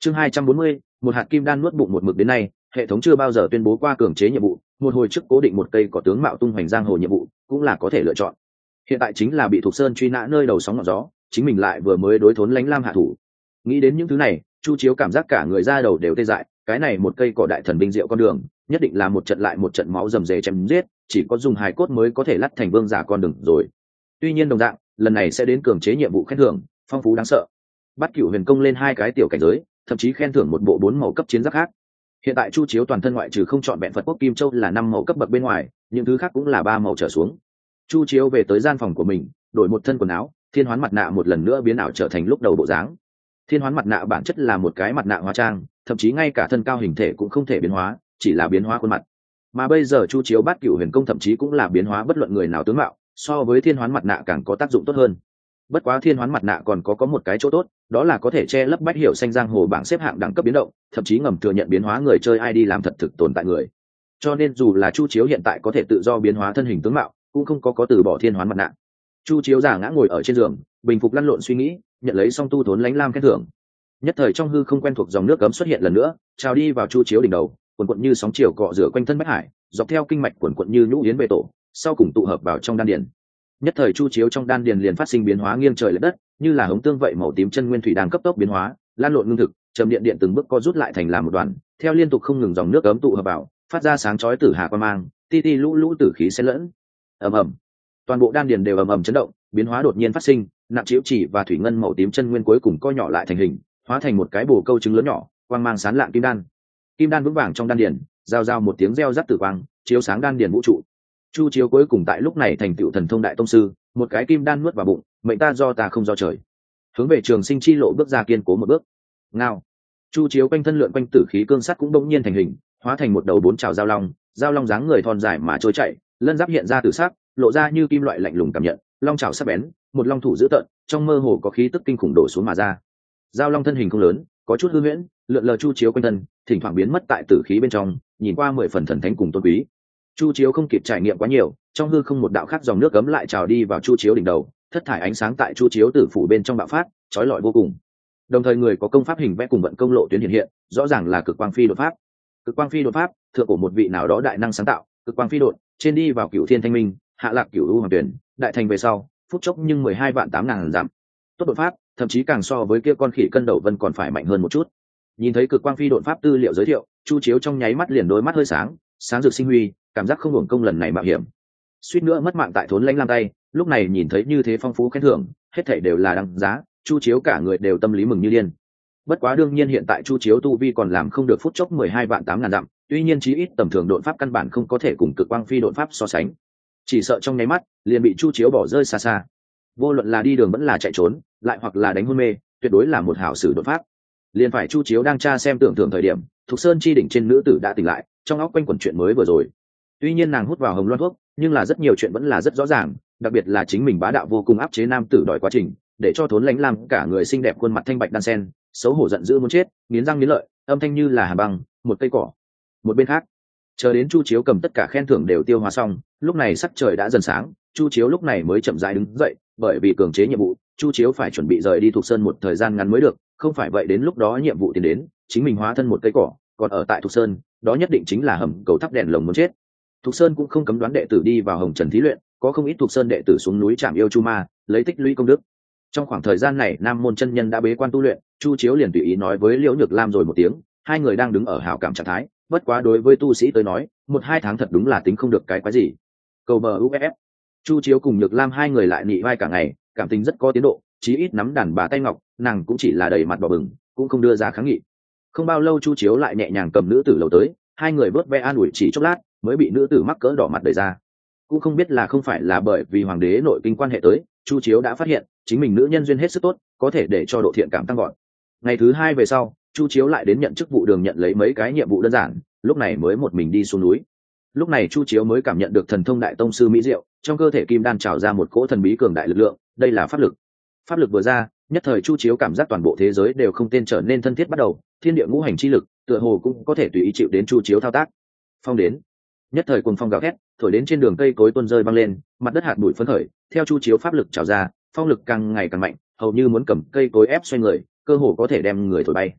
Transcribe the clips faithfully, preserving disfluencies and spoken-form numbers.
Chương hai trăm bốn mươi, một hạt kim đan nuốt bụng. Một mực đến nay, hệ thống chưa bao giờ tuyên bố qua cường chế nhiệm vụ, một hồi trước cố định một cây cỏ tướng mạo tung hoành giang hồ nhiệm vụ cũng là có thể lựa chọn. Hiện tại chính là bị Thục Sơn truy nã nơi đầu sóng ngọn gió, chính mình lại vừa mới đối thốn Lãnh Lam hạ thủ. Nghĩ đến những thứ này, Chu Chiếu cảm giác cả người da đầu đều tê dại, cái này một cây cỏ đại thần binh diệu con đường, nhất định là một trận lại một trận máu rầm rề chém giết, chỉ có dùng hài cốt mới có thể lắt thành vương giả con đường rồi. Tuy nhiên đồng dạng, lần này sẽ đến cường chế nhiệm vụ khen thưởng, phong phú đáng sợ. Bắt Cửu Huyền công lên hai cái tiểu cảnh giới, thậm chí khen thưởng một bộ bốn màu cấp chiến giáp khác. Hiện tại Chu Chiếu toàn thân ngoại trừ không chọn vẹn Phật quốc Kim Châu là năm màu cấp bậc bên ngoài, những thứ khác cũng là ba màu trở xuống. Chu Chiếu về tới gian phòng của mình, đổi một thân quần áo, thiên hoán mặt nạ một lần nữa biến ảo trở thành lúc đầu bộ dáng. Thiên hoán mặt nạ bản chất là một cái mặt nạ hóa trang, thậm chí ngay cả thân cao hình thể cũng không thể biến hóa, chỉ là biến hóa khuôn mặt. Mà bây giờ Chu Chiếu Bát Cửu Huyền công thậm chí cũng là biến hóa bất luận người nào tướng mạo, so với thiên hoán mặt nạ càng có tác dụng tốt hơn. Bất quá thiên hoán mặt nạ còn có có một cái chỗ tốt, đó là có thể che lấp bách hiểu xanh giang hồ bảng xếp hạng đẳng cấp biến động, thậm chí ngầm thừa nhận biến hóa người chơi i đê làm thật thực tồn tại người. Cho nên dù là Chu Chiếu hiện tại có thể tự do biến hóa thân hình tướng mạo, cũng không có có từ bỏ thiên hoán mặt nạ. Chu Chiếu giả ngã ngồi ở trên giường, bình phục lăn lộn suy nghĩ, nhận lấy xong tu thốn Lãnh Lam khen thưởng. Nhất thời trong hư không quen thuộc dòng nước cấm xuất hiện lần nữa, trào đi vào Chu Chiếu đỉnh đầu, cuồn cuộn như sóng chiều cọ rửa quanh thân bách hải, dọc theo kinh mạch cuồn cuộn như nhũ yến về tổ, sau cùng tụ hợp vào trong đan điền. Nhất thời Chu Chiếu trong đan điền liền phát sinh biến hóa nghiêng trời lệch đất, như là hống tương vậy màu tím chân nguyên thủy đang cấp tốc biến hóa, lan lộn ngưng thực, trầm điện điện từng bước co rút lại thành làm một đoàn, theo liên tục không ngừng dòng nước cấm tụ hợp vào, phát ra sáng chói tử hà quang mang, ti ti lũ lũ tử khí xen lẫn. Ầm ầm. Toàn bộ đan điền đều ầm ầm chấn động, biến hóa đột nhiên phát sinh, nặng chiếu chỉ và thủy ngân màu tím chân nguyên cuối cùng co nhỏ lại thành hình, hóa thành một cái bồ câu trứng lớn nhỏ, quang mang sáng lạng kim đan. Kim đan vững vàng trong đan điền, giao giao một tiếng reo rắt tử quang, chiếu sáng đan điền vũ trụ. Chu Chiếu cuối cùng tại lúc này thành tựu thần thông đại tông sư, một cái kim đan nuốt vào bụng, mệnh ta do ta không do trời. Hướng về trường sinh chi lộ bước ra kiên cố một bước. Ngao. Chu Chiếu quanh thân lượn quanh tử khí cương sắt cũng bỗng nhiên thành hình, hóa thành một đầu bốn trảo giao long, giao long dáng người thon dài mà trôi chạy, lân giáp hiện ra tử sắc, lộ ra như kim loại lạnh lùng cảm nhận, long trảo sắc bén, một long thủ dữ tợn, trong mơ hồ có khí tức kinh khủng đổ xuống mà ra. Giao long thân hình không lớn, có chút hư huyễn, lượn lờ Chu Chiếu quanh thân, thỉnh thoảng biến mất tại tử khí bên trong, nhìn qua mười phần thần thánh cùng tôn quý. Chu Chiếu không kịp trải nghiệm quá nhiều, trong hư không một đạo khác dòng nước cấm lại trào đi vào Chu Chiếu đỉnh đầu, thất thải ánh sáng tại Chu Chiếu tử phủ bên trong bạo phát, chói lọi vô cùng. Đồng thời người có công pháp hình vẽ cùng vận công lộ tuyến hiện hiện, rõ ràng là cực quang phi đột pháp. Cực quang phi đột pháp, thượng của một vị nào đó đại năng sáng tạo, cực quang phi đột, trên đi vào cửu thiên thanh minh, hạ lạc cửu u hoàng tuyển, đại thành về sau, phút chốc nhưng mười hai vạn tám ngàn giảm. Tốt đột pháp, thậm chí càng so với kia con khỉ cân đầu vân còn phải mạnh hơn một chút. Nhìn thấy cực quang phi đột pháp tư liệu giới thiệu, Chu Chiếu trong nháy mắt liền đôi mắt hơi sáng, sáng rực sinh huy, cảm giác không hưởng công lần này mạo hiểm. Suýt nữa mất mạng tại thốn Lãnh Lam tay, lúc này nhìn thấy như thế phong phú khen thưởng, hết thảy đều là đăng giá, Chu Chiếu cả người đều tâm lý mừng như điên. Bất quá đương nhiên hiện tại Chu Chiếu tu vi còn làm không được phút chốc mười hai vạn tám ngàn dặm, tuy nhiên chí ít tầm thường độn pháp căn bản không có thể cùng cực quang phi độn pháp so sánh. Chỉ sợ trong nháy mắt liền bị Chu Chiếu bỏ rơi xa xa. Vô luận là đi đường vẫn là chạy trốn, lại hoặc là đánh hôn mê, tuyệt đối là một hảo sử độn pháp. Liền phải Chu Chiếu đang tra xem tưởng tượng thời điểm, Thục Sơn chi đỉnh trên nữ tử đã tỉnh lại, trong óc quanh quẩn chuyện mới vừa rồi. Tuy nhiên nàng hút vào hồng loan thuốc, nhưng là rất nhiều chuyện vẫn là rất rõ ràng, đặc biệt là chính mình bá đạo vô cùng áp chế nam tử đòi quá trình, để cho thốn Lãnh Lam cả người xinh đẹp khuôn mặt thanh bạch đan sen, xấu hổ giận dữ muốn chết, nghiến răng nghiến lợi, âm thanh như là hàn băng, một cây cỏ. Một bên khác, chờ đến Chu Chiếu cầm tất cả khen thưởng đều tiêu hóa xong, lúc này sắc trời đã dần sáng, Chu Chiếu lúc này mới chậm rãi đứng dậy, bởi vì cường chế nhiệm vụ, Chu Chiếu phải chuẩn bị rời đi Thục Sơn một thời gian ngắn mới được, không phải vậy đến lúc đó nhiệm vụ tiến đến, chính mình hóa thân một cây cỏ, còn ở tại Thục Sơn, đó nhất định chính là hầm cầu thắp đèn lồng muốn chết. Thục Sơn cũng không cấm đoán đệ tử đi vào hồng trần thí luyện, có không ít Thục Sơn đệ tử xuống núi trảm yêu chu ma, lấy tích lũy công đức. Trong khoảng thời gian này nam môn chân nhân đã bế quan tu luyện, Chu Chiếu liền tùy ý nói với Liễu Nhược Lam rồi một tiếng, hai người đang đứng ở hảo cảm trạng thái, bất quá đối với tu sĩ tới nói, một hai tháng thật đúng là tính không được cái quái gì. Cầu bờ u ép ép. Chu Chiếu cùng Nhược Lam hai người lại nị vai cả ngày, cảm tình rất có tiến độ, chí ít nắm đàn bà tay ngọc, nàng cũng chỉ là đầy mặt đỏ bừng, cũng không đưa ra kháng nghị. Không bao lâu Chu Chiếu lại nhẹ nhàng cầm nữ tử lầu tới, hai người vớt ve an ủi chỉ chốc lát, mới bị nữ tử mắc cỡ đỏ mặt đẩy ra. Cũng không biết là không phải là bởi vì hoàng đế nội kinh quan hệ tới, Chu Chiếu đã phát hiện chính mình nữ nhân duyên hết sức tốt, có thể để cho độ thiện cảm tăng gọn. Ngày thứ hai về sau, Chu Chiếu lại đến nhận chức vụ đường nhận lấy mấy cái nhiệm vụ đơn giản, lúc này mới một mình đi xuống núi. Lúc này Chu Chiếu mới cảm nhận được thần thông đại tông sư mỹ diệu, trong cơ thể kim đan trào ra một cỗ thần bí cường đại lực lượng, đây là pháp lực. Pháp lực vừa ra, nhất thời Chu Chiếu cảm giác toàn bộ thế giới đều không tên trở nên thân thiết bắt đầu, thiên địa ngũ hành chi lực, tựa hồ cũng có thể tùy ý chịu đến Chu Chiếu thao tác. Phong đến, nhất thời cuồng phong gào thét, thổi đến trên đường cây cối tuôn rơi băng lên, mặt đất hạt bụi phấn khởi, theo Chu Chiếu pháp lực trào ra, phong lực càng ngày càng mạnh, hầu như muốn cầm cây cối ép xoay người, cơ hồ có thể đem người thổi bay.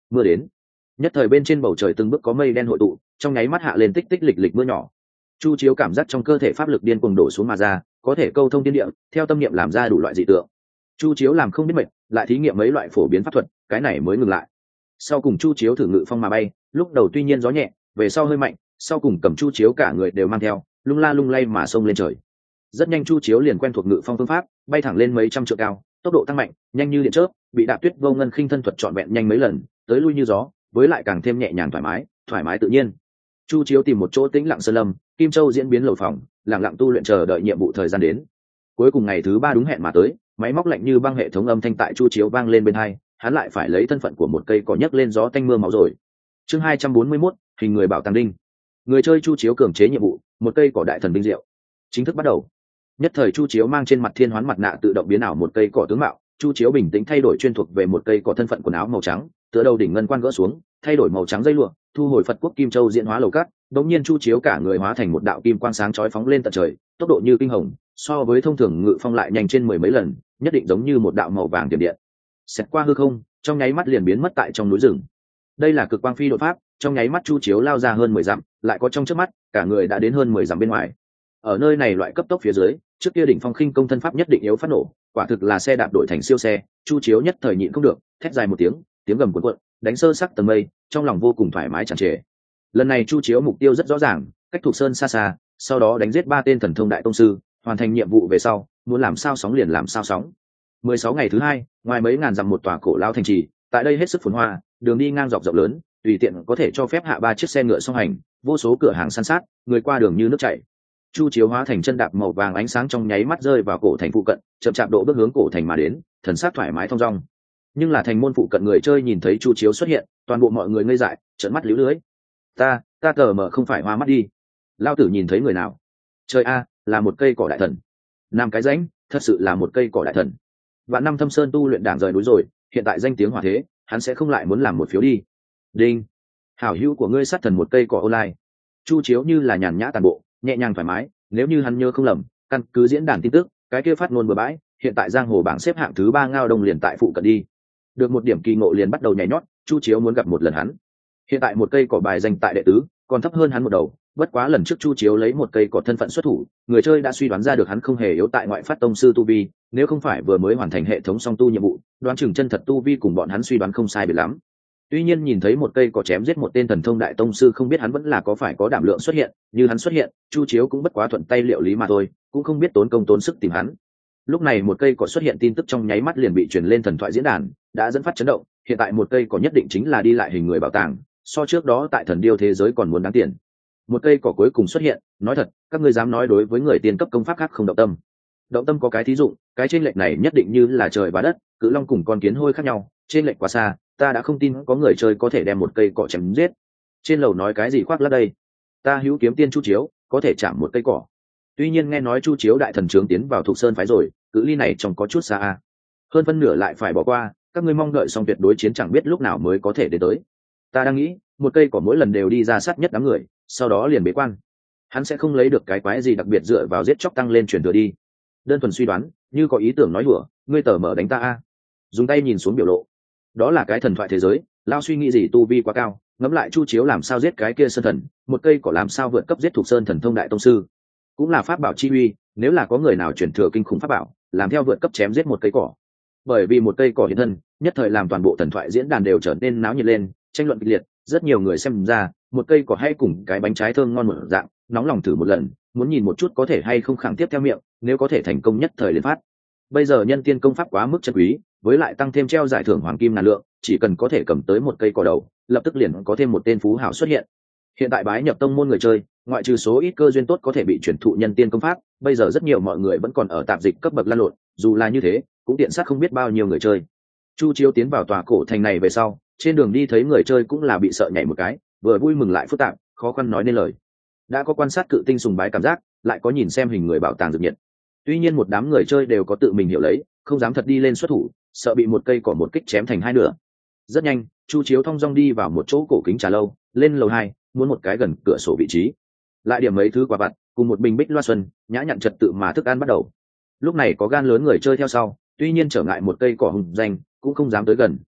mưa đến. Nhất thời bên trên bầu trời từng bước có mây đen hội tụ, trong nháy mắt hạ lên tích tích lịch lịch mưa nhỏ. Chu Chiếu cảm giác trong cơ thể pháp lực điên cuồng đổ xuống mà ra, có thể câu thông thiên địa, theo tâm niệm làm ra đủ loại dị tượng. Chu Chiếu làm không biết mệt, lại thí nghiệm mấy loại phổ biến pháp thuật, cái này mới ngừng lại. Sau cùng Chu Chiếu thử ngự phong mà bay, lúc đầu tuy nhiên gió nhẹ, về sau hơi mạnh, sau cùng cầm Chu Chiếu cả người đều mang theo, lung la lung lay mà xông lên trời. Rất nhanh Chu Chiếu liền quen thuộc ngự phong phương pháp, bay thẳng lên mấy trăm trượng cao, tốc độ tăng mạnh, nhanh như điện chớp, bị Đạp Tuyết Vô Ngân khinh thân thuật trọn vẹn nhanh mấy lần, tới lui như gió, với lại càng thêm nhẹ nhàng thoải mái, thoải mái tự nhiên. Chu Chiếu tìm một chỗ tĩnh lặng sơn lâm, Kim Châu diễn biến lầu phòng, lặng lặng tu luyện chờ đợi nhiệm vụ thời gian đến. Cuối cùng ngày thứ ba đúng hẹn mà tới, máy móc lạnh như băng hệ thống âm thanh tại Chu Chiếu vang lên bên hai, hắn lại phải lấy thân phận của một cây cỏ nhấc lên gió tanh mưa máu rồi. Chương hai trăm bốn mươi mốt, hình người bảo tàng đinh. Người chơi Chu Chiếu cường chế nhiệm vụ, một cây cỏ đại thần binh diệu. Chính thức bắt đầu. Nhất thời Chu Chiếu mang trên mặt thiên hoán mặt nạ tự động biến ảo một cây cỏ tướng mạo, Chu Chiếu bình tĩnh thay đổi chuyên thuộc về một cây cỏ thân phận quần áo màu trắng, tựa đầu đỉnh ngân quan gỡ xuống, thay đổi màu trắng dây lụa, thu hồi Phật quốc Kim Châu diễn hóa lầu cát, đống nhiên Chu Chiếu cả người hóa thành một đạo kim quang sáng chói phóng lên tận trời, tốc độ như kinh hồng, so với thông thường ngự phong lại nhanh trên mười mấy lần, nhất định giống như một đạo màu vàng tiềm điện. Xẹt qua hư không, trong nháy mắt liền biến mất tại trong núi rừng. Đây là cực quang phi đột pháp, trong nháy mắt Chu Chiếu lao ra hơn mười dặm, lại có trong chớp mắt, cả người đã đến hơn mười dặm bên ngoài. Ở nơi này loại cấp tốc phía dưới, trước kia đỉnh phong khinh công thân pháp nhất định yếu phát nổ, quả thực là xe đạp đổi thành siêu xe. Chu Chiếu nhất thời nhịn không được, thét dài một tiếng, tiếng gầm cuộn cuộn, đánh sơ sắc tầng mây, trong lòng vô cùng thoải mái tràn trề. Lần này Chu Chiếu mục tiêu rất rõ ràng, cách Thục Sơn xa xa, sau đó đánh giết ba tên thần thông đại tông sư, hoàn thành nhiệm vụ về sau, muốn làm sao sóng liền làm sao sóng. mười sáu ngày thứ hai, ngoài mấy ngàn dặm một tòa cổ lao thành trì, tại đây hết sức phồn hoa, đường đi ngang dọc rộng lớn, tùy tiện có thể cho phép hạ ba chiếc xe ngựa song hành, vô số cửa hàng san sát, người qua đường như nước chảy. Chu Chiếu hóa thành chân đạp màu vàng ánh sáng trong nháy mắt rơi vào cổ thành phụ cận, chậm chạp độ bước hướng cổ thành mà đến, thần sắc thoải mái thong dong. Nhưng là thành môn phụ cận người chơi nhìn thấy Chu Chiếu xuất hiện, toàn bộ mọi người ngây dại, trợn mắt líu lưới. Ta, ta tờ mờ không phải hoa mắt đi. Lao tử nhìn thấy người nào? Trời a, là một cây cỏ đại thần. Nam cái rãnh, thật sự là một cây cỏ đại thần. Vạn năm thâm sơn tu luyện đảng rời núi rồi, hiện tại danh tiếng hỏa thế, hắn sẽ không lại muốn làm một phiếu đi. Đinh. Hảo hữu của ngươi sát thần một cây cỏ online. Chu Chiếu như là nhàn nhã tàn bộ, nhẹ nhàng thoải mái, nếu như hắn nhớ không lầm, căn cứ diễn đàn tin tức, cái kia phát ngôn bừa bãi, hiện tại giang hồ bảng xếp hạng thứ ba ngao đông liền tại phụ cận đi. Được một điểm kỳ ngộ liền bắt đầu nhảy nhót, Chu Chiếu muốn gặp một lần hắn. Hiện tại một cây cỏ bài danh tại đệ tứ, còn thấp hơn hắn một đầu, bất quá lần trước Chu Chiếu lấy một cây cỏ thân phận xuất thủ, người chơi đã suy đoán ra được hắn không hề yếu tại ngoại phát tông sư tu vi, nếu không phải vừa mới hoàn thành hệ thống song tu nhiệm vụ, đoán chừng chân thật tu vi cùng bọn hắn suy đoán không sai biệt lắm. Tuy nhiên nhìn thấy một cây cỏ chém giết một tên thần thông đại tông sư, không biết hắn vẫn là có phải có đảm lượng xuất hiện, như hắn xuất hiện, Chu Chiếu cũng bất quá thuận tay liệu lý mà thôi, cũng không biết tốn công tốn sức tìm hắn. Lúc này một cây cỏ xuất hiện tin tức trong nháy mắt liền bị truyền lên thần thoại diễn đàn, đã dẫn phát chấn động, hiện tại một cây cỏ nhất định chính là đi lại hình người bảo tàng, so trước đó tại thần điêu thế giới còn muốn đáng tiền. Một cây cỏ cuối cùng xuất hiện, nói thật, các ngươi dám nói đối với người tiên cấp công pháp khác không động tâm. Động tâm có cái thí dụ, cái trên lệch này nhất định như là trời và đất, cự long cùng con kiến hôi khác nhau, trên lệch quá xa, ta đã không tin có người chơi có thể đem một cây cỏ chém giết. Trên lầu nói cái gì khoác lác đây? Ta hữu kiếm tiên Chu Chiếu, có thể chạm một cây cỏ. Tuy nhiên nghe nói Chu Chiếu đại thần trướng tiến vào Thục Sơn phái rồi, cự ly này trông có chút xa a. Hơn phân nửa lại phải bỏ qua, các ngươi mong đợi xong tuyệt đối chiến chẳng biết lúc nào mới có thể đến tới. Ta đang nghĩ, một cây cỏ mỗi lần đều đi ra sát nhất đám người, sau đó liền bế quan. Hắn sẽ không lấy được cái quái gì đặc biệt dựa vào giết chóc tăng lên truyền thừa đi. Đơn thuần suy đoán, như có ý tưởng nói đùa, ngươi tờ mở đánh ta a. Dùng tay nhìn xuống biểu lộ. Đó là cái thần thoại thế giới, lao suy nghĩ gì tu vi quá cao, ngẫm lại Chu Chiếu làm sao giết cái kia sơn thần, một cây cỏ làm sao vượt cấp giết thuộc sơn thần thông đại tông sư. Cũng là pháp bảo chi uy, nếu là có người nào truyền thừa kinh khủng pháp bảo, làm theo vượt cấp chém giết một cây cỏ. Bởi vì một cây cỏ hiện thân, nhất thời làm toàn bộ thần thoại diễn đàn đều trở nên náo nhiệt lên, tranh luận kịch liệt, rất nhiều người xem ra, một cây cỏ hay cùng cái bánh trái thơm ngon một dạng, nóng lòng thử một lần, muốn nhìn một chút có thể hay không khẳng tiếp theo miệng, nếu có thể thành công nhất thời liền phát. Bây giờ nhân tiên công pháp quá mức chân quý, với lại tăng thêm treo giải thưởng hoàng kim ngàn lượng, chỉ cần có thể cầm tới một cây cỏ đầu, lập tức liền có thêm một tên phú hảo xuất hiện. Hiện tại bái nhập tông môn người chơi, ngoại trừ số ít cơ duyên tốt có thể bị chuyển thụ nhân tiên công pháp, bây giờ rất nhiều mọi người vẫn còn ở tạp dịch cấp bậc lăn lộn, dù là như thế, cũng tiện sát không biết bao nhiêu người chơi. Chu Chiếu tiến vào tòa cổ thành này về sau, trên đường đi thấy người chơi cũng là bị sợ nhảy một cái, vừa vui mừng lại phức tạp, khó khăn nói nên lời. Đã có quan sát cự tinh sùng bái cảm giác, lại có nhìn xem hình người bảo tàng dược nhiệt. Tuy nhiên một đám người chơi đều có tự mình hiểu lấy, không dám thật đi lên xuất thủ, sợ bị một cây cỏ một kích chém thành hai nửa. Rất nhanh, Chu Chiếu thong dong đi vào một chỗ cổ kính trà lâu, lên lầu hai, muốn một cái gần cửa sổ vị trí, lại điểm mấy thứ quà vặt, cùng một bình bích loa xuân, nhã nhặn trật tự mà thức ăn bắt đầu. Lúc này có gan lớn người chơi theo sau, tuy nhiên trở ngại một cây cỏ hùng danh, cũng không dám tới gần,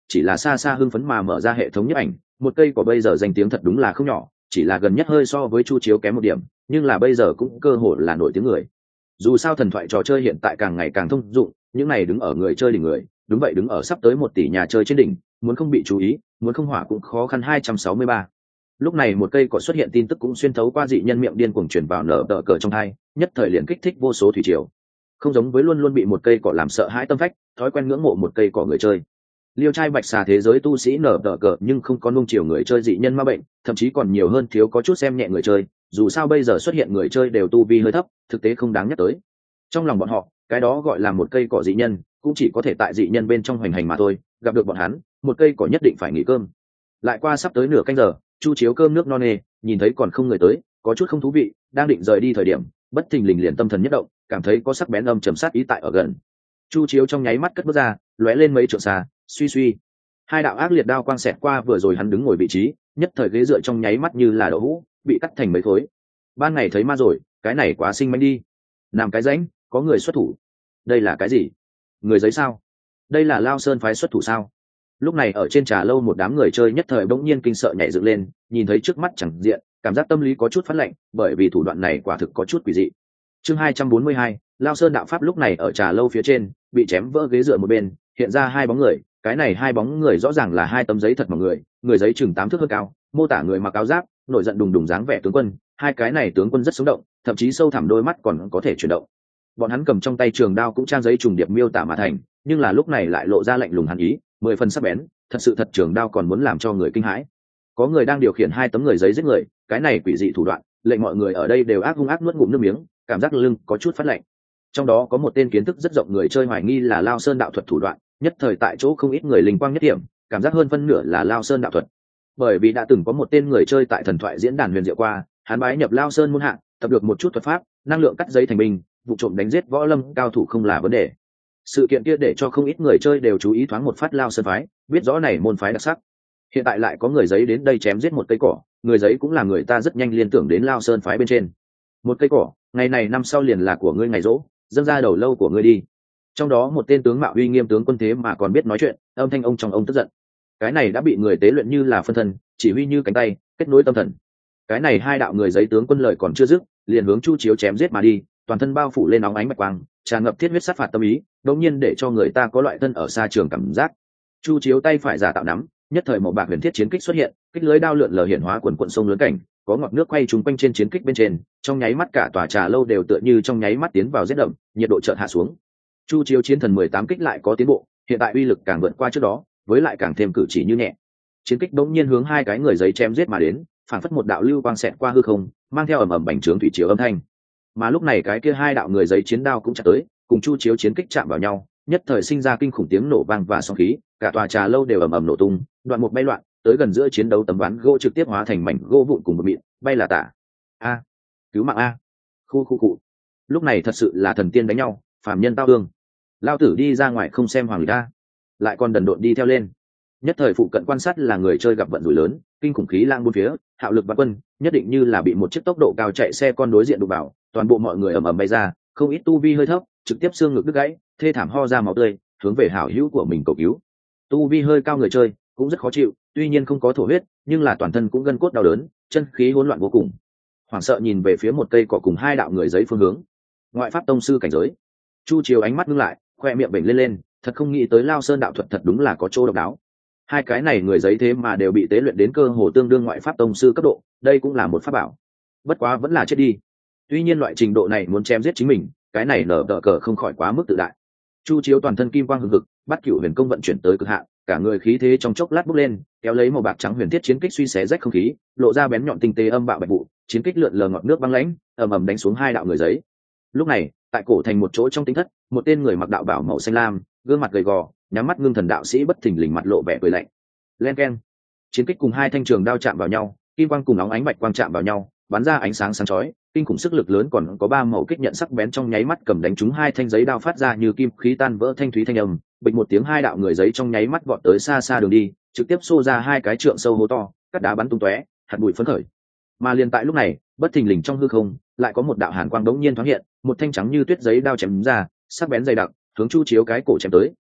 chỉ là xa xa hưng phấn mà mở ra hệ thống nhiếp ảnh. Một cây cỏ bây giờ danh tiếng thật đúng là không nhỏ, chỉ là gần nhất hơi so với Chu Chiếu kém một điểm, nhưng là bây giờ cũng cơ hội là nổi tiếng người. Dù sao thần thoại trò chơi hiện tại càng ngày càng thông dụng, những này đứng ở người chơi đỉnh người, đúng vậy đứng ở sắp tới một tỷ nhà chơi trên đỉnh, muốn không bị chú ý, muốn không hỏa cũng khó khăn. Hai trăm sáu mươi ba. Lúc này một cây cỏ xuất hiện tin tức cũng xuyên thấu qua dị nhân miệng điên cuồng truyền vào nở tờ cờ trong hai, nhất thời liền kích thích vô số thủy triều. Không giống với luôn luôn bị một cây cỏ làm sợ hãi tâm phách, thói quen ngưỡng mộ một cây cỏ người chơi. Liêu trai bạch xà thế giới tu sĩ nở tờ cờ nhưng không có nung chiều người chơi dị nhân ma bệnh, thậm chí còn nhiều hơn thiếu có chút xem nhẹ người chơi, dù sao bây giờ xuất hiện người chơi đều tu vi hơi thấp, thực tế không đáng nhắc tới. Trong lòng bọn họ, cái đó gọi là một cây cỏ dị nhân, cũng chỉ có thể tại dị nhân bên trong hoành hành mà thôi, gặp được bọn hắn, một cây cỏ nhất định phải nghỉ cơm. Lại qua sắp tới nửa canh giờ, Chu Chiếu cơm nước no nê, nhìn thấy còn không người tới, có chút không thú vị, đang định rời đi thời điểm, bất thình lình liền tâm thần nhất động, cảm thấy có sắc bén âm trầm sát ý tại ở gần. Chu Chiếu trong nháy mắt cất bước ra, lóe lên mấy trượng xa, suy suy, hai đạo ác liệt đao quang xẹt qua vừa rồi hắn đứng ngồi vị trí, nhất thời ghế dựa trong nháy mắt như là đậu hũ, bị cắt thành mấy khối. Ban ngày thấy ma rồi, cái này quá sinh manh đi. Làm cái rãnh, có người xuất thủ. Đây là cái gì? Người giấy sao? Đây là Lao Sơn phái xuất thủ sao? Lúc này ở trên trà lâu một đám người chơi nhất thời bỗng nhiên kinh sợ nhảy dựng lên, nhìn thấy trước mắt chẳng diện, cảm giác tâm lý có chút phát lạnh, bởi vì thủ đoạn này quả thực có chút quỷ dị. Chương hai trăm bốn mươi hai, Lao Sơn đạo pháp lúc này ở trà lâu phía trên, bị chém vỡ ghế dựa một bên, hiện ra hai bóng người, cái này hai bóng người rõ ràng là hai tấm giấy thật mỏng người, người giấy chừng tám thước hơn cao, mô tả người mặc áo giáp, nổi giận đùng đùng dáng vẻ tướng quân, hai cái này tướng quân rất sống động, thậm chí sâu thẳm đôi mắt còn có thể chuyển động. Bọn hắn cầm trong tay trường đao cũng trang giấy trùng điệp miêu tả mà thành, nhưng là lúc này lại lộ ra lạnh lùng hàn ý, mười phần sắc bén, thật sự thật trường đao còn muốn làm cho người kinh hãi. Có người đang điều khiển hai tấm người giấy giết người, cái này quỷ dị thủ đoạn, lệnh mọi người ở đây đều ác hung ác nuốt ngụm nước miếng, cảm giác lưng có chút phát lạnh. Trong đó có một tên kiến thức rất rộng người chơi hoài nghi là Lao Sơn đạo thuật thủ đoạn, nhất thời tại chỗ không ít người linh quang nhất điểm, cảm giác hơn phân nửa là Lao Sơn đạo thuật. Bởi vì đã từng có một tên người chơi tại thần thoại diễn đàn huyền diệu qua, hắn bái nhập Lao Sơn môn hạ, tập được một chút thuật pháp, năng lượng cắt giấy thành binh, vụ trộm đánh giết võ lâm cao thủ không là vấn đề. Sự kiện kia để cho không ít người chơi đều chú ý thoáng một phát Lao Sơn phái, biết rõ này môn phái đặc sắc. Hiện tại lại có người giấy đến đây chém giết một cây cỏ, người giấy cũng là người ta rất nhanh liên tưởng đến Lao Sơn phái bên trên. Một cây cỏ, ngày này năm sau liền là của ngươi ngày rỗ, dâng ra đầu lâu của ngươi đi. Trong đó một tên tướng mạo uy nghiêm tướng quân thế mà còn biết nói chuyện, âm thanh ông trong ông tức giận. Cái này đã bị người tế luyện như là phân thân, chỉ huy như cánh tay, kết nối tâm thần. Cái này hai đạo người giấy tướng quân lời còn chưa dứt, liền hướng Chu Chiếu chém giết mà đi, toàn thân bao phủ lên óng ánh bạch quang, tràn ngập thiết huyết sát phạt tâm ý, đột nhiên để cho người ta có loại thân ở xa trường cảm giác. Chu Chiếu tay phải giả tạo nắm, nhất thời một bạc huyền thiết chiến kích xuất hiện, kích lưới đao lượn lờ hiển hóa quần quần sông lớn cảnh, có ngọn nước quay trúng quanh trên chiến kích bên trên, trong nháy mắt cả tòa trà lâu đều tựa như trong nháy mắt tiến vào rét đậm, nhiệt độ chợt hạ xuống. Chu Chiếu chiến thần mười tám kích lại có tiến bộ, hiện tại uy lực càng vượt qua trước đó, với lại càng thêm cử chỉ như nhẹ. Chiến kích đống nhiên hướng hai cái người giấy chém giết mà đến, phản phất một đạo lưu quang xẹt qua hư không, mang theo ầm ầm bành trướng thủy chiều âm thanh. Mà lúc này cái kia hai đạo người giấy chiến đao cũng chặt tới, cùng Chu Chiếu chiến kích chạm vào nhau, nhất thời sinh ra kinh khủng tiếng nổ vang và sóng khí, cả tòa trà lâu đều ầm ầm nổ tung, đoạn một bay loạn, tới gần giữa chiến đấu tấm ván gỗ trực tiếp hóa thành mảnh gỗ vụn cùng một mịn, bay là tả. A, cứu mạng a. Khu khu cụ. Lúc này thật sự là thần tiên đánh nhau, phàm nhân tao thương. Lao tử đi ra ngoài không xem hoàng ta, lại còn đần độn đi theo lên. Nhất thời phụ cận quan sát là người chơi gặp vận rủi lớn, kinh khủng khí lang bốn phía, hạo lực vạn quân, nhất định như là bị một chiếc tốc độ cao chạy xe con đối diện đụng vào, toàn bộ mọi người ầm ầm bay ra, không ít tu vi hơi thấp, trực tiếp xương ngực đứt gãy, thê thảm ho ra máu tươi, hướng về hảo hữu của mình cầu cứu. Tu vi hơi cao người chơi cũng rất khó chịu, tuy nhiên không có thổ huyết, nhưng là toàn thân cũng gân cốt đau đớn, chân khí hỗn loạn vô cùng. Hoảng sợ nhìn về phía một cây cỏ cùng hai đạo người giấy phương hướng. Ngoại pháp tông sư cảnh giới. Chu Chiếu ánh mắt ngưng lại, khoe miệng bệnh lên lên, thật không nghĩ tới Lao Sơn đạo thuật thật đúng là có chỗ độc đáo. Hai cái này người giấy thế mà đều bị tế luyện đến cơ hồ tương đương ngoại pháp tông sư cấp độ, đây cũng là một pháp bảo. Bất quá vẫn là chết đi. Tuy nhiên loại trình độ này muốn chém giết chính mình, cái này nở đỡ cờ không khỏi quá mức tự đại. Chu Chiếu toàn thân kim quang hừng hực, bắt cửu huyền công vận chuyển tới cực hạn, cả người khí thế trong chốc lát bốc lên, kéo lấy màu bạc trắng huyền thiết chiến kích suy xé rách không khí, lộ ra bén nhọn tinh tế âm bạo bạch vụ, chiến kích lượn lờ ngọn nước băng lãnh, ầm ầm đánh xuống hai đạo người giấy. Lúc này, tại cổ thành một chỗ trong tinh thất, một tên người mặc đạo bào màu xanh lam, gương mặt gầy gò, nhắm mắt ngưng thần đạo sĩ bất thình lình mặt lộ vẻ cười lạnh. Len keng. Chiến kích cùng hai thanh trường đao chạm vào nhau, kim quang cùng óng ánh bạch quang chạm vào nhau, bắn ra ánh sáng sáng chói, kinh khủng sức lực lớn, còn có ba màu kích nhận sắc bén trong nháy mắt cầm đánh trúng hai thanh giấy đao phát ra như kim khí tan vỡ thanh thúy thanh âm, bịch một tiếng hai đạo người giấy trong nháy mắt vọt tới xa xa đường đi, trực tiếp xô ra hai cái trượng sâu hố to, cắt đá bắn tung tóe, hạt bụi phấn khởi. Mà liền tại lúc này, bất thình lình trong hư không, lại có một đạo hàn quang đống nhiên thoáng hiện, một thanh trắng như tuyết giấy đao chém ra, sắc bén dày đặc, hướng Chu Chiếu cái cổ chém tới,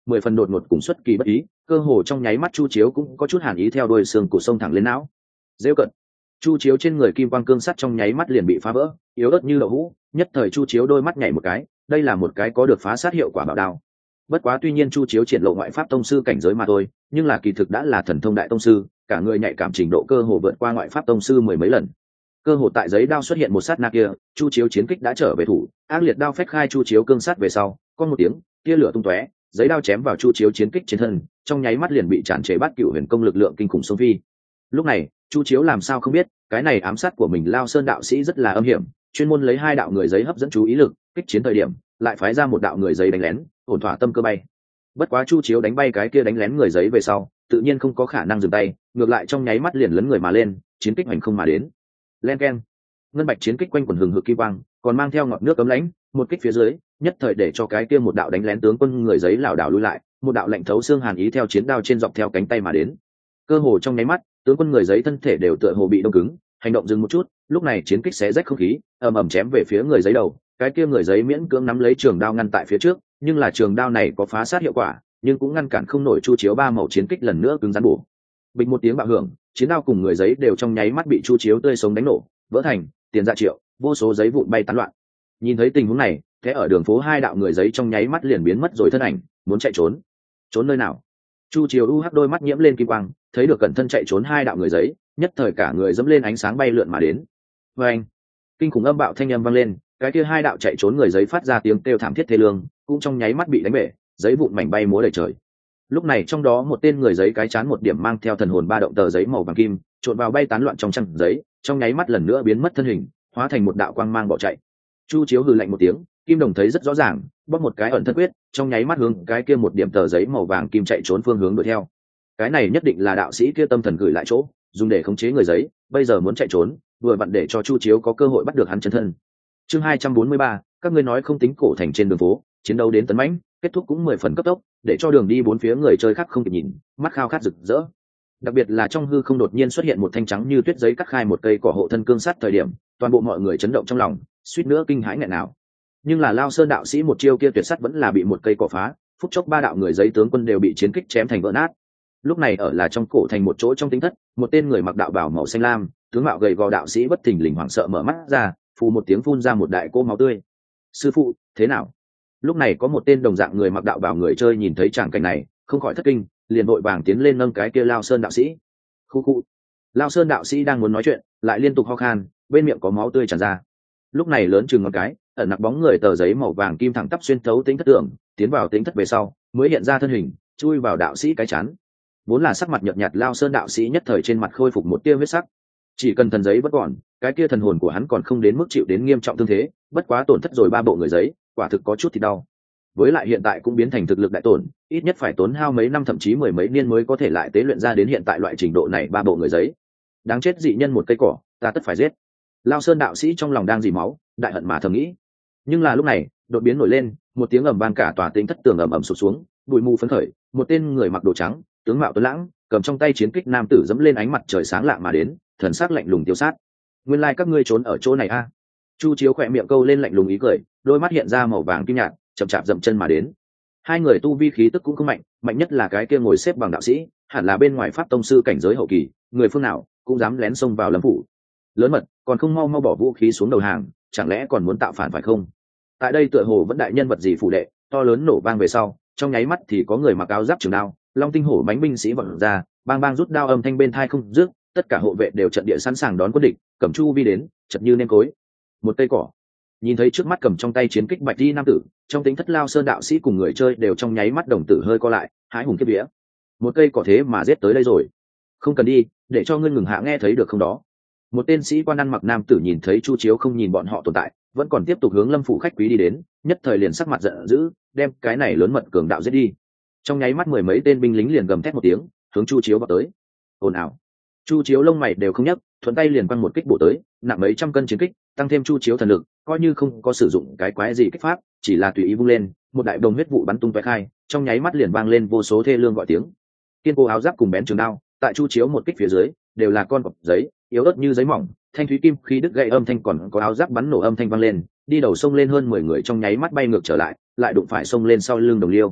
mười phần đột ngột cùng xuất kỳ bất ý, cơ hồ trong nháy mắt Chu Chiếu cũng có chút hàn ý theo đuôi xương cổ sông thẳng lên não. Dễ cận. Chu Chiếu trên người kim quang cương sắt trong nháy mắt liền bị phá vỡ, yếu ớt như đậu hũ, nhất thời Chu Chiếu đôi mắt nhảy một cái, đây là một cái có được phá sát hiệu quả bảo đao. Bất quá tuy nhiên Chu Chiếu triển lộ ngoại pháp tông sư cảnh giới mà thôi, nhưng là kỳ thực đã là thần thông đại tông sư, cả người nhạy cảm trình độ cơ hồ vượt qua ngoại pháp tông sư mười mấy lần. Cơ hồ tại giấy đao xuất hiện một sát na kia, Chu Chiếu chiến kích đã trở về thủ, ác liệt đao phách khai Chu Chiếu cương sắt về sau, có một tiếng, tia lửa tung tóe, giấy đao chém vào Chu Chiếu chiến kích trên thân, trong nháy mắt liền bị tràn trề bát cửu huyền công lực lượng kinh khủng xông phi. Lúc này, Chu Chiếu làm sao không biết, cái này ám sát của mình Lao Sơn đạo sĩ rất là âm hiểm, chuyên môn lấy hai đạo người giấy hấp dẫn chú ý lực, kích chiến thời điểm, lại phái ra một đạo người giấy đánh lén, ổn thỏa tâm cơ bay. Bất quá Chu Chiếu đánh bay cái kia đánh lén người giấy về sau, tự nhiên không có khả năng dừng tay, ngược lại trong nháy mắt liền lấn người mà lên, chiến kích hành không mà đến. Len keng, ngân bạch chiến kích quanh quần hừng hực kim quang, còn mang theo ngọn nước cấm lãnh, một kích phía dưới, nhất thời để cho cái kia một đạo đánh lén tướng quân người giấy lảo đảo lui lại, một đạo lạnh thấu xương hàn ý theo chiến đao trên dọc theo cánh tay mà đến. Cơ hồ trong nháy mắt, tướng quân người giấy thân thể đều tựa hồ bị đông cứng, hành động dừng một chút, lúc này chiến kích xé rách không khí, ầm ầm chém về phía người giấy đầu, cái kia người giấy miễn cưỡng nắm lấy trường đao ngăn tại phía trước, nhưng là trường đao này có phá sát hiệu quả, nhưng cũng ngăn cản không nổi Chu Chiếu ba màu chiến kích lần nữa cứng rắn bổ. Bịch một tiếng bạo hưởng, chiến đao cùng người giấy đều trong nháy mắt bị Chu Chiếu tươi sống đánh nổ, vỡ thành tiền dạ triệu, vô số giấy vụn bay tán loạn. Nhìn thấy tình huống này, thế ở đường phố hai đạo người giấy trong nháy mắt liền biến mất rồi thân ảnh, muốn chạy trốn. Trốn nơi nào? Chu Chiếu u hắc đôi mắt nhiễm lên kim quang, thấy được cẩn thân chạy trốn hai đạo người giấy, nhất thời cả người dẫm lên ánh sáng bay lượn mà đến. Và anh, kinh khủng âm bạo thanh âm vang lên, cái kia hai đạo chạy trốn người giấy phát ra tiếng kêu thảm thiết thê lương, cũng trong nháy mắt bị đánh bể, giấy vụn mảnh bay múa đầy trời. Lúc này trong đó một tên người giấy cái chán một điểm mang theo thần hồn ba động tờ giấy màu vàng kim, trộn vào bay tán loạn trong trang giấy, trong nháy mắt lần nữa biến mất thân hình, hóa thành một đạo quang mang bỏ chạy. Chu Chiếu hừ lạnh một tiếng, kim đồng thấy rất rõ ràng, bóp một cái ẩn thân quyết, trong nháy mắt hướng cái kia một điểm tờ giấy màu vàng kim chạy trốn phương hướng đuổi theo. Cái này nhất định là đạo sĩ kia tâm thần gửi lại chỗ, dùng để khống chế người giấy, bây giờ muốn chạy trốn, vừa vặn để cho Chu Chiếu có cơ hội bắt được hắn chân thân. Chương hai trăm bốn mươi ba, các ngươi nói không tính cổ thành trên đường phố, chiến đấu đến tấn mãnh, kết thúc cũng mười phần cấp tốc, để cho đường đi bốn phía người chơi khác không kịp nhìn, mắt khao khát rực rỡ. Đặc biệt là trong hư không đột nhiên xuất hiện một thanh trắng như tuyết giấy cắt khai một cây cỏ hộ thân cương sắt thời điểm, toàn bộ mọi người chấn động trong lòng, suýt nữa kinh hãi nghẹn nào. Nhưng là Lao Sơn đạo sĩ một chiêu kia tuyệt sắt vẫn là bị một cây cỏ phá, phút chốc ba đạo người giấy tướng quân đều bị chiến kích chém thành vỡ nát. Lúc này ở là trong cổ thành một chỗ trong tính thất, một tên người mặc đạo bào màu xanh lam, tướng mạo gầy gò đạo sĩ bất thình lình hoảng sợ mở mắt ra, phù một tiếng phun ra một đại cỗ máu tươi. Sư phụ, thế nào? Lúc này có một tên đồng dạng người mặc đạo bào người chơi nhìn thấy tràng cảnh này, không khỏi thất kinh, liền vội vàng tiến lên nâng cái kia Lao Sơn đạo sĩ. Khu khu. Lao Sơn đạo sĩ đang muốn nói chuyện, lại liên tục ho khan, bên miệng có máu tươi tràn ra. Lúc này lớn chừng một cái, ẩn nặc bóng người tờ giấy màu vàng kim thẳng tắp xuyên thấu tính thất tưởng, tiến vào tính thất về sau, mới hiện ra thân hình, chui vào đạo sĩ cái chán. Vốn là sắc mặt nhợt nhạt Lao Sơn đạo sĩ nhất thời trên mặt khôi phục một tia huyết sắc. Chỉ cần thần giấy vẫn còn, cái kia thần hồn của hắn còn không đến mức chịu đến nghiêm trọng thương thế, bất quá tổn thất rồi ba bộ người giấy, quả thực có chút thì đau. Với lại hiện tại cũng biến thành thực lực đại tổn, ít nhất phải tốn hao mấy năm thậm chí mười mấy niên mới có thể lại tế luyện ra đến hiện tại loại trình độ này ba bộ người giấy. Đáng chết dị nhân một cây cỏ, ta tất phải giết. Lao Sơn đạo sĩ trong lòng đang dì máu, đại hận mà thầm nghĩ. Nhưng là lúc này, đột biến nổi lên, một tiếng ầm vang cả tòa tính thất tường ầm ầm sụp xuống, bụi mù phấn khởi, một tên người mặc đồ trắng, tướng mạo tuấn lãng, cầm trong tay chiến kích nam tử dẫm lên ánh mặt trời sáng lạ mà đến, thần sắc lạnh lùng tiêu sát. Nguyên lai like các ngươi trốn ở chỗ này a? À? Chu Chiếu khỏe miệng câu lên lạnh lùng ý cười, đôi mắt hiện ra màu vàng kim nhạt, chậm chạp dậm chân mà đến. Hai người tu vi khí tức cũng không mạnh, mạnh nhất là cái kia ngồi xếp bằng đạo sĩ, hẳn là bên ngoài pháp tông sư cảnh giới hậu kỳ, người phương nào cũng dám lén xông vào lâm phủ. Lớn mật, còn không mau mau bỏ vũ khí xuống đầu hàng, chẳng lẽ còn muốn tạo phản phải không? Tại đây tựa hồ vẫn đại nhân vật gì phủ đệ, to lớn nổ vang về sau, trong nháy mắt thì có người mặc áo giáp trường đao, long tinh hổ bánh binh sĩ vọt ra, bang bang rút đao âm thanh bên thai không dứt, tất cả hộ vệ đều trận địa sẵn sàng đón quân địch, cầm chu vi đến, chật như nêm cối. Một cây cỏ. Nhìn thấy trước mắt cầm trong tay chiến kích bạch đi nam tử, trong tính thất Lao Sơn đạo sĩ cùng người chơi đều trong nháy mắt đồng tử hơi co lại, hái hùng kiếp vía. Một cây cỏ thế mà giết tới đây rồi. Không cần đi, để cho ngươi ngừng hạ nghe thấy được không đó. Một tên sĩ quan ăn mặc nam tử nhìn thấy Chu Chiếu không nhìn bọn họ tồn tại, vẫn còn tiếp tục hướng lâm phủ khách quý đi đến, nhất thời liền sắc mặt giận dữ, đem cái này lớn mật cường đạo giết đi. Trong nháy mắt mười mấy tên binh lính liền gầm thét một tiếng, hướng Chu Chiếu vào tới. Ồn ào. Chu Chiếu lông mày đều không nhấc, thuận tay liền quăng một kích bổ tới, nặng mấy trăm cân chiến kích, tăng thêm Chu Chiếu thần lực, coi như không có sử dụng cái quái gì kích pháp, chỉ là tùy ý vung lên, một đại đồng huyết vụ bắn tung tóe khai, trong nháy mắt liền vang lên vô số thê lương gọi tiếng. Kiên cố áo giáp cùng bén trường đao, tại Chu Chiếu một kích phía dưới, đều là con cọp giấy, yếu ớt như giấy mỏng, thanh thúy kim khi đứt gãy âm thanh còn có áo giáp bắn nổ âm thanh vang lên, đi đầu sông lên hơn mười người trong nháy mắt bay ngược trở lại, lại đụng phải sông lên sau lưng đồng liêu.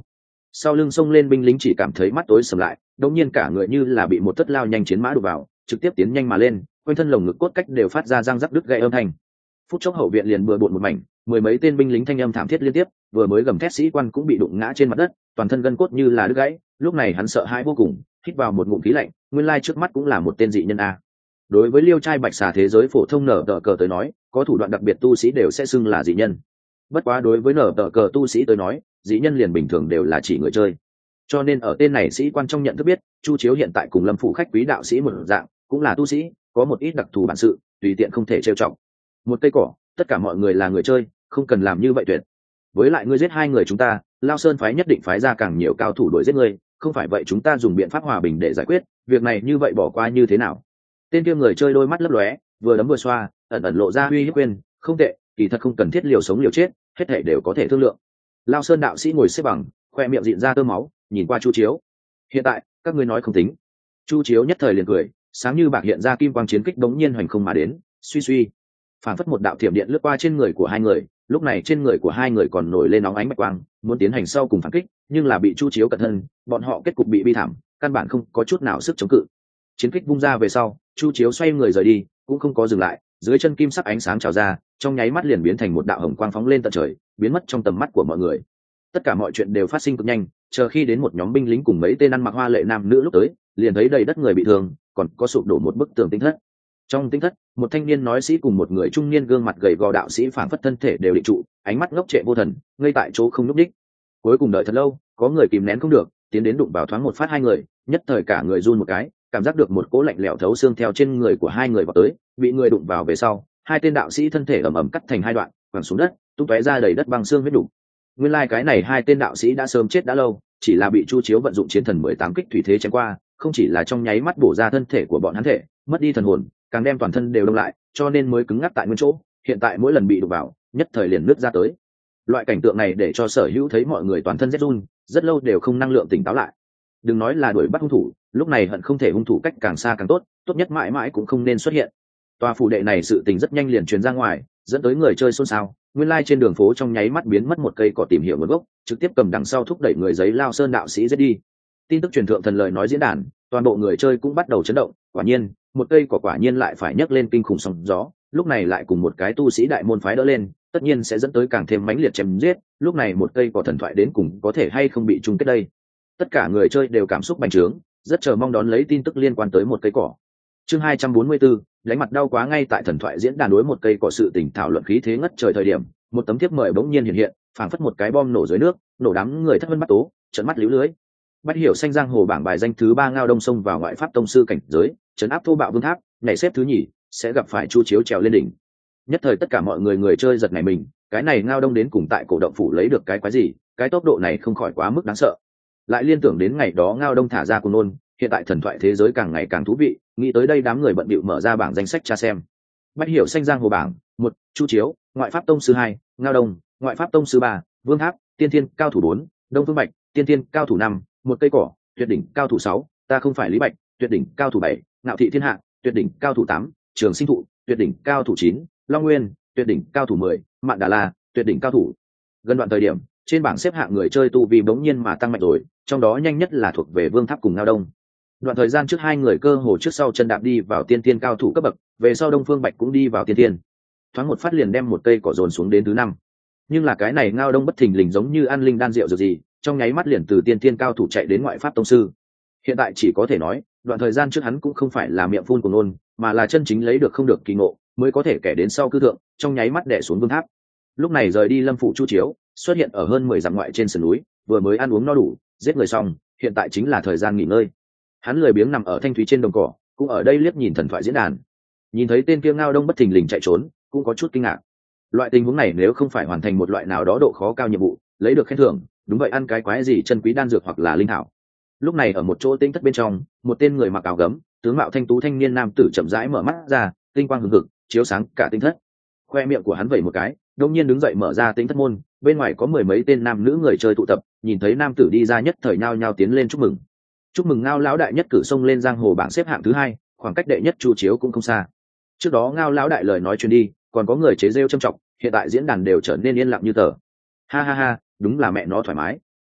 sau lưng xông lên binh lính chỉ cảm thấy mắt tối sầm lại, đột nhiên cả người như là bị một tất lao nhanh chiến mã đụng vào, trực tiếp tiến nhanh mà lên, quanh thân lồng ngực cốt cách đều phát ra răng rắc đứt gãy âm thanh. Phút chốc hậu viện liền bừa bộn một mảnh, mười mấy tên binh lính thanh âm thảm thiết liên tiếp, vừa mới gầm thét sĩ quan cũng bị đụng ngã trên mặt đất, toàn thân gân cốt như là đứt gãy. Lúc này hắn sợ hãi vô cùng, hít vào một ngụm khí lạnh, nguyên lai trước mắt cũng là một tên dị nhân a. Đối với liêu trai bạch xà thế giới phổ thông nở tờ cờ tới nói, có thủ đoạn đặc biệt tu sĩ đều sẽ xưng là dị nhân. Bất quá đối với nở tờ cờ tu sĩ tới nói, dị nhân liền bình thường đều là chỉ người chơi. Cho nên ở tên này sĩ quan trong nhận thức biết, Chu Chiếu hiện tại cùng Lâm Phủ khách quý đạo sĩ một dạng, cũng là tu sĩ, có một ít đặc thù bản sự, tùy tiện không thể trêu chọc. Một cây cỏ, tất cả mọi người là người chơi, không cần làm như vậy tuyệt. Với lại ngươi giết hai người chúng ta, Lao Sơn phái nhất định phái ra càng nhiều cao thủ đuổi giết ngươi, không phải vậy chúng ta dùng biện pháp hòa bình để giải quyết, việc này như vậy bỏ qua như thế nào? Tên kia người chơi đôi mắt lấp lóe, vừa đấm vừa xoa, ẩn ẩn lộ ra uy hiếp quyền, không tệ, kỳ thật không cần thiết liều sống liều chết, hết thảy đều có thể thương lượng. Lao Sơn đạo sĩ ngồi xếp bằng, khoe miệng dịn ra tơ máu, nhìn qua Chu Chiếu. Hiện tại, các ngươi nói không tính. Chu Chiếu nhất thời liền cười, sáng như bạc hiện ra kim quang chiến kích đống nhiên hoành không mà đến, suy suy, phản phất một đạo thiểm điện lướt qua trên người của hai người. Lúc này trên người của hai người còn nổi lên nóng ánh bạch quang, muốn tiến hành sau cùng phản kích, nhưng là bị Chu Chiếu cẩn thân, bọn họ kết cục bị bi thảm, căn bản không có chút nào sức chống cự. Chiến kích vung ra về sau, Chu Chiếu xoay người rời đi, cũng không có dừng lại, dưới chân kim sắc ánh sáng trào ra, trong nháy mắt liền biến thành một đạo hồng quang phóng lên tận trời, biến mất trong tầm mắt của mọi người. Tất cả mọi chuyện đều phát sinh cực nhanh, chờ khi đến một nhóm binh lính cùng mấy tên ăn mặc hoa lệ nam nữ lúc tới, liền thấy đầy đất người bị thương, còn có sụp đổ một bức tường tinh thất. Trong tinh thất, một thanh niên nói sĩ cùng một người trung niên gương mặt gầy gò đạo sĩ phảng phất thân thể đều định trụ, ánh mắt ngốc trệ vô thần, ngây tại chỗ không nhúc nhích. Cuối cùng đợi thật lâu, có người kìm nén không được, tiến đến đụng vào thoáng một phát hai người, nhất thời cả người run một cái, cảm giác được một cỗ lạnh lẽo thấu xương theo trên người của hai người vào tới, bị người đụng vào về sau, hai tên đạo sĩ thân thể ầm ầm cắt thành hai đoạn, quẳng xuống đất, tung tóe ra đầy đất băng xương huyết đủ. Nguyên lai like cái này hai tên đạo sĩ đã sớm chết đã lâu, chỉ là bị Chu Chiếu vận dụng chiến thần mười tám kích thủy thế chém qua, không chỉ là trong nháy mắt bổ ra thân thể của bọn hắn thể, mất đi thần hồn, càng đem toàn thân đều đông lại, cho nên mới cứng ngắc tại nguyên chỗ, hiện tại mỗi lần bị đụng vào, nhất thời liền nứt ra tới. Loại cảnh tượng này để cho Sở Hữu thấy mọi người toàn thân rét run, rất lâu đều không năng lượng tỉnh táo lại. Đừng nói là đuổi bắt hung thủ, lúc này hận không thể hung thủ cách càng xa càng tốt, tốt nhất mãi mãi cũng không nên xuất hiện. Tòa phủ đệ này sự tình rất nhanh liền truyền ra ngoài, dẫn tới người chơi xôn xao. Nguyên lai trên đường phố trong nháy mắt biến mất một cây cỏ tìm hiểu nguồn gốc, trực tiếp cầm đằng sau thúc đẩy người giấy Lao Sơn đạo sĩ giết đi. Tin tức truyền thượng thần lời nói diễn đàn, toàn bộ người chơi cũng bắt đầu chấn động. Quả nhiên, một cây cỏ quả nhiên lại phải nhấc lên kinh khủng sóng gió, lúc này lại cùng một cái tu sĩ đại môn phái đỡ lên, tất nhiên sẽ dẫn tới càng thêm mãnh liệt chém giết. Lúc này một cây cỏ thần thoại đến cùng có thể hay không bị chung kết đây? Tất cả người chơi đều cảm xúc bành trướng, rất chờ mong đón lấy tin tức liên quan tới một cây cỏ. Chương hai trăm bốn mươi tư, đánh mặt đau quá. Ngay tại thần thoại diễn đàn đối một cây cỏ sự tình thảo luận khí thế ngất trời thời điểm, một tấm thiếp mời bỗng nhiên hiện hiện, phảng phất một cái bom nổ dưới nước, nổ đám người thất vân bắt tố, trợn mắt liễu lưới. Bách Hiểu Xanh giang hồ bảng bài danh thứ ba Ngao Đông xông vào ngoại pháp tông sư cảnh giới, trấn áp thô bạo vương tháp, nhảy xếp thứ nhì, sẽ gặp phải Chu Chiếu trèo lên đỉnh. Nhất thời tất cả mọi người người chơi giật nảy mình, cái này Ngao Đông đến cùng tại cổ động phủ lấy được cái quái gì, cái tốc độ này không khỏi quá mức đáng sợ. Lại liên tưởng đến ngày đó Ngao Đông thả ra cuồng nôn, hiện tại thần thoại thế giới càng ngày càng thú vị, nghĩ tới đây đám người bận bịu mở ra bảng danh sách tra xem. Bách Hiểu Xanh giang hồ bảng: một, Chu Chiếu, ngoại pháp tông sư hai, Ngao Đông, ngoại pháp tông sư ba, Vương Tháp, tiên thiên cao thủ bốn, Đông Phương Bạch, tiên thiên cao thủ năm, một cây cỏ, tuyệt đỉnh cao thủ sáu, ta không phải Lý Bạch, tuyệt đỉnh cao thủ bảy, Ngạo Thị Thiên Hạ, tuyệt đỉnh cao thủ tám, Trường Sinh Thụ, tuyệt đỉnh cao thủ chín, Long Nguyên, tuyệt đỉnh cao thủ mười, Mạn Đà La, tuyệt đỉnh cao thủ. Gần đoạn thời điểm, trên bảng xếp hạng người chơi tu vi bỗng nhiên mà tăng mạnh rồi, trong đó nhanh nhất là thuộc về Vương Tháp cùng Ngao Đông. Đoạn thời gian trước hai người cơ hồ trước sau chân đạp đi vào tiên tiên cao thủ cấp bậc, về sau Đông Phương Bạch cũng đi vào tiên tiên. Thoáng một phát liền đem một cây cỏ dồn xuống đến thứ năm. Nhưng là cái này Ngao Đông bất thình lình giống như ăn linh đan rượu dược gì, trong nháy mắt liền từ tiên tiên cao thủ chạy đến ngoại pháp tông sư. Hiện tại chỉ có thể nói, đoạn thời gian trước hắn cũng không phải là miệng phun của nôn, mà là chân chính lấy được không được kỳ ngộ, mới có thể kẻ đến sau cư thượng, trong nháy mắt đè xuống Vương Tháp. Lúc này rời đi Lâm phủ Chu Chiếu, xuất hiện ở hơn mười dặm ngoại trên sườn núi, vừa mới ăn uống no đủ, giết người xong, hiện tại chính là thời gian nghỉ ngơi. Hắn lười biếng nằm ở thanh thúy trên đồng cỏ, cũng ở đây liếc nhìn thần thoại diễn đàn. Nhìn thấy tên kia Ngao Đông bất thình lình chạy trốn, cũng có chút kinh ngạc. Loại tình huống này nếu không phải hoàn thành một loại nào đó độ khó cao nhiệm vụ, lấy được khen thưởng, đúng vậy ăn cái quái gì chân quý đan dược hoặc là linh thảo. Lúc này ở một chỗ tinh thất bên trong, một tên người mặc áo gấm, tướng mạo thanh tú thanh niên nam tử chậm rãi mở mắt ra, tinh quang hừng hực, chiếu sáng cả tinh thất. Khoe miệng của hắn vẩy một cái, đột nhiên đứng dậy mở ra tinh thất môn, bên ngoài có mười mấy tên nam nữ người chơi tụ tập, nhìn thấy nam tử đi ra nhất thời nhao nhao tiến lên chúc mừng. Chúc mừng Ngao lão đại nhất cử xông lên giang hồ bảng xếp hạng thứ hai, khoảng cách đệ nhất Chu Chiếu cũng không xa. Trước đó Ngao lão đại lời nói truyền đi, còn có người chế rêu châm trọng, hiện tại diễn đàn đều trở nên yên lặng như tờ. Ha ha ha, đúng là mẹ nó thoải mái.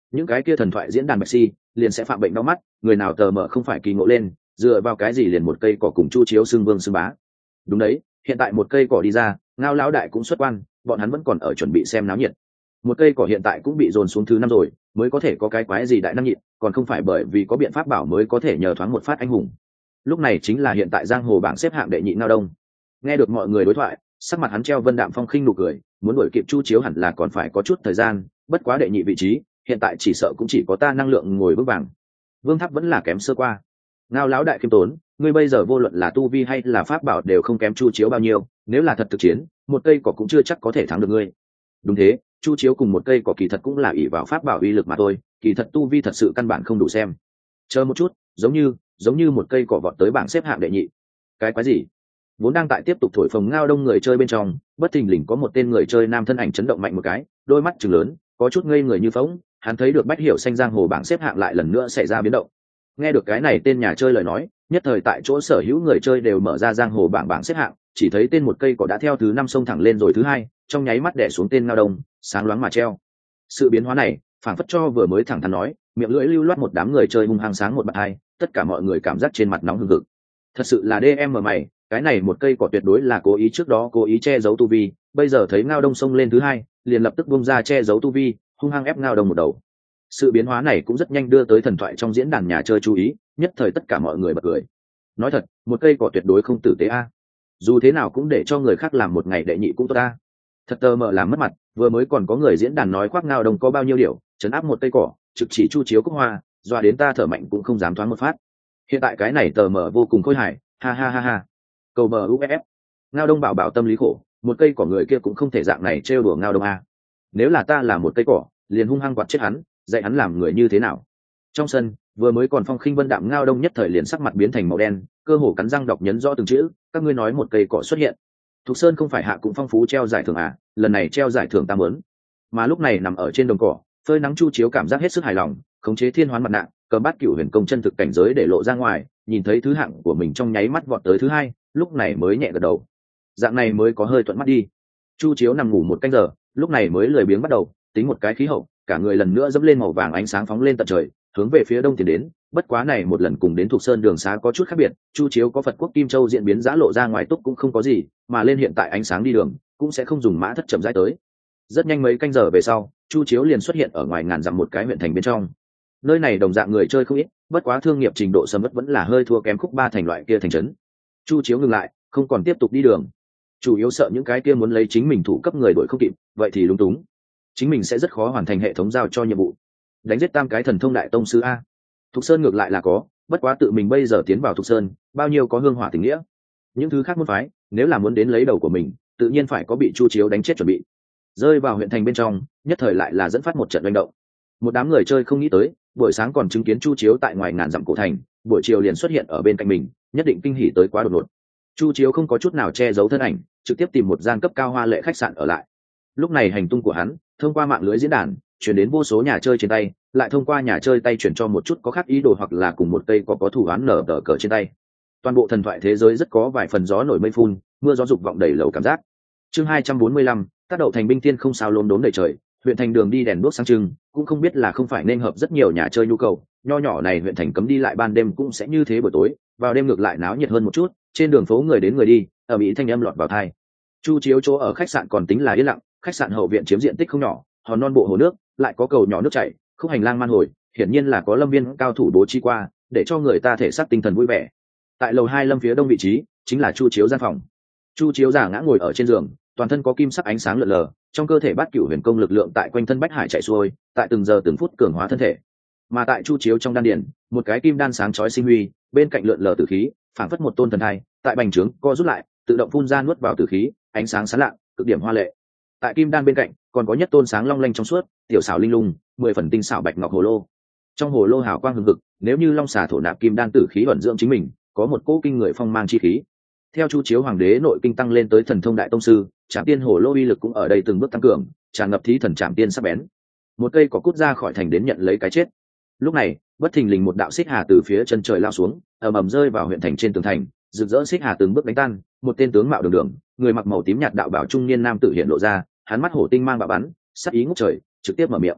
những cái kia thần thoại diễn đàn bạch si liền sẽ phạm bệnh đau mắt, người nào tờ mờ không phải kỳ ngộ lên, dựa vào cái gì liền một cây cỏ cùng Chu Chiếu xưng vương xưng bá. Đúng đấy, hiện tại một cây cỏ đi ra, Ngao lão đại cũng xuất quan, bọn hắn vẫn còn ở chuẩn bị xem náo nhiệt. Một cây cỏ hiện tại cũng bị dồn xuống thứ năm rồi, mới có thể có cái quái gì đại năng nhịn, còn không phải bởi vì có biện pháp bảo mới có thể nhờ thoáng một phát anh hùng. Lúc này chính là hiện tại giang hồ bảng xếp hạng đệ nhị Ngao Đông. Nghe được mọi người đối thoại, sắc mặt hắn treo vân đạm phong khinh nụ cười, muốn đuổi kịp Chu Chiếu hẳn là còn phải có chút thời gian, bất quá đệ nhị vị trí, hiện tại chỉ sợ cũng chỉ có ta năng lượng ngồi vững vàng. Vương Tháp vẫn là kém sơ qua. Ngao lão đại khiêm tốn, ngươi bây giờ vô luận là tu vi hay là pháp bảo đều không kém Chu Chiếu bao nhiêu, nếu là thật thực chiến, một cây cỏ cũng chưa chắc có thể thắng được ngươi. Đúng thế, Chu Chiếu cùng một cây cỏ kỳ thật cũng là ỷ vào pháp bảo uy lực mà thôi, kỳ thật tu vi thật sự căn bản không đủ xem. Chờ một chút, giống như, giống như một cây cỏ vọt tới bảng xếp hạng đệ nhị. Cái quái gì? Vốn đang tại tiếp tục thổi phồng Ngao Đông người chơi bên trong, bất thình lình có một tên người chơi nam thân ảnh chấn động mạnh một cái, đôi mắt trừng lớn, có chút ngây người như phỗng, hắn thấy được Bách Hiểu Xanh giang hồ bảng xếp hạng lại lần nữa xảy ra biến động. Nghe được cái này tên nhà chơi lời nói, nhất thời tại chỗ sở hữu người chơi đều mở ra giang hồ bảng bảng xếp hạng, chỉ thấy tên một cây cỏ đã theo thứ năm xông thẳng lên rồi thứ hai, trong nháy mắt đè xuống tên Ngao Đông, sáng loáng mà treo. Sự biến hóa này, phảng phất cho vừa mới thẳng thắn nói, miệng lưỡi lưu loát một đám người chơi hung hăng sáng một bạt hai, tất cả mọi người cảm giác trên mặt nóng hừng hực. Thật sự là đê em mày, cái này một cây cỏ tuyệt đối là cố ý trước đó cố ý che giấu tu vi, bây giờ thấy Ngao Đông xông lên thứ hai, liền lập tức bung ra che giấu tu vi, hung hăng ép Ngao Đông một đầu. Sự biến hóa này cũng rất nhanh đưa tới thần thoại trong diễn đàn nhà chơi chú ý, nhất thời tất cả mọi người bật cười. Nói thật, một cây cỏ tuyệt đối không tử tế a. Dù thế nào cũng để cho người khác làm một ngày đệ nhị cũng tốt a. Thật tờ mờ làm mất mặt, vừa mới còn có người diễn đàn nói khoác Ngao Đông có bao nhiêu điều, chấn áp một cây cỏ, trực chỉ Chu Chiếu Cúc Hoa, dọa đến ta thở mạnh cũng không dám thoáng một phát. Hiện tại cái này tờ mờ vô cùng khôi hài, ha ha ha ha. Cầu bờ u ép ép. Ngao Đông bảo bảo tâm lý khổ, một cây cỏ người kia cũng không thể dạng này trêu đùa Ngao Đông a. Nếu là ta là một cây cỏ, liền hung hăng quạt chết hắn, dạy hắn làm người như thế nào. Trong sân, vừa mới còn phong khinh vân đạm Ngao Đông nhất thời liền sắc mặt biến thành màu đen, cơ hồ cắn răng đọc nhấn rõ từng chữ, các ngươi nói một cây cỏ xuất hiện. Thục Sơn không phải hạ cũng phong phú treo giải thưởng à, lần này treo giải thưởng ta muốn. Mà lúc này nằm ở trên đồng cỏ, phơi nắng Chu Chiếu cảm giác hết sức hài lòng, khống chế thiên hoán mặt nạ, cầm bát cửu huyền công chân thực cảnh giới để lộ ra ngoài, nhìn thấy thứ hạng của mình trong nháy mắt vọt tới thứ hai, lúc này mới nhẹ gật đầu. Dạng này mới có hơi thuận mắt đi. Chu Chiếu nằm ngủ một canh giờ, lúc này mới lười biếng bắt đầu, tính một cái khí hậu, cả người lần nữa dẫm lên màu vàng ánh sáng phóng lên tận trời, hướng về phía đông tiến đến. Bất quá này một lần cùng đến Thục Sơn đường xá có chút khác biệt, Chu Chiếu có Phật quốc Kim Châu diễn biến giã lộ ra ngoài túc cũng không có gì, mà lên hiện tại ánh sáng đi đường cũng sẽ không dùng mã thất chậm rãi tới. Rất nhanh mấy canh giờ về sau, Chu Chiếu liền xuất hiện ở ngoài ngàn dặm một cái huyện thành bên trong. Nơi này đồng dạng người chơi không ít, bất quá thương nghiệp trình độ sầm mất vẫn là hơi thua kém khúc ba thành loại kia thành trấn. Chu Chiếu ngừng lại, không còn tiếp tục đi đường, chủ yếu sợ những cái kia muốn lấy chính mình thủ cấp người đuổi không kịp, vậy thì lúng túng, chính mình sẽ rất khó hoàn thành hệ thống giao cho nhiệm vụ. Đánh giết tam cái thần thông đại tông sư a. Thục Sơn ngược lại là có, bất quá tự mình bây giờ tiến vào Thục Sơn, bao nhiêu có hương hỏa tình nghĩa. Những thứ khác môn phái, nếu là muốn đến lấy đầu của mình, tự nhiên phải có bị Chu Chiếu đánh chết chuẩn bị. Rơi vào huyện thành bên trong, nhất thời lại là dẫn phát một trận manh động. Một đám người chơi không nghĩ tới, buổi sáng còn chứng kiến Chu Chiếu tại ngoài ngàn dặm cổ thành, buổi chiều liền xuất hiện ở bên cạnh mình, nhất định kinh hỉ tới quá đột ngột. Chu Chiếu không có chút nào che giấu thân ảnh, trực tiếp tìm một gian cấp cao hoa lệ khách sạn ở lại. Lúc này hành tung của hắn, thông qua mạng lưới diễn đàn, chuyển đến vô số nhà chơi trên tay, lại thông qua nhà chơi tay chuyển cho một chút có khác ý đồ hoặc là cùng một cây có có thủ án nở tờ cờ trên tay. Toàn bộ thần thoại thế giới rất có vài phần gió nổi mây phun, mưa gió dục vọng đầy lầu cảm giác. Chương hai trăm bốn mươi lăm, tác đậu thành binh tiên không sao lốm đốm đầy trời, huyện thành đường đi đèn đuốc sáng trưng, cũng không biết là không phải nên hợp rất nhiều nhà chơi nhu cầu, nho nhỏ này huyện thành cấm đi lại ban đêm cũng sẽ như thế buổi tối, vào đêm ngược lại náo nhiệt hơn một chút, trên đường phố người đến người đi, ở mỹ thanh âm lọt vào tai. Chu Chiếu chỗ ở khách sạn còn tính là yên lặng, khách sạn hậu viện chiếm diện tích không nhỏ, hòn non bộ hồ nước, lại có cầu nhỏ nước chảy, khúc hành lang man hồi, hiển nhiên là có lâm viên cao thủ bố trí qua, để cho người ta thể xác tinh thần vui vẻ. Tại lầu hai lâm phía đông vị trí, chính là Chu Chiếu gian phòng. Chu Chiếu giả ngã ngồi ở trên giường, toàn thân có kim sắc ánh sáng lượn lờ, trong cơ thể bát cửu huyền công lực lượng tại quanh thân bách hải chạy xuôi, tại từng giờ từng phút cường hóa thân thể. Mà tại Chu Chiếu trong đan điền, một cái kim đan sáng chói sinh huy, bên cạnh lượn lờ tử khí, phảng phất một tôn thần thai, tại bành trướng co rút lại, tự động phun ra nuốt vào tử khí, ánh sáng sáng lạng, cực điểm hoa lệ. Tại kim đan bên cạnh, còn có nhất tôn sáng long lanh trong suốt, tiểu xảo linh lung, mười phần tinh xảo bạch ngọc hồ lô. Trong hồ lô hào quang hừng hực, nếu như long xà thổ nạp kim đan tử khí ẩn dưỡng chính mình, có một cỗ kinh người phong mang chi khí. Theo Chu Chiếu hoàng đế nội kinh tăng lên tới thần thông đại tông sư, Trảm Tiên hồ lô uy lực cũng ở đây từng bước tăng cường, tràn ngập thí thần Trảm Tiên sắc bén. Một cây cỏ cút ra khỏi thành đến nhận lấy cái chết. Lúc này, bất thình lình một đạo xích hà từ phía chân trời lao xuống, ầm ầm rơi vào huyện thành trên tường thành, rực rỡ xích hà từng bước đánh tan, một tên tướng mạo đường đường, người mặc màu tím nhạt đạo bảo trung niên nam tử hiện lộ ra, hắn mắt hổ tinh mang bạo bắn, sắc ý ngút trời, trực tiếp mở miệng.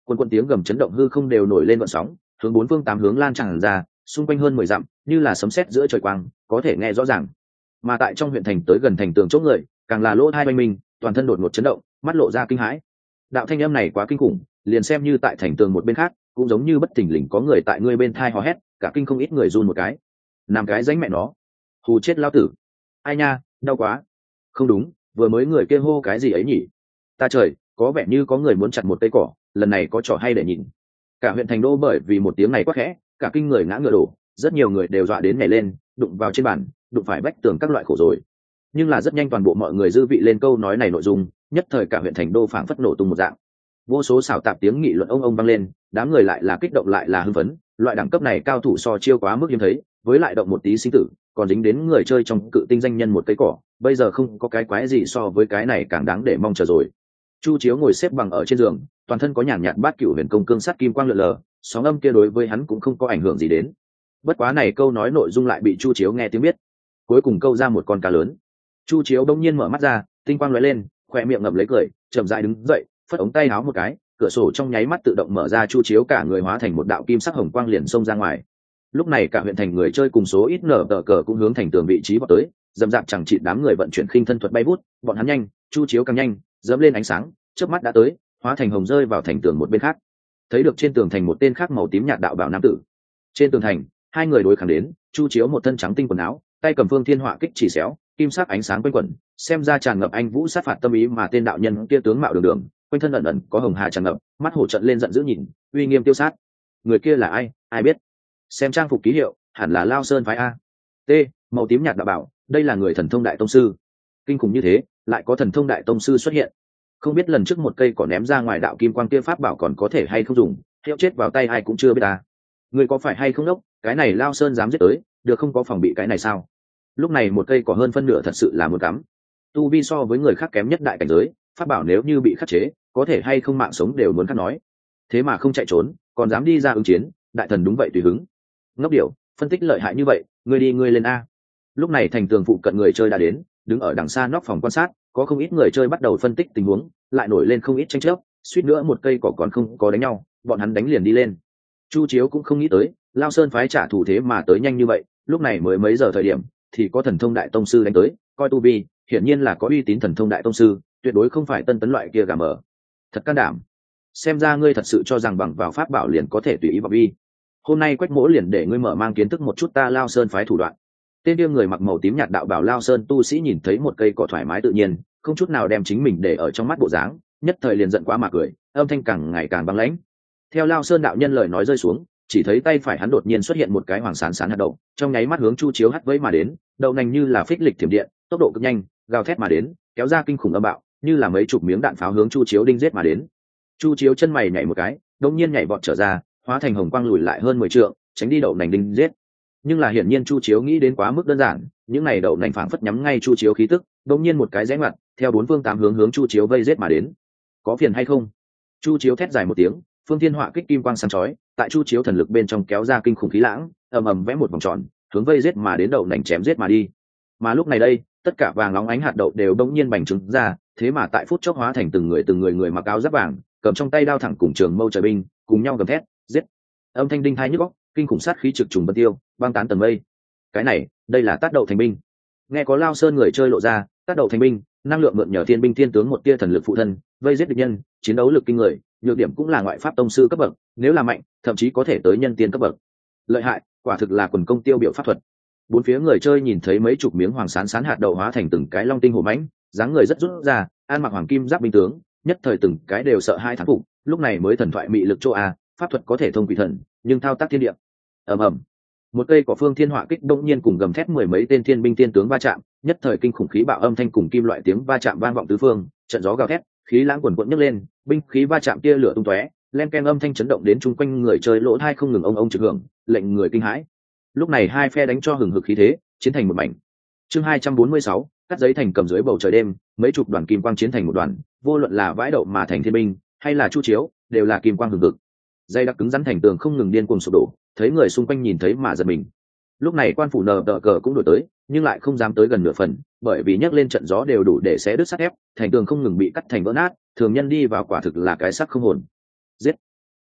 Quân quân tiếng gầm chấn động hư không đều nổi lên vận sóng, hướng bốn phương tám hướng lan tràn ra, xung quanh hơn mười dặm, như là sấm sét giữa trời quang, có thể nghe rõ ràng. Mà tại trong huyện thành tới gần thành tường chỗ người, càng là lỗ hai oanh minh, toàn thân đột ngột chấn động, mắt lộ ra kinh hãi. Đạo thanh âm này quá kinh khủng, liền xem như tại thành tường một bên khác, cũng giống như bất thình lình có người tại ngươi bên thai hò hét, cả kinh không ít người run một cái. Làm cái ránh mẹ nó, hù chết lao tử. Ai nha, đau quá. Không đúng, vừa mới người kia hô cái gì ấy nhỉ? Ta trời, có vẻ như có người muốn chặt một cây cỏ, lần này có trò hay để nhìn. Cả huyện thành đô bởi vì một tiếng này quá khẽ, cả kinh người ngã ngựa đổ, rất nhiều người đều dọa đến nhảy lên, đụng vào trên bàn, đụng phải vách tường các loại khổ rồi. Nhưng là rất nhanh toàn bộ mọi người dư vị lên câu nói này nội dung, nhất thời cả huyện thành đô phảng phất nổ tung một dạng. Vô số xảo tạp tiếng nghị luận ông ông vang lên, đám người lại là kích động lại là hưng phấn, loại đẳng cấp này cao thủ so chiêu quá mức hiếm thấy, với lại động một tí sinh tử, còn dính đến người chơi trong cự tinh danh nhân một cây cỏ, bây giờ không có cái quái gì so với cái này càng đáng để mong chờ rồi. Chu Chiếu ngồi xếp bằng ở trên giường, toàn thân có nhàn nhạt bát cửu huyền công cương sắt kim quang lượn lờ, sóng âm kia đối với hắn cũng không có ảnh hưởng gì đến. Bất quá này câu nói nội dung lại bị Chu Chiếu nghe tiếng biết. Cuối cùng câu ra một con cá lớn. Chu Chiếu đông nhiên mở mắt ra, tinh quang lóe lên, khóe miệng ngậm lấy cười, chậm rãi đứng dậy, phất ống tay áo một cái, cửa sổ trong nháy mắt tự động mở ra, Chu Chiếu cả người hóa thành một đạo kim sắc hồng quang liền xông ra ngoài. Lúc này cả huyện thành người chơi cùng số ít nở tờ cờ cũng hướng thành tường vị trí vào tới, dầm dạp chẳng trị đám người vận chuyển khinh thân thuật bay vút, bọn hắn nhanh, Chu Chiếu càng nhanh, dẫm lên ánh sáng, chớp mắt đã tới, hóa thành hồng rơi vào thành tường một bên khác. Thấy được trên tường thành một tên khác màu tím nhạt đạo bảo nam tử. Trên tường thành, hai người đối kháng đến, Chu Chiếu một thân trắng tinh quần áo, tay cầm phương thiên họa kích chỉ xéo, kim sắc ánh sáng quanh quẩn, xem ra tràn ngập anh vũ sát phạt tâm ý, mà tên đạo nhân kia tướng mạo đường đường, quanh thân ẩn ẩn có hồng hà tràn ngập, mắt hổ trận lên giận dữ nhìn, uy nghiêm tiêu sát. Người kia là ai, ai biết? Xem trang phục ký hiệu, hẳn là Lao Sơn phái a. T, màu tím nhạt đạo bảo, đây là người thần thông đại tông sư. Kinh khủng như thế, lại có thần thông đại tông sư xuất hiện. Không biết lần trước một cây cỏ ném ra ngoài đạo kim quang kia pháp bảo còn có thể hay không dùng, hiệu chết vào tay ai cũng chưa biết ta. Người có phải hay không đốc, cái này Lao Sơn dám giết tới, được không có phòng bị cái này sao? Lúc này một cây cỏ hơn phân nửa thật sự là một cắm. Tu vi so với người khác kém nhất đại cảnh giới, pháp bảo nếu như bị khắc chế, có thể hay không mạng sống đều muốn khắc nói. Thế mà không chạy trốn, còn dám đi ra ứng chiến, đại thần đúng vậy tùy hứng. Ngốc điểu, phân tích lợi hại như vậy, ngươi đi ngươi lên a. Lúc này thành tường phụ cận người chơi đã đến, đứng ở đằng xa nóc phòng quan sát, có không ít người chơi bắt đầu phân tích tình huống, lại nổi lên không ít tranh chấp, suýt nữa một cây cỏ còn không có đánh nhau, bọn hắn đánh liền đi lên. Chu Chiếu cũng không nghĩ tới, Lao Sơn phái trả thù thế mà tới nhanh như vậy, lúc này mới mấy giờ thời điểm, thì có thần thông đại tông sư đánh tới, coi tu vi, hiển nhiên là có uy tín thần thông đại tông sư, tuyệt đối không phải tân tấn loại kia gà mờ. Thật can đảm. Xem ra ngươi thật sự cho rằng bằng vào pháp bảo liền có thể tùy ý vào vi. Hôm nay Quách Mỗ liền để ngươi mở mang kiến thức một chút ta Lao Sơn phái thủ đoạn. Tên kia người mặc màu tím nhạt đạo bảo Lao Sơn tu sĩ nhìn thấy một cây cỏ thoải mái tự nhiên, không chút nào đem chính mình để ở trong mắt bộ dáng, nhất thời liền giận quá mà cười, âm thanh càng ngày càng băng lãnh. Theo Lao Sơn đạo nhân lời nói rơi xuống, chỉ thấy tay phải hắn đột nhiên xuất hiện một cái hoàng sán sán hạt đậu, trong nháy mắt hướng Chu Chiếu hắt vẫy mà đến, đậu nành như là phích lịch thiểm điện, tốc độ cực nhanh, gào thét mà đến, kéo ra kinh khủng âm bạo, như là mấy chục miếng đạn pháo hướng Chu Chiếu đinh giết mà đến. Chu Chiếu chân mày nhảy một cái, đột nhiên nhảy vọt trở ra, hóa thành hồng quang lùi lại hơn mười trượng, tránh đi đậu nành đinh giết. Nhưng là hiển nhiên Chu Chiếu nghĩ đến quá mức đơn giản, những này đậu nành phảng phất nhắm ngay Chu Chiếu khí tức, đột nhiên một cái rẽ ngoặt, theo bốn phương tám hướng hướng Chu Chiếu vây giết mà đến. Có phiền hay không? Chu Chiếu thét dài một tiếng, phương thiên họa kích kim quang sáng chói, tại Chu Chiếu thần lực bên trong kéo ra kinh khủng khí lãng, ầm ầm vẽ một vòng tròn, hướng vây giết mà đến đậu nành chém giết mà đi. Mà lúc này đây, tất cả vàng nóng ánh hạt đậu đều đột nhiên bành trướng ra, thế mà tại phút chốc hóa thành từng người từng người người mặc áo giáp vàng, cầm trong tay đao thẳng cùng trường mâu trời binh, cùng nhau gầm thét, giết. Âm thanh đinh tai nhức óc, kinh khủng sát khí trực trùng vân tiêu, băng tán tầng mây. Cái này, đây là Tát Đậu thành binh. Nghe có Lao Sơn người chơi lộ ra, Tát Đậu thành binh, năng lượng mượn nhờ thiên binh thiên tướng một tia thần lực phụ thân, vây giết địch nhân, chiến đấu lực kinh người, nhược điểm cũng là ngoại pháp tông sư cấp bậc, nếu là mạnh, thậm chí có thể tới nhân tiên cấp bậc. Lợi hại, quả thực là quần công tiêu biểu pháp thuật. Bốn phía người chơi nhìn thấy mấy chục miếng hoàng sán sán hạt đậu hóa thành từng cái long tinh hổ mãnh, dáng người rất rút ra, an mặc hoàng kim giáp binh tướng, nhất thời từng cái đều sợ hai thán phục, lúc này mới thần thoại mị lực chỗ a, pháp thuật có thể thông quỷ thần, nhưng thao tác thiên địa. Ầm ầm. Một cây cỏ phương thiên họa kích đông nhiên cùng gầm thét mười mấy tên thiên binh thiên tướng va chạm, nhất thời kinh khủng khí bạo âm thanh cùng kim loại tiếng va chạm vang vọng tứ phương, trận gió gào thét, khí lãng quần quận nhấc lên, binh khí va chạm tia lửa tung tóe, len ken âm thanh chấn động đến chung quanh người chơi lỗ tai không ngừng ông ông trực hưởng, lệnh người kinh hãi. Lúc này hai phe đánh cho hừng hực khí thế, chiến thành một mảnh. Chương hai trăm bốn mươi sáu, cắt giấy thành cầm dưới bầu trời đêm, mấy chục đoàn kim quang chiến thành một đoàn, vô luận là vãi đậu mà thành thiên binh, hay là Chu Chiếu, đều là kim quang hừng hực. Dây đặc cứng rắn thành tường không ngừng điên cuồng sụp đổ, thấy người xung quanh nhìn thấy mà giật mình. Lúc này quan phủ nờ đỡ cờ cũng đổi tới, nhưng lại không dám tới gần nửa phần, bởi vì nhấc lên trận gió đều đủ để xé đứt sắt thép, thành tường không ngừng bị cắt thành vỡ nát, thường nhân đi vào quả thực là cái xác không hồn. Giết!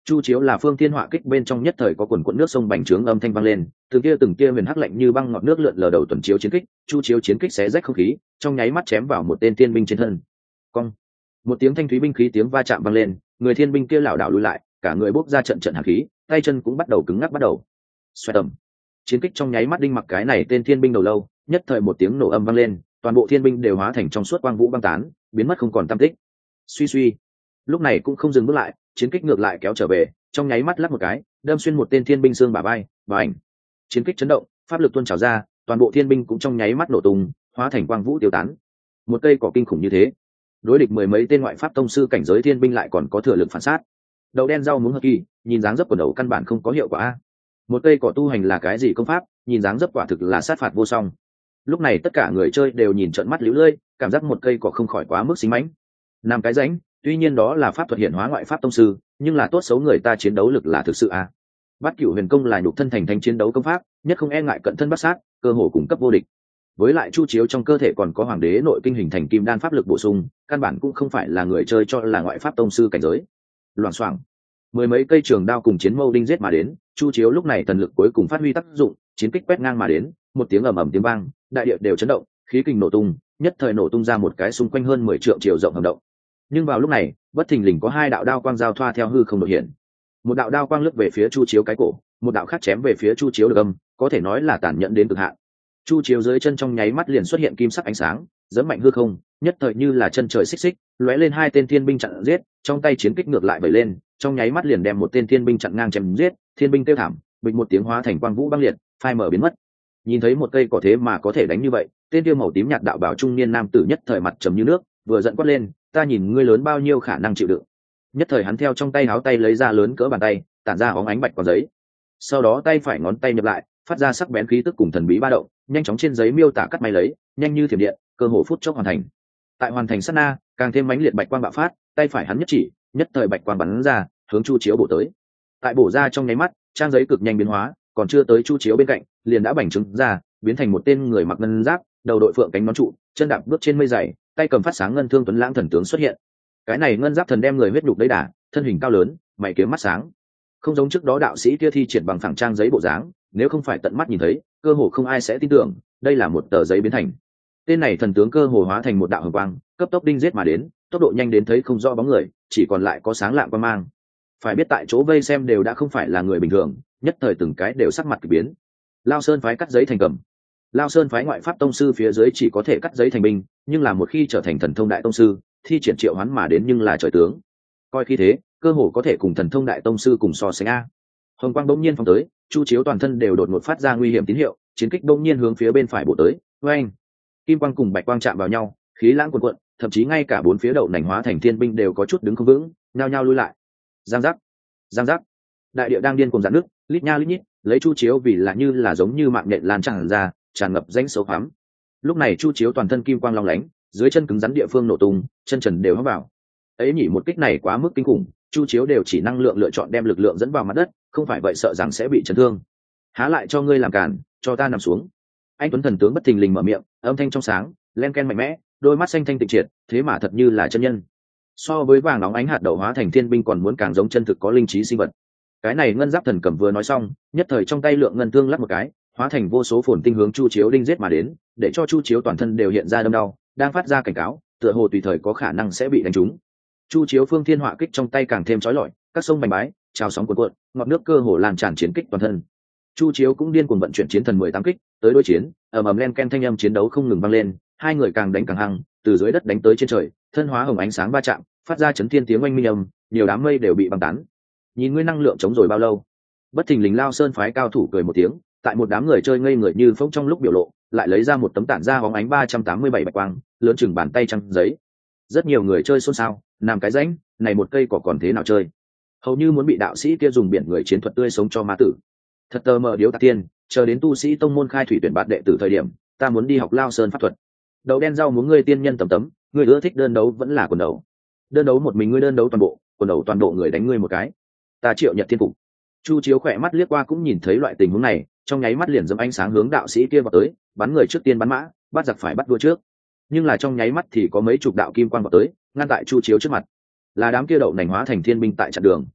Chu chiếu là phương thiên họa kích bên trong nhất thời có quần quận nước sông bành trướng âm thanh vang lên, từng kia từng kia huyền hắc lạnh như băng ngọt nước lượn lờ đầu tuần chiếu chiến kích. Chu chiếu chiến kích xé rách không khí, trong nháy mắt chém vào một tên thiên binh trên thân. Cong, một tiếng thanh thúy binh khí tiếng va chạm vang lên, người thiên binh kia lảo đảo lùi lại, cả người bốc ra trận trận hàn khí, tay chân cũng bắt đầu cứng ngắc bắt đầu. Xoẹt tầm, chiến kích trong nháy mắt đinh mặc cái này tên thiên binh đầu lâu, nhất thời một tiếng nổ âm vang lên, toàn bộ thiên binh đều hóa thành trong suốt quang vũ băng tán, biến mất không còn tăm tích. Suy suy, lúc này cũng không dừng bước lại, chiến kích ngược lại kéo trở về, trong nháy mắt lắc một cái, đâm xuyên một tên thiên binh xương bả vai, và ảnh. Chiến kích chấn động, pháp lực tuôn trào ra, toàn bộ thiên binh cũng trong nháy mắt nổ tung, hóa thành quang vũ tiêu tán. Một cây cỏ kinh khủng như thế, đối địch mười mấy tên ngoại pháp tông sư cảnh giới thiên binh lại còn có thừa lực phản sát. Đậu đen rau muống hợp kỳ, nhìn dáng dấp của đầu căn bản không có hiệu quả. Một cây cỏ tu hành là cái gì công pháp, nhìn dáng dấp quả thực là sát phạt vô song. Lúc này tất cả người chơi đều nhìn trợn mắt liễu lơi, cảm giác một cây cỏ không khỏi quá mức xính mãnh. Nam cái rãnh, tuy nhiên đó là pháp thuật hiện hóa ngoại pháp tông sư, nhưng là tốt xấu người ta chiến đấu lực là thực sự à. Bát Cửu Huyền Công là nhục thân thành thánh chiến đấu công pháp, nhất không e ngại cận thân bắt sát, cơ hồ cung cấp vô địch. Với lại Chu chiếu trong cơ thể còn có hoàng đế nội kinh hình thành kim đan pháp lực bổ sung, căn bản cũng không phải là người chơi cho là ngoại pháp tông sư cảnh giới. Loảng xoảng, mười mấy cây trường đao cùng chiến mâu đinh giết mà đến, Chu chiếu lúc này thần lực cuối cùng phát huy tác dụng, chiến kích quét ngang mà đến, một tiếng ầm ầm tiếng vang, đại địa đều chấn động, khí kình nổ tung, nhất thời nổ tung ra một cái xung quanh hơn mười trượng chiều rộng hầm động. Nhưng vào lúc này, bất thình lình có hai đạo đao quang giao thoa theo hư không đột hiện. Một đạo đao quang lướt về phía Chu chiếu cái cổ, một đạo khác chém về phía Chu chiếu được âm, có thể nói là tàn nhẫn đến cực hạn. Chu chiếu dưới chân trong nháy mắt liền xuất hiện kim sắc ánh sáng, giẫm mạnh hư không, nhất thời như là chân trời xích xích, lóe lên hai tên thiên binh chặn giết, trong tay chiến kích ngược lại vẩy lên, trong nháy mắt liền đem một tên thiên binh chặn ngang chém giết, thiên binh kêu thảm, bịch một tiếng hóa thành quang vũ băng liệt, phai mở biến mất. Nhìn thấy một cây cỏ thế mà có thể đánh như vậy, tên tiêu màu tím nhạt đạo bảo trung niên nam tử nhất thời mặt trầm như nước, vừa giận quát lên, ta nhìn ngươi lớn bao nhiêu khả năng chịu đựng. Nhất thời hắn theo trong tay áo tay lấy ra lớn cỡ bàn tay, tản ra óng ánh bạch quang giấy. Sau đó tay phải ngón tay nhập lại, phát ra sắc bén khí tức cùng thần bí ba động, nhanh chóng trên giấy miêu tả cắt may lấy, nhanh như thiểm điện, cơ hồ phút chốc hoàn thành. Tại hoàn thành sát na, càng thêm mãnh liệt bạch quang bạo phát, tay phải hắn nhất chỉ, nhất thời bạch quang bắn ra, hướng Chu chiếu bổ tới. Tại bổ ra trong nháy mắt, trang giấy cực nhanh biến hóa, còn chưa tới Chu chiếu bên cạnh, liền đã bành trướng ra, biến thành một tên người mặc ngân giáp, đầu đội phượng cánh nón trụ, chân đạp bước trên mây dày, tay cầm phát sáng ngân thương tuấn lãng thần tướng xuất hiện. Cái này ngân giáp thần đem người huyết nhục đấy đả, thân hình cao lớn, mày kiếm mắt sáng, không giống trước đó đạo sĩ kia thi triển bằng phẳng trang giấy bộ dáng, nếu không phải tận mắt nhìn thấy, cơ hồ không ai sẽ tin tưởng đây là một tờ giấy biến thành. Tên này thần tướng cơ hồ hóa thành một đạo hồng quang, cấp tốc đinh giết mà đến, tốc độ nhanh đến thấy không rõ bóng người, chỉ còn lại có sáng lạng quang mang. Phải biết tại chỗ vây xem đều đã không phải là người bình thường, nhất thời từng cái đều sắc mặt kỳ biến. Lao Sơn phái cắt giấy thành cầm. Lao Sơn phái ngoại pháp tông sư phía dưới chỉ có thể cắt giấy thành binh, nhưng là một khi trở thành thần thông đại tông sư, thi triển triệu hoán mà đến nhưng là trời tướng. Coi khi thế, cơ hồ có thể cùng thần thông đại tông sư cùng so sánh a. Hồng quang bỗng nhiên phóng tới, Chu chiếu toàn thân đều đột ngột phát ra nguy hiểm tín hiệu, chiến kích bỗng nhiên hướng phía bên phải bổ tới. Oeng! Kim quang cùng bạch quang chạm vào nhau, khí lãng cuồn cuộn, thậm chí ngay cả bốn phía đậu nành hóa thành thiên binh đều có chút đứng không vững, nhao nhao lui lại. Giang giác, giang giác. Đại địa đang điên cuồng giãn nước, lít nha lít nhít, lấy Chu chiếu vì là như là giống như mạng nhện lan tràn ra, tràn ngập rãnh sâu hoắm. Lúc này Chu chiếu toàn thân kim quang long lánh, dưới chân cứng rắn địa phương nổ tung, chân trần đều hấp vào. Ấy nhỉ, một kích này quá mức kinh khủng, Chu chiếu đều chỉ năng lượng lựa chọn đem lực lượng dẫn vào mặt đất, không phải vậy sợ rằng sẽ bị chấn thương. Há lại cho ngươi làm cản, cho ta nằm xuống. Anh tuấn thần tướng bất thình lình mở miệng, âm thanh trong sáng, len ken mạnh mẽ, đôi mắt xanh thanh tịnh triệt, thế mà thật như là chân nhân. So với vàng nóng ánh hạt đậu hóa thành thiên binh còn muốn càng giống chân thực có linh trí sinh vật. Cái này ngân giáp thần cầm vừa nói xong, nhất thời trong tay lượng ngân thương lắc một cái, hóa thành vô số phồn tinh hướng Chu chiếu đinh giết mà đến, để cho Chu chiếu toàn thân đều hiện ra đâm đau, đang phát ra cảnh cáo, tựa hồ tùy thời có khả năng sẽ bị đánh trúng. Chu chiếu phương thiên họa kích trong tay càng thêm chói lọi, các sông bành bái, trào sóng cuộn cuộn, ngọn nước cơ hồ lan tràn chiến kích toàn thân. Chu chiếu cũng điên cuồng vận chuyển chiến thần mười tám kích, tới đối chiến, ầm ầm len ken thanh âm chiến đấu không ngừng vang lên, hai người càng đánh càng hăng, từ dưới đất đánh tới trên trời, thân hóa hồng ánh sáng va chạm, phát ra chấn thiên tiếng oanh minh âm, nhiều đám mây đều bị băng tán. Nhìn ngươi năng lượng chống rồi bao lâu? Bất thình lình Lao Sơn phái cao thủ cười một tiếng, tại một đám người chơi ngây người như phỗng trong lúc biểu lộ, lại lấy ra một tấm tản ra hóng ánh ba trăm tám mươi bảy bạch quang, lớn chừng bàn tay trắng giấy. Rất nhiều người chơi xôn xao, làm cái rãnh, này một cây cỏ còn thế nào chơi? Hầu như muốn bị đạo sĩ kia dùng biển người chiến thuật tươi sống cho ma tử. Thật tờ mờ điếu tạc tiên, chờ đến tu sĩ tông môn khai thủy tuyển bạt đệ tử thời điểm, ta muốn đi học Lao Sơn pháp thuật. Đậu đen rau muốn ngươi tiên nhân tầm tấm, ngươi ưa thích đơn đấu vẫn là quần đấu. Đơn đấu một mình ngươi đơn đấu toàn bộ, quần đấu toàn bộ người đánh ngươi một cái. Ta Triệu Nhật Thiên Phục. Chu chiếu khỏe mắt liếc qua cũng nhìn thấy loại tình huống này, trong nháy mắt liền dẫm ánh sáng hướng đạo sĩ kia vào tới, bắn người trước tiên bắn mã, bắt giặc phải bắt vua trước. Nhưng là trong nháy mắt thì có mấy chục đạo kim quang vào tới, ngăn tại Chu chiếu trước mặt. Là đám kia đậu nành hóa thành thiên binh tại chặn đường.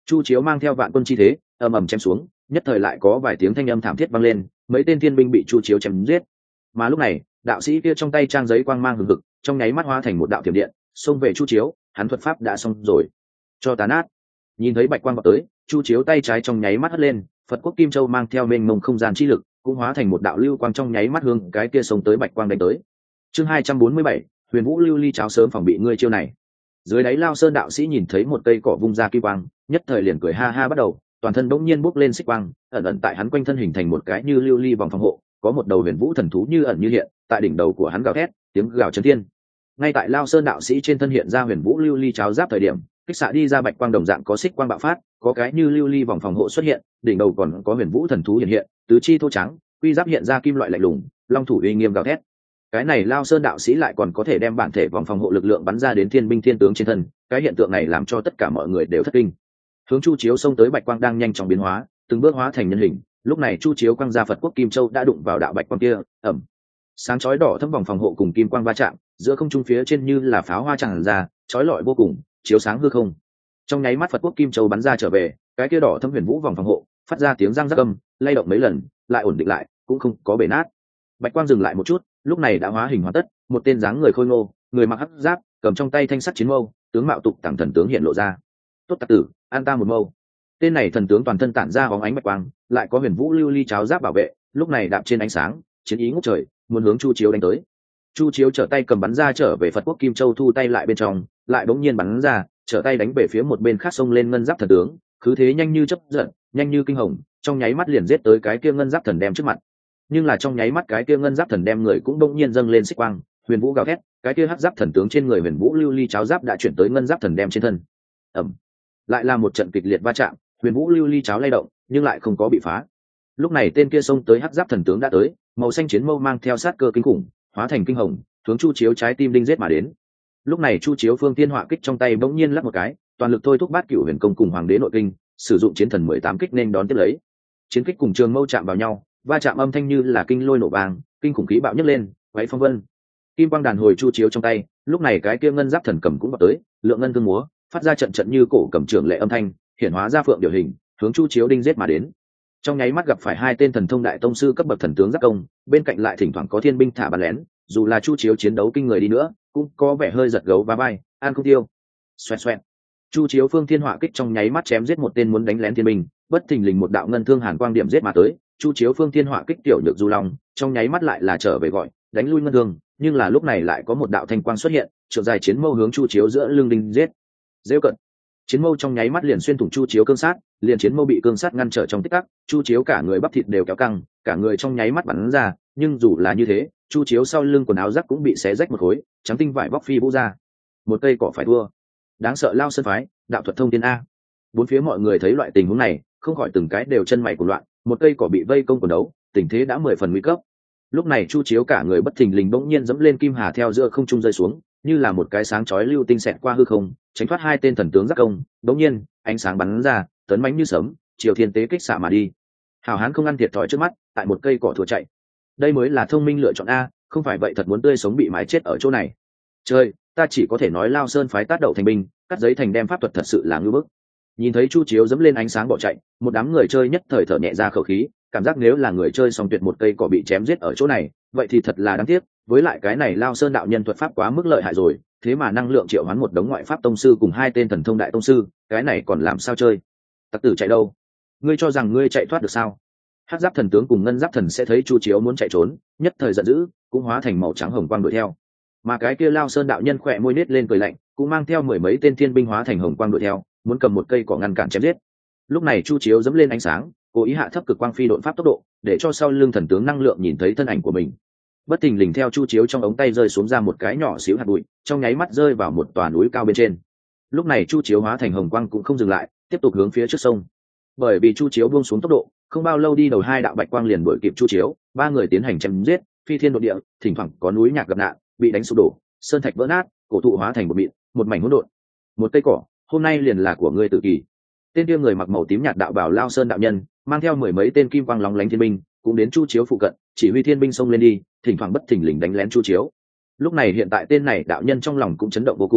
Chu Chiếu mang theo vạn quân chi thế ầm ầm chém xuống, nhất thời lại có vài tiếng thanh âm thảm thiết vang lên, mấy tên thiên binh bị Chu Chiếu chém giết. Mà lúc này đạo sĩ kia trong tay trang giấy quang mang hừng hực, trong nháy mắt hóa thành một đạo thiểm điện xông về Chu Chiếu. Hắn thuật pháp đã xong rồi, cho tán át. Nhìn thấy bạch quang vào tới, Chu Chiếu tay trái trong nháy mắt hất lên, Phật quốc Kim Châu mang theo mênh mông không gian chi lực cũng hóa thành một đạo lưu quang trong nháy mắt hướng cái kia xông tới bạch quang đánh tới. Chương hai trăm bốn mươi bảy, Huyền Vũ lưu ly cháo sớm phòng bị ngươi chiêu này. Dưới đáy Lao Sơn đạo sĩ nhìn thấy một cây cỏ vung ra kim quang, nhất thời liền cười ha ha bắt đầu, toàn thân bỗng nhiên bốc lên xích quang, ẩn ẩn tại hắn quanh thân hình thành một cái như lưu ly vòng phòng hộ, có một đầu huyền vũ thần thú như ẩn như hiện, tại đỉnh đầu của hắn gào thét, tiếng gào chấn thiên. Ngay tại Lao Sơn đạo sĩ trên thân hiện ra huyền vũ lưu ly cháo giáp thời điểm, kích xạ đi ra bạch quang đồng dạng có xích quang bạo phát, có cái như lưu ly vòng phòng hộ xuất hiện, đỉnh đầu còn có huyền vũ thần thú hiện hiện, tứ chi thô trắng, quy giáp hiện ra kim loại lạnh lùng, long thủ uy nghiêm gào thét. Cái này Lao Sơn đạo sĩ lại còn có thể đem bản thể vòng phòng hộ lực lượng bắn ra đến thiên binh thiên tướng trên thân, cái hiện tượng này làm cho tất cả mọi người đều thất kinh. Hướng Chu Chiếu xông tới bạch quang đang nhanh chóng biến hóa, từng bước hóa thành nhân hình. Lúc này Chu Chiếu quang ra Phật quốc Kim Châu đã đụng vào đạo bạch quang kia, ẩm, sáng chói đỏ thâm vòng phòng hộ cùng kim quang va chạm, giữa không trung phía trên như là pháo hoa tràn ra, chói lọi vô cùng, chiếu sáng hư không. Trong nháy mắt Phật quốc Kim Châu bắn ra trở về, cái kia đỏ thâm huyền vũ vòng phòng hộ phát ra tiếng răng rắc âm, lay động mấy lần, lại ổn định lại, cũng không có bể nát. Bạch quang dừng lại một chút, lúc này đã hóa hình hoàn tất, một tên dáng người khôi ngô, người mặc hắc giáp, cầm trong tay thanh sắt chiến mâu, tướng mạo tục tẳng thần tướng hiện lộ ra. Tốt tặc tử, an ta một mâu. Tên này thần tướng toàn thân tản ra bóng ánh bạch quang, lại có huyền vũ lưu ly cháo giáp bảo vệ, lúc này đạp trên ánh sáng, chiến ý ngút trời, muốn hướng Chu Chiếu đánh tới. Chu Chiếu trở tay cầm bắn ra trở về Phật quốc Kim Châu thu tay lại bên trong, lại bỗng nhiên bắn ra, trở tay đánh về phía một bên khác xông lên ngân giáp thần tướng, cứ thế nhanh như chớp giật, nhanh như kinh hồng, trong nháy mắt liền giết tới cái kia ngân giáp thần đem trước mặt. Nhưng là trong nháy mắt cái kia ngân giáp thần đem người cũng bỗng nhiên dâng lên xích quang, huyền vũ gào thét, cái kia hắc giáp thần tướng trên người huyền vũ lưu ly cháo giáp đã chuyển tới ngân giáp thần đem trên thân. Ầm, lại là một trận kịch liệt va chạm, huyền vũ lưu ly cháo lay động, nhưng lại không có bị phá. Lúc này tên kia xông tới hắc giáp thần tướng đã tới, màu xanh chiến mâu mang theo sát cơ kinh khủng, hóa thành kinh hồng, hướng Chu Chiếu trái tim đinh giết mà đến. Lúc này Chu Chiếu phương thiên họa kích trong tay bỗng nhiên lắc một cái, toàn lực thôi thúc bát cửu huyền công cùng hoàng đế nội kinh, sử dụng chiến thần mười tám kích nên đón tiếp lấy. Chiến kích cùng trường mâu chạm vào nhau, va chạm âm thanh như là kinh lôi nổ vàng, kinh khủng khí bạo nhấc lên, váy phong vân. Kim quang đàn hồi Chu Chiếu trong tay, lúc này cái kia ngân giáp thần cầm cũng vào tới, lượng ngân thương múa, phát ra trận trận như cổ cầm trưởng lệ âm thanh, hiển hóa ra phượng điều hình, hướng Chu Chiếu đinh giết mà đến. Trong nháy mắt gặp phải hai tên thần thông đại tông sư cấp bậc thần tướng giáp công, bên cạnh lại thỉnh thoảng có thiên binh thả bắn lén, dù là Chu Chiếu chiến đấu kinh người đi nữa, cũng có vẻ hơi giật gấu và bay, an không tiêu. Xoẹt xoẹt. Chu Chiếu phương thiên họa kích trong nháy mắt chém giết một tên muốn đánh lén thiên binh, bất thình lình một đạo ngân thương hàn quang điểm giết mà tới, Chu Chiếu phương thiên họa kích tiểu nhược du long, trong nháy mắt lại là trở về gọi, đánh lui ngân thương, nhưng là lúc này lại có một đạo thanh quang xuất hiện, trượng dài chiến mâu hướng Chu Chiếu giữa lưng đinh giết. Dễ cận. Chiến mâu trong nháy mắt liền xuyên thủng Chu Chiếu cương sát, liền chiến mâu bị cương sát ngăn trở trong tích tắc, Chu Chiếu cả người bắp thịt đều kéo căng, cả người trong nháy mắt bắn ra, nhưng dù là như thế, Chu Chiếu sau lưng quần áo giáp cũng bị xé rách một khối, trắng tinh vải vóc phi vũ ra. Một cây cỏ phải thua. Đáng sợ Lao Sơn phái, đạo thuật thông thiên a. Bốn phía mọi người thấy loại tình huống này, không khỏi từng cái đều chân mày cuồng loạn, một cây cỏ bị vây công quần đấu, tình thế đã mười phần nguy cấp. Lúc này Chu Chiếu cả người bất thình lình bỗng nhiên dẫm lên kim hà theo giữa không trung rơi xuống, như là một cái sáng chói lưu tinh xẹt qua hư không, tránh thoát hai tên thần tướng giáp công, bỗng nhiên, ánh sáng bắn ra, tấn mãnh như sấm, chiều thiên tế kích xạ mà đi. Hảo hán không ăn thiệt thòi trước mắt, tại một cây cỏ thua chạy. Đây mới là thông minh lựa chọn a, không phải vậy thật muốn tươi sống bị mái chết ở chỗ này. Chơi, ta chỉ có thể nói Lao Sơn phái tát đậu thành binh, cắt giấy thành đem pháp thuật thật sự là ngưu bức. Nhìn thấy Chu Chiếu dẫm lên ánh sáng bỏ chạy, một đám người chơi nhất thời thở nhẹ ra khẩu khí, cảm giác nếu là người chơi xong tuyệt một cây cỏ bị chém giết ở chỗ này, vậy thì thật là đáng tiếc. Với lại cái này Lao Sơn đạo nhân thuật pháp quá mức lợi hại rồi, thế mà năng lượng triệu hoán một đống ngoại pháp tông sư cùng hai tên thần thông đại tông sư, cái này còn làm sao chơi? Tặc tử chạy đâu? Ngươi cho rằng ngươi chạy thoát được sao? Hắc giáp thần tướng cùng ngân giáp thần sẽ thấy Chu Chiếu muốn chạy trốn, nhất thời giận dữ, cũng hóa thành màu trắng hồng quang đuổi theo. Mà cái kia Lao Sơn đạo nhân khỏe môi nết lên cười lạnh, cũng mang theo mười mấy tên thiên binh hóa thành hồng quang đuổi theo, muốn cầm một cây cỏ ngăn cản chém giết. Lúc này Chu Chiếu dẫm lên ánh sáng, cố ý hạ thấp cực quang phi độn pháp tốc độ, để cho sau lưng thần tướng năng lượng nhìn thấy thân ảnh của mình. Bất thình lình theo Chu Chiếu trong ống tay rơi xuống ra một cái nhỏ xíu hạt bụi, trong nháy mắt rơi vào một tòa núi cao bên trên. Lúc này Chu Chiếu hóa thành hồng quang cũng không dừng lại, tiếp tục hướng phía trước sông. Bởi vì Chu Chiếu buông xuống tốc độ, không bao lâu đi đầu hai đạo bạch quang liền đuổi kịp Chu Chiếu, ba người tiến hành chém giết, phi thiên độ địa, thỉnh thoảng có núi nhạc gặp nạn, bị đánh sụp đổ, sơn thạch vỡ nát, cổ thụ hóa thành một mịn, một mảnh hỗn độn. Một cây cỏ, hôm nay liền là của ngươi tự kỳ. Tên kia người mặc màu tím nhạt đạo bào Lao Sơn đạo nhân, mang theo mười mấy tên kim quang lóng lánh thiên binh, cũng đến Chu Chiếu phụ cận, chỉ huy thiên binh xông lên đi, thỉnh thoảng bất thình lình đánh lén Chu Chiếu. Lúc này hiện tại tên này đạo nhân trong lòng cũng chấn động vô cùng,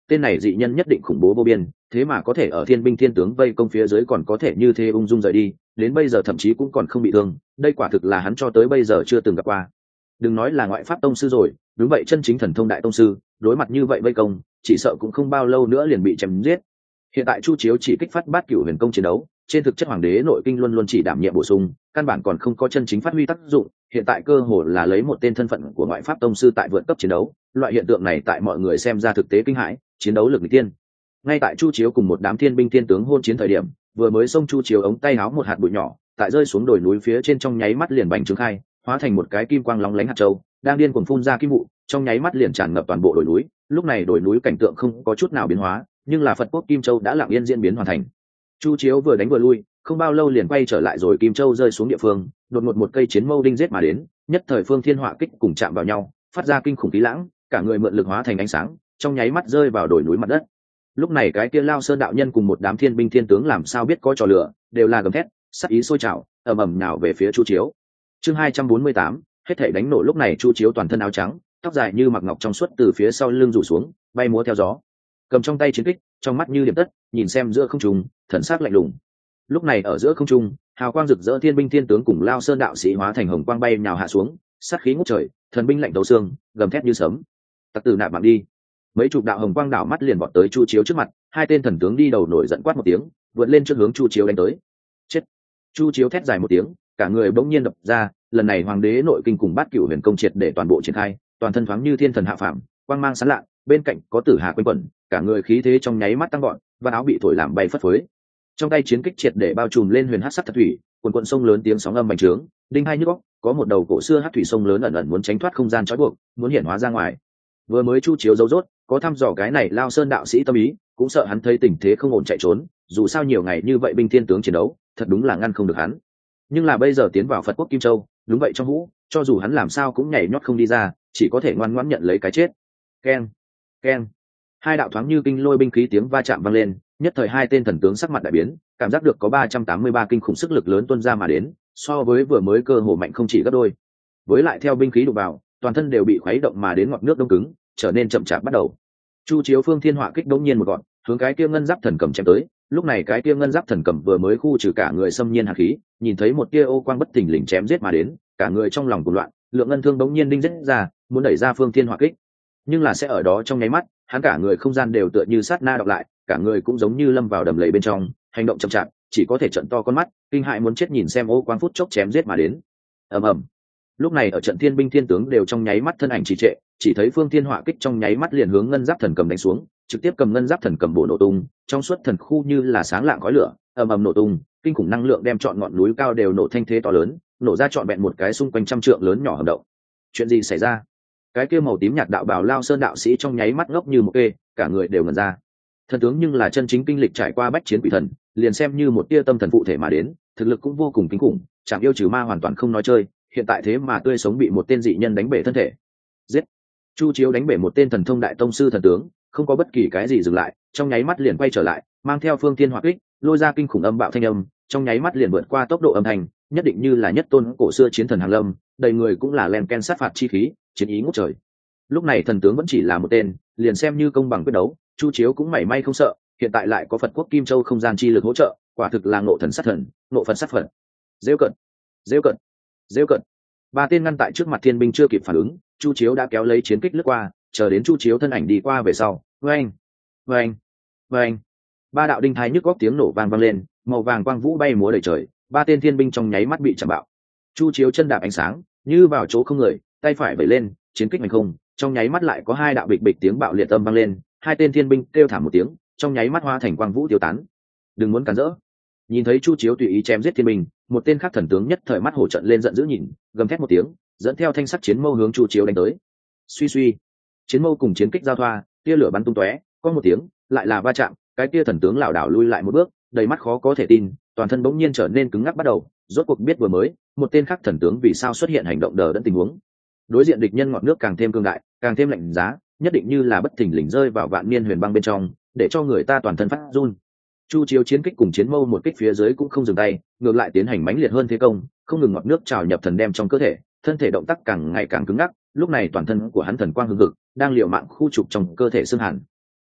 tên này dị nhân nhất định khủng bố vô biên, thế mà có thể ở thiên binh thiên tướng vây công phía dưới còn có thể như thế ung dung rời đi, đến bây giờ thậm chí cũng còn không bị thương, đây quả thực là hắn cho tới bây giờ chưa từng gặp qua. Đừng nói là ngoại pháp tông sư rồi, đúng vậy chân chính thần thông đại tông sư, đối mặt như vậy vây công, chỉ sợ cũng không bao lâu nữa liền bị chém giết. Hiện tại Chu Chiếu chỉ kích phát bát cửu huyền công chiến đấu, trên thực chất hoàng đế nội kinh luôn luôn chỉ đảm nhiệm bổ sung, căn bản còn không có chân chính phát huy tác dụng, hiện tại cơ hồ là lấy một tên thân phận của ngoại pháp tông sư tại vượt cấp chiến đấu, loại hiện tượng này tại mọi người xem ra thực tế kinh hãi, chiến đấu lực nghịch tiên. Ngay tại Chu Chiếu cùng một đám thiên binh thiên tướng hôn chiến thời điểm, vừa mới xông Chu Chiếu ống tay áo một hạt bụi nhỏ, tại rơi xuống đồi núi phía trên trong nháy mắt liền bành trướng khai, hóa thành một cái kim quang lóng lánh hạt châu, đang điên cuồng phun ra kim vụ, trong nháy mắt liền tràn ngập toàn bộ đồi núi. Lúc này đồi núi cảnh tượng không có chút nào biến hóa, nhưng là Phật quốc Kim Châu đã lặng yên diễn biến hoàn thành. Chu Chiếu vừa đánh vừa lui, không bao lâu liền quay trở lại rồi Kim Châu rơi xuống địa phương, đột ngột một cây chiến mâu đinh giết mà đến, nhất thời Phương Thiên Họa kích cùng chạm vào nhau, phát ra kinh khủng khí lãng, cả người mượn lực hóa thành ánh sáng, trong nháy mắt rơi vào đồi núi mặt đất. Lúc này cái kia Lao Sơn đạo nhân cùng một đám thiên binh thiên tướng làm sao biết có trò lửa, đều là gầm thét, sát ý sôi trào, ầm ầm nhào về phía Chu Chiếu. Chương hai trăm bốn mươi tám, hết thảy đánh nổ. Lúc này Chu Chiếu toàn thân áo trắng, tóc dài như mặc ngọc trong suốt từ phía sau lưng rủ xuống, bay múa theo gió, cầm trong tay chiến kích, trong mắt như điểm tất, nhìn xem giữa không trung, thần sắc lạnh lùng. Lúc này ở giữa không trung, hào quang rực rỡ thiên binh thiên tướng cùng Lao Sơn đạo sĩ hóa thành hồng quang bay nhào hạ xuống, sát khí ngút trời, thần binh lạnh tấu xương, gầm thét như sấm. Tặc tử nạp mạng đi. Mấy chục đạo hồng quang đảo mắt liền vọt tới Chu Chiếu trước mặt, hai tên thần tướng đi đầu nổi giận quát một tiếng, vượt lên trước hướng Chu Chiếu đánh tới. Chết. Chu Chiếu thét dài một tiếng, cả người bỗng nhiên đập ra, lần này hoàng đế nội kinh cùng bát cửu huyền công triệt để toàn bộ triển khai, toàn thân thoáng như thiên thần hạ phàm, quang mang sáng lạ, bên cạnh có tử hà quanh quẩn, cả người khí thế trong nháy mắt tăng gọn, và áo bị thổi làm bay phất phới. Trong tay chiến kích triệt để bao trùm lên huyền hắc sắc thật thủy, cuồn cuộn sông lớn tiếng sóng âm bành trướng, đinh hai nhức óc, có một đầu cổ xưa hắc thủy sông lớn ẩn ẩn muốn tránh thoát không gian trói buộc, muốn hiển hóa ra ngoài. Vừa mới Chu Chiếu dấu rốt, có thăm dò cái này Lao Sơn đạo sĩ tâm ý, cũng sợ hắn thấy tình thế không ổn chạy trốn, dù sao nhiều ngày như vậy binh thiên tướng chiến đấu, thật đúng là ngăn không được hắn. Nhưng là bây giờ tiến vào Phật quốc Kim Châu, đúng vậy trong hũ, cho dù hắn làm sao cũng nhảy nhót không đi ra, chỉ có thể ngoan ngoãn nhận lấy cái chết. Keng, keng. Hai đạo thoáng như kinh lôi binh khí tiếng va chạm vang lên, nhất thời hai tên thần tướng sắc mặt đại biến, cảm giác được có ba trăm tám mươi ba kinh khủng sức lực lớn tuôn ra mà đến, so với vừa mới cơ hồ mạnh không chỉ gấp đôi. Với lại theo binh khí đụng vào, toàn thân đều bị khuấy động mà đến ngọn nước đông cứng, trở nên chậm chạp bắt đầu. Chu Chiếu Phương Thiên Họa kích đống nhiên một gọn, hướng cái kia ngân giáp thần cầm chém tới. Lúc này cái kia ngân giáp thần cầm vừa mới khu trừ cả người xâm nhiên hàn khí, nhìn thấy một tia ô quang bất thình lình chém giết mà đến, cả người trong lòng cuồng loạn, lượng ngân thương đống nhiên đinh giết ra, muốn đẩy ra Phương Thiên Họa kích. Nhưng là sẽ ở đó trong nháy mắt, hắn cả người không gian đều tựa như sát na đọc lại, cả người cũng giống như lâm vào đầm lầy bên trong, hành động chậm chạp, chỉ có thể trợn to con mắt, kinh hãi muốn chết nhìn xem ô quang phút chốc chém giết mà đến. Ầm ầm. Lúc này ở trận thiên binh thiên tướng đều trong nháy mắt thân ảnh trì trệ, chỉ thấy Phương Thiên Họa kích trong nháy mắt liền hướng ngân giáp thần cầm đánh xuống, trực tiếp cầm ngân giáp thần cầm bổ nổ tung, trong suốt thần khu như là sáng lạng khói lửa, ầm ầm nổ tung, kinh khủng năng lượng đem trọn ngọn núi cao đều nổ thanh thế to lớn, nổ ra trọn vẹn một cái xung quanh trăm trượng lớn nhỏ hầm động. Chuyện gì xảy ra? Cái kia màu tím nhạt đạo bào Lao Sơn đạo sĩ trong nháy mắt ngốc như một kê, cả người đều ngẩn ra. Thần tướng nhưng là chân chính kinh lịch trải qua bách chiến quỷ thần, liền xem như một tia tâm thần phụ thể mà đến, thực lực cũng vô cùng kinh khủng, chẳng yêu trừ ma hoàn toàn không nói chơi, hiện tại thế mà tươi sống bị một tên dị nhân đánh bể thân thể. Giết. Chu Chiếu đánh bể một tên thần thông đại tông sư thần tướng, không có bất kỳ cái gì dừng lại, trong nháy mắt liền quay trở lại, mang theo Phương Thiên Họa kích, lôi ra kinh khủng âm bạo thanh âm, trong nháy mắt liền vượt qua tốc độ âm thanh, nhất định như là nhất tôn cổ xưa chiến thần hàng lâm, đầy người cũng là len ken sát phạt chi khí, chiến ý ngút trời. Lúc này thần tướng vẫn chỉ là một tên, liền xem như công bằng quyết đấu, Chu Chiếu cũng mảy may không sợ, hiện tại lại có Phật quốc Kim Châu không gian chi lực hỗ trợ, quả thực là ngộ thần sát thần, ngộ Phật sát Phật. Giễu cận, giễu cận, giễu cận. Ba tên ngăn tại trước mặt thiên binh chưa kịp phản ứng, Chu Chiếu đã kéo lấy chiến kích lướt qua, chờ đến Chu Chiếu thân ảnh đi qua về sau, oeng, oeng, oeng. Ba đạo đinh thái nhức góc tiếng nổ vang vang lên, màu vàng quang vũ bay múa đầy trời, ba tên thiên binh trong nháy mắt bị chạm bạo. Chu Chiếu chân đạp ánh sáng, như vào chỗ không người, tay phải vẩy lên, chiến kích mạnh không, trong nháy mắt lại có hai đạo bịch bịch tiếng bạo liệt âm vang lên, hai tên thiên binh kêu thảm một tiếng, trong nháy mắt hóa thành quang vũ tiêu tán. Đừng muốn cản rỡ. Nhìn thấy Chu Chiếu tùy ý chém giết thiên binh, một tên khác thần tướng nhất thời mắt hổ trận lên giận dữ nhìn, gầm thét một tiếng, dẫn theo thanh sắt chiến mâu hướng Chu Chiếu đánh tới. Suy suy, chiến mâu cùng chiến kích giao thoa, tia lửa bắn tung tóe, có một tiếng, lại là va chạm, cái tia thần tướng lảo đảo lui lại một bước, đầy mắt khó có thể tin, toàn thân bỗng nhiên trở nên cứng ngắc bắt đầu, rốt cuộc biết vừa mới, một tên khác thần tướng vì sao xuất hiện hành động đờ đẫn tình huống. Đối diện địch nhân ngọn nước càng thêm cương đại, càng thêm lạnh giá, nhất định như là bất thình lình rơi vào vạn niên huyền băng bên trong, để cho người ta toàn thân phát run. Chu Chiếu chiến kích cùng chiến mâu một kích phía dưới cũng không dừng tay, ngược lại tiến hành mãnh liệt hơn thế công, không ngừng ngọn nước trào nhập thần đem trong cơ thể, thân thể động tác càng ngày càng cứng ngắc, lúc này toàn thân của hắn thần quang hừng hực, đang liều mạng khu trục trong cơ thể xương hàn.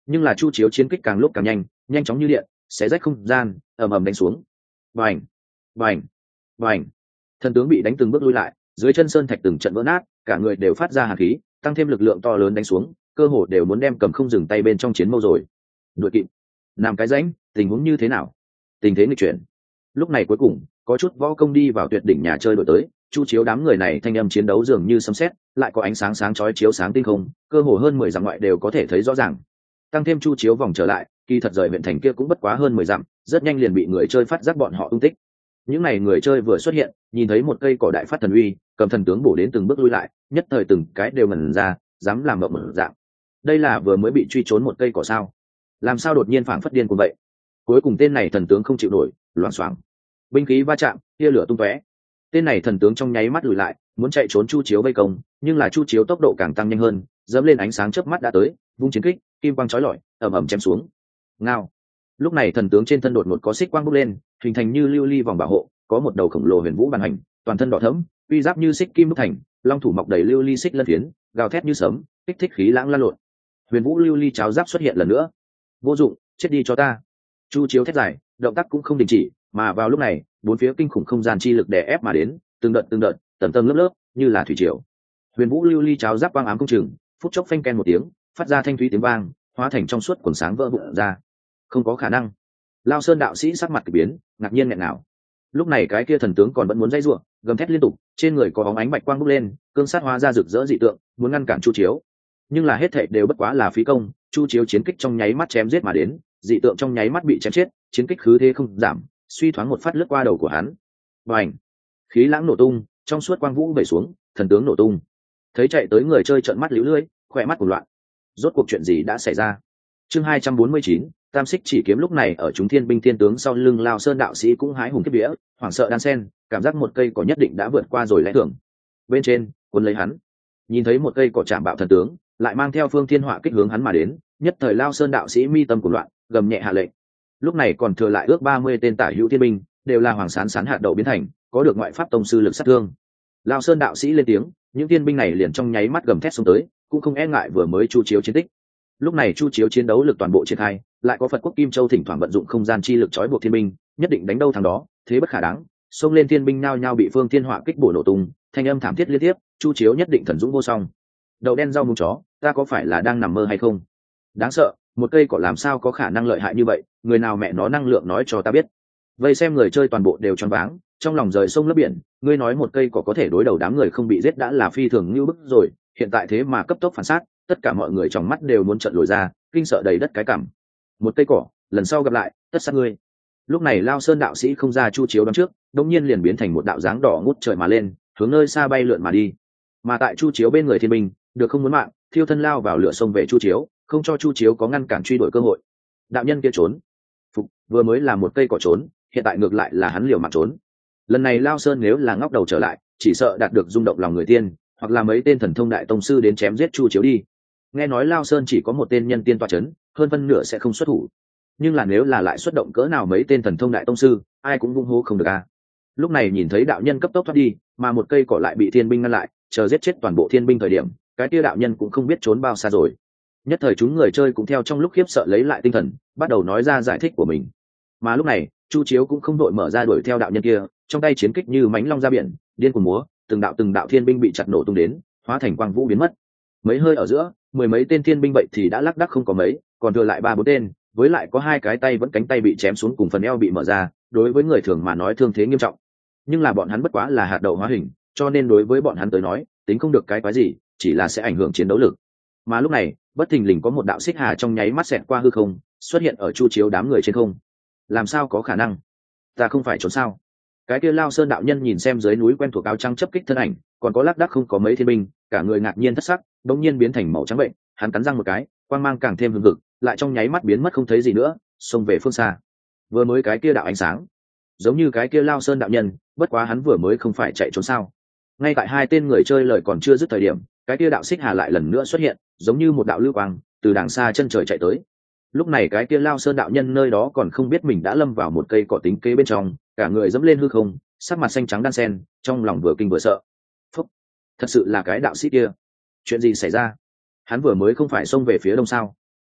nhưng là chu chiếu chiến kích càng lúc càng nhanh, nhanh chóng như điện, xé rách không gian, ầm ầm đánh xuống. Vành, vành, vành. Thần tướng bị đánh từng bước lui lại, dưới chân sơn thạch từng trận vỡ nát, cả người đều phát ra hàn khí, tăng thêm lực lượng to lớn đánh xuống, cơ hồ đều muốn đem cầm không dừng tay bên trong chiến mâu rồi. Đuổi kịp. Làm cái rãnh, tình huống như thế nào? Tình thế nghịch chuyển. Lúc này cuối cùng, có chút võ công đi vào tuyệt đỉnh nhà chơi đổi tới, chu chiếu đám người này thanh âm chiến đấu dường như sấm sét, lại có ánh sáng sáng chói chiếu sáng tinh không, cơ hồ hơn mười dặm ngoại đều có thể thấy rõ ràng. Tăng thêm chu chiếu vòng trở lại, kỳ thật rời huyện thành kia cũng bất quá hơn mười dặm, rất nhanh liền bị người chơi phát giác bọn họ tung tích. Những này người chơi vừa xuất hiện, nhìn thấy một cây cỏ đại phát thần uy, cầm thần tướng bổ đến từng bước lui lại, nhất thời từng cái đều ngẩn ra, dám làm mộng mở dạng. Đây là vừa mới bị truy trốn một cây cỏ sao? Làm sao đột nhiên phảng phất điên cuồng vậy? Cuối cùng tên này thần tướng không chịu nổi, loạng xoạng, binh khí va chạm, tia lửa tung tóe. Tên này thần tướng trong nháy mắt lùi lại, muốn chạy trốn chu chiếu vây công, nhưng là chu chiếu tốc độ càng tăng nhanh hơn, dẫm lên ánh sáng chớp mắt đã tới, vung chiến kích, kim quang chói lọi, ầm ầm chém xuống. Ngao. Lúc này thần tướng trên thân đột ngột có xích quang bốc lên, hình thành như lưu ly vòng bảo hộ, có một đầu khổng lồ huyền vũ bàn hành, toàn thân đỏ thẫm, uy giáp như xích kim đúc thành, long thủ mọc đầy lưu ly xích lân phiến, gào thét như sấm, kích thích khí lãng lan lộn. Huyền vũ lưu ly cháo giáp xuất hiện lần nữa. Vô dụng, chết đi cho ta. Chu chiếu thét dài, động tác cũng không đình chỉ, mà vào lúc này, bốn phía kinh khủng không gian chi lực đè ép mà đến, từng đợt từng đợt, tầng tầng lớp lớp, như là thủy triều. Huyền vũ lưu ly cháo giáp quang ám công trường, phút chốc phanh ken một tiếng, phát ra thanh thúy tiếng vang, hóa thành trong suốt quần sáng vỡ vụn ra. Không có khả năng. Lao Sơn đạo sĩ sắc mặt kỳ biến, ngạc nhiên nghẹn nào. Lúc này cái kia thần tướng còn vẫn muốn dây rủa, gầm thét liên tục, trên người có bóng ánh bạch quang bốc lên, cương sát hóa ra rực rỡ dị tượng, muốn ngăn cản chu chiếu. Nhưng là hết thảy đều bất quá là phí công, chu chiếu chiến kích trong nháy mắt chém giết mà đến, dị tượng trong nháy mắt bị chém chết, chiến kích khứ thế không giảm, suy thoáng một phát lướt qua đầu của hắn. Bành! Khí lãng nổ tung, trong suốt quang vũ vẩy xuống, thần tướng nổ tung. Thấy chạy tới người chơi trợn mắt líu lưỡi, khỏe mắt cuồng loạn. Rốt cuộc chuyện gì đã xảy ra? Chương hai trăm bốn mươi chín, Tam Xích Chỉ Kiếm. Lúc này ở chúng thiên binh thiên tướng sau lưng Lao Sơn đạo sĩ cũng hái hùng kiếp vía, hoảng sợ đan sen, cảm giác một cây cỏ nhất định đã vượt qua rồi lẽ thường. Bên trên, cuốn lấy hắn. Nhìn thấy một cây cỏ chạm bạo thần tướng, lại mang theo phương thiên họa kích hướng hắn mà đến, nhất thời Lao Sơn đạo sĩ mi tâm cuồng loạn, gầm nhẹ hạ lệnh. Lúc này còn thừa lại ước ba mươi tên tả hữu thiên binh, đều là hoàng sán sán hạt đậu biến thành, có được ngoại pháp tông sư lực sát thương. Lao Sơn đạo sĩ lên tiếng, những thiên binh này liền trong nháy mắt gầm thét xuống tới, cũng không e ngại vừa mới chu chiếu chiến tích. Lúc này chu chiếu chiến đấu lực toàn bộ triển khai, lại có Phật quốc Kim Châu thỉnh thoảng vận dụng không gian chi lực trói buộc thiên binh, nhất định đánh đâu thằng đó, thế bất khả đáng. Xông lên thiên binh nao nhao bị phương thiên họa kích bổ nổ tung, thanh âm thảm thiết liên tiếp, chu chiếu nhất định thần dũng vô song. Đậu đen rau muống chó, ta có phải là đang nằm mơ hay không? Đáng sợ, một cây cỏ làm sao có khả năng lợi hại như vậy, người nào mẹ nó năng lượng nói cho ta biết. Vây xem người chơi toàn bộ đều choáng váng, trong lòng rời sông lấp biển, ngươi nói một cây cỏ có thể đối đầu đám người không bị giết đã là phi thường như bức rồi, hiện tại thế mà cấp tốc phản sát, tất cả mọi người trong mắt đều muốn trợn lồi ra, kinh sợ đầy đất cái cảm. Một cây cỏ, lần sau gặp lại, tất sát ngươi. Lúc này Lao Sơn đạo sĩ không ra chu chiếu đón trước, đột nhiên liền biến thành một đạo dáng đỏ ngút trời mà lên, hướng nơi xa bay lượn mà đi. Mà tại chu chiếu bên người thiên binh, được không muốn mạng, thiêu thân lao vào lửa sông về chu chiếu, không cho chu chiếu có ngăn cản truy đuổi cơ hội. Đạo nhân kia trốn. Phục, vừa mới là một cây cỏ trốn, hiện tại ngược lại là hắn liều mạng trốn. Lần này Lao Sơn nếu là ngóc đầu trở lại, chỉ sợ đạt được rung động lòng người tiên, hoặc là mấy tên thần thông đại tông sư đến chém giết chu chiếu đi. Nghe nói Lao Sơn chỉ có một tên nhân tiên tọa chấn, hơn phân nửa sẽ không xuất thủ. Nhưng là nếu là lại xuất động cỡ nào mấy tên thần thông đại tông sư, ai cũng vung hô không được à. Lúc này nhìn thấy đạo nhân cấp tốc thoát đi, mà một cây cỏ lại bị thiên binh ngăn lại, chờ giết chết toàn bộ thiên binh thời điểm, cái kia đạo nhân cũng không biết trốn bao xa rồi. Nhất thời chúng người chơi cũng theo trong lúc khiếp sợ lấy lại tinh thần, bắt đầu nói ra giải thích của mình. Mà lúc này chu chiếu cũng không đội mở ra đuổi theo đạo nhân kia, trong tay chiến kích như mánh long ra biển, điên cuồng múa, từng đạo từng đạo thiên binh bị chặt nổ tung đến, hóa thành quang vũ biến mất. Mấy hơi ở giữa, mười mấy tên thiên binh vậy thì đã lác đác không có mấy, còn thừa lại ba bốn tên, với lại có hai cái tay vẫn cánh tay bị chém xuống cùng phần eo bị mở ra, đối với người thường mà nói thương thế nghiêm trọng. Nhưng là bọn hắn bất quá là hạt đậu hóa hình, cho nên đối với bọn hắn tới nói, tính không được cái quái gì, chỉ là sẽ ảnh hưởng chiến đấu lực. Mà lúc này, bất thình lình có một đạo xích hà trong nháy mắt xẹt qua hư không, xuất hiện ở chu chiếu đám người trên không. Làm sao có khả năng? Ta không phải trốn sao? Cái kia Lao Sơn đạo nhân nhìn xem dưới núi quen thuộc áo trắng chấp kích thân ảnh, còn có lác đác không có mấy thiên binh, cả người ngạc nhiên thất sắc, đột nhiên biến thành màu trắng bệnh, hắn cắn răng một cái, quang mang càng thêm hừng hực, lại trong nháy mắt biến mất không thấy gì nữa, xông về phương xa. Vừa mới cái kia đạo ánh sáng, giống như cái kia Lao Sơn đạo nhân, bất quá hắn vừa mới không phải chạy trốn sao? Ngay tại hai tên người chơi lời còn chưa dứt thời điểm, cái kia đạo xích hà lại lần nữa xuất hiện, giống như một đạo lưu quang, từ đàng xa chân trời chạy tới. Lúc này cái kia Lao Sơn đạo nhân nơi đó còn không biết mình đã lâm vào một cây cỏ tính kế bên trong, cả người dẫm lên hư không, sắc mặt xanh trắng đan sen, trong lòng vừa kinh vừa sợ. Phúc, thật sự là cái đạo sĩ kia, chuyện gì xảy ra? Hắn vừa mới không phải xông về phía đông sao?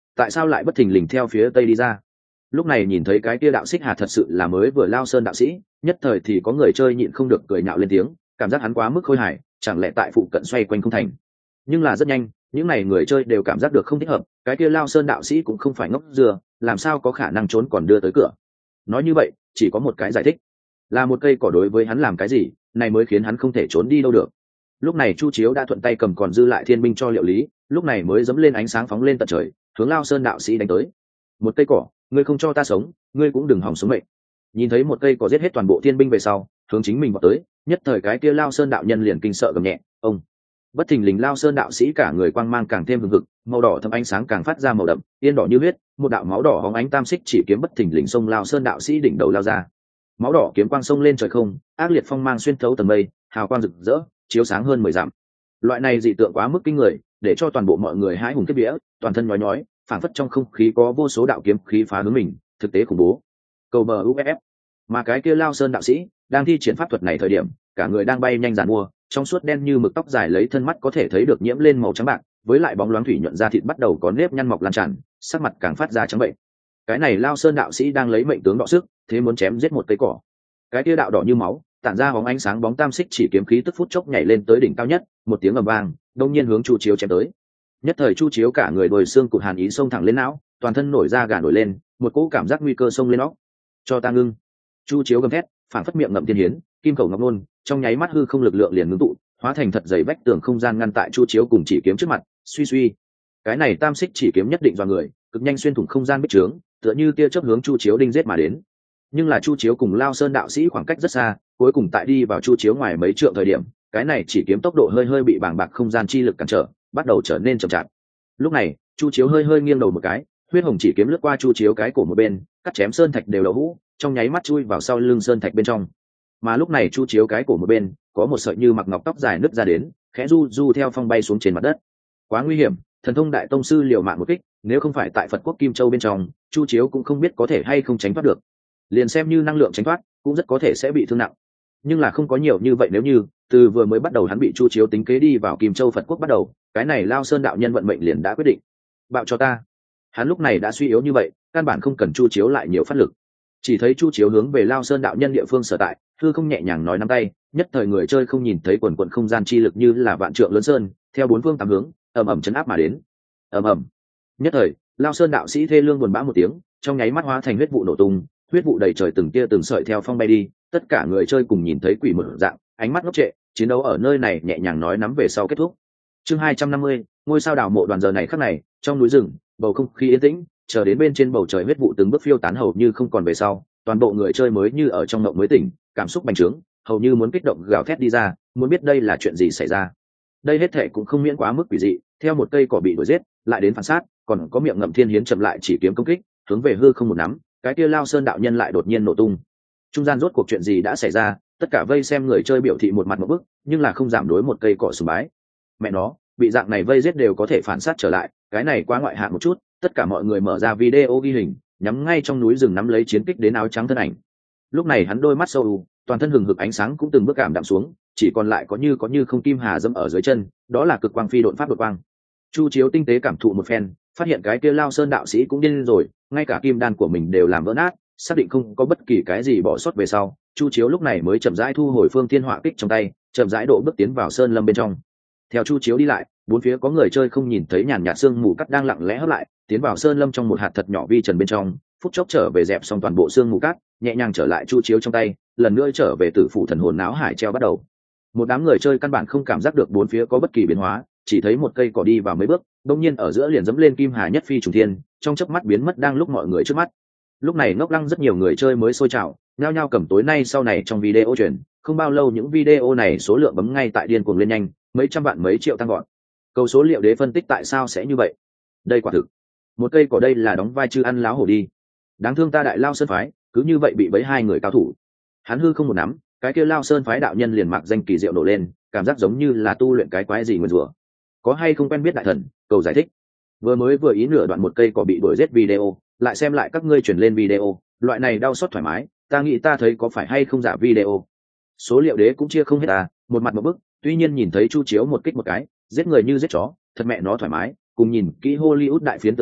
tại sao lại bất thình lình theo phía tây đi ra? Lúc này nhìn thấy cái kia đạo xích hà thật sự là mới vừa lao sơn đạo sĩ, nhất thời thì có người chơi nhịn không được cười nhạo lên tiếng, cảm giác hắn quá mức khôi hài, chẳng lẽ tại phụ cận xoay quanh không thành. Nhưng là rất nhanh, những n à y người chơi đều cảm giác được không thích hợp, cái kia lao sơn đạo sĩ cũng không phải ngốc dừa, làm sao có khả năng trốn còn đưa tới cửa. Nói như vậy chỉ có một cái giải thích, là một cây cỏ đối với hắn làm cái gì này mới khiến hắn không thể trốn đi đâu được. Lúc này Chu Chiếu đã thuận tay cầm còn dư lại thiên binh cho Liệu Lý, lúc này mới dẫm lên ánh sáng phóng lên tận trời, hướng lao sơn đạo sĩ đánh tới. Một cây cỏ, ngươi không cho ta sống, ngươi cũng đừng hòng sống mệnh. Nhìn thấy một cây cỏ giết hết toàn bộ thiên binh về sau, hướng chính mình vào tới, nhất thời cái kia lao sơn đạo nhân liền kinh sợ gầm nhẹ, ông. Bất thình lình lao sơn đạo sĩ cả người quang mang càng thêm hừng hực, màu đỏ thâm ánh sáng càng phát ra màu đậm, yên đỏ như huyết, một đạo máu đỏ hóng ánh tam xích chỉ kiếm bất thình lình xông lao sơn đạo sĩ đỉnh đầu lao ra. Máu đỏ kiếm quang xông lên trời không, ác liệt phong mang xuyên thấu tầng mây, hào quang rực rỡ, chiếu sáng hơn mười dặm. Loại này dị tượng quá mức kinh người, để cho toàn bộ mọi người hãi hùng kiếp vía, toàn thân nhói nhói, phảng phất trong không khí có vô số đạo kiếm khí phá hướng mình, thực tế khủng bố. Cầu bờ u ép ép. Mà cái kia lao sơn đạo sĩ đang thi triển pháp thuật này thời điểm, cả người đang bay nhanh giàn mua, trong suốt đen như mực tóc dài lấy thân mắt có thể thấy được nhiễm lên màu trắng bạc, với lại bóng loáng thủy nhuận da thịt bắt đầu có nếp nhăn mọc lan tràn, sắc mặt càng phát ra trắng bệnh. Cái này lao sơn đạo sĩ đang lấy mệnh tướng đọ sức, thế muốn chém giết một cây cỏ. Cái kia đạo đỏ như máu, tản ra bóng ánh sáng bóng tam xích chỉ kiếm khí tức phút chốc nhảy lên tới đỉnh cao nhất, một tiếng ầm vang, đông nhiên hướng Chu Chiếu chém tới. Nhất thời Chu Chiếu cả người đồi xương cụt hàn ý xông thẳng lên não, toàn thân nổi da gà nổi lên, một cỗ cảm giác nguy cơ xông lên óc. Cho ta ngưng! Chu Chiếu gầm thét, phảng phất miệng ngậm tiên hiến, kim khẩu ngọc nôn, trong nháy mắt hư không lực lượng liền ngưng tụ, hóa thành thật dày vách tường không gian ngăn tại Chu Chiếu cùng chỉ kiếm trước mặt. Suy suy, cái này tam xích chỉ kiếm nhất định do người, cực nhanh xuyên thủng không gian bích trướng, tựa như tia chớp hướng Chu Chiếu đinh giết mà đến. Nhưng là Chu Chiếu cùng lao sơn đạo sĩ khoảng cách rất xa, cuối cùng tại đi vào Chu Chiếu ngoài mấy trượng thời điểm, cái này chỉ kiếm tốc độ hơi hơi bị bàng bạc không gian chi lực cản trở, bắt đầu trở nên chậm chạp. Lúc này Chu Chiếu hơi hơi nghiêng đầu một cái, huyết hồng chỉ kiếm lướt qua Chu Chiếu cái cổ một bên, cắt chém sơn thạch đều đậu hũ, trong nháy mắt chui vào sau lưng sơn thạch bên trong. Mà lúc này Chu Chiếu cái cổ một bên có một sợi như mặc ngọc tóc dài nứt ra đến, khẽ du du theo phong bay xuống trên mặt đất. Quá nguy hiểm, thần thông đại tông sư liều mạng một kích, nếu không phải tại Phật quốc Kim Châu bên trong, Chu Chiếu cũng không biết có thể hay không tránh thoát được. Liền xem như năng lượng tránh thoát, cũng rất có thể sẽ bị thương nặng. Nhưng là không có nhiều như vậy, nếu như từ vừa mới bắt đầu hắn bị Chu Chiếu tính kế đi vào Kim Châu Phật quốc bắt đầu, cái này lao sơn đạo nhân vận mệnh liền đã quyết định. Bạo cho ta! Hắn lúc này đã suy yếu như vậy, căn bản không cần Chu Chiếu lại nhiều phát lực. Chỉ thấy Chu Chiếu hướng về lao sơn đạo nhân địa phương sở tại, hư không nhẹ nhàng nói nắm tay, nhất thời người chơi không nhìn thấy quần quần không gian chi lực như là vạn trượng lớn sơn, theo bốn phương tám hướng, ầm ầm chấn áp mà đến. Ầm ầm. Nhất thời, lao sơn đạo sĩ thê lương buồn bã một tiếng, trong nháy mắt hóa thành huyết vụ nổ tung, huyết vụ đầy trời từng tia từng sợi theo phong bay đi, tất cả người chơi cùng nhìn thấy quỷ mở dạng, ánh mắt ngốc trệ, chiến đấu ở nơi này nhẹ nhàng nói nắm về sau kết thúc. Chương hai trăm năm mươi, ngôi sao đào mộ đoàn giờ này khắc này, trong núi rừng, bầu không khí yên tĩnh, chờ đến bên trên bầu trời huyết vụ từng bước phiêu tán hầu như không còn về sau, toàn bộ người chơi mới như ở trong mộng mới tỉnh, cảm xúc bành trướng, hầu như muốn kích động gào thét đi ra, muốn biết đây là chuyện gì xảy ra. Đây hết thệ cũng không miễn quá mức quỷ dị, theo một cây cỏ bị đuổi giết, lại đến phản sát, còn có miệng ngậm thiên hiến chậm lại chỉ kiếm công kích, hướng về hư không một nắm, cái kia lao sơn đạo nhân lại đột nhiên nổ tung. Trung gian rốt cuộc chuyện gì đã xảy ra, tất cả vây xem người chơi biểu thị một mặt một bức, nhưng là không giảm đối một cây cỏ sùng bái. Mẹ nó, bị dạng này vây giết đều có thể phản sát trở lại, cái này quá ngoại hạng một chút. Tất cả mọi người mở ra video ghi hình, nhắm ngay trong núi rừng nắm lấy chiến kích đến áo trắng thân ảnh. Lúc này hắn đôi mắt sâu, toàn thân hừng hực ánh sáng cũng từng bước cảm đạm xuống, chỉ còn lại có như có như không kim hà dẫm ở dưới chân, đó là cực quang phi độn pháp đột quang. Chu Chiếu tinh tế cảm thụ một phen, phát hiện cái kia lao sơn đạo sĩ cũng điên rồi, ngay cả kim đan của mình đều làm vỡ nát, xác định không có bất kỳ cái gì bỏ sót về sau, Chu Chiếu lúc này mới chậm rãi thu hồi phương thiên hỏa kích trong tay, chậm rãi độ bước tiến vào sơn lâm bên trong. Theo Chu Chiếu đi lại, bốn phía có người chơi không nhìn thấy nhàn nhạt sương mù cắt đang lặng lẽ hấp lại, tiến vào sơn lâm trong một hạt thật nhỏ vi trần bên trong, phút chốc trở về dẹp xong toàn bộ sương mù cắt, nhẹ nhàng trở lại Chu Chiếu trong tay, lần nữa trở về tử phủ thần hồn náo hải treo bắt đầu. Một đám người chơi căn bản không cảm giác được bốn phía có bất kỳ biến hóa, chỉ thấy một cây cỏ đi vào mấy bước, đông nhiên ở giữa liền dẫm lên kim hà nhất phi trùng thiên, trong chớp mắt biến mất đang lúc mọi người trước mắt. Lúc này ngốc lăng rất nhiều người chơi mới sôi trào, nhao nhao cầm tối nay sau này trong video truyền, không bao lâu những video này số lượng bấm ngay tại điên cuồng lên nhanh, mấy trăm vạn mấy triệu tăng gọn. Cầu số liệu đế phân tích tại sao sẽ như vậy. Đây quả thực, một cây cỏ đây là đóng vai chư ăn láo hổ đi. Đáng thương ta đại lao sơn phái, cứ như vậy bị bấy hai người cao thủ. Hắn hư không một nắm, cái kia lao sơn phái đạo nhân liền mặc danh kỳ diệu nổ lên, cảm giác giống như là tu luyện cái quái gì nguyên rủa. Có hay không quen biết đại thần, cầu giải thích. Vừa mới vừa ý nửa đoạn một cây cỏ bị đuổi giết video, lại xem lại các ngươi chuyển lên video, loại này đau xót thoải mái, ta nghĩ ta thấy có phải hay không giả video. Số liệu đế cũng chia không hết à, một mặt một bức, tuy nhiên nhìn thấy Chu Chiếu một kích một cái, giết người như giết chó, thật mẹ nó thoải mái, cùng nhìn kỹ Hollywood đại phiến tựa như,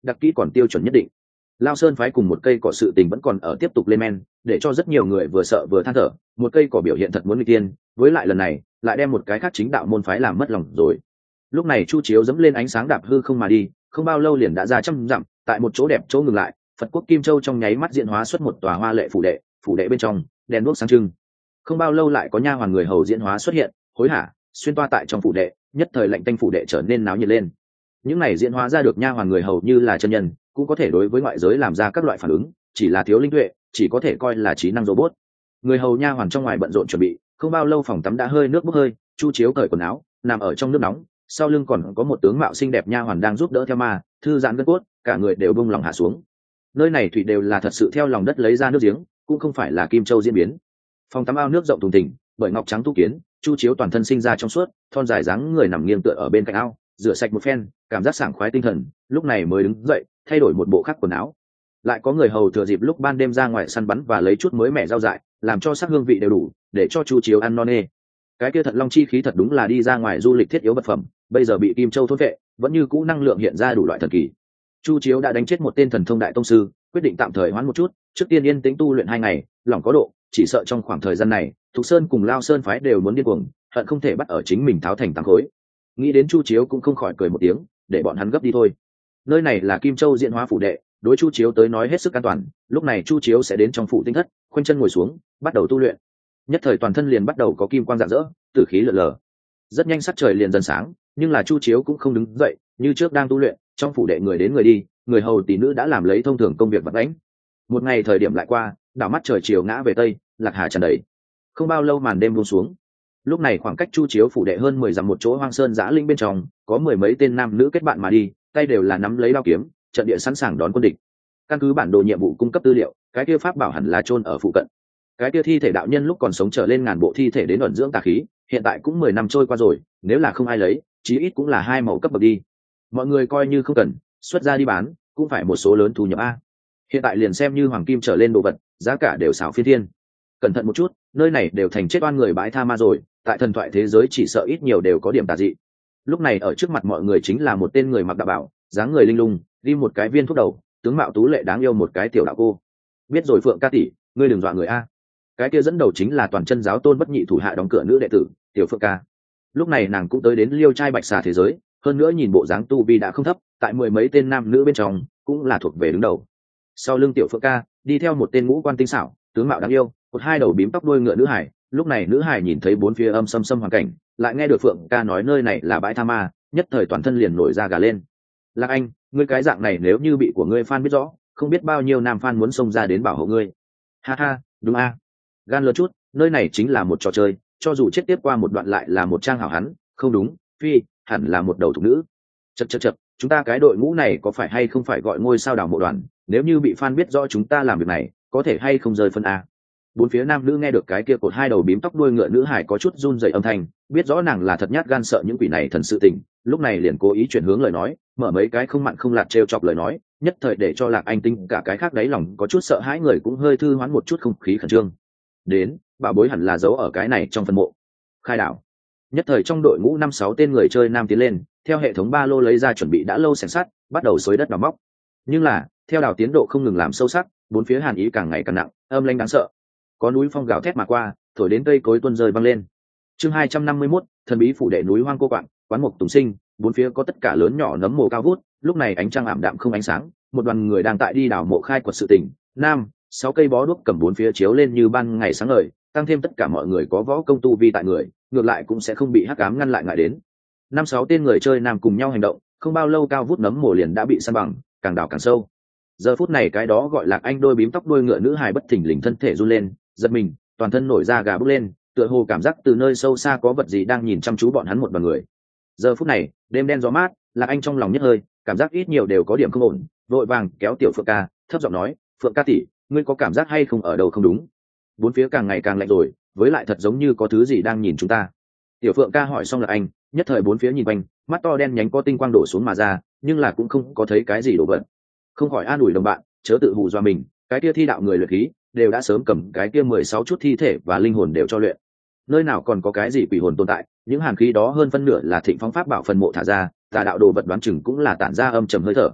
đặc kỹ còn tiêu chuẩn nhất định. Lao Sơn phái cùng một cây cỏ sự tình vẫn còn ở tiếp tục lên men, để cho rất nhiều người vừa sợ vừa than thở, một cây cỏ biểu hiện thật muốn nguy tiên, với lại lần này lại đem một cái khác chính đạo môn phái làm mất lòng rồi. Lúc này Chu Chiếu dẫm lên ánh sáng đạp hư không mà đi, không bao lâu liền đã ra trăm dặm, tại một chỗ đẹp chỗ ngừng lại, Phật quốc Kim Châu trong nháy mắt diễn hóa xuất một tòa hoa lệ phủ đệ, phủ đệ bên trong đèn đuốc sáng trưng. Không bao lâu lại có nha hoàn người hầu diễn hóa xuất hiện, hối hả xuyên toa tại trong phủ đệ, nhất thời lệnh tanh phủ đệ trở nên náo nhiệt lên. Những này diễn hóa ra được nha hoàn người hầu như là chân nhân, cũng có thể đối với ngoại giới làm ra các loại phản ứng, chỉ là thiếu linh tuệ, chỉ có thể coi là trí năng robot. Người hầu nha hoàn trong ngoài bận rộn chuẩn bị, không bao lâu phòng tắm đã hơi nước bốc hơi, Chu Chiếu cởi quần áo, nằm ở trong nước nóng, sau lưng còn có một tướng mạo xinh đẹp nha hoàn đang giúp đỡ theo ma, thư giãn gân cốt, cả người đều buông lòng hạ xuống. Nơi này thủy đều là thật sự theo lòng đất lấy ra nước giếng, cũng không phải là Kim Châu diễn biến. Phòng tắm ao nước rộng thùng thình, bởi ngọc trắng tu kiến, Chu Chiếu toàn thân sinh ra trong suốt, thon dài dáng người nằm nghiêng tựa ở bên cạnh ao, rửa sạch một phen, cảm giác sảng khoái tinh thần, lúc này mới đứng dậy, thay đổi một bộ khác quần áo. Lại có người hầu thừa dịp lúc ban đêm ra ngoài săn bắn và lấy chút mới mẻ rau dại, làm cho sắc hương vị đều đủ, để cho Chu Chiếu ăn no nê. Cái kia Thận Long chi khí thật đúng là đi ra ngoài du lịch thiết yếu vật phẩm, bây giờ bị Kim Châu thôn vệ, vẫn như cũ năng lượng hiện ra đủ loại thần kỳ. Chu Chiếu đã đánh chết một tên thần thông đại tông sư, quyết định tạm thời hoãn một chút, trước tiên yên tĩnh tu luyện hai ngày, lòng có độ, chỉ sợ trong khoảng thời gian này, Thục Sơn cùng Lao Sơn phái đều muốn điên cuồng, hận không thể bắt ở chính mình tháo thành tám khối. Nghĩ đến Chu Chiếu cũng không khỏi cười một tiếng, để bọn hắn gấp đi thôi. Nơi này là Kim Châu diễn hóa phủ đệ, đối Chu Chiếu tới nói hết sức an toàn, lúc này Chu Chiếu sẽ đến trong phủ tinh thất, khoanh chân ngồi xuống, bắt đầu tu luyện. Nhất thời toàn thân liền bắt đầu có kim quang rạng rỡ, tử khí lờ lờ. Rất nhanh sắc trời liền dần sáng, nhưng là Chu Chiếu cũng không đứng dậy, như trước đang tu luyện, trong phủ đệ người đến người đi, người hầu tỷ nữ đã làm lấy thông thường công việc vặt vãnh. Một ngày thời điểm lại qua, đảo mắt trời chiều ngã về tây, lạc hà tràn đầy. Không bao lâu màn đêm buông xuống. Lúc này khoảng cách Chu Chiếu phủ đệ hơn mười dặm một chỗ hoang sơn giã linh bên trong, có mười mấy tên nam nữ kết bạn mà đi, tay đều là nắm lấy đao kiếm, trận địa sẵn sàng đón quân địch. Căn cứ bản đồ nhiệm vụ cung cấp tư liệu, cái kia pháp bảo hẳn là chôn ở phụ cận. Cái kia thi thể đạo nhân lúc còn sống trở lên ngàn bộ thi thể đến ẩn dưỡng tà khí, hiện tại cũng mười năm trôi qua rồi, nếu là không ai lấy, chí ít cũng là hai mẫu cấp bậc đi. Mọi người coi như không cần, xuất ra đi bán, cũng phải một số lớn thu nhập a. Hiện tại liền xem như hoàng kim trở lên đồ vật, giá cả đều xảo phiên thiên. Cẩn thận một chút, nơi này đều thành chết oan người bãi tha ma rồi, tại thần thoại thế giới chỉ sợ ít nhiều đều có điểm tà dị. Lúc này ở trước mặt mọi người chính là một tên người mặc đạo bảo, dáng người linh lung, đi một cái viên thuốc đầu, tướng mạo tú lệ đáng yêu một cái tiểu đạo cô. Biết rồi Phượng ca tỷ, ngươi đừng dọa người a. Cái kia dẫn đầu chính là toàn chân giáo tôn bất nhị thủ hạ đóng cửa nữ đệ tử, tiểu Phượng ca. Lúc này nàng cũng tới đến Liêu trai bạch xà thế giới, hơn nữa nhìn bộ dáng tu vi đã không thấp, tại mười mấy tên nam nữ bên trong cũng là thuộc về đứng đầu. Sau lưng tiểu Phượng ca đi theo một tên ngũ quan tinh xảo, tướng mạo đáng yêu, một hai đầu bím tóc đuôi ngựa nữ hải. Lúc này nữ hải nhìn thấy bốn phía âm xâm xâm hoàn cảnh, lại nghe được Phượng ca nói nơi này là bãi tha ma, nhất thời toàn thân liền nổi da gà lên. Lạc Anh, ngươi cái dạng này nếu như bị của ngươi fan biết rõ, không biết bao nhiêu nam fan muốn xông ra đến bảo hộ ngươi. Ha ha, đúng a. Gan lớn chút, nơi này chính là một trò chơi, cho dù chết tiếp qua một đoạn lại là một trang hảo hán, không đúng, phi, hẳn là một đầu thục nữ. Chậc chậc chậc, chúng ta cái đội ngũ này có phải hay không phải gọi ngôi sao đảo mộ đoàn, nếu như bị fan biết rõ chúng ta làm việc này, có thể hay không rơi phân a. Bốn phía nam nữ nghe được cái kia cột hai đầu bím tóc đuôi ngựa nữ hải có chút run rẩy âm thanh, biết rõ nàng là thật nhát gan sợ những quỷ này thần sự tình, lúc này liền cố ý chuyển hướng lời nói, mở mấy cái không mặn không lạt trêu chọc lời nói, nhất thời để cho Lạc Anh tinh cả cái khác đáy lòng có chút sợ hãi, người cũng hơi thư hoán một chút không khí khẩn trương. Đến, bảo bối hẳn là giấu ở cái này trong phân mộ. Khai đảo. Nhất thời trong đội ngũ năm sáu tên người chơi nam tiến lên, theo hệ thống ba lô lấy ra chuẩn bị đã lâu sẻng sắt, bắt đầu xới đất đào móc. Nhưng là, theo đào tiến độ không ngừng làm sâu sắc, bốn phía hàn ý càng ngày càng nặng, âm lãnh đáng sợ. Có núi phong gào thét mà qua, thổi đến cây cối tuôn rơi văng lên. Chương hai trăm năm mươi mốt, thần bí phủ đệ núi hoang cô quạng, quán mục tùng sinh, bốn phía có tất cả lớn nhỏ nấm mồ cao vút, lúc này ánh trăng ảm đạm không ánh sáng, một đoàn người đang tại đi đào mộ khai quật sự tình. Nam, sáu cây bó đuốc cầm bốn phía chiếu lên như ban ngày sáng ngời, tăng thêm tất cả mọi người có võ công tu vi tại người, ngược lại cũng sẽ không bị hắc ám ngăn lại ngại đến. Năm sáu tên người chơi nam cùng nhau hành động, không bao lâu cao vút nấm mồ liền đã bị săn bằng, càng đào càng sâu. Giờ phút này cái đó gọi Lạc Anh đôi bím tóc đuôi ngựa nữ hài bất thình lình thân thể run lên, giật mình, toàn thân nổi da gà bốc lên, tựa hồ cảm giác từ nơi sâu xa có vật gì đang nhìn chăm chú bọn hắn một đoàn người. Giờ phút này, đêm đen gió mát, Lạc Anh trong lòng nhất hơi, cảm giác ít nhiều đều có điểm không ổn, vội vàng kéo tiểu Phượng ca, thấp giọng nói, Phượng ca tỷ, ngươi có cảm giác hay không ở đâu không đúng? Bốn phía càng ngày càng lạnh rồi, với lại thật giống như có thứ gì đang nhìn chúng ta. Tiểu Phượng ca hỏi xong Lạc Anh, nhất thời bốn phía nhìn quanh, mắt to đen nhánh có tinh quang đổ xuống mà ra, nhưng là cũng không có thấy cái gì đổ vật. Không khỏi an ủi đồng bạn, chớ tự hù dọa mình, cái kia thi đạo người luyện khí đều đã sớm cầm cái kia mười sáu chút thi thể và linh hồn đều cho luyện. Nơi nào còn có cái gì quỷ hồn tồn tại, những hàn khí đó hơn phân nửa là thịnh phong pháp bảo phần mộ thả ra, tà đạo đồ vật đoán chừng cũng là tản ra âm trầm hơi thở.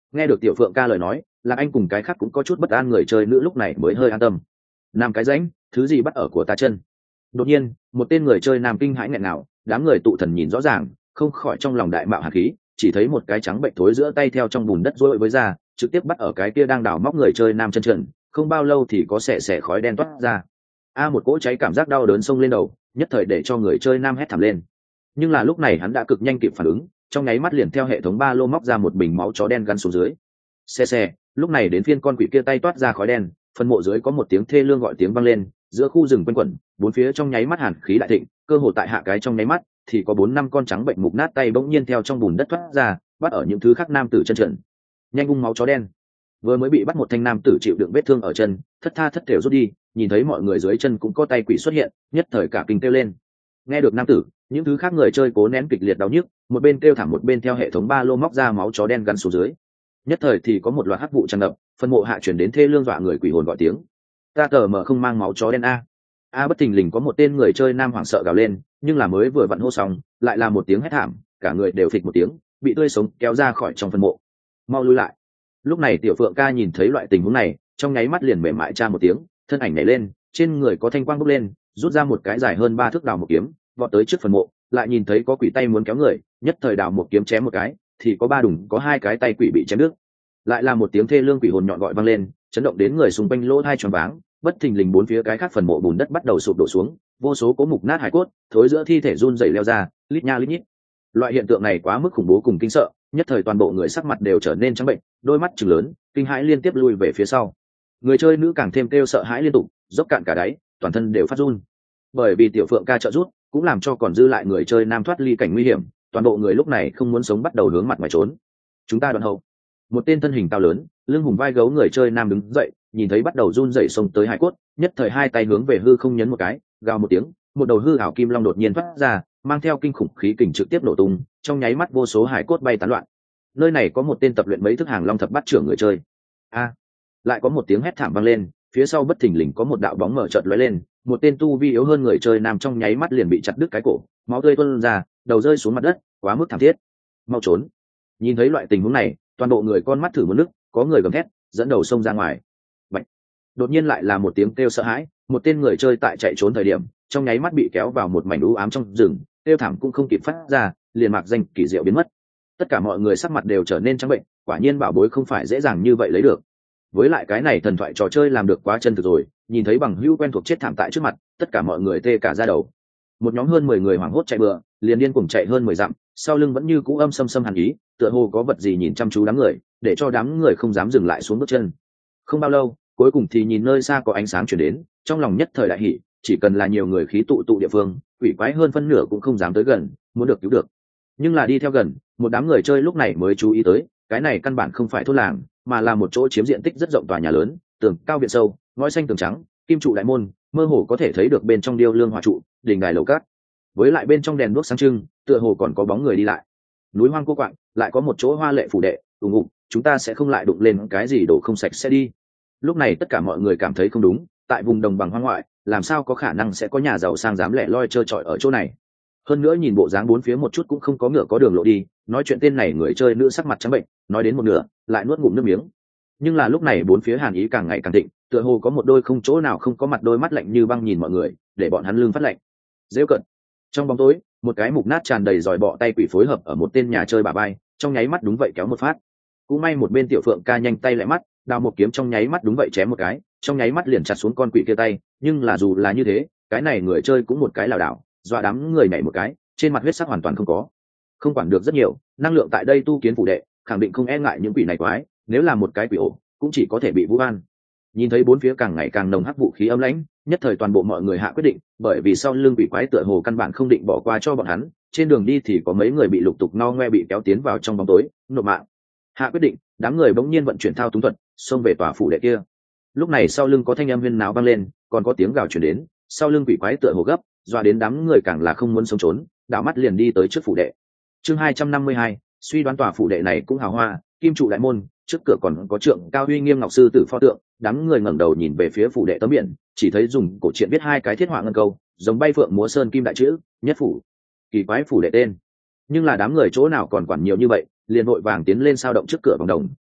Nghe được tiểu phượng ca lời nói, Lạc Anh cùng cái khác cũng có chút bất an, người chơi nữ lúc này mới hơi an tâm. Nam cái rãnh, thứ gì bắt ở của ta chân? Đột nhiên, một tên người chơi nam kinh hãi nghẹn nào, đám người tụ thần nhìn rõ ràng, không khỏi trong lòng đại mạo hàn khí, chỉ thấy một cái trắng bệnh thối giữa tay theo trong bùn đất rối với ra, trực tiếp bắt ở cái kia đang đào móc người chơi nam chân trần, không bao lâu thì có xẻ xẻ khói đen toát ra. A một cỗ cháy cảm giác đau đớn xông lên đầu, nhất thời để cho người chơi nam hét thảm lên. Nhưng là lúc này hắn đã cực nhanh kịp phản ứng, trong nháy mắt liền theo hệ thống ba lô móc ra một bình máu chó đen gắn xuống dưới. Xe xe, lúc này đến phiên con quỷ kia tay toát ra khói đen, phần mộ dưới có một tiếng thê lương gọi tiếng vang lên, giữa khu rừng quanh quẩn, bốn phía trong nháy mắt hàn khí đại thịnh, cơ hồ tại hạ cái trong nháy mắt thì có bốn năm con trắng bệnh mục nát tay bỗng nhiên theo trong bùn đất thoát ra, bắt ở những thứ khác nam tử chân trần. Nhanh ung máu chó đen. Vừa mới bị bắt một thanh nam tử chịu đựng vết thương ở chân, thất tha thất thểu rút đi, nhìn thấy mọi người dưới chân cũng có tay quỷ xuất hiện, nhất thời cả kinh kêu lên. Nghe được nam tử, những thứ khác người chơi cố nén kịch liệt đau nhức, một bên kêu thảm một bên theo hệ thống ba lô móc ra máu chó đen gắn xuống dưới. Nhất thời thì có một loạt hắc vụ tràn ngập, phân mộ hạ chuyển đến thê lương dọa người quỷ hồn gọi tiếng. Ta tờ mở không mang máu chó đen a. A bất thình lình có một tên người chơi nam hoảng sợ gào lên, nhưng là mới vừa vặn hô xong, lại là một tiếng hét thảm, cả người đều phịch một tiếng, bị tươi sống kéo ra khỏi trong phân mộ. Mau lui lại. Lúc này tiểu phượng ca nhìn thấy loại tình huống này, trong nháy mắt liền mềm mại tra một tiếng, thân ảnh nhảy lên, trên người có thanh quang bốc lên, rút ra một cái dài hơn ba thước đào một kiếm, vọt tới trước phần mộ, lại nhìn thấy có quỷ tay muốn kéo người, nhất thời đào một kiếm chém một cái, thì có ba đùng có hai cái tay quỷ bị chém đứt. Lại là một tiếng thê lương quỷ hồn nhọn gọi vang lên, chấn động đến người xung quanh lỗ tai choáng váng, bất thình lình bốn phía cái khác phần mộ bùn đất bắt đầu sụp đổ xuống, vô số cố mục nát hải cốt, thối giữa thi thể run rẩy leo ra, lít nha lít nhít. Loại hiện tượng này quá mức khủng bố cùng kinh sợ, nhất thời toàn bộ người sắc mặt đều trở nên trắng bệnh, đôi mắt trừng lớn, kinh hãi liên tiếp lui về phía sau. Người chơi nữ càng thêm kêu sợ hãi liên tục, dốc cạn cả đáy, toàn thân đều phát run. Bởi vì tiểu phượng ca trợ giúp, cũng làm cho còn dư lại người chơi nam thoát ly cảnh nguy hiểm, toàn bộ người lúc này không muốn sống bắt đầu hướng mặt ngoài trốn. Chúng ta đoạn hậu. Một tên thân hình cao lớn, lưng hùng vai gấu người chơi nam đứng dậy, nhìn thấy bắt đầu run rẩy xông tới hải cốt, nhất thời hai tay hướng về hư không nhấn một cái, gào một tiếng, một đầu hư ảo kim long đột nhiên thoát ra, mang theo kinh khủng khí kình trực tiếp nổ tung, trong nháy mắt vô số hải cốt bay tán loạn. Nơi này có một tên tập luyện mấy thức hàng long thập bát trưởng người chơi. A! Lại có một tiếng hét thảm vang lên, phía sau bất thình lình có một đạo bóng mở chợt lóe lên, một tên tu vi yếu hơn người chơi nam trong nháy mắt liền bị chặt đứt cái cổ, máu tươi tuôn ra, đầu rơi xuống mặt đất, quá mức thảm thiết. Mau trốn! Nhìn thấy loại tình huống này, toàn bộ người con mắt thử một nước, có người gầm thét, dẫn đầu xông ra ngoài. Bạch! Đột nhiên lại là một tiếng kêu sợ hãi, một tên người chơi tại chạy trốn thời điểm, trong nháy mắt bị kéo vào một mảnh u ám trong rừng, kêu thảm cũng không kịp phát ra, liền mạc danh kỳ diệu biến mất. Tất cả mọi người sắc mặt đều trở nên trắng bệnh, quả nhiên bảo bối không phải dễ dàng như vậy lấy được. Với lại cái này thần thoại trò chơi làm được quá chân thực rồi, nhìn thấy bằng hữu quen thuộc chết thảm tại trước mặt, tất cả mọi người tê cả da đầu. Một nhóm hơn mười người hoảng hốt chạy bừa, liền điên cuồng chạy hơn mười dặm, sau lưng vẫn như cũ âm sâm sâm hàn ý, tựa hồ có vật gì nhìn chăm chú đám người, để cho đám người không dám dừng lại xuống bước chân. Không bao lâu, cuối cùng thì nhìn nơi xa có ánh sáng truyền đến, trong lòng nhất thời đại hỉ, chỉ cần là nhiều người khí tụ tụ địa phương, quỷ quái hơn phân nửa cũng không dám tới gần, muốn được cứu được. Nhưng là đi theo gần, một đám người chơi lúc này mới chú ý tới, cái này căn bản không phải thôn làng, mà là một chỗ chiếm diện tích rất rộng tòa nhà lớn, tường cao viện sâu, ngói xanh tường trắng, kim trụ đại môn, mơ hồ có thể thấy được bên trong điêu lương hỏa trụ, đình đài lầu cát. Với lại bên trong đèn đuốc sáng trưng, tựa hồ còn có bóng người đi lại. Núi hoang cô quạng, lại có một chỗ hoa lệ phủ đệ, ủng ủng, chúng ta sẽ không lại đụng lên cái gì đồ không sạch sẽ đi. Lúc này tất cả mọi người cảm thấy không đúng, tại vùng đồng bằng hoang ngoại, làm sao có khả năng sẽ có nhà giàu sang dám lẻ loi chơi trọi ở chỗ này. Hơn nữa nhìn bộ dáng bốn phía một chút cũng không có ngựa có đường lộ đi, nói chuyện tên này người chơi nữ sắc mặt trắng bệnh, nói đến một nửa lại nuốt ngụm nước miếng. Nhưng là lúc này bốn phía hàn ý càng ngày càng thịnh, tựa hồ có một đôi không chỗ nào không có mặt đôi mắt lạnh như băng nhìn mọi người, để bọn hắn lưng phát lạnh. Dễ cận. Trong bóng tối, một cái mục nát tràn đầy giòi bọ tay quỷ phối hợp ở một tên nhà chơi bà bay, trong nháy mắt đúng vậy kéo một phát. Cũng may một bên tiểu phượng ca nhanh tay lại mắt, đào một kiếm trong nháy mắt đúng vậy chém một cái, trong nháy mắt liền chặt xuống con quỷ kia tay. Nhưng là dù là như thế, cái này người chơi cũng một cái lảo đảo, dọa đám người nhảy một cái, trên mặt huyết sắc hoàn toàn không có. Không quản được rất nhiều, năng lượng tại đây tu kiến phủ đệ, khẳng định không e ngại những quỷ này quái, nếu là một cái quỷ ổ, cũng chỉ có thể bị vũ an. Nhìn thấy bốn phía càng ngày càng nồng hắc vũ khí âm lãnh, nhất thời toàn bộ mọi người hạ quyết định, bởi vì sau lưng quỷ quái tựa hồ căn bản không định bỏ qua cho bọn hắn, trên đường đi thì có mấy người bị lục tục no ngoe bị kéo tiến vào trong bóng tối, nộp mạng. Hạ quyết định, đám người bỗng nhiên vận chuyển thao túng thuật, xông về tòa phủ đệ kia. Lúc này sau lưng có thanh âm huyên náo vang lên, còn có tiếng gào truyền đến, sau lưng quỷ quái tựa hồ gấp, dọa đến đám người càng là không muốn sống trốn, đảo mắt liền đi tới trước phủ đệ. Chương hai trăm năm mươi hai, suy đoán tòa phủ đệ này cũng hào hoa, kim trụ đại môn, trước cửa còn có trượng cao uy nghiêm ngọc sư tử pho tượng. Đám người ngẩng đầu nhìn về phía phủ đệ tấm biển, chỉ thấy dùng cổ truyện viết hai cái thiết họa ngân câu, giống bay phượng múa sơn kim đại chữ, nhất phủ. Kỳ quái phủ đệ tên. Nhưng là đám người chỗ nào còn quản nhiều như vậy, liền vội vàng tiến lên sao động trước cửa vòng đồng,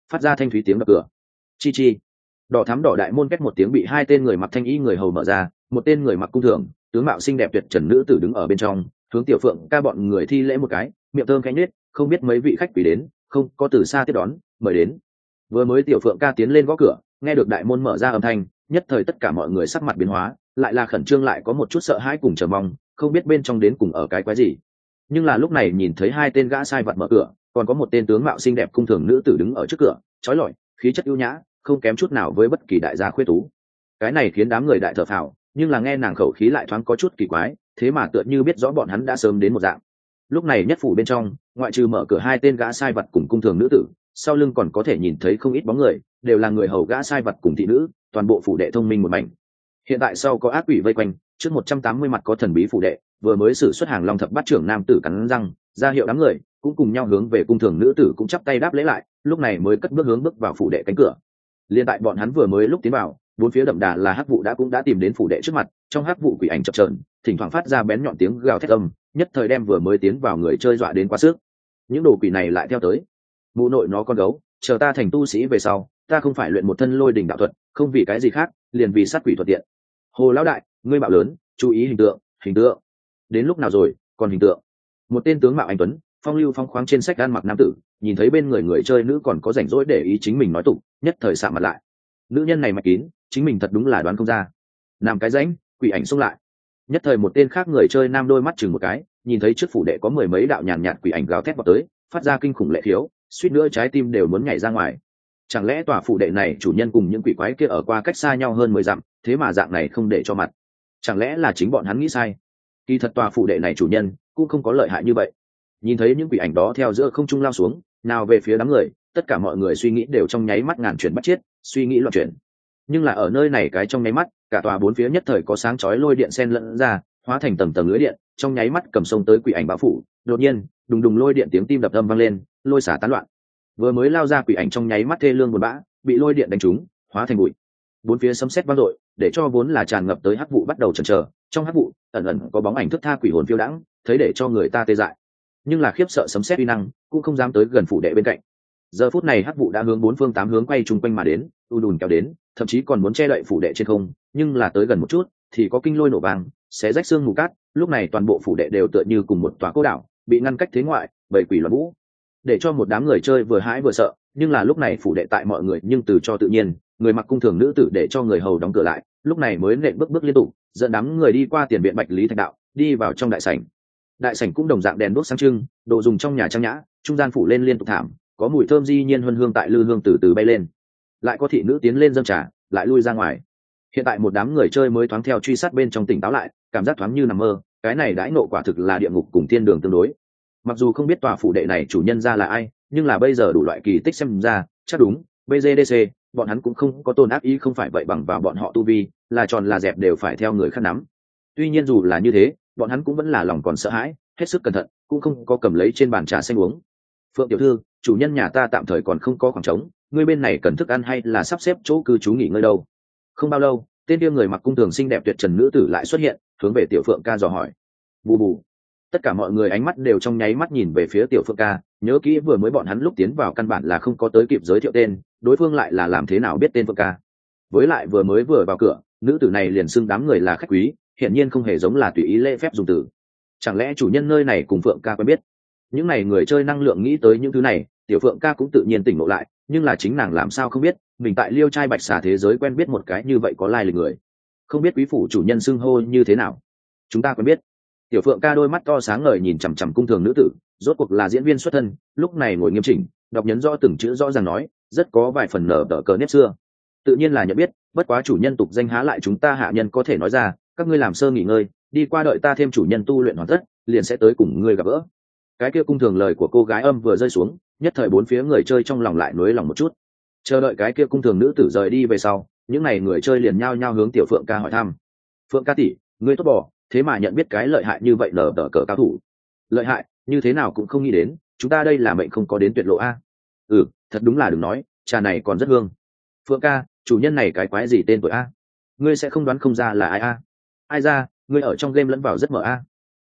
phát ra thanh thúy tiếng đập cửa. Chi chi. Đỏ thắm đỏ đại môn két một tiếng bị hai tên người mặc thanh y người hầu mở ra, một tên người mặc cung thường, tướng mạo xinh đẹp tuyệt trần nữ tử đứng ở bên trong, hướng Tiểu Phượng ca bọn người thi lễ một cái, miệng thơm khẽ nhếch, không biết mấy vị khách quý đến, không có từ xa tiếp đón, mời đến. Vừa mới Tiểu Phượng ca tiến lên gõ cửa, nghe được đại môn mở ra âm thanh, nhất thời tất cả mọi người sắc mặt biến hóa, lại là khẩn trương lại có một chút sợ hãi cùng chờ mong, không biết bên trong đến cùng ở cái quái gì. Nhưng là lúc này nhìn thấy hai tên gã sai vật mở cửa, còn có một tên tướng mạo xinh đẹp cung thường nữ tử đứng ở trước cửa, chói lọi, khí chất ưu nhã, không kém chút nào với bất kỳ đại gia khuyết tú. Cái này khiến đám người đại thở phào, nhưng là nghe nàng khẩu khí lại thoáng có chút kỳ quái, thế mà tựa như biết rõ bọn hắn đã sớm đến một dạng. Lúc này nhất phủ bên trong, ngoại trừ mở cửa hai tên gã sai vật cùng cung thường nữ tử, sau lưng còn có thể nhìn thấy không ít bóng người, đều là người hầu gã sai vật cùng thị nữ, toàn bộ phủ đệ thông minh một mảnh. Hiện tại sau có ác quỷ vây quanh, trước một trăm tám mươi mặt có thần bí phủ đệ, vừa mới xử xuất hàng long thập bát trưởng nam tử cắn răng, ra hiệu đám người cũng cùng nhau hướng về cung thường nữ tử cũng chắp tay đáp lễ lại, lúc này mới cất bước hướng bước vào phủ đệ cánh cửa. Liên tại bọn hắn vừa mới lúc tiến vào, bốn phía đậm đà là hắc vụ đã cũng đã tìm đến phủ đệ trước mặt, trong hắc vụ quỷ ảnh chập chờn, thỉnh thoảng phát ra bén nhọn tiếng gào thét âm, nhất thời đem vừa mới tiến vào người chơi dọa đến quá sức. Những đồ quỷ này lại theo tới. Mụ nội nó con gấu, chờ ta thành tu sĩ về sau, ta không phải luyện một thân lôi đỉnh đạo thuật, không vì cái gì khác, liền vì sát quỷ thuận tiện. Hồ lão đại, ngươi bạo lớn, chú ý hình tượng, hình tượng. Đến lúc nào rồi, còn hình tượng. Một tên tướng mạo anh tuấn, phong lưu phong khoáng trên sách gan mặc nam tử, nhìn thấy bên người người chơi nữ còn có rảnh rỗi để ý chính mình nói tục, nhất thời sạm mặt lại. Nữ nhân này mạch kín, chính mình thật đúng là đoán không ra. Làm cái rãnh, quỷ ảnh xông lại. Nhất thời một tên khác người chơi nam đôi mắt chừng một cái, nhìn thấy trước phủ đệ có mười mấy đạo nhàn nhạt quỷ ảnh gào thét vào tới, phát ra kinh khủng lệ khiếu, suýt nữa trái tim đều muốn nhảy ra ngoài. Chẳng lẽ tòa phủ đệ này chủ nhân cùng những quỷ quái kia ở qua cách xa nhau hơn mười dặm, thế mà dạng này không để cho mặt? Chẳng lẽ là chính bọn hắn nghĩ sai? Kỳ thật tòa phủ đệ này chủ nhân cũng không có lợi hại như vậy. Nhìn thấy những quỷ ảnh đó theo giữa không trung lao xuống, nào về phía đám người, tất cả mọi người suy nghĩ đều trong nháy mắt ngàn chuyển bắt chiết, suy nghĩ loạn chuyển. Nhưng là ở nơi này cái trong nháy mắt, cả tòa bốn phía nhất thời có sáng chói lôi điện xen lẫn ra, hóa thành tầng tầng lưới điện, trong nháy mắt cầm sông tới quỷ ảnh bao phủ. Đột nhiên, đùng đùng lôi điện tiếng tim đập âm vang lên, lôi xả tán loạn. Vừa mới lao ra quỷ ảnh trong nháy mắt thê lương buồn bã, bị lôi điện đánh trúng, hóa thành bụi. Bốn phía sấm sét vang dội, để cho vốn là tràn ngập tới hắc vụ bắt đầu chần chờ, trong hắc vụ ẩn ẩn có bóng ảnh thức tha quỷ hồn phiêu đãng, thấy để cho người ta tê dại. Nhưng là khiếp sợ sấm sét uy năng, cũng không dám tới gần phủ đệ bên cạnh. Giờ phút này hắc vụ đã hướng bốn phương tám hướng quay chung quanh mà đến, u đùn kéo đến, thậm chí còn muốn che đậy phủ đệ trên không, nhưng là tới gần một chút thì có kinh lôi nổ vang, xé rách xương mù cát, lúc này toàn bộ phủ đệ đều tựa như cùng một tòa cô đảo, bị ngăn cách thế ngoại, bởi quỷ loạn vũ. Để cho một đám người chơi vừa hãi vừa sợ, nhưng là lúc này phủ đệ tại mọi người nhưng từ cho tự nhiên, người mặc cung thường nữ tử để cho người hầu đóng cửa lại, lúc này mới nện bước bước liên tục, dẫn đám người đi qua tiền viện Bạch Lý Thạch đạo, đi vào trong đại sảnh. Đại sảnh cũng đồng dạng đèn đuốc sáng trưng, đồ dùng trong nhà trang nhã, trung gian phủ lên liên tục thảm, có mùi thơm di nhiên huân hương tại lư hương từ từ bay lên. Lại có thị nữ tiến lên dâng trà, lại lui ra ngoài. Hiện tại một đám người chơi mới thoáng theo truy sát bên trong tỉnh táo lại, cảm giác thoáng như nằm mơ, cái này đãi nộ quả thực là địa ngục cùng thiên đường tương đối. Mặc dù không biết tòa phủ đệ này chủ nhân ra là ai, nhưng là bây giờ đủ loại kỳ tích xem ra, chắc đúng, bê giê đê xê, bọn hắn cũng không có tôn ác ý, không phải vậy bằng vào bọn họ tu vi, là tròn là dẹp đều phải theo người khác nắm. Tuy nhiên dù là như thế, bọn hắn cũng vẫn là lòng còn sợ hãi, hết sức cẩn thận, cũng không có cầm lấy trên bàn trà xanh uống. Phượng tiểu thư, chủ nhân nhà ta tạm thời còn không có khoảng trống, ngươi bên này cần thức ăn hay là sắp xếp chỗ cư trú nghỉ ngơi đâu? Không bao lâu, tên kia người mặc cung thường xinh đẹp tuyệt trần nữ tử lại xuất hiện, hướng về tiểu Phượng ca dò hỏi. Bù bù. Tất cả mọi người ánh mắt đều trong nháy mắt nhìn về phía tiểu Phượng ca, nhớ kỹ vừa mới bọn hắn lúc tiến vào căn bản là không có tới kịp giới thiệu tên, đối phương lại là làm thế nào biết tên Phượng ca? Với lại vừa mới vừa vào cửa, nữ tử này liền xưng đám người là khách quý, hiển nhiên không hề giống là tùy ý lễ phép dùng từ. Chẳng lẽ chủ nhân nơi này cùng Phượng ca quen biết? Những này người chơi năng lượng nghĩ tới những thứ này, tiểu Phượng ca cũng tự nhiên tỉnh ngộ lại, nhưng là chính nàng làm sao không biết, mình tại Liêu trai Bạch Xà thế giới quen biết một cái như vậy có lai lịch người. Không biết quý phủ chủ nhân xưng hô như thế nào? Chúng ta quen biết. Tiểu Phượng ca đôi mắt to sáng ngời nhìn chằm chằm cung thường nữ tử, rốt cuộc là diễn viên xuất thân, lúc này ngồi nghiêm chỉnh, đọc nhấn rõ từng chữ rõ ràng nói, rất có vài phần nở đỡ cờ nếp xưa. Tự nhiên là nhận biết, bất quá chủ nhân tục danh há lại chúng ta hạ nhân có thể nói ra, các ngươi làm sơ nghỉ ngơi, đi qua đợi ta thêm chủ nhân tu luyện hoàn tất, liền sẽ tới cùng ngươi gặp gỡ. Cái kia cung thường lời của cô gái âm vừa rơi xuống, nhất thời bốn phía người chơi trong lòng lại nối lòng một chút. Chờ đợi cái kia cung thường nữ tử rời đi về sau, những này người chơi liền nhao nhao hướng tiểu Phượng ca hỏi thăm. Phượng ca tỷ, ngươi tốt bỏ, thế mà nhận biết cái lợi hại như vậy nở đỡ cờ cao thủ. Lợi hại, như thế nào cũng không nghĩ đến, chúng ta đây là mệnh không có đến tuyệt lộ a. Ừ, thật đúng là đừng nói, trà này còn rất hương. Phượng ca, chủ nhân này cái quái gì tên tuổi a? Ngươi sẽ không đoán không ra là ai a? Ai ra, ngươi ở trong game lẫn vào rất mở a.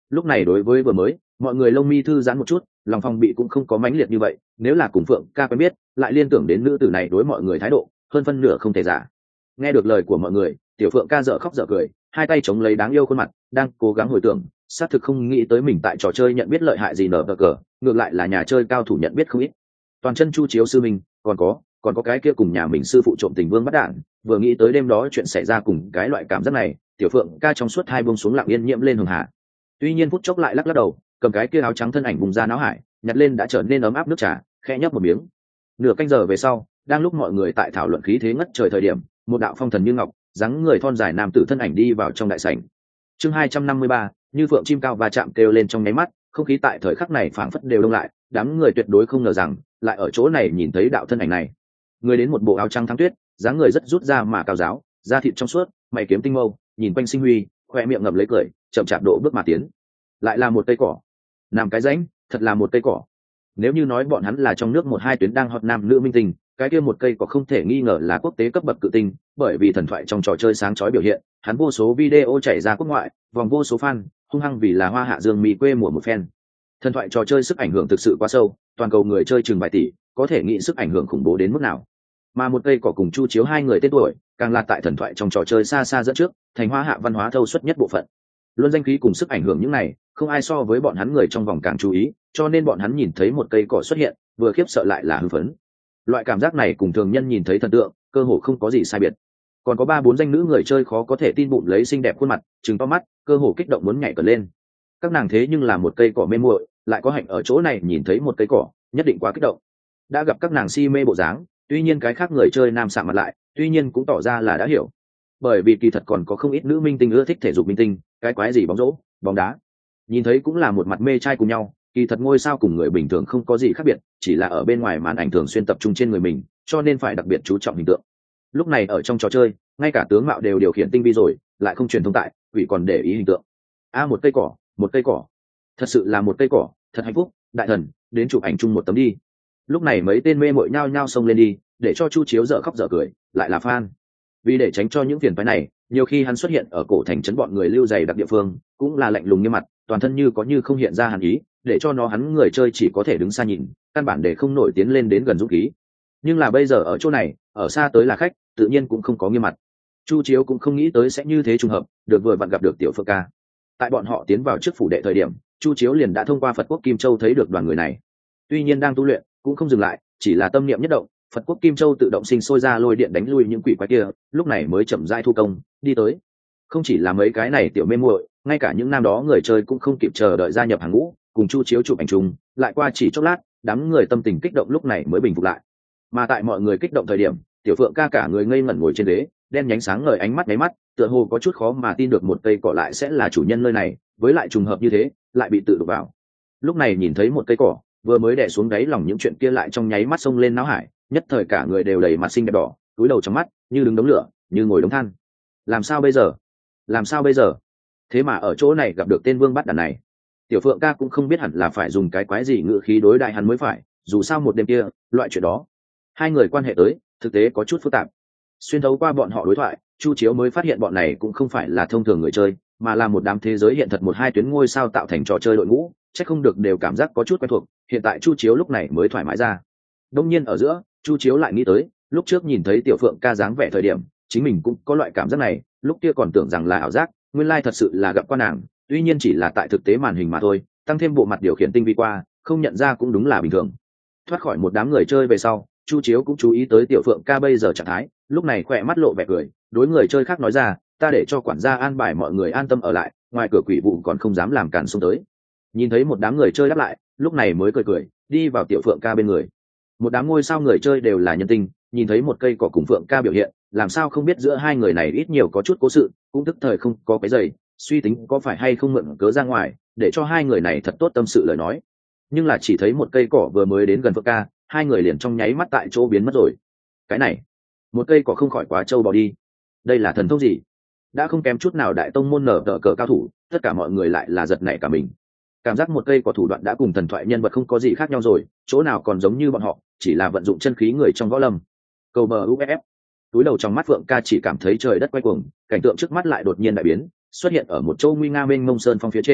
lúc này đối với vừa mới mọi người lông mi thư giãn một chút, lòng phòng bị cũng không có mãnh liệt như vậy, nếu là cùng phượng ca quen biết lại liên tưởng đến nữ tử này đối mọi người thái độ hơn phân nửa không thể giả. Nghe được lời của mọi người, tiểu phượng ca dở khóc dở cười, hai tay chống lấy đáng yêu khuôn mặt, đang cố gắng hồi tưởng, xác thực không nghĩ tới mình tại trò chơi nhận biết lợi hại gì nở cờ, ngược lại là nhà chơi cao thủ nhận biết không ít. Toàn chân chu chiếu sư minh, còn có còn có cái kia cùng nhà mình sư phụ trộm tình vương bắt đạn, vừa nghĩ tới đêm đó chuyện xảy ra cùng cái loại cảm giác này, tiểu phượng ca trong suốt hai buông xuống lặng yên nhiễm lên hường hạ. Tuy nhiên phút chốc lại lắc lắc đầu, cầm cái kia áo trắng thân ảnh vùng ra náo hải, nhặt lên đã trở nên ấm áp nước trà, khẽ nhấp một miếng. Nửa canh giờ về sau, đang lúc mọi người tại thảo luận khí thế ngất trời thời điểm, một đạo phong thần như ngọc, dáng người thon dài nam tử thân ảnh đi vào trong đại sảnh. Chương hai trăm năm mươi ba, như phượng chim cao và chạm kêu lên trong nháy mắt, không khí tại thời khắc này phảng phất đều đông lại, đám người tuyệt đối không ngờ rằng lại ở chỗ này nhìn thấy đạo thân ảnh này. Người đến một bộ áo trắng thắng tuyết, dáng người rất rút ra mà cao giáo, da thịt trong suốt, mày kiếm tinh mâu, nhìn quanh sinh huy, khoe miệng ngậm lấy cười, chậm chạp độ bước mà tiến. Lại là một cây cỏ, nằm cái rãnh, thật là một cây cỏ. Nếu như nói bọn hắn là trong nước một hai tuyến đang hot nam nữ minh tinh, cái kia một cây cỏ không thể nghi ngờ là quốc tế cấp bậc cự tinh, bởi vì thần thoại trong trò chơi sáng chói biểu hiện, hắn vô số video chạy ra quốc ngoại, vòng vô số fan, hung hăng vì là hoa hạ dương mỹ quê mùa một phen. Thần thoại trò chơi sức ảnh hưởng thực sự quá sâu, toàn cầu người chơi chừng vài tỷ, có thể nghĩ sức ảnh hưởng khủng bố đến mức nào. Mà một cây cỏ cùng Chu Chiếu hai người tên tuổi, càng là tại thần thoại trong trò chơi xa xa dẫn trước, thành hoa hạ văn hóa thâu suất nhất bộ phận. Luôn danh khí cùng sức ảnh hưởng những này, không ai so với bọn hắn người trong vòng càng chú ý, cho nên bọn hắn nhìn thấy một cây cỏ xuất hiện, vừa khiếp sợ lại là hưng phấn. Loại cảm giác này cùng thường nhân nhìn thấy thần tượng, cơ hồ không có gì sai biệt. Còn có ba bốn danh nữ người chơi khó có thể tin bụng lấy xinh đẹp khuôn mặt, trừng to mắt, cơ hồ kích động muốn nhảy cờ lên. Các nàng thế nhưng là một cây cỏ mê muội, lại có hạnh ở chỗ này nhìn thấy một cây cỏ, nhất định quá kích động. Đã gặp các nàng si mê bộ dáng, tuy nhiên cái khác người chơi nam sạm mặt lại, tuy nhiên cũng tỏ ra là đã hiểu. Bởi vì kỳ thật còn có không ít nữ minh tinh ưa thích thể dục minh tinh, cái quái gì bóng rổ, bóng đá. Nhìn thấy cũng là một mặt mê trai cùng nhau, kỳ thật ngôi sao cùng người bình thường không có gì khác biệt, chỉ là ở bên ngoài màn ảnh thường xuyên tập trung trên người mình, cho nên phải đặc biệt chú trọng hình tượng. Lúc này ở trong trò chơi, ngay cả tướng mạo đều điều khiển tinh vi rồi, lại không truyền thông tại, quỷ còn để ý hình tượng. A một cây cỏ, một cây cỏ, thật sự là một cây cỏ, thật hạnh phúc, đại thần, đến chụp ảnh chung một tấm đi. Lúc này mấy tên mê mội nhao nhao xông lên đi, để cho Chu Chiếu dở khóc dở cười, lại là fan. Vì để tránh cho những phiền phức này, nhiều khi hắn xuất hiện ở cổ thành trấn bọn người lưu dày đặc địa phương, cũng là lạnh lùng như mặt, toàn thân như có như không hiện ra hàn ý, để cho nó hắn người chơi chỉ có thể đứng xa nhìn, căn bản để không nổi tiến lên đến gần dũng khí. Nhưng là bây giờ ở chỗ này, ở xa tới là khách, tự nhiên cũng không có nghiêm mặt. Chu Chiếu cũng không nghĩ tới sẽ như thế trùng hợp, được vừa vặn gặp được tiểu Phượng ca. Tại bọn họ tiến vào trước phủ đệ thời điểm, Chu Chiếu liền đã thông qua Phật Quốc Kim Châu thấy được đoàn người này. Tuy nhiên đang tu luyện, cũng không dừng lại, chỉ là tâm niệm nhất động, Phật Quốc Kim Châu tự động sinh sôi ra lôi điện đánh lui những quỷ quái kia, lúc này mới chậm rãi thu công, đi tới. Không chỉ là mấy cái này tiểu mê muội, ngay cả những nam đó người chơi cũng không kịp chờ đợi gia nhập hàng ngũ, cùng Chu Chiếu chụp ảnh chung, lại qua chỉ chốc lát, đám người tâm tình kích động lúc này mới bình phục lại. Mà tại mọi người kích động thời điểm, tiểu Phượng ca cả người ngây ngẩn ngồi trên ghế, đen nhánh sáng ngời ánh mắt nháy mắt, tựa hồ có chút khó mà tin được một cây cỏ lại sẽ là chủ nhân nơi này, với lại trùng hợp như thế, lại bị tự đụng vào. Lúc này nhìn thấy một cây cỏ, vừa mới đè xuống đáy lòng những chuyện kia lại trong nháy mắt xông lên não hải, nhất thời cả người đều đầy mặt xinh đẹp đỏ, túi đầu trong mắt, như đứng đống lửa, như ngồi đống than. Làm sao bây giờ? Làm sao bây giờ? Thế mà ở chỗ này gặp được tên vương bắt đàn này. Tiểu Phượng ca cũng không biết hẳn là phải dùng cái quái gì ngữ khí đối đại hắn mới phải, dù sao một đêm kia, loại chuyện đó, hai người quan hệ tới, thực tế có chút phức tạp. Xuyên thấu qua bọn họ đối thoại, Chu Chiếu mới phát hiện bọn này cũng không phải là thông thường người chơi, mà là một đám thế giới hiện thật một hai tuyến ngôi sao tạo thành trò chơi đội ngũ, chắc không được đều cảm giác có chút quen thuộc. Hiện tại Chu Chiếu lúc này mới thoải mái ra. Đông nhiên ở giữa, Chu Chiếu lại nghĩ tới, lúc trước nhìn thấy Tiểu Phượng ca dáng vẻ thời điểm, chính mình cũng có loại cảm giác này, lúc kia còn tưởng rằng là ảo giác, nguyên lai thật sự là gặp qua nàng, tuy nhiên chỉ là tại thực tế màn hình mà thôi, tăng thêm bộ mặt điều khiển tinh vi qua, không nhận ra cũng đúng là bình thường. Thoát khỏi một đám người chơi về sau, Chu Chiếu cũng chú ý tới Tiểu Phượng ca bây giờ trạng thái, lúc này khỏe mắt lộ vẻ cười, đối người chơi khác nói ra, ta để cho quản gia an bài mọi người an tâm ở lại, ngoài cửa quỷ vụ còn không dám làm cản xông tới. Nhìn thấy một đám người chơi đáp lại, lúc này mới cười cười, đi vào Tiểu Phượng ca bên người. Một đám ngôi sao người chơi đều là nhân tinh, nhìn thấy một cây cỏ cùng Phượng ca biểu hiện, làm sao không biết giữa hai người này ít nhiều có chút cố sự, cũng tức thời không có cái giày, suy tính có phải hay không mượn cớ ra ngoài, để cho hai người này thật tốt tâm sự lời nói. Nhưng là chỉ thấy một cây cỏ vừa mới đến gần Phượng ca, hai người liền trong nháy mắt tại chỗ biến mất rồi. Cái này, một cây cỏ không khỏi quá trâu bò đi. Đây là thần thông gì? Đã không kém chút nào đại tông môn nở tờ cờ cao thủ, tất cả mọi người lại là giật nảy cả mình. Cảm giác một cây cỏ thủ đoạn đã cùng thần thoại nhân vật không có gì khác nhau rồi, chỗ nào còn giống như bọn họ, chỉ là vận dụng chân khí người trong võ lâm. Cầu bờ u ép ép. Túi đầu trong mắt Phượng ca chỉ cảm thấy trời đất quay cuồng, cảnh tượng trước mắt lại đột nhiên đại biến, xuất hiện ở một châu nguy nga mênh mông sơn phong phía trên,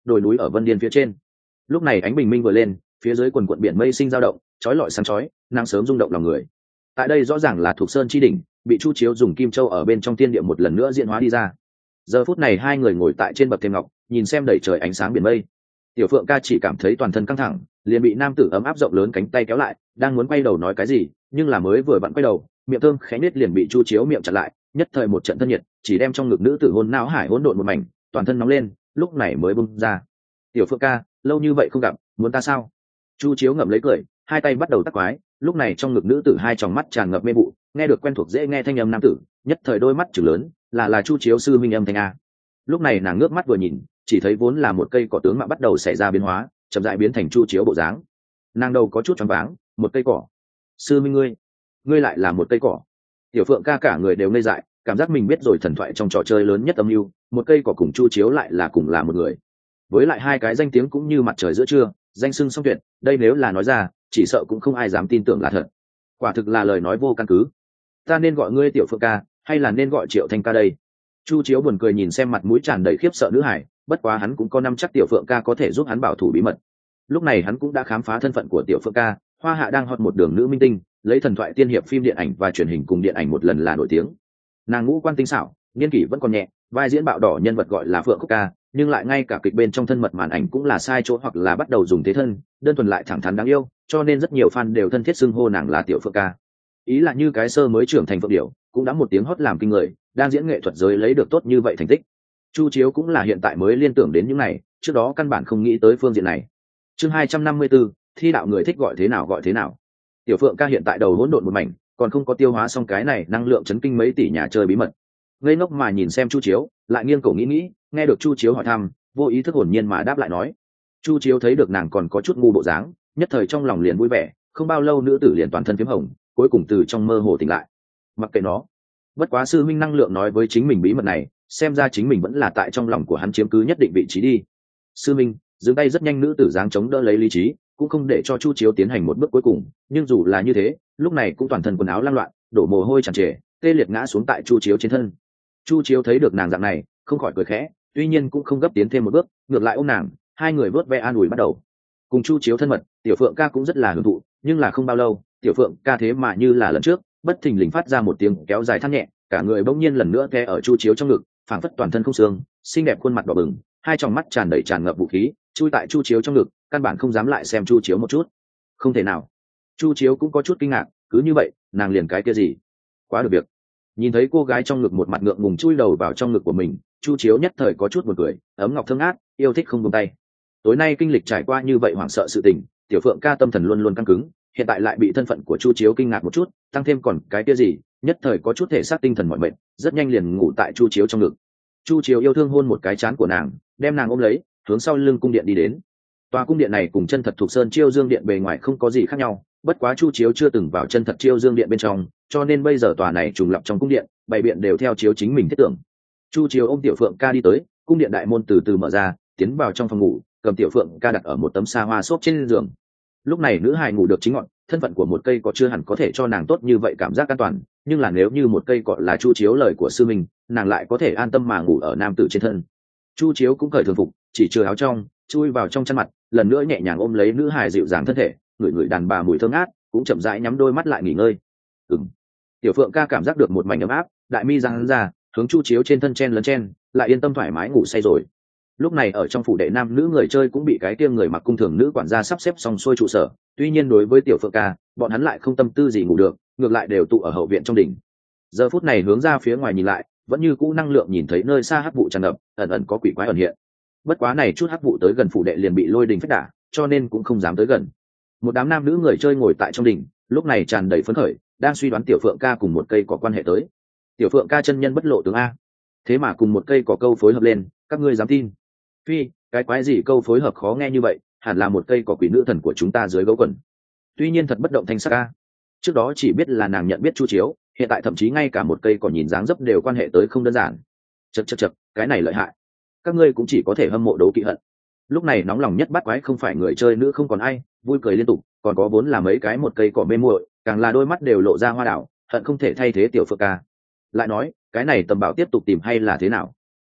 đồi núi ở vân điên phía trên. Lúc này ánh bình minh vừa lên, phía dưới quần quận biển mây sinh dao động, chói lọi sáng chói, nắng sớm rung động lòng người. Tại đây rõ ràng là thuộc sơn chi đỉnh, bị Chu Chiếu dùng kim châu ở bên trong thiên địa một lần nữa diễn hóa đi ra. Giờ phút này hai người ngồi tại trên bậc thềm ngọc, nhìn xem đầy trời ánh sáng biển mây. Tiểu Phượng Ca chỉ cảm thấy toàn thân căng thẳng, liền bị nam tử ấm áp rộng lớn cánh tay kéo lại, đang muốn quay đầu nói cái gì, nhưng là mới vừa vặn quay đầu, miệng thơm khẽ nết liền bị Chu Chiếu miệng chặn lại, nhất thời một trận thân nhiệt, chỉ đem trong ngực nữ tử hôn não hải hỗn độn một mảnh, toàn thân nóng lên, lúc này mới bung ra. Tiểu Phượng Ca, lâu như vậy không gặp, muốn ta sao? Chu Chiếu ngậm lấy cười, hai tay bắt đầu tác quái, lúc này trong ngực nữ tử hai tròng mắt tràn ngập mê vụ, nghe được quen thuộc dễ nghe thanh âm nam tử, nhất thời đôi mắt trừng lớn, là là Chu Chiếu sư minh âm thanh a. Lúc này nàng ngước mắt vừa nhìn, chỉ thấy vốn là một cây cỏ tướng mà bắt đầu xảy ra biến hóa, chậm rãi biến thành Chu Chiếu bộ dáng. Nàng đầu có chút choáng váng, một cây cỏ. Sư minh ngươi, ngươi lại là một cây cỏ. Tiểu Phượng Ca cả người đều ngây dại, cảm giác mình biết rồi thần thoại trong trò chơi lớn nhất âm mưu, một cây cỏ cùng Chu Chiếu lại là cùng là một người. Với lại hai cái danh tiếng cũng như mặt trời giữa trưa, danh xưng song tuyệt, đây nếu là nói ra, chỉ sợ cũng không ai dám tin tưởng là thật. Quả thực là lời nói vô căn cứ. Ta nên gọi ngươi Tiểu Phượng Ca, hay là nên gọi Triệu Thanh Ca đây? Chu Chiếu buồn cười nhìn xem mặt mũi tràn đầy khiếp sợ nữ hải, bất quá hắn cũng có năm chắc Tiểu Phượng Ca có thể giúp hắn bảo thủ bí mật. Lúc này hắn cũng đã khám phá thân phận của Tiểu Phượng Ca, Hoa Hạ đang hot một đường nữ minh tinh, lấy thần thoại tiên hiệp phim điện ảnh và truyền hình cùng điện ảnh một lần là nổi tiếng. Nàng ngũ quan tinh xảo, niên kỷ vẫn còn nhẹ, vai diễn bạo đỏ nhân vật gọi là Phượng Khúc Ca, nhưng lại ngay cả kịch bên trong thân mật màn ảnh cũng là sai chỗ hoặc là bắt đầu dùng thế thân, đơn thuần lại thẳng thắn đáng yêu, cho nên rất nhiều fan đều thân thiết xưng hô nàng là Tiểu Phượng Ca. Ý là như cái sơ mới trưởng thành phượng điểu, cũng đã một tiếng hót làm kinh người, đang diễn nghệ thuật giới lấy được tốt như vậy thành tích. Chu Chiếu cũng là hiện tại mới liên tưởng đến những này, trước đó căn bản không nghĩ tới phương diện này. Chương hai trăm năm mươi tư, thi đạo người thích gọi thế nào gọi thế nào. Tiểu Phượng Ca hiện tại đầu hỗn độn một mảnh, còn không có tiêu hóa xong cái này năng lượng chấn kinh mấy tỷ nhà chơi bí mật. Ngây ngốc mà nhìn xem Chu Chiếu, lại nghiêng cổ nghĩ nghĩ, nghe được Chu Chiếu hỏi thăm, vô ý thức hồn nhiên mà đáp lại nói. Chu Chiếu thấy được nàng còn có chút ngu bộ dáng, nhất thời trong lòng liền vui vẻ, không bao lâu nữ tử liền toàn thân phím hồng, cuối cùng từ trong mơ hồ tỉnh lại. Mặc kệ nó, bất quá sư minh năng lượng nói với chính mình bí mật này, xem ra chính mình vẫn là tại trong lòng của hắn chiếm cứ nhất định vị trí đi. Sư minh dừng tay rất nhanh, nữ tử dáng chống đỡ lấy lý trí, cũng không để cho Chu Chiếu tiến hành một bước cuối cùng, nhưng dù là như thế, lúc này cũng toàn thân quần áo lang loạn, đổ mồ hôi tràn trề, tê liệt ngã xuống tại Chu Chiếu trên thân. Chu Chiếu thấy được nàng dạng này, không khỏi cười khẽ, tuy nhiên cũng không gấp tiến thêm một bước, ngược lại ôm nàng, hai người vớt ve an ủi bắt đầu. Cùng Chu Chiếu thân mật, Tiểu Phượng Ca cũng rất là hưởng thụ, nhưng là không bao lâu, Tiểu Phượng Ca thế mà như là lần trước, bất thình lình phát ra một tiếng kéo dài than nhẹ, cả người bỗng nhiên lần nữa té ở Chu Chiếu trong ngực, phảng phất toàn thân không xương, xinh đẹp khuôn mặt đỏ bừng, hai tròng mắt tràn đầy tràn ngập vũ khí, chui tại Chu Chiếu trong ngực, căn bản không dám lại xem Chu Chiếu một chút. Không thể nào. Chu Chiếu cũng có chút kinh ngạc, cứ như vậy, nàng liền cái kia gì? Quá được việc. Nhìn thấy cô gái trong ngực một mặt ngượng ngùng chui đầu vào trong ngực của mình, Chu Chiếu nhất thời có chút buồn cười, ấm ngọc thơm ngát, yêu thích không buông tay. Tối nay kinh lịch trải qua như vậy hoảng sợ sự tình, Tiểu Phượng Ca tâm thần luôn luôn căng cứng, hiện tại lại bị thân phận của Chu Chiếu kinh ngạc một chút, tăng thêm còn cái kia gì, nhất thời có chút thể xác tinh thần mỏi mệt, rất nhanh liền ngủ tại Chu Chiếu trong ngực. Chu Chiếu yêu thương hôn một cái trán của nàng, đem nàng ôm lấy, hướng sau lưng cung điện đi đến. Tòa cung điện này cùng chân thật thuộc sơn Chiêu Dương điện bề ngoài không có gì khác nhau, bất quá Chu Chiếu chưa từng vào chân thật Chiêu Dương điện bên trong, cho nên bây giờ tòa này trùng lập trong cung điện, bảy biện đều theo chiếu chính mình thiết tưởng. Chu Chiếu ôm Tiểu Phượng Ca đi tới, cung điện đại môn từ từ mở ra, tiến vào trong phòng ngủ, cầm Tiểu Phượng Ca đặt ở một tấm sa hoa xốp trên giường. Lúc này nữ hài ngủ được chính ngọn, thân phận của một cây cọ chưa hẳn có thể cho nàng tốt như vậy cảm giác an toàn, nhưng là nếu như một cây cọ là Chu Chiếu lời của sư mình, nàng lại có thể an tâm mà ngủ ở nam tử trên thân. Chu Chiếu cũng cởi thường phục, chỉ chừa áo trong, chui vào trong chăn mặt, lần nữa nhẹ nhàng ôm lấy nữ hài dịu dàng thân thể, ngửi ngửi đàn bà mùi thơm ngát, cũng chậm rãi nhắm đôi mắt lại nghỉ ngơi. Ừm. Tiểu Phượng Ca cảm giác được một mảnh ấm áp, đại mi giang ra, hướng Chu Chiếu trên thân chen lấn chen, lại yên tâm thoải mái ngủ say rồi. Lúc này ở trong phủ đệ nam nữ người chơi cũng bị cái tiêm người mặc cung thường nữ quản gia sắp xếp xong xuôi trụ sở, tuy nhiên đối với Tiểu Phượng Ca, bọn hắn lại không tâm tư gì ngủ được, ngược lại đều tụ ở hậu viện trong đỉnh. Giờ phút này hướng ra phía ngoài nhìn lại, vẫn như cũ năng lượng nhìn thấy nơi xa hắc vụ tràn ngập, ẩn ẩn có quỷ quái ẩn hiện. Bất quá này chút hắc vụ tới gần phủ đệ liền bị lôi đình phách đả, cho nên cũng không dám tới gần. Một đám nam nữ người chơi ngồi tại trong đỉnh, lúc này tràn đầy phấn khởi, đang suy đoán Tiểu Phượng Ca cùng một cây có quan hệ tới. Tiểu Phượng Ca chân nhân bất lộ tướng a, thế mà cùng một cây có câu phối hợp lên, các ngươi dám tin? Phi, cái quái gì câu phối hợp khó nghe như vậy, hẳn là một cây cỏ quỷ nữ thần của chúng ta dưới gấu quần. Tuy nhiên thật bất động thanh sắc a. Trước đó chỉ biết là nàng nhận biết Chu Chiếu, hiện tại thậm chí ngay cả một cây cỏ nhìn dáng dấp đều quan hệ tới không đơn giản. Chậc chậc chậc, cái này lợi hại. Các ngươi cũng chỉ có thể hâm mộ đấu kỵ hận. Lúc này nóng lòng nhất bắt quái không phải người chơi nữ không còn ai, vui cười liên tục, còn có vốn là mấy cái một cây cỏ mê muội, càng là đôi mắt đều lộ ra hoa đảo, hận không thể thay thế Tiểu Phượng Ca. Lại nói, cái này tầm bảo tiếp tục tìm hay là thế nào?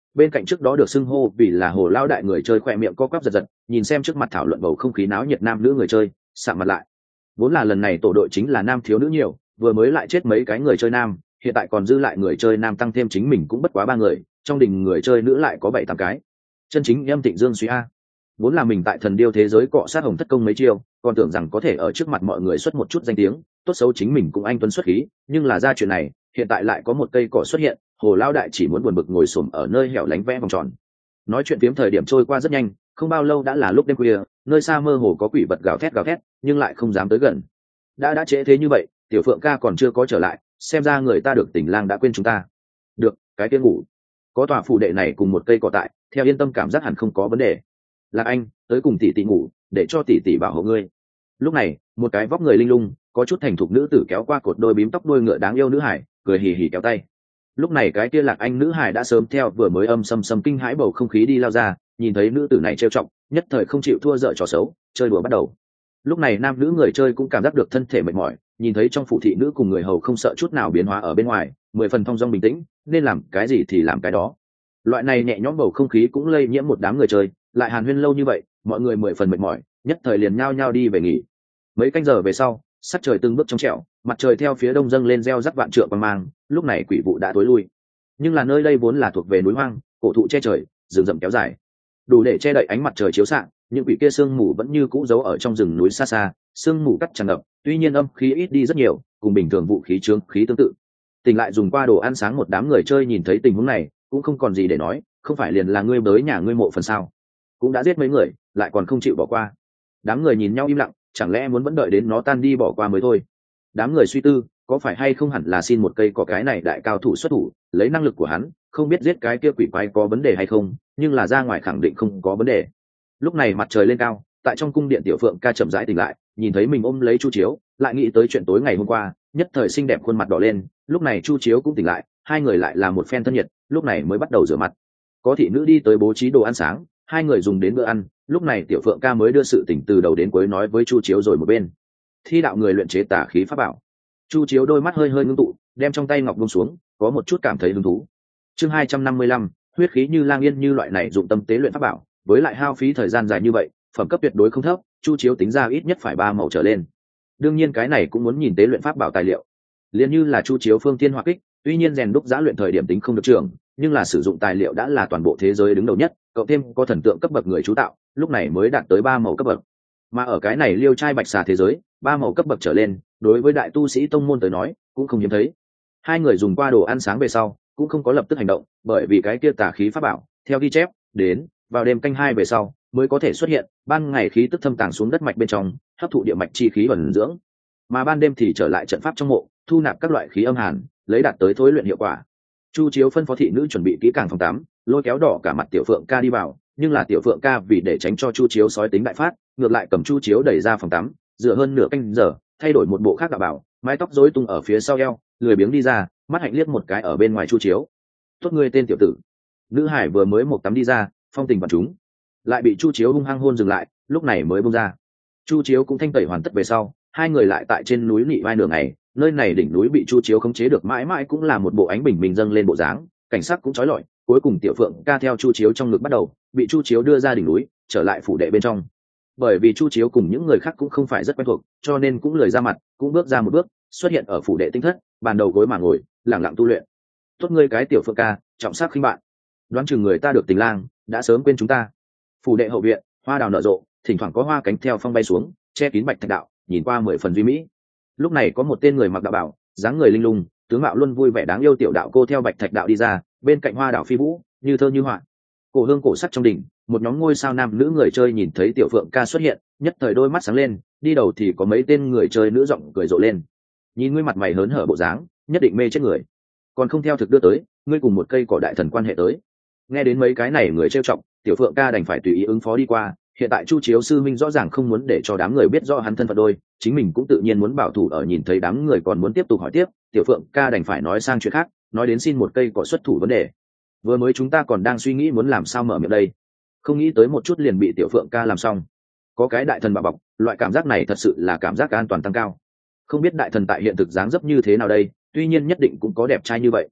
Bên cạnh trước đó được xưng hô vì là hồ lao đại người chơi khoe miệng co quắp giật giật, nhìn xem trước mặt thảo luận bầu không khí náo nhiệt nam nữ người chơi, sạm mặt lại. Vốn là lần này tổ đội chính là nam thiếu nữ nhiều, vừa mới lại chết mấy cái người chơi nam, hiện tại còn dư lại người chơi nam tăng thêm chính mình cũng bất quá ba người, trong đình người chơi nữ lại có bảy tám cái. Chân chính em Thịnh Dương suy a. Vốn là mình tại thần điêu thế giới cọ sát hồng thất công mấy chiêu, còn tưởng rằng có thể ở trước mặt mọi người xuất một chút danh tiếng, tốt xấu chính mình cũng anh tuấn xuất khí, nhưng là ra chuyện này, hiện tại lại có một cây cỏ xuất hiện, hồ lao đại chỉ muốn buồn bực ngồi xổm ở nơi hẻo lánh vẽ vòng tròn. Nói chuyện phiếm thời điểm trôi qua rất nhanh, không bao lâu đã là lúc đêm khuya, nơi xa mơ hồ có quỷ vật gào thét gào thét, nhưng lại không dám tới gần. Đã đã trễ thế như vậy, tiểu phượng ca còn chưa có trở lại, xem ra người ta được tỉnh lang đã quên chúng ta. Được, cái kia ngủ. Có tòa phủ đệ này cùng một cây cỏ tại, theo yên tâm cảm giác hẳn không có vấn đề. Lạc Anh, tới cùng tỷ tỷ ngủ, để cho tỷ tỷ bảo hộ ngươi. Lúc này, một cái vóc người linh lung, có chút thành thục nữ tử kéo qua cột đôi bím tóc đuôi ngựa đáng yêu nữ hải, cười hì hì kéo tay. Lúc này cái kia Lạc Anh nữ hải đã sớm theo vừa mới âm sầm sầm kinh hãi bầu không khí đi lao ra, nhìn thấy nữ tử này trêu chọc, nhất thời không chịu thua dở trò xấu, chơi đùa bắt đầu. Lúc này nam nữ người chơi cũng cảm giác được thân thể mệt mỏi, nhìn thấy trong phụ thị nữ cùng người hầu không sợ chút nào biến hóa ở bên ngoài, mười phần thong dong bình tĩnh, nên làm cái gì thì làm cái đó. Loại này nhẹ nhõm bầu không khí cũng lây nhiễm một đám người chơi, lại hàn huyên lâu như vậy, mọi người mười phần mệt mỏi, nhất thời liền nhao nhao đi về nghỉ. Mấy canh giờ về sau, sắc trời từng bước trong trẻo, mặt trời theo phía đông dâng lên reo rắc vạn trượng quang mang, lúc này quỷ vụ đã tối lui. Nhưng là nơi đây vốn là thuộc về núi hoang, cổ thụ che trời, rừng rậm kéo dài, đủ để che đậy ánh mặt trời chiếu xạ, những quỷ kia sương mù vẫn như cũ giấu ở trong rừng núi xa xa, sương mù cắt tràn ngập, tuy nhiên âm khí ít đi rất nhiều, cùng bình thường vũ khí trướng khí tương tự. Tỉnh lại dùng qua đồ ăn sáng một đám người chơi nhìn thấy tình huống này, cũng không còn gì để nói, không phải liền là ngươi bới nhà ngươi mộ phần sao? Cũng đã giết mấy người, lại còn không chịu bỏ qua. Đám người nhìn nhau im lặng, chẳng lẽ muốn vẫn đợi đến nó tan đi bỏ qua mới thôi? Đám người suy tư, có phải hay không hẳn là xin một cây cỏ cái này đại cao thủ xuất thủ, lấy năng lực của hắn, không biết giết cái kia quỷ quái có vấn đề hay không, nhưng là ra ngoài khẳng định không có vấn đề. Lúc này mặt trời lên cao, tại trong cung điện tiểu phượng ca chậm rãi tỉnh lại, nhìn thấy mình ôm lấy chu chiếu, lại nghĩ tới chuyện tối ngày hôm qua, nhất thời xinh đẹp khuôn mặt đỏ lên. Lúc này chu chiếu cũng tỉnh lại, hai người lại là một phen thân nhiệt, lúc này mới bắt đầu rửa mặt. Có thị nữ đi tới bố trí đồ ăn sáng, hai người dùng đến bữa ăn. Lúc này tiểu phượng ca mới đưa sự tỉnh từ đầu đến cuối nói với chu chiếu rồi một bên. Thi đạo người luyện chế tà khí pháp bảo. Chu chiếu đôi mắt hơi hơi ngưng tụ, đem trong tay ngọc buông xuống, có một chút cảm thấy hứng thú. Chương hai trăm năm mươi lăm, huyết khí như lang yên như loại này dụng tâm tế luyện pháp bảo, với lại hao phí thời gian dài như vậy, phẩm cấp tuyệt đối không thấp, chu chiếu tính ra ít nhất phải ba màu trở lên. Đương nhiên cái này cũng muốn nhìn tế luyện pháp bảo tài liệu. Liên như là chu chiếu phương thiên hỏa kích, tuy nhiên rèn đúc giá luyện thời điểm tính không được trường, nhưng là sử dụng tài liệu đã là toàn bộ thế giới đứng đầu nhất, cộng thêm có thần tượng cấp bậc người chú tạo, lúc này mới đạt tới ba màu cấp bậc. Mà ở cái này liêu trai bạch xà thế giới, ba màu cấp bậc trở lên, đối với đại tu sĩ tông môn tới nói, cũng không hiếm thấy. Hai người dùng qua đồ ăn sáng về sau, cũng không có lập tức hành động, bởi vì cái kia tà khí pháp bảo, theo ghi chép, đến vào đêm canh hai về sau mới có thể xuất hiện, ban ngày khí tức thâm tàng xuống đất mạch bên trong, hấp thụ địa mạch chi khí ẩn dưỡng, mà ban đêm thì trở lại trận pháp trong mộ, thu nạp các loại khí âm hàn, lấy đạt tới thối luyện hiệu quả. Chu chiếu phân phó thị nữ chuẩn bị kỹ càng phòng tắm, lôi kéo đỏ cả mặt tiểu phượng ca đi vào, nhưng là tiểu phượng ca vì để tránh cho chu chiếu sói tính đại phát, ngược lại cầm chu chiếu đẩy ra phòng tắm, dựa hơn nửa canh giờ, thay đổi một bộ khác đạo bảo, mái tóc rối tung ở phía sau eo, lười biếng đi ra, mắt hạnh liếc một cái ở bên ngoài chu chiếu. Tốt ngươi tên tiểu tử. Nữ hải vừa mới một tắm đi ra, phong tình vạn chúng, lại bị chu chiếu hung hăng hôn dừng lại, lúc này mới buông ra. Chu chiếu cũng thanh tẩy hoàn tất về sau, hai người lại tại trên núi nị vai nửa ngày, nơi này đỉnh núi bị chu chiếu khống chế được mãi mãi cũng là một bộ ánh bình minh dâng lên bộ dáng, cảnh sắc cũng trói lọi. Cuối cùng tiểu phượng ca theo chu chiếu trong ngực bắt đầu, bị chu chiếu đưa ra đỉnh núi, trở lại phủ đệ bên trong. Bởi vì chu chiếu cùng những người khác cũng không phải rất quen thuộc, cho nên cũng lười ra mặt, cũng bước ra một bước, xuất hiện ở phủ đệ tinh thất, bàn đầu gối mà ngồi, lẳng lặng tu luyện. Tốt ngươi cái tiểu phượng ca, trọng sắc khinh bạn, đoán chừng người ta được tình lang đã sớm quên chúng ta. Phủ đệ hậu viện, hoa đào nở rộ, thỉnh thoảng có hoa cánh theo phong bay xuống, che kín bạch thạch đạo, nhìn qua mười phần duy mỹ. Lúc này có một tên người mặc đạo bảo, dáng người linh lung, tướng mạo luôn vui vẻ đáng yêu tiểu đạo cô theo bạch thạch đạo đi ra, bên cạnh hoa đảo phi vũ, như thơ như họa. Cổ hương cổ sắc trong đỉnh, một nhóm ngôi sao nam nữ người chơi nhìn thấy tiểu phượng ca xuất hiện, nhất thời đôi mắt sáng lên, đi đầu thì có mấy tên người chơi nữ giọng cười rộ lên. Nhìn ngươi mặt mày hớn hở bộ dáng, nhất định mê chết người. Còn không theo thực đưa tới, ngươi cùng một cây cỏ đại thần quan hệ tới. Nghe đến mấy cái này người trêu chọc, tiểu phượng ca đành phải tùy ý ứng phó đi qua. Hiện tại chu chiếu sư minh rõ ràng không muốn để cho đám người biết rõ hắn thân phận đôi, chính mình cũng tự nhiên muốn bảo thủ, ở nhìn thấy đám người còn muốn tiếp tục hỏi tiếp, tiểu phượng ca đành phải nói sang chuyện khác, nói đến xin một cây cỏ xuất thủ vấn đề. Vừa mới chúng ta còn đang suy nghĩ muốn làm sao mở miệng đây, không nghĩ tới một chút liền bị tiểu phượng ca làm xong. Có cái đại thần bảo bọc, loại cảm giác này thật sự là cảm giác an toàn tăng cao. Không biết đại thần tại hiện thực dáng dấp như thế nào đây, tuy nhiên nhất định cũng có đẹp trai như vậy.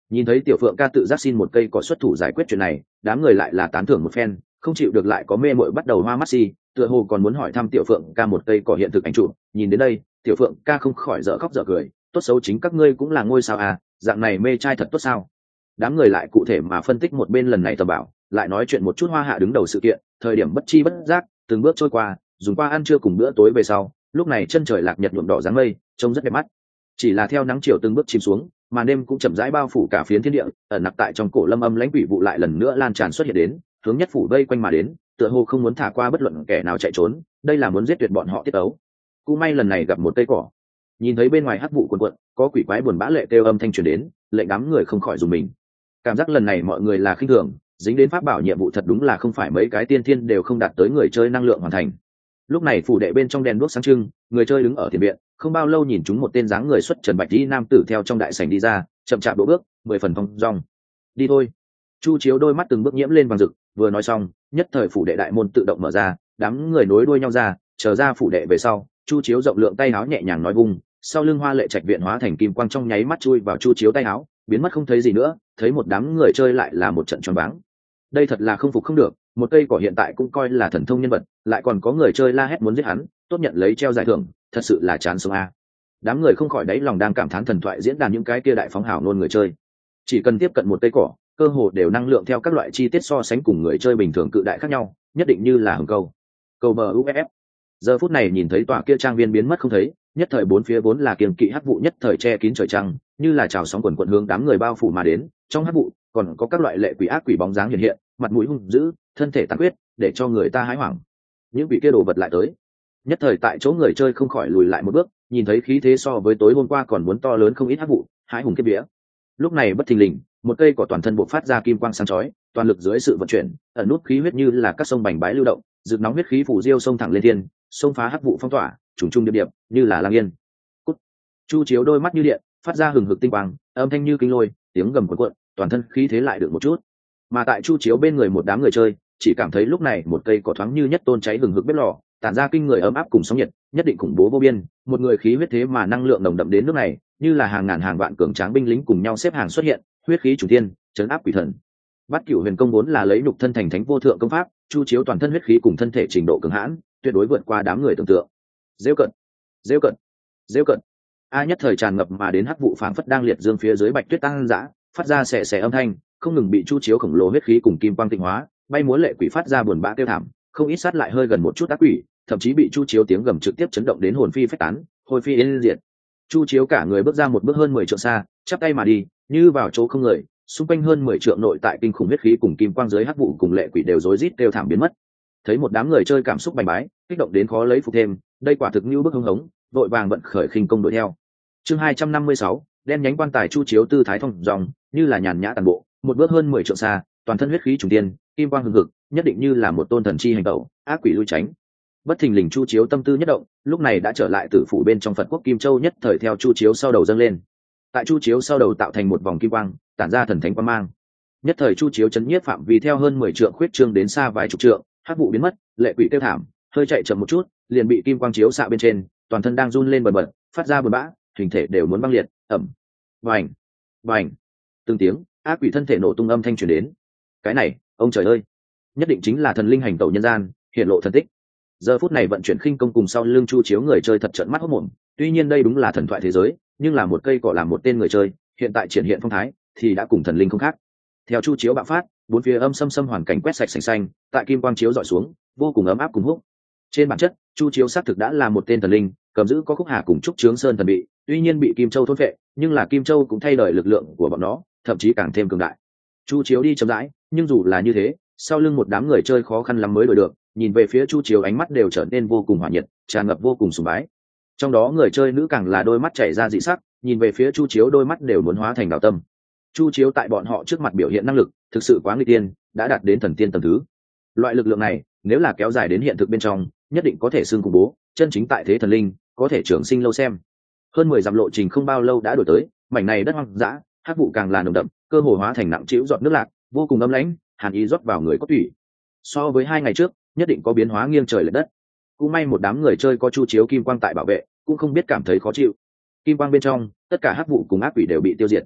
Nhìn thấy tiểu phượng ca tự giác xin một cây cỏ xuất thủ giải quyết chuyện này, đám người lại là tán thưởng một phen, không chịu được lại có mê mội bắt đầu hoa mắt si, tựa hồ còn muốn hỏi thăm tiểu phượng ca một cây cỏ hiện thực ảnh chụp. Nhìn đến đây, tiểu phượng ca không khỏi dở khóc dở cười, tốt xấu chính các ngươi cũng là ngôi sao à, dạng này mê trai thật tốt sao? Đám người lại cụ thể mà phân tích một bên lần này tầm bảo, lại nói chuyện một chút hoa hạ đứng đầu sự kiện, thời điểm bất chi bất giác từng bước trôi qua, dùng qua ăn trưa cùng bữa tối về sau, lúc này chân trời lạc nhật nhuộm đỏ dáng mây, trông rất đẹp mắt. Chỉ là theo nắng chiều từng bước chìm xuống, màn đêm cũng chậm rãi bao phủ cả phiến thiên địa, ẩn nặc tại trong cổ lâm âm lãnh quỷ vụ lại lần nữa lan tràn xuất hiện đến, hướng nhất phủ vây quanh mà đến, tựa hồ không muốn thả qua bất luận kẻ nào chạy trốn, đây là muốn giết tuyệt bọn họ tiết ấu. Cũng may lần này gặp một cây cỏ, nhìn thấy bên ngoài hắc vụ cuồn cuộn, có quỷ quái buồn bã lệ kêu âm thanh truyền đến, lệnh đám người không khỏi dùng mình. Cảm giác lần này mọi người là khinh thường, dính đến pháp bảo nhiệm vụ thật đúng là không phải mấy cái tiên thiên đều không đạt tới người chơi năng lượng hoàn thành. Lúc này phủ đệ bên trong đèn đuốc sáng trưng, người chơi đứng ở tiền viện, không bao lâu nhìn chúng một tên dáng người xuất trần bạch y nam tử theo trong đại sảnh đi ra, chậm chạp độ bước, mười phần thong dong. Đi thôi. Chu Chiếu đôi mắt từng bước nhiễm lên vàng rực, vừa nói xong, nhất thời phủ đệ đại môn tự động mở ra, đám người nối đuôi nhau ra, chờ ra phủ đệ về sau, Chu Chiếu rộng lượng tay áo nhẹ nhàng nói vung, sau lưng hoa lệ trạch viện hóa thành kim quang trong nháy mắt chui vào Chu Chiếu tay áo, biến mất không thấy gì nữa, thấy một đám người chơi lại là một trận choáng váng. Đây thật là không phục không được, một cây cỏ hiện tại cũng coi là thần thông nhân vật, lại còn có người chơi la hét muốn giết hắn, tốt nhận lấy treo giải thưởng, thật sự là chán sống a. Đám người không khỏi đáy lòng đang cảm thán thần thoại diễn đàn những cái kia đại phóng hào nôn người chơi, chỉ cần tiếp cận một cây cỏ, cơ hồ đều năng lượng theo các loại chi tiết so sánh cùng người chơi bình thường cự đại khác nhau, nhất định như là hừng câu câu bờ u ép ép. Giờ phút này nhìn thấy tòa kia trang viên biến mất không thấy, nhất thời bốn phía vốn là kiềm kỵ hắc vụ nhất thời che kín trời trăng, như là trào sóng quần quần hướng đám người bao phủ mà đến, trong hắc vụ còn có các loại lệ quỷ ác quỷ bóng dáng hiện hiện, mặt mũi hung dữ, thân thể tàn huyết, để cho người ta hái hoảng. Những vị kia đồ vật lại tới, nhất thời tại chỗ người chơi không khỏi lùi lại một bước, nhìn thấy khí thế so với tối hôm qua còn muốn to lớn không ít hắc vụ, hái hùng kiếp vía. Lúc này bất thình lình, một cây cỏ toàn thân bộc phát ra kim quang sáng chói, toàn lực dưới sự vận chuyển, ẩn nút khí huyết như là các sông bành bái lưu động, rực nóng huyết khí phủ diêu sông thẳng lên thiên, sông phá hắc vụ phong tỏa, trùng trùng điệp điệp, như là lang yên. Cút. Chu Chiếu đôi mắt như điện, phát ra hừng hực tinh quang, âm thanh như kinh lôi, tiếng gầm cuộn cuộn, toàn thân khí thế lại được một chút. Mà tại Chu Chiếu bên người một đám người chơi, chỉ cảm thấy lúc này một cây cỏ thoáng như nhất tôn cháy hừng hực bếp lò, tản ra kinh người ấm áp cùng sóng nhiệt, nhất định khủng bố vô biên, một người khí huyết thế mà năng lượng nồng đậm đến nước này, như là hàng ngàn hàng vạn cường tráng binh lính cùng nhau xếp hàng xuất hiện, huyết khí chủ tiên, trấn áp quỷ thần. Bát Cửu Huyền Công vốn là lấy nhục thân thành thánh vô thượng công pháp, Chu Chiếu toàn thân huyết khí cùng thân thể trình độ cường hãn, tuyệt đối vượt qua đám người tưởng tượng. Rêu cận, rêu cận, rêu cận. A nhất thời tràn ngập mà đến hắc vụ phảng phất đang liệt dương phía dưới bạch tuyết tăng dã, phát ra xẻ xẻ âm thanh, không ngừng bị Chu Chiếu khổng lồ huyết khí cùng kim quang tịnh hóa, bay múa lệ quỷ phát ra buồn bã kêu thảm, không ít sát lại hơi gần một chút ác quỷ, thậm chí bị Chu Chiếu tiếng gầm trực tiếp chấn động đến hồn phi phách tán, hôi phi yên diệt. Chu Chiếu cả người bước ra một bước hơn mười trượng xa, chắp tay mà đi, như vào chỗ không người, xung quanh hơn mười trượng nội tại kinh khủng huyết khí cùng kim quang dưới hắc vụ cùng lệ quỷ đều rối rít kêu thảm biến mất. Thấy một đám người chơi cảm xúc bành bái, kích động đến khó lấy phục thêm, đây quả thực như bức hưng hống, vội vàng vận khởi khinh công đuổi theo. Chương hai trăm năm mươi sáu, đen nhánh quan tài Chu Chiếu tư thái thông dòng, như là nhàn nhã tàn bộ, một bước hơn mười trượng xa, toàn thân huyết khí trùng tiên, kim quang hừng hực, nhất định như là một tôn thần chi hành tẩu, ác quỷ lui tránh. Bất thình lình Chu Chiếu tâm tư nhất động, lúc này đã trở lại tử phủ bên trong Phật quốc Kim Châu, nhất thời theo Chu Chiếu sau đầu dâng lên. Tại Chu Chiếu sau đầu tạo thành một vòng kim quang, tản ra thần thánh quang mang. Nhất thời Chu Chiếu chấn nhiếp phạm vi theo hơn mười trượng khuyết trương đến xa vài chục trượng, hắc vụ biến mất, lệ quỷ kêu thảm, hơi chạy chậm một chút, liền bị kim quang chiếu xạ bên trên, toàn thân đang run lên bần bật, phát ra buồn bã, hình thể đều muốn băng liệt, ẩm, vành, vành, từng tiếng ác quỷ thân thể nổ tung âm thanh truyền đến. Cái này, ông trời ơi, nhất định chính là thần linh hành tẩu nhân gian, hiện lộ thần tích. Giờ phút này vận chuyển khinh công cùng sau lưng Chu Chiếu người chơi thật trợn mắt hốt mồm, tuy nhiên đây đúng là thần thoại thế giới, nhưng là một cây cỏ làm một tên người chơi, hiện tại triển hiện phong thái thì đã cùng thần linh không khác. Theo Chu Chiếu bạo phát, bốn phía âm xâm xâm hoàn cảnh quét sạch sành xanh, tại kim quang chiếu dọi xuống, vô cùng ấm áp cùng húc. Trên bản chất, Chu Chiếu xác thực đã là một tên thần linh, cầm giữ có khúc hà cùng trúc trướng sơn thần bị, tuy nhiên bị Kim Châu thôn phệ, nhưng là Kim Châu cũng thay đổi lực lượng của bọn nó, thậm chí càng thêm cường đại. Chu Chiếu đi chậm rãi, nhưng dù là như thế, sau lưng một đám người chơi khó khăn lắm mới đuổi được, nhìn về phía Chu Chiếu ánh mắt đều trở nên vô cùng hỏa nhiệt, tràn ngập vô cùng sùng bái. Trong đó người chơi nữ càng là đôi mắt chảy ra dị sắc, nhìn về phía Chu Chiếu đôi mắt đều muốn hóa thành đạo tâm. Chu Chiếu tại bọn họ trước mặt biểu hiện năng lực thực sự quá nguy tiên, đã đạt đến thần tiên tầng thứ. Loại lực lượng này, nếu là kéo dài đến hiện thực bên trong, nhất định có thể xưng khủng bố, chân chính tại thế thần linh, có thể trường sinh lâu xem. Hơn mười dặm lộ trình không bao lâu đã đổi tới, mảnh này đất hoang dã, hắc vụ càng là nồng đậm, cơ hồ hóa thành nặng trĩu giọt nước lạc, vô cùng âm lãnh, hàn ý rót vào người có tủy. So với hai ngày trước, nhất định có biến hóa nghiêng trời lệch đất. Cũng may một đám người chơi có Chu Chiếu kim quang tại bảo vệ, cũng không biết cảm thấy khó chịu. Kim quang bên trong, tất cả hắc vụ cùng ác quỷ đều bị tiêu diệt.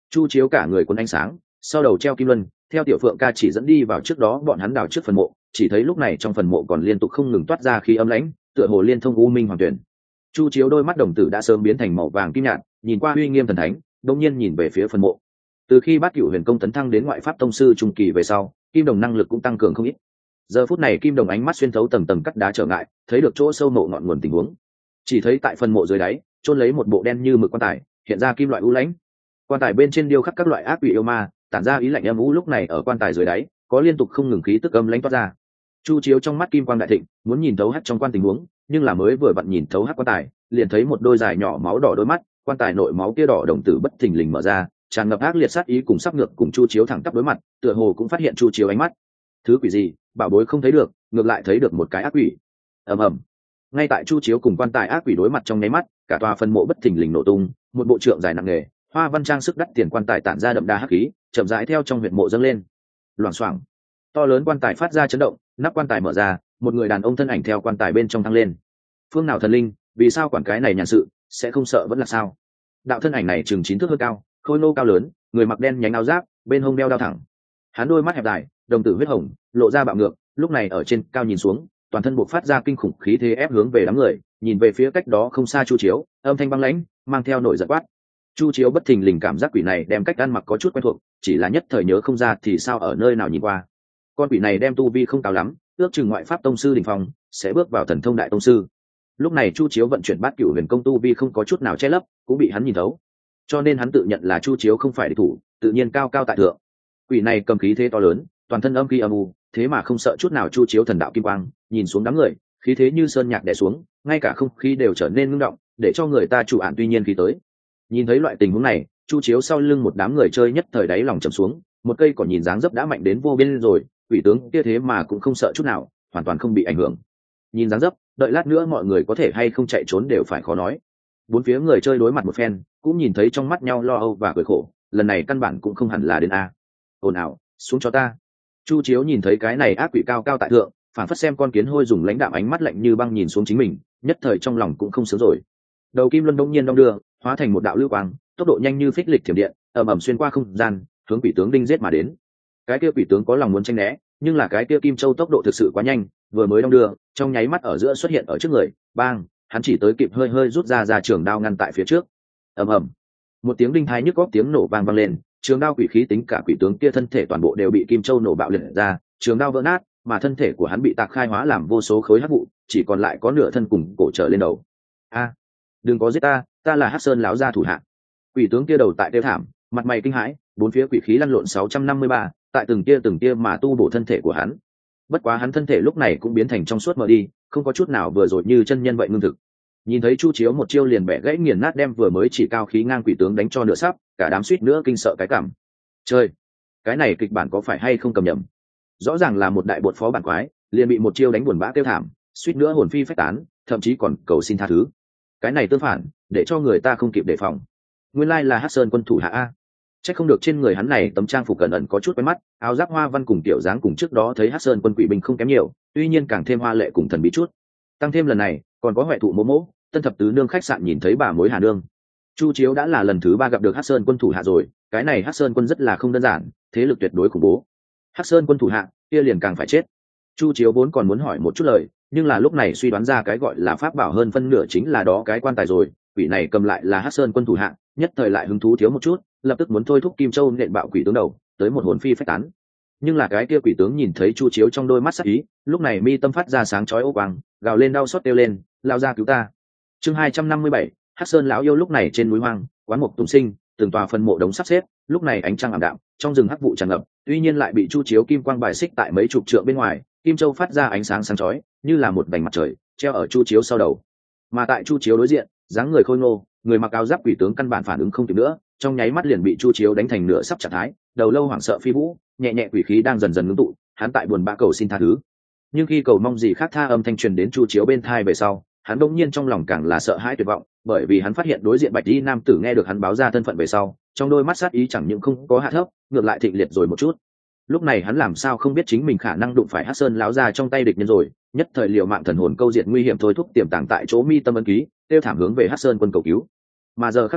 Chu Chiếu cả người cuốn ánh sáng, sau đầu treo kim luân, theo Tiểu Phượng ca chỉ dẫn đi vào trước đó bọn hắn đào trước phần mộ, chỉ thấy lúc này trong phần mộ còn liên tục không ngừng toát ra khí âm lãnh, tựa hồ liên thông u minh hoàng tuyển. Chu Chiếu đôi mắt đồng tử đã sớm biến thành màu vàng kim nhạt, nhìn qua uy nghiêm thần thánh, đột nhiên nhìn về phía phần mộ. Từ khi Bát Cửu Huyền Công tấn thăng đến ngoại pháp tông sư trung kỳ về sau, kim đồng năng lực cũng tăng cường không ít. Giờ phút này kim đồng ánh mắt xuyên thấu tầng tầng cắt đá trở ngại, thấy được chỗ sâu mộ ngọn nguồn tình huống. Chỉ thấy tại phần mộ dưới đáy, chôn lấy một bộ đen như mực quan tài, hiện ra kim loại u lãnh. Quan tài bên trên điêu khắc các loại ác quỷ yêu ma, tản ra ý lạnh âm u. Lúc này ở quan tài dưới đáy, có liên tục không ngừng khí tức âm lãnh toát ra. Chu Chiếu trong mắt kim quang đại thịnh, muốn nhìn thấu hắc trong quan tình huống, nhưng là mới vừa vặn nhìn thấu hắc quan tài, liền thấy một đôi dài nhỏ máu đỏ đôi mắt, quan tài nội máu kia đỏ đồng tử bất thình lình mở ra, tràn ngập ác liệt sát ý cùng sắp ngược cùng Chu Chiếu thẳng tắp đối mặt, tựa hồ cũng phát hiện Chu Chiếu ánh mắt. Thứ quỷ gì, bảo bối không thấy được, ngược lại thấy được một cái ác quỷ. Ầm ầm. Ngay tại Chu Chiếu cùng quan tài ác quỷ đối mặt trong nháy mắt, cả tòa phần mộ bất thình lình nổ tung, một bộ trượng dài nặng nề, hoa văn trang sức đắt tiền quan tài tản ra đậm đà hắc khí, chậm rãi theo trong huyệt mộ dâng lên. Loảng xoảng, to lớn quan tài phát ra chấn động, nắp quan tài mở ra, một người đàn ông thân ảnh theo quan tài bên trong thăng lên. Phương nào thần linh, vì sao quản cái này nhàn sự, sẽ không sợ vẫn là sao? Đạo thân ảnh này chừng chín thước hơn cao, khôi nô cao lớn, người mặc đen nhánh áo giáp, bên hông đeo đao thẳng. Hắn đôi mắt hẹp dài, đồng tử huyết hồng, lộ ra bạo ngược, lúc này ở trên cao nhìn xuống, toàn thân buộc phát ra kinh khủng khí thế ép hướng về đám người, nhìn về phía cách đó không xa Chu Chiếu, âm thanh băng lãnh, mang theo nổi giận quát. Chu Chiếu bất thình lình cảm giác quỷ này đem cách ăn mặc có chút quen thuộc, chỉ là nhất thời nhớ không ra thì sao ở nơi nào nhìn qua. Con quỷ này đem tu vi không cao lắm, ước chừng ngoại pháp tông sư đỉnh phong, sẽ bước vào thần thông đại tông sư. Lúc này Chu Chiếu vận chuyển Bát Cửu Huyền Công tu vi không có chút nào che lấp, cũng bị hắn nhìn thấu, cho nên hắn tự nhận là Chu Chiếu không phải địch thủ, tự nhiên cao cao tại thượng. Quỷ này cầm khí thế to lớn, toàn thân âm khí âm u, thế mà không sợ chút nào Chu Chiếu thần đạo kim quang, nhìn xuống đám người, khí thế như sơn nhạc đè xuống, ngay cả không khí đều trở nên ngưng động, để cho người ta chủ ản tuy nhiên khí tới. Nhìn thấy loại tình huống này, Chu Chiếu sau lưng một đám người chơi nhất thời đáy lòng trầm xuống, một cây cỏ nhìn dáng dấp đã mạnh đến vô biên rồi, quỷ tướng kia thế mà cũng không sợ chút nào, hoàn toàn không bị ảnh hưởng. Nhìn dáng dấp, đợi lát nữa mọi người có thể hay không chạy trốn đều phải khó nói. Bốn phía người chơi đối mặt một phen, cũng nhìn thấy trong mắt nhau lo âu và cười khổ, lần này căn bản cũng không hẳn là đến a. Ồn ào, xuống cho ta. Chu Chiếu nhìn thấy cái này ác quỷ cao cao tại thượng, phản phất xem con kiến hôi dùng lãnh đạm ánh mắt lạnh như băng nhìn xuống chính mình, nhất thời trong lòng cũng không sướng rồi. Đầu kim luân đông nhiên đông đưa, hóa thành một đạo lưu quang, tốc độ nhanh như phích lịch thiểm điện, ầm ầm xuyên qua không gian, hướng quỷ tướng đinh giết mà đến. Cái kia quỷ tướng có lòng muốn tránh né, nhưng là cái kia kim châu tốc độ thực sự quá nhanh, vừa mới đông đưa, trong nháy mắt ở giữa xuất hiện ở trước người, bang, hắn chỉ tới kịp hơi hơi rút ra ra trường đao ngăn tại phía trước. Ầm ầm, một tiếng đinh thái nhức góc tiếng nổ vang vang lên, trường đao quỷ khí tính cả quỷ tướng kia thân thể toàn bộ đều bị kim châu nổ bạo liệt ra, trường đao vỡ nát, mà thân thể của hắn bị tạc khai hóa làm vô số khối hắc vụ, chỉ còn lại có nửa thân cùng cổ trở lên đầu. A, đừng có giết ta, ta là Hắc Sơn lão gia thủ hạ. Quỷ tướng kia đầu tại tiêu thảm, mặt mày kinh hãi, bốn phía quỷ khí lăn lộn sáu trăm năm mươi ba, tại từng tia từng tia mà tu bổ thân thể của hắn. Bất quá hắn thân thể lúc này cũng biến thành trong suốt mờ đi, không có chút nào vừa rồi như chân nhân vậy ngưng thực. Nhìn thấy Chu Chiếu một chiêu liền bẻ gãy nghiền nát đem vừa mới chỉ cao khí ngang quỷ tướng đánh cho nửa sắp, cả đám suýt nữa kinh sợ cái cảm. Chơi, cái này kịch bản có phải hay không cầm nhầm? Rõ ràng là một đại bột phó bản quái, liền bị một chiêu đánh buồn bã tiêu thảm, suýt nữa hồn phi phách tán, thậm chí còn cầu xin tha thứ. Cái này tương phản, để cho người ta không kịp đề phòng. Nguyên lai là Hắc Sơn quân thủ hạ a. Chắc không được trên người hắn này tấm trang phục cẩn ẩn có chút quen mắt, áo giáp hoa văn cùng tiểu dáng cùng trước đó thấy Hắc Sơn quân quỷ binh không kém nhiều, tuy nhiên càng thêm hoa lệ cùng thần bí chút. Tăng thêm lần này, còn có huệ thụ mỗ mỗ, tân thập tứ nương khách sạn nhìn thấy bà mối Hà nương. Chu Chiếu đã là lần thứ ba gặp được Hắc Sơn quân thủ hạ rồi, cái này Hắc Sơn quân rất là không đơn giản, thế lực tuyệt đối khủng bố. Hắc Sơn quân thủ hạ, kia liền càng phải chết. Chu Chiếu vốn còn muốn hỏi một chút lời, nhưng là lúc này suy đoán ra cái gọi là pháp bảo hơn phân nửa chính là đó cái quan tài rồi, quỷ này cầm lại là Hắc Sơn quân thủ hạ, nhất thời lại hứng thú thiếu một chút, lập tức muốn thôi thúc Kim Châu nện bạo quỷ tướng đầu, tới một hồn phi phách tán. Nhưng là cái kia quỷ tướng nhìn thấy Chu Chiếu trong đôi mắt sắc ý, lúc này mi tâm phát ra sáng chói ô quang, gào lên đau xót kêu lên, lao ra cứu ta. Chương hai trăm năm mươi bảy, Hắc Sơn lão yêu lúc này trên núi hoang, quán mục tùng sinh, từng tòa phân mộ đống sắp xếp, lúc này ánh trăng ảm đạm, trong rừng hắc vụ tràn ngập, tuy nhiên lại bị Chu Chiếu kim quang bài xích tại mấy chục trượng bên ngoài, Kim Châu phát ra ánh sáng sáng chói, như là một vành mặt trời, treo ở Chu Chiếu sau đầu. Mà tại Chu Chiếu đối diện, dáng người khôi ngô, người mặc áo giáp quỷ tướng căn bản phản ứng không kịp nữa, trong nháy mắt liền bị Chu Chiếu đánh thành nửa sắp trạng thái, đầu lâu hoảng sợ phi vũ, nhẹ nhẹ quỷ khí đang dần dần ngưng tụ, hắn tại buồn bã cầu xin tha thứ. Nhưng khi cầu mong gì khác tha âm thanh truyền đến Chu Chiếu bên tai về sau, hắn đột nhiên trong lòng càng là sợ hãi tuyệt vọng, bởi vì hắn phát hiện đối diện bạch y nam tử nghe được hắn báo ra thân phận về sau, trong đôi mắt sát ý chẳng những không có hạ thấp, ngược lại thịnh liệt rồi một chút. Lúc này hắn làm sao không biết chính mình khả năng đụng phải Hắc Sơn lão gia trong tay địch nhân rồi, nhất thời liều mạng thần hồn câu diệt nguy hiểm thôi thúc tiềm tàng tại chỗ mi tâm ấn ký, tiêu thảm hướng về Hắc Sơn quân cầu cứu. Mà giờ khắc này,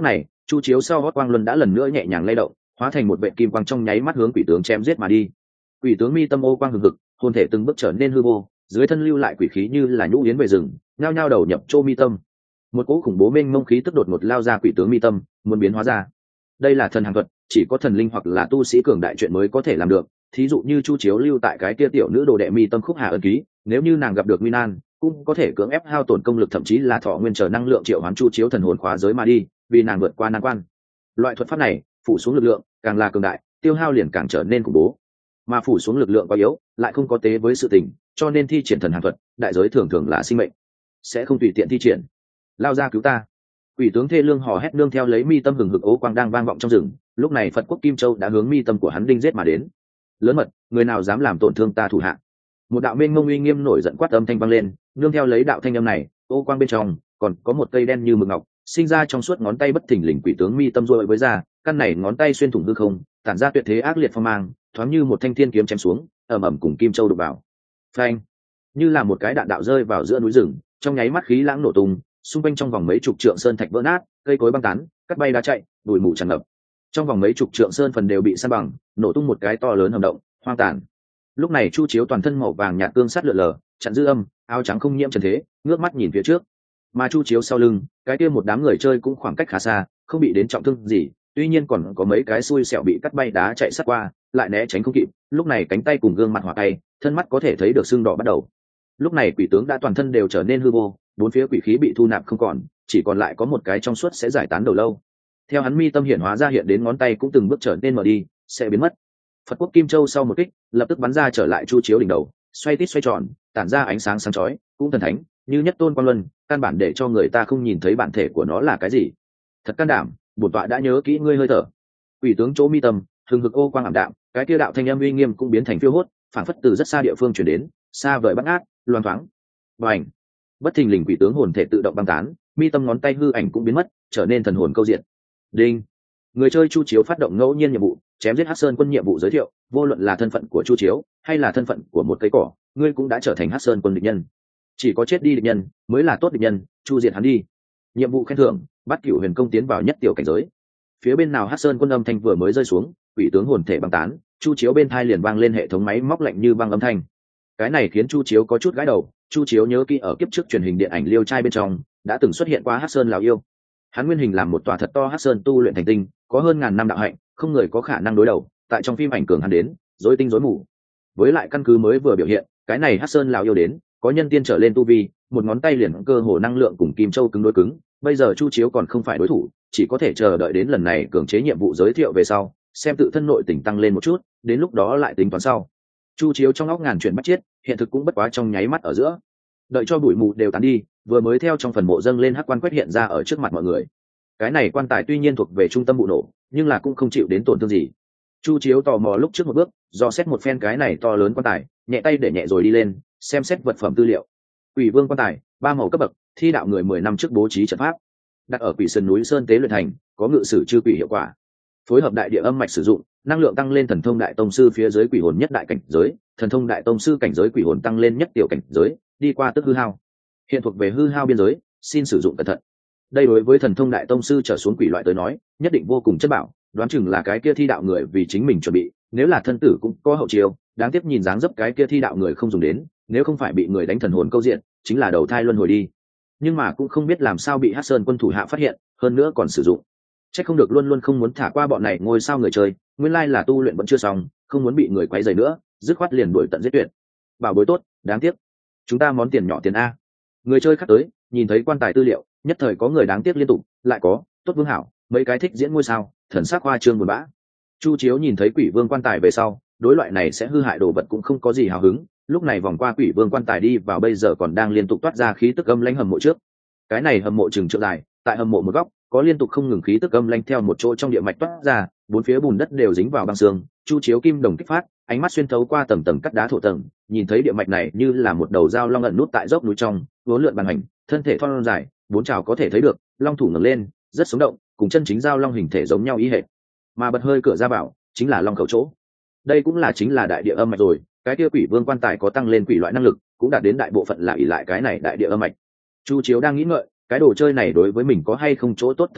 chu chiếu sau hót quang luân đã lần nữa nhẹ nhàng lay động, hóa thành một vệ kim quang trong nháy mắt hướng quỷ tướng chém giết mà đi. Quỷ tướng mi tâm ô quang hừng hực, hồn thể từng bước trở nên hư vô, dưới thân lưu lại quỷ khí như là nhũ yến về rừng, nhao nhao đầu nhập chỗ mi tâm. Một cỗ khủng bố mênh mông khí tức đột ngột lao ra quỷ tướng mi tâm, muốn biến hóa ra. Đây là thần hàng thuật, chỉ có thần linh hoặc là tu sĩ cường đại chuyện mới có thể làm được. Thí dụ như chu chiếu lưu tại cái kia tiểu nữ đồ đệ mi tâm khúc hà ân ký, nếu như nàng gặp được nguy nan, cũng có thể cưỡng ép hao tổn công lực, thậm chí là thọ nguyên chờ năng lượng triệu hoán chu chiếu thần hồn khóa giới mà đi, vì nàng vượt qua nan quan. Loại thuật pháp này phủ xuống lực lượng càng là cường đại, tiêu hao liền càng trở nên khủng bố, mà phủ xuống lực lượng quá yếu lại không có tế với sự tình, cho nên thi triển thần hàng thuật đại giới thường thường là sinh mệnh, sẽ không tùy tiện thi triển. Lao ra cứu ta! Quỷ tướng thê lương hò hét nương theo lấy mi tâm hừng hực ố quang đang vang vọng trong rừng. Lúc này Phật quốc Kim Châu đã hướng mi tâm của hắn đinh giết mà đến. Lớn mật, người nào dám làm tổn thương ta thủ hạ? Một đạo mênh mông uy nghiêm nổi giận quát âm thanh vang lên, nương theo lấy đạo thanh âm này, ô quang bên trong còn có một cây đen như mực ngọc sinh ra trong suốt ngón tay bất thình lình. Quỷ tướng mi tâm rôi với ra, căn này ngón tay xuyên thủng hư không, tản ra tuyệt thế ác liệt phong mang, thoáng như một thanh thiên kiếm chém xuống, ầm ầm cùng Kim Châu đụng vào. Phanh! Như là một cái đạn đạo rơi vào giữa núi rừng, trong nháy mắt khí lãng nổ tung, xung quanh trong vòng mấy chục trượng sơn thạch vỡ nát, cây cối băng tán, cắt bay đá chạy, bụi mù tràn ngập. Trong vòng mấy chục trượng sơn phần đều bị san bằng, nổ tung một cái to lớn hầm động, hoang tàn. Lúc này chu chiếu toàn thân màu vàng nhạt cương sắt lượn lờ, chặn dư âm, áo trắng không nhiễm trần thế, ngước mắt nhìn phía trước. Mà chu chiếu sau lưng, cái kia một đám người chơi cũng khoảng cách khá xa, không bị đến trọng thương gì, tuy nhiên còn có mấy cái xui xẻo bị cắt bay đá chạy sát qua, lại né tránh không kịp. Lúc này cánh tay cùng gương mặt hỏa tay, thân mắt có thể thấy được sưng đỏ bắt đầu. Lúc này quỷ tướng đã toàn thân đều trở nên hư vô, bốn phía quỷ khí bị thu nạp không còn, chỉ còn lại có một cái trong suốt sẽ giải tán đầu lâu. Theo hắn mi tâm hiển hóa ra hiện đến ngón tay cũng từng bước trở nên mở đi, sẽ biến mất. Phật quốc Kim Châu sau một kích, lập tức bắn ra trở lại chu chiếu đỉnh đầu, xoay tít xoay tròn, tản ra ánh sáng sáng chói, cũng thần thánh, như nhất tôn quang luân, căn bản để cho người ta không nhìn thấy bản thể của nó là cái gì. Thật can đảm, bổn tọa đã nhớ kỹ ngươi hơi thở. Quỷ tướng chỗ mi tâm, hừng hực ô quang ảm đạm, cái kia đạo thanh âm uy nghiêm cũng biến thành phiêu hốt, phảng phất từ rất xa địa phương truyền đến, xa vời bắt ngát, loang thoáng. Bành! Bất thình lình quỷ tướng hồn thể tự động băng tán, mi tâm ngón tay hư ảnh cũng biến mất, trở nên thần hồn câu diện. Đinh! Người chơi chu chiếu phát động ngẫu nhiên nhiệm vụ, chém giết Hắc Sơn quân nhiệm vụ giới thiệu, vô luận là thân phận của chu chiếu hay là thân phận của một cây cỏ, ngươi cũng đã trở thành Hắc Sơn quân địch nhân. Chỉ có chết đi địch nhân mới là tốt địch nhân, chu diệt hắn đi. Nhiệm vụ khen thưởng, bắt cửu huyền công tiến vào nhất tiểu cảnh giới. Phía bên nào Hắc Sơn quân âm thanh vừa mới rơi xuống, quỷ tướng hồn thể băng tán, chu chiếu bên thai liền vang lên hệ thống máy móc lạnh như băng âm thanh. Cái này khiến chu chiếu có chút gãi đầu. Chu chiếu nhớ kỹ ở kiếp trước truyền hình điện ảnh Liêu Trai bên trong đã từng xuất hiện qua Hắc Sơn lão yêu. Hắn nguyên hình làm một tòa thật to Hắc Sơn tu luyện thành tinh, có hơn ngàn năm đạo hạnh, không người có khả năng đối đầu. Tại trong phim ảnh cường hắn đến rối tinh rối mù. Với lại căn cứ mới vừa biểu hiện, cái này Hắc Sơn lão yêu đến có nhân tiên trở lên tu vi, một ngón tay liền cơ hồ năng lượng cùng Kim Châu cứng đối cứng. Bây giờ chu chiếu còn không phải đối thủ, chỉ có thể chờ đợi đến lần này cường chế nhiệm vụ giới thiệu về sau, xem tự thân nội tình tăng lên một chút, đến lúc đó lại tính toán sau. Chu chiếu trong óc ngàn chuyển bắt chiết, hiện thực cũng bất quá trong nháy mắt ở giữa. Đợi cho bụi mù đều tán đi, vừa mới theo trong phần mộ dâng lên hắc quan quét hiện ra ở trước mặt mọi người. Cái này quan tài tuy nhiên thuộc về trung tâm vụ nổ, nhưng là cũng không chịu đến tổn thương gì. Chu chiếu tò mò lúc trước một bước, do xét một phen cái này to lớn quan tài, nhẹ tay để nhẹ rồi đi lên, xem xét vật phẩm tư liệu. Quỷ vương quan tài, ba màu cấp bậc, thi đạo người mười năm trước bố trí trận pháp, đặt ở quỷ sơn núi sơn tế luyện thành, có ngự sử chư quỷ hiệu quả. Phối hợp đại địa âm mạch sử dụng, năng lượng tăng lên thần thông đại tông sư phía dưới quỷ hồn nhất đại cảnh giới, thần thông đại tông sư cảnh giới quỷ hồn tăng lên nhất tiểu cảnh giới, đi qua tức hư hao. Hiện thuộc về hư hao biên giới, xin sử dụng cẩn thận. Đây đối với thần thông đại tông sư trở xuống quỷ loại tới nói, nhất định vô cùng chất bảo, đoán chừng là cái kia thi đạo người vì chính mình chuẩn bị, nếu là thân tử cũng có hậu chiêu, đáng tiếc nhìn dáng dấp cái kia thi đạo người không dùng đến, nếu không phải bị người đánh thần hồn câu diện, chính là đầu thai luân hồi đi. Nhưng mà cũng không biết làm sao bị Hắc Sơn quân thủ hạ phát hiện, hơn nữa còn sử dụng. Chắc không được luôn luôn không muốn thả qua bọn này ngôi sao người chơi, nguyên lai là tu luyện vẫn chưa xong, không muốn bị người quấy rầy nữa, dứt khoát liền đuổi tận giết tuyệt. Bảo bối tốt, đáng tiếc. Chúng ta món tiền nhỏ tiền a. Người chơi khác tới, nhìn thấy quan tài tư liệu, nhất thời có người đáng tiếc liên tục, lại có, tốt vương hảo, mấy cái thích diễn ngôi sao, thần sắc hoa trương buồn bã. Chu chiếu nhìn thấy quỷ vương quan tài về sau, đối loại này sẽ hư hại đồ vật cũng không có gì hào hứng, lúc này vòng qua quỷ vương quan tài đi vào bây giờ còn đang liên tục toát ra khí tức âm lãnh hầm mộ trước. Cái này hầm mộ chừng trượng dài, tại hầm mộ một góc có liên tục không ngừng khí tức âm lãnh theo một chỗ trong địa mạch toát ra, bốn phía bùn đất đều dính vào băng xương. Chu chiếu kim đồng kích phát, ánh mắt xuyên thấu qua tầng tầng cắt đá thổ tầng, nhìn thấy địa mạch này như là một đầu dao long ẩn nút tại dốc núi trong, uốn lượn bàn hành, thân thể thon dài, bốn trào có thể thấy được, long thủ ngẩng lên, rất sống động, cùng chân chính dao long hình thể giống nhau ý hệt. Mà bật hơi cửa ra bảo, chính là long khẩu chỗ. Đây cũng là chính là đại địa âm mạch rồi, cái kia quỷ vương quan tài có tăng lên quỷ loại năng lực, cũng đạt đến đại bộ phận là ỷ lại cái này đại địa âm mạch. Chu chiếu đang nghĩ ngợi, cái đồ chơi này đối với mình có hay không chỗ tốt thời điểm,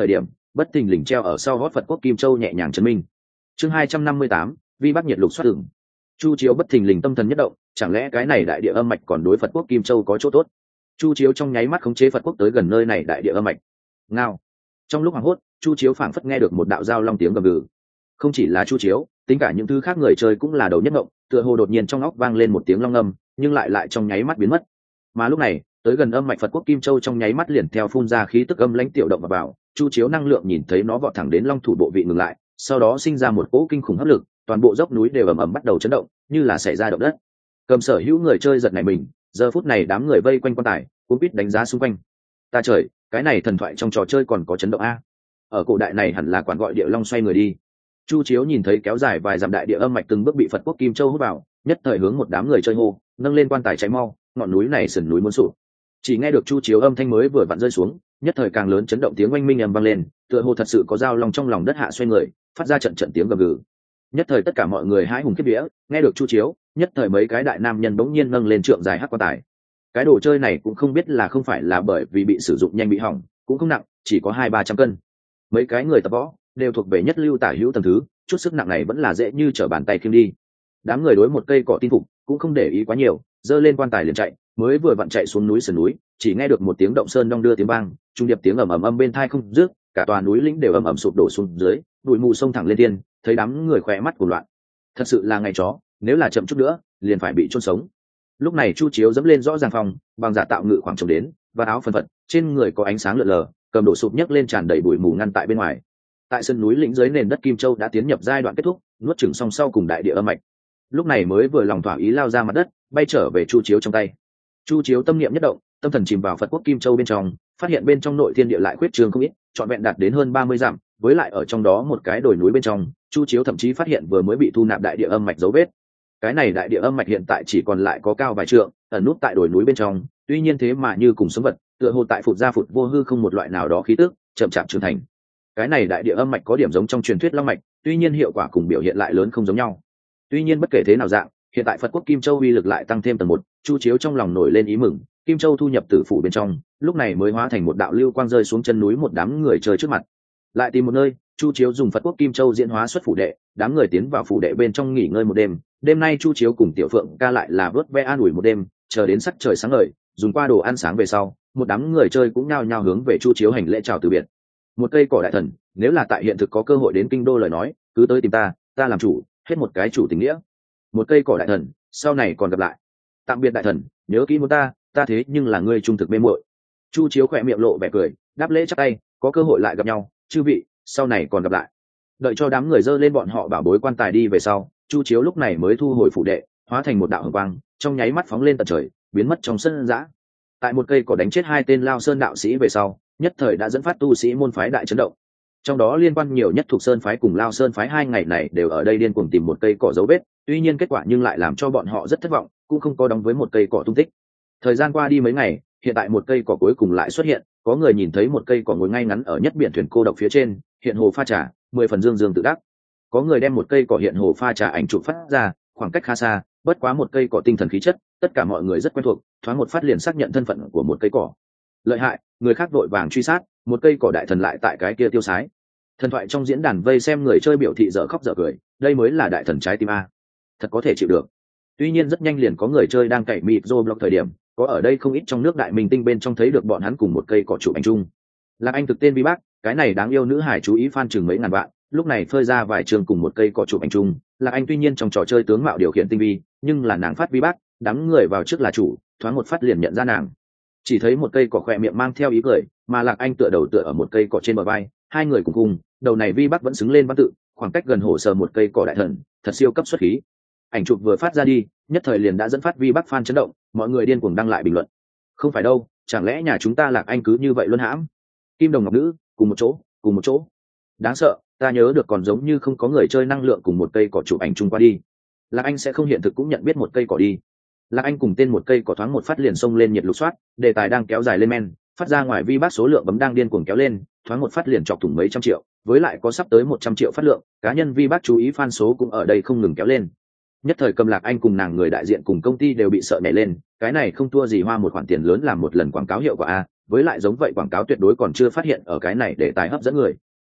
bất thình lình treo ở sau gót Phật quốc Kim Châu nhẹ nhàng chấn minh. Chương hai trăm năm mươi tám, vi bắc nhiệt lục xoát tưởng. Chu Chiếu bất thình lình tâm thần nhất động, chẳng lẽ cái này đại địa âm mạch còn đối Phật quốc Kim Châu có chỗ tốt? Chu Chiếu trong nháy mắt khống chế Phật quốc tới gần nơi này đại địa âm mạch. Ngao. Trong lúc hoảng hốt, Chu Chiếu phảng phất nghe được một đạo giao long tiếng gầm gừ. Không chỉ là Chu Chiếu, tính cả những thứ khác người chơi cũng là đầu nhất ngộng, tựa hồ đột nhiên trong óc vang lên một tiếng long âm, nhưng lại lại trong nháy mắt biến mất. Mà lúc này, tới gần âm mạch Phật quốc Kim Châu trong nháy mắt liền theo phun ra khí tức âm lãnh tiểu động vào, vào Chu Chiếu năng lượng nhìn thấy nó vọt thẳng đến long thủ bộ vị ngừng lại, sau đó sinh ra một cỗ kinh khủng hấp lực, toàn bộ dốc núi đều ầm ầm bắt đầu chấn động, như là xảy ra động đất. Cầm Sở Hữu người chơi giật nảy mình, giờ phút này đám người vây quanh quan tài, cuống quýt đánh giá xung quanh. Ta trời, cái này thần thoại trong trò chơi còn có chấn động a. Ở cổ đại này hẳn là quản gọi địa long xoay người đi. Chu Chiếu nhìn thấy kéo dài vài dặm đại địa âm mạch từng bước bị Phật quốc Kim Châu hút vào, nhất thời hướng một đám người chơi hô, nâng lên quan tài cháy mau, ngọn núi này sườn núi muốn sụp. Chỉ nghe được Chu Chiếu âm thanh mới vừa vặn rơi xuống, nhất thời càng lớn chấn động tiếng oanh minh ầm vang lên, tựa hồ thật sự có dao long trong lòng đất hạ xoay người, phát ra trận trận tiếng gầm gừ. Nhất thời tất cả mọi người hãi hùng khiếp vía, nghe được Chu Chiếu, nhất thời mấy cái đại nam nhân bỗng nhiên nâng lên trượng dài hắc quan tài. Cái đồ chơi này cũng không biết là không phải là bởi vì bị sử dụng nhanh bị hỏng, cũng không nặng, chỉ có hai ba trăm cân. Mấy cái người tập võ đều thuộc về nhất lưu tả hữu tầng thứ, chút sức nặng này vẫn là dễ như trở bàn tay khiêng đi. Đám người đối một cây cỏ tin phục cũng không để ý quá nhiều, giơ lên quan tài liền chạy, mới vừa vặn chạy xuống núi sườn núi, chỉ nghe được một tiếng động sơn đong đưa tiếng vang, trung điệp tiếng ầm ầm âm bên tai không dứt, cả tòa núi lĩnh đều ầm ầm sụp đổ xuống dưới, bụi mù xông thẳng lên thiên, thấy đám người khỏe mắt của loạn. Thật sự là ngày chó, nếu là chậm chút nữa, liền phải bị chôn sống. Lúc này Chu Chiếu dẫm lên rõ ràng phòng, bằng giả tạo ngự khoảng trống đến, và áo phần phật, trên người có ánh sáng lượn lờ, cầm đổ sụp nhấc lên tràn đầy bụi mù ngăn tại bên ngoài. Tại sân núi lĩnh dưới nền đất Kim Châu đã tiến nhập giai đoạn kết thúc, nuốt chửng song sau cùng đại địa âm mạch. Lúc này mới vừa lòng thỏa ý lao ra mặt đất, bay trở về Chu Chiếu trong tay. Chu Chiếu tâm niệm nhất động, tâm thần chìm vào Phật quốc Kim Châu bên trong, phát hiện bên trong nội thiên địa lại khuyết trường không ít, trọn vẹn đạt đến hơn ba mươi dặm, với lại ở trong đó một cái đồi núi bên trong, Chu Chiếu thậm chí phát hiện vừa mới bị thu nạp đại địa âm mạch dấu vết. Cái này đại địa âm mạch hiện tại chỉ còn lại có cao vài trượng, ẩn nút tại đồi núi bên trong, tuy nhiên thế mà như cùng sống vật, tựa hồ tại phụt ra phụt vô hư không một loại nào đó khí tức, chậm chạp trưởng thành. Cái này đại địa âm mạch có điểm giống trong truyền thuyết long mạch, tuy nhiên hiệu quả cùng biểu hiện lại lớn không giống nhau. Tuy nhiên bất kể thế nào dạng, hiện tại Phật quốc Kim Châu uy lực lại tăng thêm tầng một, Chu Chiếu trong lòng nổi lên ý mừng, Kim Châu thu nhập tử phủ bên trong, lúc này mới hóa thành một đạo lưu quang rơi xuống chân núi một đám người chơi trước mặt. Lại tìm một nơi, Chu Chiếu dùng Phật quốc Kim Châu diễn hóa xuất phủ đệ, đám người tiến vào phủ đệ bên trong nghỉ ngơi một đêm. Đêm nay Chu Chiếu cùng Tiểu Phượng ca lại là vớt ve an ủi một đêm, chờ đến sắc trời sáng ngời, dùng qua đồ ăn sáng về sau, một đám người chơi cũng nhao nhao hướng về Chu Chiếu hành lễ chào từ biệt. Một cây cỏ đại thần, nếu là tại hiện thực có cơ hội đến kinh đô lời nói, cứ tới tìm ta, ta làm chủ, hết một cái chủ tình nghĩa. Một cây cỏ đại thần, sau này còn gặp lại. Tạm biệt đại thần, nhớ kỹ muốn ta, ta thế nhưng là ngươi trung thực mê muội. Chu Chiếu khỏe miệng lộ vẻ cười, đáp lễ chắp tay, có cơ hội lại gặp nhau, chư vị, sau này còn gặp lại. Đợi cho đám người dơ lên bọn họ bảo bối quan tài đi về sau, Chu Chiếu lúc này mới thu hồi phủ đệ, hóa thành một đạo hồng quang, trong nháy mắt phóng lên tận trời, biến mất trong sân dã. Tại một cây cỏ đánh chết hai tên Lao Sơn đạo sĩ về sau, nhất thời đã dẫn phát tu sĩ môn phái đại chấn động. Trong đó liên quan nhiều nhất thuộc Sơn phái cùng Lao Sơn phái hai ngày này đều ở đây điên cuồng tìm một cây cỏ dấu vết, tuy nhiên kết quả nhưng lại làm cho bọn họ rất thất vọng, cũng không có đóng với một cây cỏ tung tích. Thời gian qua đi mấy ngày, hiện tại một cây cỏ cuối cùng lại xuất hiện, có người nhìn thấy một cây cỏ ngồi ngay ngắn ở nhất biển thuyền cô độc phía trên, hiện hồ pha trà, mười phần dương dương tự đắc. Có người đem một cây cỏ hiện hồ pha trà ảnh chụp phát ra, khoảng cách khá xa, bất quá một cây cỏ tinh thần khí chất, tất cả mọi người rất quen thuộc, thoáng một phát liền xác nhận thân phận của một cây cỏ. Lợi hại, người khác vội vàng truy sát, một cây cỏ đại thần lại tại cái kia tiêu sái. Thần thoại trong diễn đàn vây xem người chơi biểu thị dở khóc dở cười, đây mới là đại thần trái tim a, thật có thể chịu được. Tuy nhiên rất nhanh liền có người chơi đang cày mịp Roblox thời điểm, có ở đây không ít trong nước đại minh tinh bên trong thấy được bọn hắn cùng một cây cỏ chụp ảnh chung. Lạc Anh thực tên Vi Bác, cái này đáng yêu nữ hải chú ý fan chừng mấy ngàn vạn, lúc này phơi ra vài trường cùng một cây cỏ chụp ảnh chung. Lạc Anh tuy nhiên trong trò chơi tướng mạo điều khiển tinh vi, nhưng là nàng phát Vi Bác, đám người vào trước là chủ, thoáng một phát liền nhận ra nàng. Chỉ thấy một cây cỏ khỏe miệng mang theo ý cười, mà Lạc Anh tựa đầu tựa ở một cây cỏ trên bờ vai, hai người cùng cùng, đầu này Vi Bác vẫn xứng lên văn tự, khoảng cách gần hổ sờ một cây cỏ đại thần, thật siêu cấp xuất khí. Ảnh chụp vừa phát ra đi, nhất thời liền đã dẫn phát Vi Bác fan chấn động, mọi người điên cuồng đăng lại bình luận. Không phải đâu, chẳng lẽ nhà chúng ta Lạc Anh cứ như vậy luôn hãm? Kim đồng ngọc nữ, cùng một chỗ, cùng một chỗ. Đáng sợ, ta nhớ được còn giống như không có người chơi năng lượng cùng một cây cỏ chụp ảnh chung qua đi. Lạc Anh sẽ không hiện thực cũng nhận biết một cây cỏ đi. Lạc Anh cùng tên một cây cỏ thoáng một phát liền xông lên nhiệt lục soát, đề tài đang kéo dài lên men, phát ra ngoài Vi Bác số lượng bấm đang điên cuồng kéo lên, thoáng một phát liền chọc thủng mấy trăm triệu, với lại có sắp tới một trăm triệu phát lượng, cá nhân Vi Bác chú ý fan số cũng ở đây không ngừng kéo lên. Nhất thời Cầm Lạc Anh cùng nàng người đại diện cùng công ty đều bị sợ nhảy lên, cái này không thua gì hoa một khoản tiền lớn làm một lần quảng cáo hiệu quả a, với lại giống vậy quảng cáo tuyệt đối còn chưa phát hiện ở cái này để tài hấp dẫn người.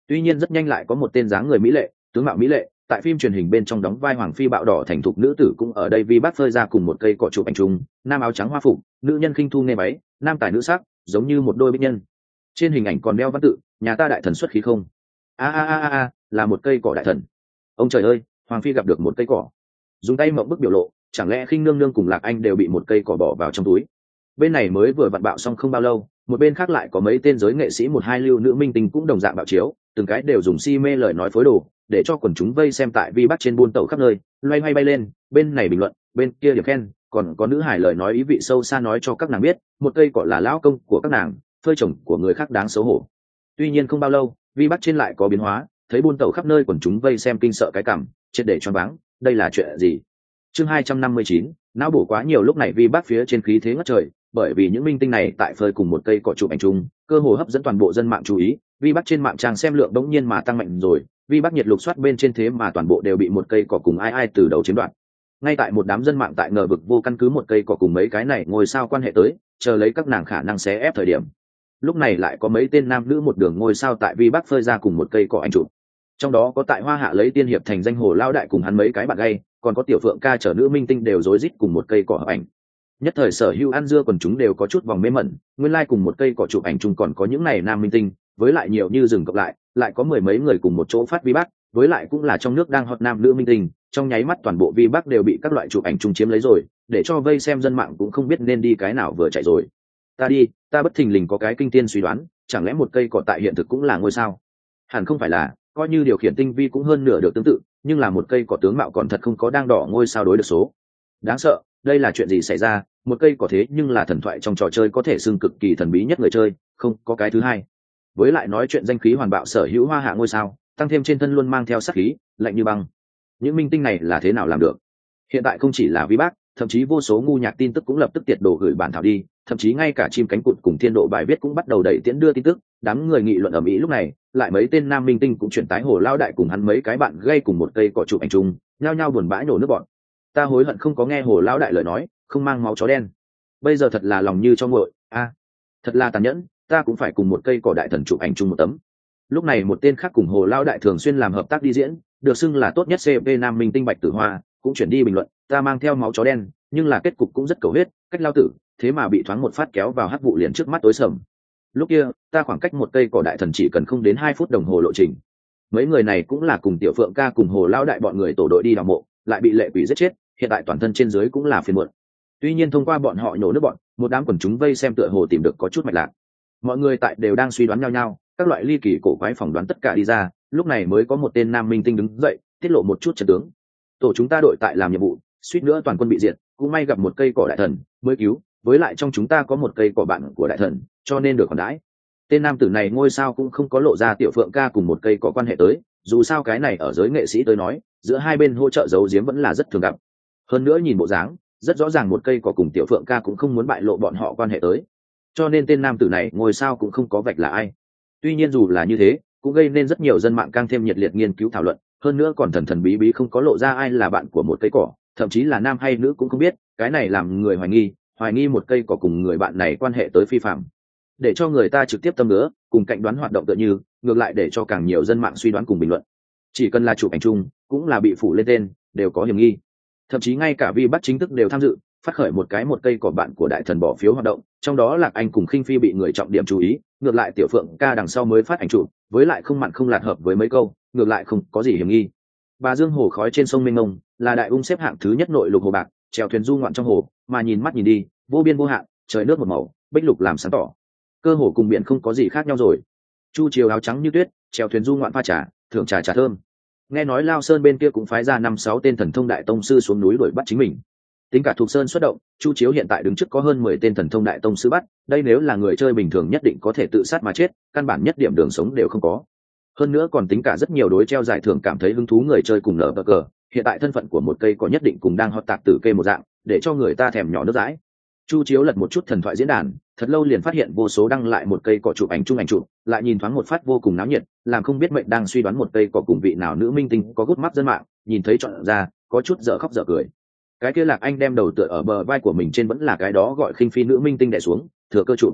Tuy nhiên rất nhanh lại có một tên dáng người mỹ lệ, tướng mạo mỹ lệ, tại phim truyền hình bên trong đóng vai hoàng phi bạo đỏ thành thục nữ tử cũng ở đây vi bác phơi ra cùng một cây cỏ chụp ảnh chung, nam áo trắng hoa phục, nữ nhân khinh thu nghe váy, nam tài nữ sắc, giống như một đôi bích nhân. Trên hình ảnh còn đeo văn tự, nhà ta đại thần xuất khí không. A a a a, là một cây cỏ đại thần. Ông trời ơi, hoàng phi gặp được một cây cỏ. Dùng tay mộng bức biểu lộ, chẳng lẽ khinh nương nương cùng Lạc Anh đều bị một cây cỏ bỏ vào trong túi. Bên này mới vừa vặn bạo xong không bao lâu, một bên khác lại có mấy tên giới nghệ sĩ một hai lưu nữ minh tinh cũng đồng dạng bạo chiếu, từng cái đều dùng si mê lời nói phối đồ để cho quần chúng vây xem tại vi bắc trên buôn tàu khắp nơi, loay hoay bay lên, bên này bình luận, bên kia điểm khen, còn có nữ hải lời nói ý vị sâu xa nói cho các nàng biết một cây cỏ là lão công của các nàng, phơi chồng của người khác đáng xấu hổ. Tuy nhiên không bao lâu, vi bắc trên lại có biến hóa, thấy buôn tàu khắp nơi quần chúng vây xem kinh sợ cái cảm, triệt để choáng váng, đây là chuyện gì? Chương hai trăm năm mươi chín, não bổ quá nhiều. Lúc này vi bắc phía trên khí thế ngất trời, bởi vì những minh tinh này tại phơi cùng một cây cỏ chụp ảnh chung, cơ hồ hấp dẫn toàn bộ dân mạng chú ý. Vi bắc trên mạng trang xem lượng đống nhiên mà tăng mạnh rồi, vi bắc nhiệt lục soát bên trên thế mà toàn bộ đều bị một cây cỏ cùng ai ai từ đầu chiếm đoạt. Ngay tại một đám dân mạng tại ngờ vực vô căn cứ một cây cỏ cùng mấy cái này ngôi sao quan hệ tới, chờ lấy các nàng khả năng xé ép thời điểm. Lúc này lại có mấy tên nam nữ một đường ngôi sao tại vi bắc phơi ra cùng một cây cỏ ảnh chụp. Trong đó có tại Hoa Hạ lấy tiên hiệp thành danh Hồ Lao Đại cùng hắn mấy cái bạn gay, còn có Tiểu Phượng Ca chở nữ minh tinh đều rối rít cùng một cây cỏ hợp ảnh. Nhất thời sở hữu ăn dưa quần chúng đều có chút vòng mê mẩn, nguyên lai like cùng một cây cỏ chụp ảnh chung còn có những này nam minh tinh, với lại nhiều như rừng cộng lại, lại có mười mấy người cùng một chỗ phát vi bắc, với lại cũng là trong nước đang hot nam nữ minh tinh, trong nháy mắt toàn bộ vi bắc đều bị các loại chụp ảnh chung chiếm lấy rồi, để cho vây xem dân mạng cũng không biết nên đi cái nào vừa chạy rồi. Ta đi, ta bất thình lình có cái kinh tiên suy đoán, chẳng lẽ một cây cỏ tại hiện thực cũng là ngôi sao? Hẳn không phải là, coi như điều khiển tinh vi cũng hơn nửa được tương tự, nhưng là một cây cỏ tướng mạo còn thật không có đang đỏ ngôi sao đối được số. Đáng sợ, đây là chuyện gì xảy ra? Một cây cỏ thế nhưng là thần thoại trong trò chơi có thể xưng cực kỳ thần bí nhất người chơi, không có cái thứ hai. Với lại nói chuyện danh khí hoàn bạo sở hữu Hoa Hạ ngôi sao, tăng thêm trên thân luôn mang theo sát khí, lạnh như băng. Những minh tinh này là thế nào làm được? Hiện tại không chỉ là vi bác, thậm chí vô số ngu nhạc tin tức cũng lập tức tiệt đồ gửi bản thảo đi, thậm chí ngay cả chim cánh cụt cùng thiên độ bài viết cũng bắt đầu đẩy tiễn đưa tin tức. Đám người nghị luận ở mỹ lúc này, lại mấy tên nam minh tinh cũng chuyển tái Hồ Lao Đại cùng hắn mấy cái bạn gây cùng một cây cỏ chụp ảnh chung, nhao nhao buồn bã nổ nước bọn. Ta hối hận không có nghe Hồ Lao Đại lời nói, không mang máu chó đen. Bây giờ thật là lòng như cho nguội, a, à, thật là tàn nhẫn, ta cũng phải cùng một cây cỏ đại thần chụp ảnh chung một tấm. Lúc này một tên khác cùng Hồ Lao Đại thường xuyên làm hợp tác đi diễn, được xưng là tốt nhất cê pê nam minh tinh Bạch Tử Hoa, cũng chuyển đi bình luận, ta mang theo máu chó đen, nhưng là kết cục cũng rất cầu huyết, cách lao tử, thế mà bị thoáng một phát kéo vào hắc vụ liền trước mắt tối sầm. Lúc kia, ta khoảng cách một cây cỏ đại thần chỉ cần không đến hai phút đồng hồ lộ trình. Mấy người này cũng là cùng Tiểu Phượng Ca cùng Hồ Lao Đại bọn người tổ đội đi đào mộ, lại bị lệ quỷ giết chết, hiện tại toàn thân trên dưới cũng là phiền muộn. Tuy nhiên thông qua bọn họ nhổ nước bọn, một đám quần chúng vây xem tựa hồ tìm được có chút mạch lạc. Mọi người tại đều đang suy đoán nhau nhau, các loại ly kỳ cổ quái phỏng đoán tất cả đi ra, lúc này mới có một tên nam minh tinh đứng dậy, tiết lộ một chút trận tướng. Tổ chúng ta đội tại làm nhiệm vụ, suýt nữa toàn quân bị diệt, cũng may gặp một cây cỏ đại thần, mới cứu, với lại trong chúng ta có một cây cỏ bạn của đại thần, cho nên được còn đãi. Tên nam tử này ngôi sao cũng không có lộ ra Tiểu Phượng Ca cùng một cây có quan hệ tới, dù sao cái này ở giới nghệ sĩ tới nói, giữa hai bên hỗ trợ giấu giếm vẫn là rất thường gặp. Hơn nữa nhìn bộ dáng, rất rõ ràng một cây cỏ cùng Tiểu Phượng Ca cũng không muốn bại lộ bọn họ quan hệ tới, cho nên tên nam tử này ngôi sao cũng không có vạch là ai. Tuy nhiên dù là như thế, cũng gây nên rất nhiều dân mạng càng thêm nhiệt liệt nghiên cứu thảo luận, hơn nữa còn thần thần bí bí không có lộ ra ai là bạn của một cây cỏ, thậm chí là nam hay nữ cũng không biết, cái này làm người hoài nghi, hoài nghi một cây cỏ cùng người bạn này quan hệ tới phi phạm, để cho người ta trực tiếp tâm nữa, cùng cạnh đoán hoạt động tựa như, ngược lại để cho càng nhiều dân mạng suy đoán cùng bình luận. Chỉ cần là chụp ảnh chung, cũng là bị phủ lên tên, đều có hiểm nghi. Thậm chí ngay cả vi bắt chính thức đều tham dự, phát khởi một cái một cây cỏ bạn của đại thần bỏ phiếu hoạt động, trong đó Lạc Anh cùng Khinh Phi bị người trọng điểm chú ý, ngược lại Tiểu Phượng Ca đằng sau mới phát ảnh chụp, với lại không mặn không lạt hợp với mấy câu, ngược lại không có gì hiểm nghi. Bà Dương hồ khói trên sông mênh mông, là đại ung xếp hạng thứ nhất nội lục hồ bạc, chèo thuyền du ngoạn trong hồ, mà nhìn mắt nhìn đi, vô biên vô hạn, trời nước một màu, bích lục làm sáng tỏ, cơ hồ cùng biển không có gì khác nhau rồi. Chu chiều áo trắng như tuyết, chèo thuyền du ngoạn pha trà, thưởng trà trà thơm. Nghe nói Lao Sơn bên kia cũng phái ra năm sáu tên thần thông đại tông sư xuống núi đuổi bắt chính mình. Tính cả Thục Sơn xuất động, Chu Chiếu hiện tại đứng trước có hơn mười tên thần thông đại tông sư bắt, đây nếu là người chơi bình thường nhất định có thể tự sát mà chết, căn bản nhất điểm đường sống đều không có. Hơn nữa còn tính cả rất nhiều đối treo giải thưởng cảm thấy hứng thú người chơi cùng nở bờ cờ, hiện tại thân phận của một cây có nhất định cùng đang hot tạc tử kê một dạng, để cho người ta thèm nhỏ nước dãi. Chu Chiếu lật một chút thần thoại diễn đàn, thật lâu liền phát hiện vô số đăng lại một cây cỏ chụp ảnh chung ảnh chụp, lại nhìn thoáng một phát vô cùng náo nhiệt, làm không biết mệnh đang suy đoán một cây cỏ cùng vị nào nữ minh tinh có gút mắt dân mạng, nhìn thấy chọn ra, có chút dở khóc dở cười. Cái kia Lạc Anh đem đầu tựa ở bờ vai của mình trên vẫn là cái đó gọi Khinh Phi nữ minh tinh đè xuống, thừa cơ chụp.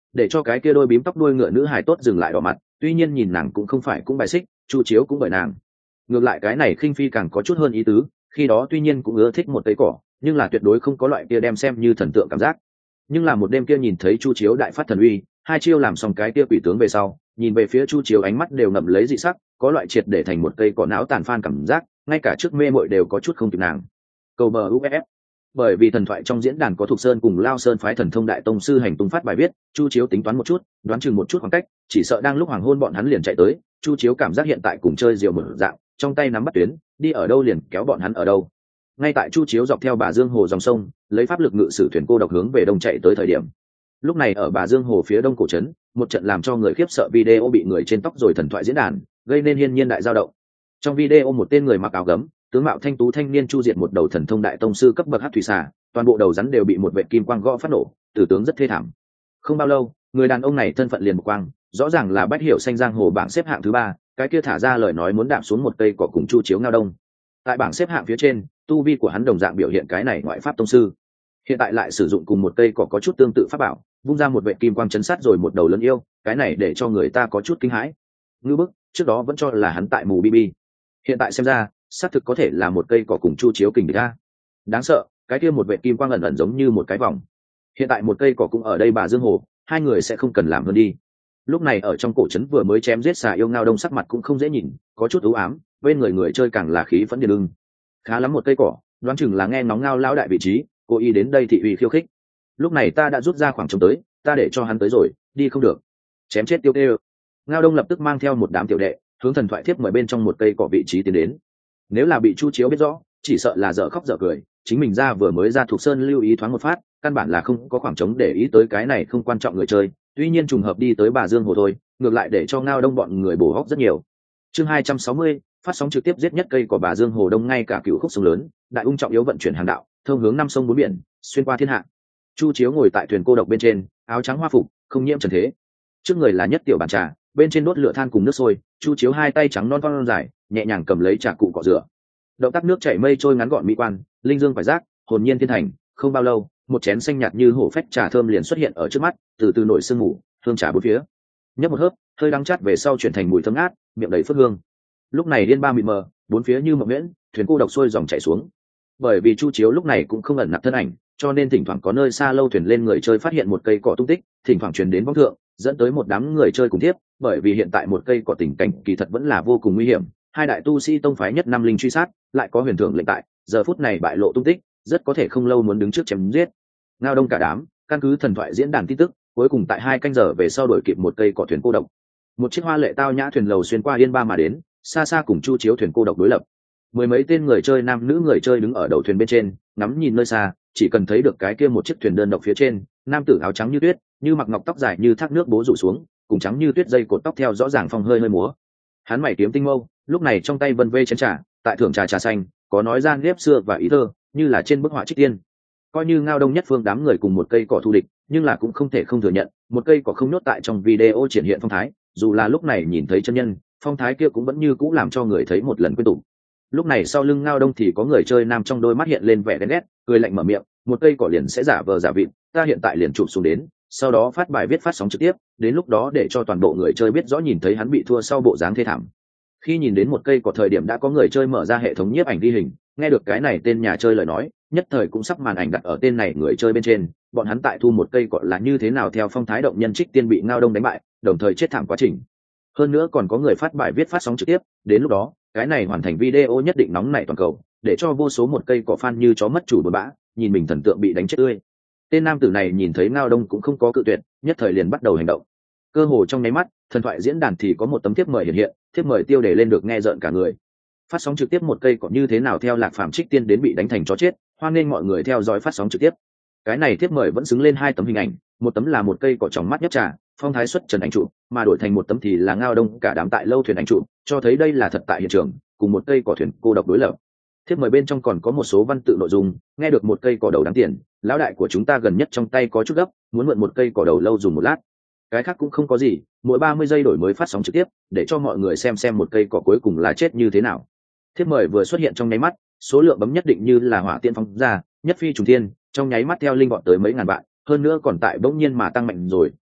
để cho cái kia đôi bím tóc đuôi ngựa nữ hài tốt dừng lại đỏ mặt. Tuy nhiên nhìn nàng cũng không phải cũng bài xích, Chu Chiếu cũng bởi nàng. Ngược lại cái này khinh phi càng có chút hơn ý tứ, khi đó tuy nhiên cũng ưa thích một cây cỏ, nhưng là tuyệt đối không có loại kia đem xem như thần tượng cảm giác. Nhưng là một đêm kia nhìn thấy Chu Chiếu đại phát thần uy, hai chiêu làm xong cái kia quỷ tướng về sau, nhìn về phía Chu Chiếu ánh mắt đều ngậm lấy dị sắc, có loại triệt để thành một cây cỏ não tàn phan cảm giác, ngay cả trước mê muội đều có chút không kịp nàng. Cầu bờ u ép ép. Bởi vì thần thoại trong diễn đàn có Thục Sơn cùng Lao Sơn phái thần thông đại tông sư hành tung phát bài viết, Chu Chiếu tính toán một chút, đoán chừng một chút khoảng cách, chỉ sợ đang lúc hoàng hôn bọn hắn liền chạy tới. Chu Chiếu cảm giác hiện tại cùng chơi diều mở dạng, trong tay nắm bắt tuyến, đi ở đâu liền kéo bọn hắn ở đâu. Ngay tại Chu Chiếu dọc theo Bà Dương Hồ dòng sông, lấy pháp lực ngự sử thuyền cô độc hướng về đông chạy tới thời điểm. Lúc này ở Bà Dương Hồ phía đông cổ trấn, một trận làm cho người khiếp sợ video bị người trên tóc rồi thần thoại diễn đàn, gây nên hiên nhiên đại dao động. Trong video một tên người mặc áo gấm, tướng mạo thanh tú thanh niên chu diệt một đầu thần thông đại tông sư cấp bậc hắc thủy xà, toàn bộ đầu rắn đều bị một vệ kim quang gõ phát nổ, tử tướng rất thê thảm. Không bao lâu, người đàn ông này thân phận liền một quang, rõ ràng là bách hiểu xanh giang hồ bảng xếp hạng thứ ba, cái kia thả ra lời nói muốn đạp xuống một cây cỏ cùng Chu Chiếu ngao đông. Tại bảng xếp hạng phía trên, tu vi của hắn đồng dạng biểu hiện cái này ngoại pháp tông sư. Hiện tại lại sử dụng cùng một cây cỏ có chút tương tự pháp bảo, vung ra một vệ kim quang chấn sát rồi một đầu lớn yêu, cái này để cho người ta có chút kinh hãi. Ngư bức, trước đó vẫn cho là hắn tại mù bi bi, hiện tại xem ra, xác thực có thể là một cây cỏ cùng Chu Chiếu kình địch a. Đáng sợ, cái kia một vệ kim quang ẩn ẩn giống như một cái vòng. Hiện tại một cây cỏ cũng ở đây Bà Dương Hồ, hai người sẽ không cần làm hơn đi. Lúc này ở trong cổ trấn vừa mới chém giết xà yêu ngao đông sắc mặt cũng không dễ nhìn, có chút u ám, bên người người chơi càng là khí phẫn điên lưng. Khá lắm một cây cỏ, đoán chừng là nghe ngóng ngao lão đại vị trí, cố ý đến đây thị uy khiêu khích. Lúc này ta đã rút ra khoảng trống tới, ta để cho hắn tới rồi, đi không được. Chém chết tiêu kêu. Ngao đông lập tức mang theo một đám tiểu đệ, hướng thần thoại thiếp mời bên trong một cây cỏ vị trí tiến đến. Nếu là bị Chu Chiếu biết rõ, chỉ sợ là dở khóc dở cười, chính mình ra vừa mới ra Thục Sơn lưu ý thoáng một phát, căn bản là không có khoảng trống để ý tới cái này không quan trọng người chơi, tuy nhiên trùng hợp đi tới Bà Dương Hồ thôi, ngược lại để cho ngao đông bọn người bổ hóc rất nhiều. Chương hai trăm sáu mươi, phát sóng trực tiếp giết nhất cây của Bà Dương Hồ đông ngay cả cựu khúc sông lớn, đại ung trọng yếu vận chuyển hàng đạo, thông hướng năm sông bốn biển, xuyên qua thiên hạ. Chu Chiếu ngồi tại thuyền cô độc bên trên, áo trắng hoa phục, không nhiễm trần thế. Trước người là nhất tiểu bàn trà, bên trên đốt lửa than cùng nước sôi, Chu Chiếu hai tay trắng non non dài, nhẹ nhàng cầm lấy trà cụ cọ rửa. Động tác nước chảy mây trôi ngắn gọn mỹ quan, linh dương phải giác, hồn nhiên thiên thành. Không bao lâu, một chén xanh nhạt như hổ phách trà thơm liền xuất hiện ở trước mắt, từ từ nổi sương mù, hương trà bốn phía. Nhấp một hớp, hơi đắng chát về sau chuyển thành mùi thơm ngát, miệng đầy phất hương. Lúc này điên ba mịt mờ, bốn phía như mộng nguyễn, thuyền cô độc xuôi dòng chảy xuống. Bởi vì Chu Chiếu lúc này cũng không ẩn nặc thân ảnh, cho nên thỉnh thoảng có nơi xa lâu thuyền lên người chơi phát hiện một cây cỏ tung tích, thỉnh thoảng truyền đến vong thượng, dẫn tới một đám người chơi cùng tiếp. Bởi vì hiện tại một cây cỏ tình cảnh kỳ thật vẫn là vô cùng nguy hiểm, hai đại tu sĩ tông phái nhất năm linh truy sát, lại có huyền thượng lệnh tại, giờ phút này bại lộ tung tích, rất có thể không lâu muốn đứng trước chém giết. Ngao đông cả đám, căn cứ thần thoại diễn đàn tin tức, cuối cùng tại hai canh giờ về sau đổi kịp một cây cỏ thuyền cô độc. Một chiếc hoa lệ tao nhã thuyền lầu xuyên qua yên ba mà đến, xa xa cùng Chu Chiếu thuyền cô độc đối lập. Mười mấy tên người chơi nam nữ người chơi đứng ở đầu thuyền bên trên, ngắm nhìn nơi xa, chỉ cần thấy được cái kia một chiếc thuyền đơn độc phía trên, nam tử áo trắng như tuyết, như mặc ngọc tóc dài như thác nước bố rủ xuống, cùng trắng như tuyết dây cột tóc theo rõ ràng phong hơi hơi múa. Hắn mày kiếm tinh mâu, lúc này trong tay vân vê chén trà, tại thưởng trà trà xanh, có nói gian ghép xưa và ý thơ, như là trên bức họa trích tiên. Coi như ngao đông nhất phương đám người cùng một cây cỏ thù địch, nhưng là cũng không thể không thừa nhận, một cây cỏ không nhốt tại trong video triển hiện phong thái, dù là lúc này nhìn thấy chân nhân, phong thái kia cũng vẫn như cũ làm cho người thấy một lần quên tụ. Lúc này sau lưng ngao đông thì có người chơi nam trong đôi mắt hiện lên vẻ đen ghét, cười lạnh mở miệng, một cây cỏ liền sẽ giả vờ giả vịt, ta hiện tại liền chụp xuống đến, sau đó phát bài viết phát sóng trực tiếp, đến lúc đó để cho toàn bộ người chơi biết rõ nhìn thấy hắn bị thua sau bộ dáng thê thảm. Khi nhìn đến một cây cỏ thời điểm đã có người chơi mở ra hệ thống nhiếp ảnh ghi hình, nghe được cái này tên nhà chơi lời nói, nhất thời cũng sắp màn ảnh đặt ở tên này người chơi bên trên, bọn hắn tại thu một cây cỏ là như thế nào theo phong thái động nhân trích tiên bị ngao đông đánh bại, đồng thời chết thảm quá trình. Hơn nữa còn có người phát bài viết phát sóng trực tiếp, đến lúc đó, cái này hoàn thành video nhất định nóng nảy toàn cầu, để cho vô số một cây cỏ fan như chó mất chủ buồn bã, nhìn mình thần tượng bị đánh chết tươi. Tên nam tử này nhìn thấy ngao đông cũng không có cự tuyệt, nhất thời liền bắt đầu hành động. Cơ hồ trong nháy mắt, thần thoại diễn đàn thì có một tấm thiếp mời hiện hiện, thiếp mời tiêu đề lên được nghe rợn cả người. Phát sóng trực tiếp một cây cỏ như thế nào theo lạc phàm trích tiên đến bị đánh thành chó chết, hoan nghênh mọi người theo dõi phát sóng trực tiếp. Cái này thiếp mời vẫn xứng lên hai tấm hình ảnh, một tấm là một cây cỏ tròng mắt nhấp trà, phong thái xuất trần ảnh trụ, mà đổi thành một tấm thì là ngao đông cả đám tại lâu thuyền ảnh trụ, cho thấy đây là thật tại hiện trường, cùng một cây cỏ thuyền cô độc đối lập. Thiếp mời bên trong còn có một số văn tự nội dung, nghe được một cây cỏ đầu đáng tiền, lão đại của chúng ta gần nhất trong tay có chút gấp, muốn mượn một cây cỏ đầu lâu dùng một lát. Cái khác cũng không có gì, mỗi ba mươi giây đổi mới phát sóng trực tiếp, để cho mọi người xem xem một cây cỏ cuối cùng là chết như thế nào. Thiếp mời vừa xuất hiện trong nháy mắt, số lượng bấm nhất định như là hỏa tiễn phóng ra, nhất phi trùng thiên, trong nháy mắt theo linh bọn tới mấy ngàn bạn, hơn nữa còn tại bỗng nhiên mà tăng mạnh rồi,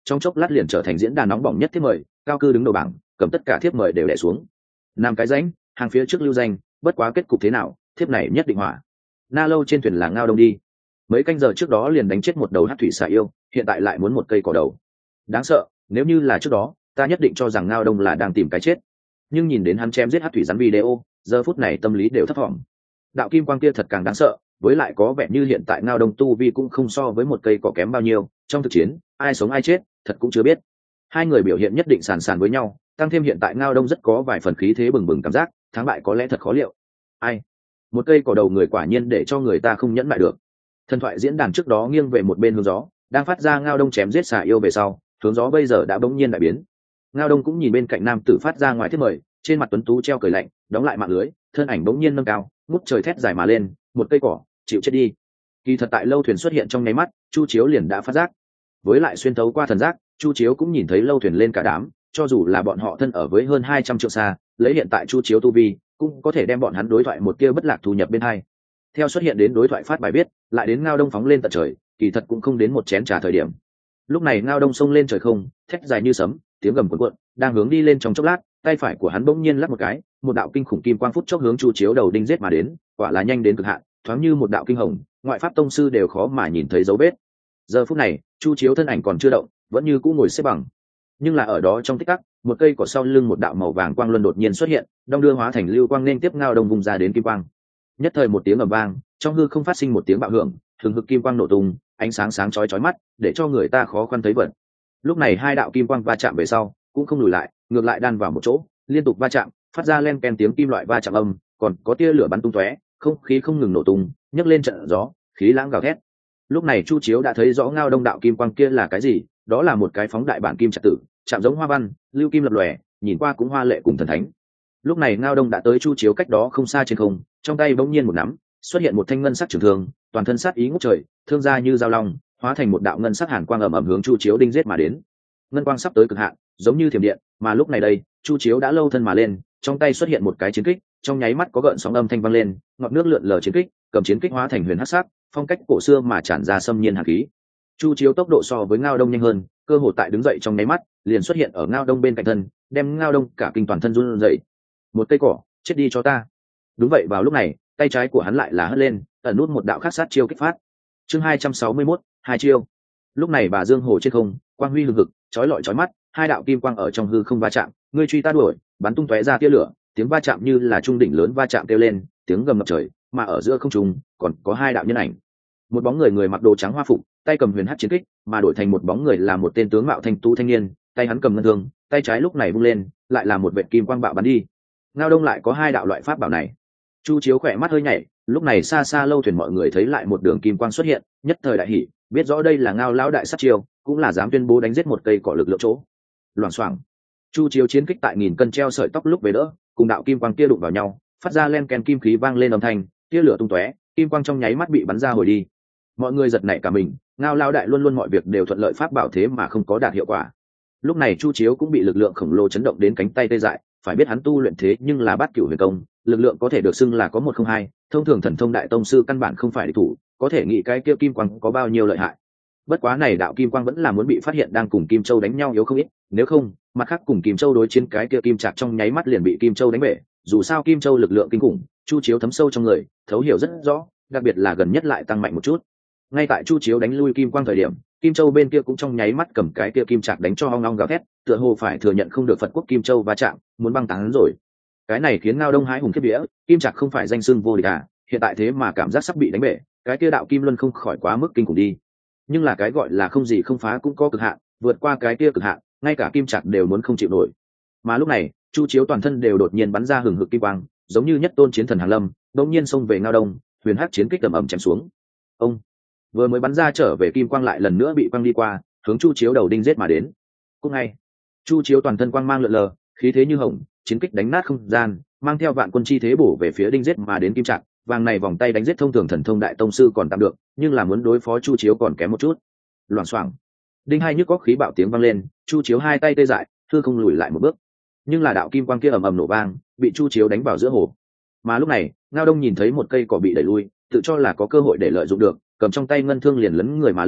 trong chốc lát liền trở thành diễn đàn nóng bỏng nhất thiếp mời, cao cư đứng đầu bảng, cầm tất cả thiếp mời đều đè xuống. Nam cái rãnh, hàng phía trước lưu danh, bất quá kết cục thế nào, thiếp này nhất định hỏa. Na lâu trên thuyền là Ngao Đông đi. Mấy canh giờ trước đó liền đánh chết một đầu hắc thủy xà yêu, hiện tại lại muốn một cây cỏ đầu. Đáng sợ, nếu như là trước đó, ta nhất định cho rằng Ngao Đông là đang tìm cái chết. Nhưng nhìn đến hắn chém giết hắc thủy rắn video, giờ phút này tâm lý đều thấp vọng. Đạo kim quang kia thật càng đáng sợ, với lại có vẻ như hiện tại Ngao Đông tu vi cũng không so với một cây cỏ kém bao nhiêu, trong thực chiến, ai sống ai chết, thật cũng chưa biết. Hai người biểu hiện nhất định sàn sàn với nhau, tăng thêm hiện tại Ngao Đông rất có vài phần khí thế bừng bừng cảm giác, thắng bại có lẽ thật khó liệu. Ai? Một cây cỏ đầu người quả nhiên để cho người ta không nhẫn lại được. Thần thoại diễn đàn trước đó nghiêng về một bên hướng gió, đang phát ra Ngao Đông chém giết xà yêu về sau, hướng gió bây giờ đã bỗng nhiên đại biến. Ngao Đông cũng nhìn bên cạnh nam tử phát ra ngoài thiết mời, trên mặt tuấn tú treo cười lạnh, đóng lại mạng lưới, thân ảnh bỗng nhiên nâng cao, ngút trời thét dài mà lên, một cây cỏ, chịu chết đi. Kỳ thật tại lâu thuyền xuất hiện trong nháy mắt, Chu Chiếu liền đã phát giác. Với lại xuyên thấu qua thần giác, Chu Chiếu cũng nhìn thấy lâu thuyền lên cả đám, cho dù là bọn họ thân ở với hơn hai trăm triệu xa, lấy hiện tại Chu Chiếu tu vi, cũng có thể đem bọn hắn đối thoại một kia bất lạc thu nhập bên hai. Theo xuất hiện đến đối thoại phát bài viết, lại đến Ngao Đông phóng lên tận trời, kỳ thật cũng không đến một chén trà thời điểm. Lúc này Ngao Đông xông lên trời không, thét dài như sấm, tiếng gầm cuộn cuộn, đang hướng đi lên trong chốc lát, tay phải của hắn bỗng nhiên lắc một cái, một đạo kinh khủng kim quang phút chốc hướng Chu Chiếu đầu đinh giết mà đến, quả là nhanh đến cực hạn, thoáng như một đạo kinh hồng, ngoại pháp tông sư đều khó mà nhìn thấy dấu vết. Giờ phút này, Chu Chiếu thân ảnh còn chưa động, vẫn như cũ ngồi xếp bằng. Nhưng là ở đó trong tích tắc, một cây cỏ sau lưng một đạo màu vàng quang luân đột nhiên xuất hiện, đong đưa hóa thành lưu quang nên tiếp Ngao Đông vùng ra đến kim quang. Nhất thời một tiếng ầm vang, trong hư không phát sinh một tiếng bạo hưởng, thường hực kim quang nổ tung, ánh sáng sáng chói chói mắt, để cho người ta khó khăn thấy vật. Lúc này hai đạo kim quang va chạm về sau, cũng không lùi lại, ngược lại đan vào một chỗ, liên tục va chạm, phát ra len ken tiếng kim loại va chạm âm, còn có tia lửa bắn tung tóe, không khí không ngừng nổ tung, nhấc lên trận gió, khí lãng gào thét. Lúc này Chu Chiếu đã thấy rõ Ngao Đông đạo kim quang kia là cái gì, đó là một cái phóng đại bản kim trạc tử, chạm giống hoa văn, lưu kim lập lòe, nhìn qua cũng hoa lệ cùng thần thánh. Lúc này Ngao Đông đã tới Chu Chiếu cách đó không xa trên không, trong tay bỗng nhiên một nắm, xuất hiện một thanh ngân sắc trường thương, toàn thân sát ý ngút trời, thương ra như dao long, hóa thành một đạo ngân sắc hàn quang ầm ầm hướng Chu Chiếu đinh giết mà đến. Ngân quang sắp tới cực hạn, giống như thiểm điện, mà lúc này đây, Chu Chiếu đã lâu thân mà lên, trong tay xuất hiện một cái chiến kích, trong nháy mắt có gợn sóng âm thanh vang lên, ngọn nước lượn lờ chiến kích, cầm chiến kích hóa thành huyền hắc sắc, phong cách cổ xưa mà tràn ra xâm nhiên hàn khí. Chu Chiếu tốc độ so với Ngao Đông nhanh hơn, cơ hội tại đứng dậy trong nháy mắt, liền xuất hiện ở Ngao Đông bên cạnh thân, đem Ngao Đông cả kinh toàn thân run rẩy. Một cây cỏ, chết đi cho ta. Đúng vậy, vào lúc này, tay trái của hắn lại là hất lên, ẩn nút một đạo khắc sát chiêu kích phát. Chương hai trăm sáu mươi mốt, hai chiêu. Lúc này bà Dương Hồ trên không, quang huy hừng hực, chói lọi chói mắt, hai đạo kim quang ở trong hư không va chạm, ngươi truy ta đuổi, bắn tung tóe ra tia lửa, tiếng va chạm như là trung đỉnh lớn va chạm kêu lên, tiếng gầm ngập trời, mà ở giữa không trung còn có hai đạo nhân ảnh. Một bóng người người mặc đồ trắng hoa phục, tay cầm huyền hắc chiến kích, mà đổi thành một bóng người là một tên tướng mạo thanh tú thanh niên, tay hắn cầm ngân thương, tay trái lúc này vung lên, lại là một vệt kim quang bạo bắn đi. Ngao Đông lại có hai đạo loại pháp bảo này. Chu Chiếu khỏe mắt hơi nhảy, lúc này xa xa lâu thuyền mọi người thấy lại một đường kim quang xuất hiện, nhất thời đại hỉ, biết rõ đây là Ngao lão đại sát chiêu, cũng là dám tuyên bố đánh giết một cây cỏ lực lượng chỗ. Loảng xoảng, Chu Chiếu chiến kích tại nghìn cân treo sợi tóc lúc về đỡ, cùng đạo kim quang kia đụng vào nhau, phát ra len ken kim khí vang lên âm thanh, tia lửa tung tóe, kim quang trong nháy mắt bị bắn ra hồi đi. Mọi người giật nảy cả mình, Ngao lão đại luôn luôn mọi việc đều thuận lợi pháp bảo thế mà không có đạt hiệu quả. Lúc này Chu Chiếu cũng bị lực lượng khổng lồ chấn động đến cánh tay tê dại, phải biết hắn tu luyện thế nhưng là bát cửu huyền công, lực lượng có thể được xưng là có một không hai, thông thường thần thông đại tông sư căn bản không phải địch thủ, có thể nghĩ cái kia kim quang có bao nhiêu lợi hại. Bất quá này đạo kim quang vẫn là muốn bị phát hiện đang cùng Kim Châu đánh nhau yếu không ít, nếu không, mặt khác cùng Kim Châu đối chiến cái kia kim trạc trong nháy mắt liền bị Kim Châu đánh bể, dù sao Kim Châu lực lượng kinh khủng, Chu Chiếu thấm sâu trong người, thấu hiểu rất rõ, đặc biệt là gần nhất lại tăng mạnh một chút. Ngay tại Chu Chiếu đánh lui kim quang thời điểm, Kim Châu bên kia cũng trong nháy mắt cầm cái kia kim trạc đánh cho hoang long gào thét, tựa hồ phải thừa nhận không được Phật quốc Kim Châu va chạm, muốn băng tán rồi. Cái này khiến Ngao Đông hái hùng khiếp vía, kim trạc không phải danh xưng vô địch à, hiện tại thế mà cảm giác sắp bị đánh bể, cái kia đạo kim luân không khỏi quá mức kinh khủng đi. Nhưng là cái gọi là không gì không phá cũng có cực hạn, vượt qua cái kia cực hạn, ngay cả kim trạc đều muốn không chịu nổi. Mà lúc này, Chu Chiếu toàn thân đều đột nhiên bắn ra hừng hực kim quang, giống như nhất tôn chiến thần Hàn Lâm, đột nhiên xông về Ngao Đông, huyền hắc chiến kích tầm ầm chém xuống. Ông vừa mới bắn ra trở về kim quang lại lần nữa bị quang đi qua, hướng Chu Chiếu đầu đinh giết mà đến. Cũng ngay, Chu Chiếu toàn thân quang mang lượn lờ, khí thế như hồng, chiến kích đánh nát không gian, mang theo vạn quân chi thế bổ về phía đinh giết mà đến kim trạc. Vàng này vòng tay đánh giết thông thường thần thông đại tông sư còn tạm được, nhưng là muốn đối phó Chu Chiếu còn kém một chút. Loảng xoảng, đinh hai nhức góc khí bạo tiếng vang lên, Chu Chiếu hai tay tê dại, thư không lùi lại một bước. Nhưng là đạo kim quang kia ầm ầm nổ vang, bị Chu Chiếu đánh vào giữa hồ. Mà lúc này, Ngao Đông nhìn thấy một cây cỏ bị đẩy lui, tự cho là có cơ hội để lợi dụng được, cầm trong tay ngân thương liền lấn người mà lên,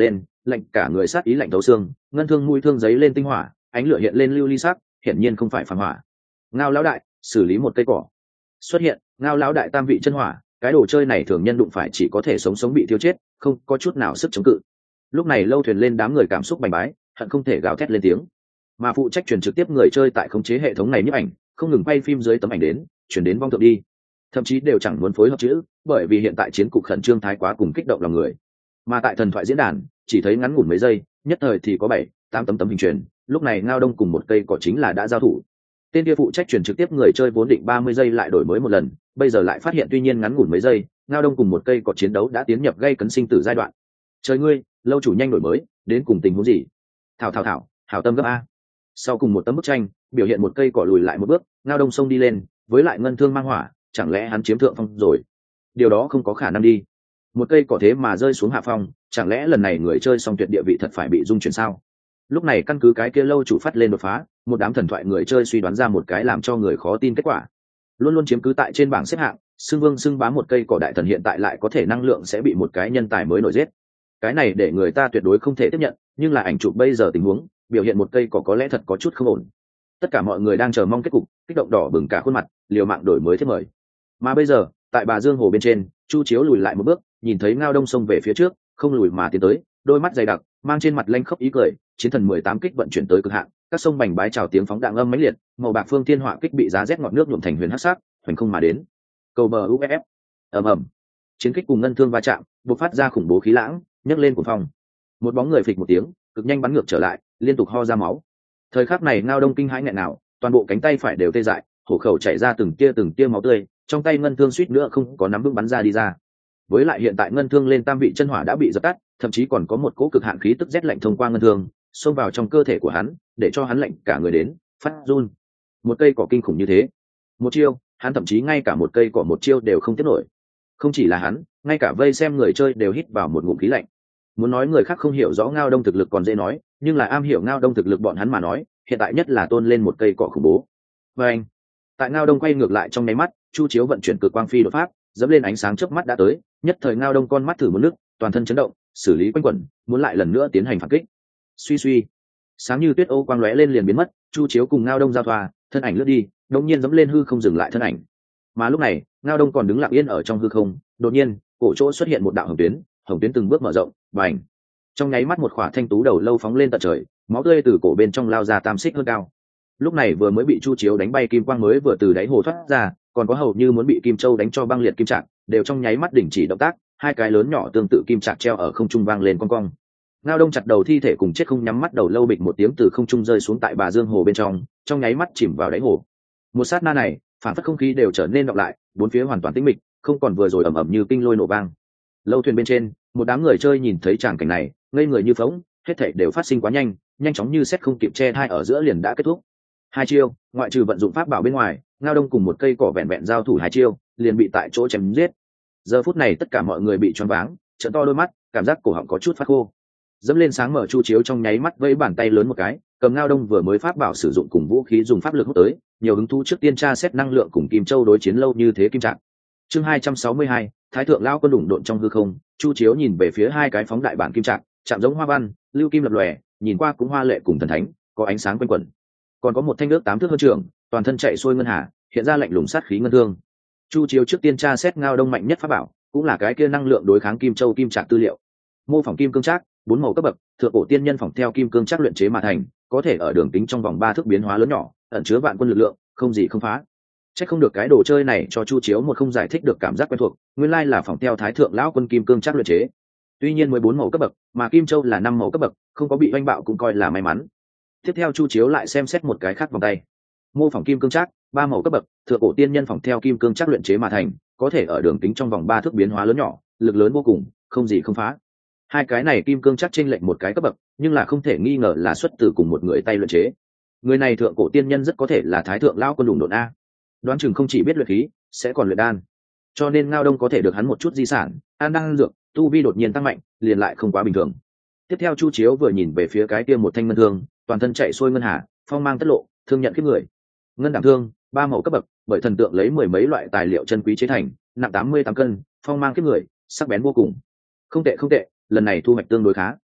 lạnh cả người sát ý lạnh thấu xương, ngân thương mũi thương giấy lên tinh hỏa, ánh lửa hiện lên lưu ly sắc, hiển nhiên không phải phản hỏa. Ngao lão đại xử lý một cây cỏ. Xuất hiện, Ngao lão đại tam vị chân hỏa, cái đồ chơi này thường nhân đụng phải chỉ có thể sống sống bị thiêu chết, không có chút nào sức chống cự. Lúc này lâu thuyền lên đám người cảm xúc bành bái, hận không thể gào thét lên tiếng. Mà phụ trách truyền trực tiếp người chơi tại khống chế hệ thống này nhiếp ảnh, không ngừng quay phim dưới tấm ảnh đến, chuyển đến vong thượng đi. Thậm chí đều chẳng muốn phối hợp chữ, bởi vì hiện tại chiến cục khẩn trương thái quá cùng kích động lòng người. Mà tại thần thoại diễn đàn, chỉ thấy ngắn ngủn mấy giây, nhất thời thì có bảy, tám tấm tấm hình truyền, lúc này Ngao Đông cùng một cây cỏ chính là đã giao thủ. Tên kia phụ trách truyền trực tiếp người chơi vốn định ba mươi giây lại đổi mới một lần, bây giờ lại phát hiện tuy nhiên ngắn ngủn mấy giây, Ngao Đông cùng một cây cỏ chiến đấu đã tiến nhập gây cấn sinh tử giai đoạn. Trời ngươi, lâu chủ nhanh đổi mới, đến cùng tình huống gì? Thảo thảo thảo, hảo tâm gấp a. Sau cùng một tấm bức tranh, biểu hiện một cây cỏ lùi lại một bước, Ngao Đông xông đi lên, với lại ngân thương mang hỏa, chẳng lẽ hắn chiếm thượng phong rồi? Điều đó không có khả năng đi. Một cây cỏ thế mà rơi xuống hạ phong, chẳng lẽ lần này người chơi song tuyệt địa vị thật phải bị dung chuyển sao? Lúc này căn cứ cái kia lâu chủ phát lên đột phá, một đám thần thoại người chơi suy đoán ra một cái làm cho người khó tin kết quả. Luôn luôn chiếm cứ tại trên bảng xếp hạng, xưng vương xưng bá một cây cỏ đại thần hiện tại lại có thể năng lượng sẽ bị một cái nhân tài mới nổi giết. Cái này để người ta tuyệt đối không thể tiếp nhận, nhưng là ảnh chụp bây giờ tình huống, biểu hiện một cây cỏ có lẽ thật có chút không ổn. Tất cả mọi người đang chờ mong kết cục, kích động đỏ bừng cả khuôn mặt, liều mạng đổi mới thiết mời. Mà bây giờ, tại Bà Dương Hồ bên trên, Chu Chiếu lùi lại một bước, nhìn thấy Ngao Đông xông về phía trước, không lùi mà tiến tới, đôi mắt dày đặc, mang trên mặt lanh khốc ý cười, chiến thần mười tám kích vận chuyển tới cực hạn, các sông bành bái chào tiếng phóng đạn âm mãnh liệt, màu bạc phương thiên họa kích bị giá rét ngọn nước nhuộm thành huyền hắc sắc, hoành không mà đến. Cầu bờ u ép ép. Ầm ầm. Chiến kích cùng ngân thương va chạm, bộc phát ra khủng bố khí lãng, nhấc lên cuồng phong. Một bóng người phịch một tiếng, cực nhanh bắn ngược trở lại, liên tục ho ra máu. Thời khắc này Ngao Đông kinh hãi nghẹn nào, toàn bộ cánh tay phải đều tê dại, hổ khẩu chảy ra từng tia từng tia máu tươi, trong tay ngân thương suýt nữa không có nắm vững bắn ra đi ra. Với lại hiện tại ngân thương lên tam vị chân hỏa đã bị dập tắt, thậm chí còn có một cỗ cực hạn khí tức rét lạnh thông qua ngân thương xông vào trong cơ thể của hắn, để cho hắn lạnh cả người đến phát run. Một cây cỏ kinh khủng như thế, một chiêu, hắn thậm chí ngay cả một cây cỏ một chiêu đều không tiếp nổi. Không chỉ là hắn, ngay cả vây xem người chơi đều hít vào một ngụm khí lạnh. Muốn nói người khác không hiểu rõ Ngao Đông thực lực còn dễ nói, nhưng là am hiểu Ngao Đông thực lực bọn hắn mà nói, hiện tại nhất là tôn lên một cây cỏ khủng bố. Và anh, tại Ngao Đông quay ngược lại trong nháy mắt, Chu Chiếu vận chuyển cực quang phi đột pháp, dẫm lên ánh sáng chớp mắt đã tới, nhất thời Ngao Đông con mắt thử một nước, toàn thân chấn động, xử lý quanh quẩn, muốn lại lần nữa tiến hành phản kích. Suy suy, sáng như tuyết ô quang lóe lên liền biến mất, Chu Chiếu cùng Ngao Đông giao thoa, thân ảnh lướt đi, đột nhiên dẫm lên hư không dừng lại thân ảnh. Mà lúc này, Ngao Đông còn đứng lặng yên ở trong hư không, đột nhiên, cổ chỗ xuất hiện một đạo hồng tuyến, hồng tuyến từng bước mở rộng, bành. Trong nháy mắt một khỏa thanh tú đầu lâu phóng lên tận trời, máu tươi từ cổ bên trong lao ra tam xích hơn cao. Lúc này vừa mới bị Chu Chiếu đánh bay kim quang mới vừa từ đáy hồ thoát ra, còn có hầu như muốn bị Kim Châu đánh cho băng liệt kim trạc, đều trong nháy mắt đình chỉ động tác, hai cái lớn nhỏ tương tự kim trạc treo ở không trung vang lên cong cong. Ngao Đông chặt đầu thi thể cùng chết không nhắm mắt đầu lâu bịch một tiếng từ không trung rơi xuống tại Bà Dương Hồ bên trong, trong nháy mắt chìm vào đáy hồ. Một sát na này, phản phất không khí đều trở nên đọc lại, bốn phía hoàn toàn tĩnh mịch, không còn vừa rồi ầm ầm như kinh lôi nổ vang. Lâu thuyền bên trên, một đám người chơi nhìn thấy tràng cảnh này, ngây người như phỗng, hết thảy đều phát sinh quá nhanh, nhanh chóng như xét không kịp che thai ở giữa liền đã kết thúc. Hai chiêu, ngoại trừ vận dụng pháp bảo bên ngoài, Ngao Đông cùng một cây cỏ vẹn vẹn giao thủ hai chiêu, liền bị tại chỗ chém giết. Giờ phút này tất cả mọi người bị choáng váng, trợn to đôi mắt, cảm giác cổ họng có chút phát khô. Dẫm lên sáng mở Chu Chiếu trong nháy mắt vẫy bàn tay lớn một cái, cầm Ngao Đông vừa mới pháp bảo sử dụng cùng vũ khí dùng pháp lực hút tới, nhiều hứng thú trước tiên tra xét năng lượng cùng Kim Châu đối chiến lâu như thế kim trạng. Chương hai trăm sáu mươi hai, Thái thượng lão quân đủng độn trong hư không, Chu Chiếu nhìn về phía hai cái phóng đại bản kim trạng, chạm giống hoa văn, lưu kim lập lòe, nhìn qua cũng hoa lệ cùng thần thánh, có ánh sáng quanh quẩn. Còn có một thanh nước tám thước hơn trường, toàn thân chạy xuôi ngân hà, hiện ra lạnh lùng sát khí ngân thương. Chu Chiếu trước tiên tra xét Ngao Đông mạnh nhất pháp bảo, cũng là cái kia năng lượng đối kháng Kim Châu kim trạc tư liệu. Mô phỏng kim cương trác, bốn màu cấp bậc, thượng cổ tiên nhân phỏng theo kim cương trác luyện chế mà thành, có thể ở đường kính trong vòng ba thước biến hóa lớn nhỏ, ẩn chứa vạn quân lực lượng, không gì không phá. Chắc không được cái đồ chơi này cho Chu Chiếu một không giải thích được cảm giác quen thuộc, nguyên lai là phỏng theo Thái thượng lão quân kim cương trác luyện chế. Tuy nhiên mười bốn màu cấp bậc, mà Kim Châu là năm màu cấp bậc, không có bị oanh bạo cũng coi là may mắn. Tiếp theo Chu Chiếu lại xem xét một cái khác vòng tay. Mô phỏng kim cương trác, ba màu cấp bậc, thượng cổ tiên nhân phỏng theo kim cương trác luyện chế mà thành, có thể ở đường kính trong vòng ba thước biến hóa lớn nhỏ, lực lớn vô cùng, không gì không phá. Hai cái này kim cương trác chênh lệch một cái cấp bậc, nhưng là không thể nghi ngờ là xuất từ cùng một người tay luyện chế. Người này thượng cổ tiên nhân rất có thể là Thái thượng lão quân đủng độn a. Đoán chừng không chỉ biết luyện khí, sẽ còn luyện đan. Cho nên Ngao Đông có thể được hắn một chút di sản, an đan dược, tu vi đột nhiên tăng mạnh, liền lại không quá bình thường. Tiếp theo Chu Chiếu vừa nhìn về phía cái kia một thanh ngân thương, toàn thân chạy xuôi ngân hà, phong mang tất lộ, thương nhận kiếp người. Ngân đảm thương, ba màu cấp bậc, bởi thần tượng lấy mười mấy loại tài liệu chân quý chế thành, nặng tám mươi tám cân, phong mang kiếp người, sắc bén vô cùng. Không tệ không tệ, lần này thu hoạch tương đối khá.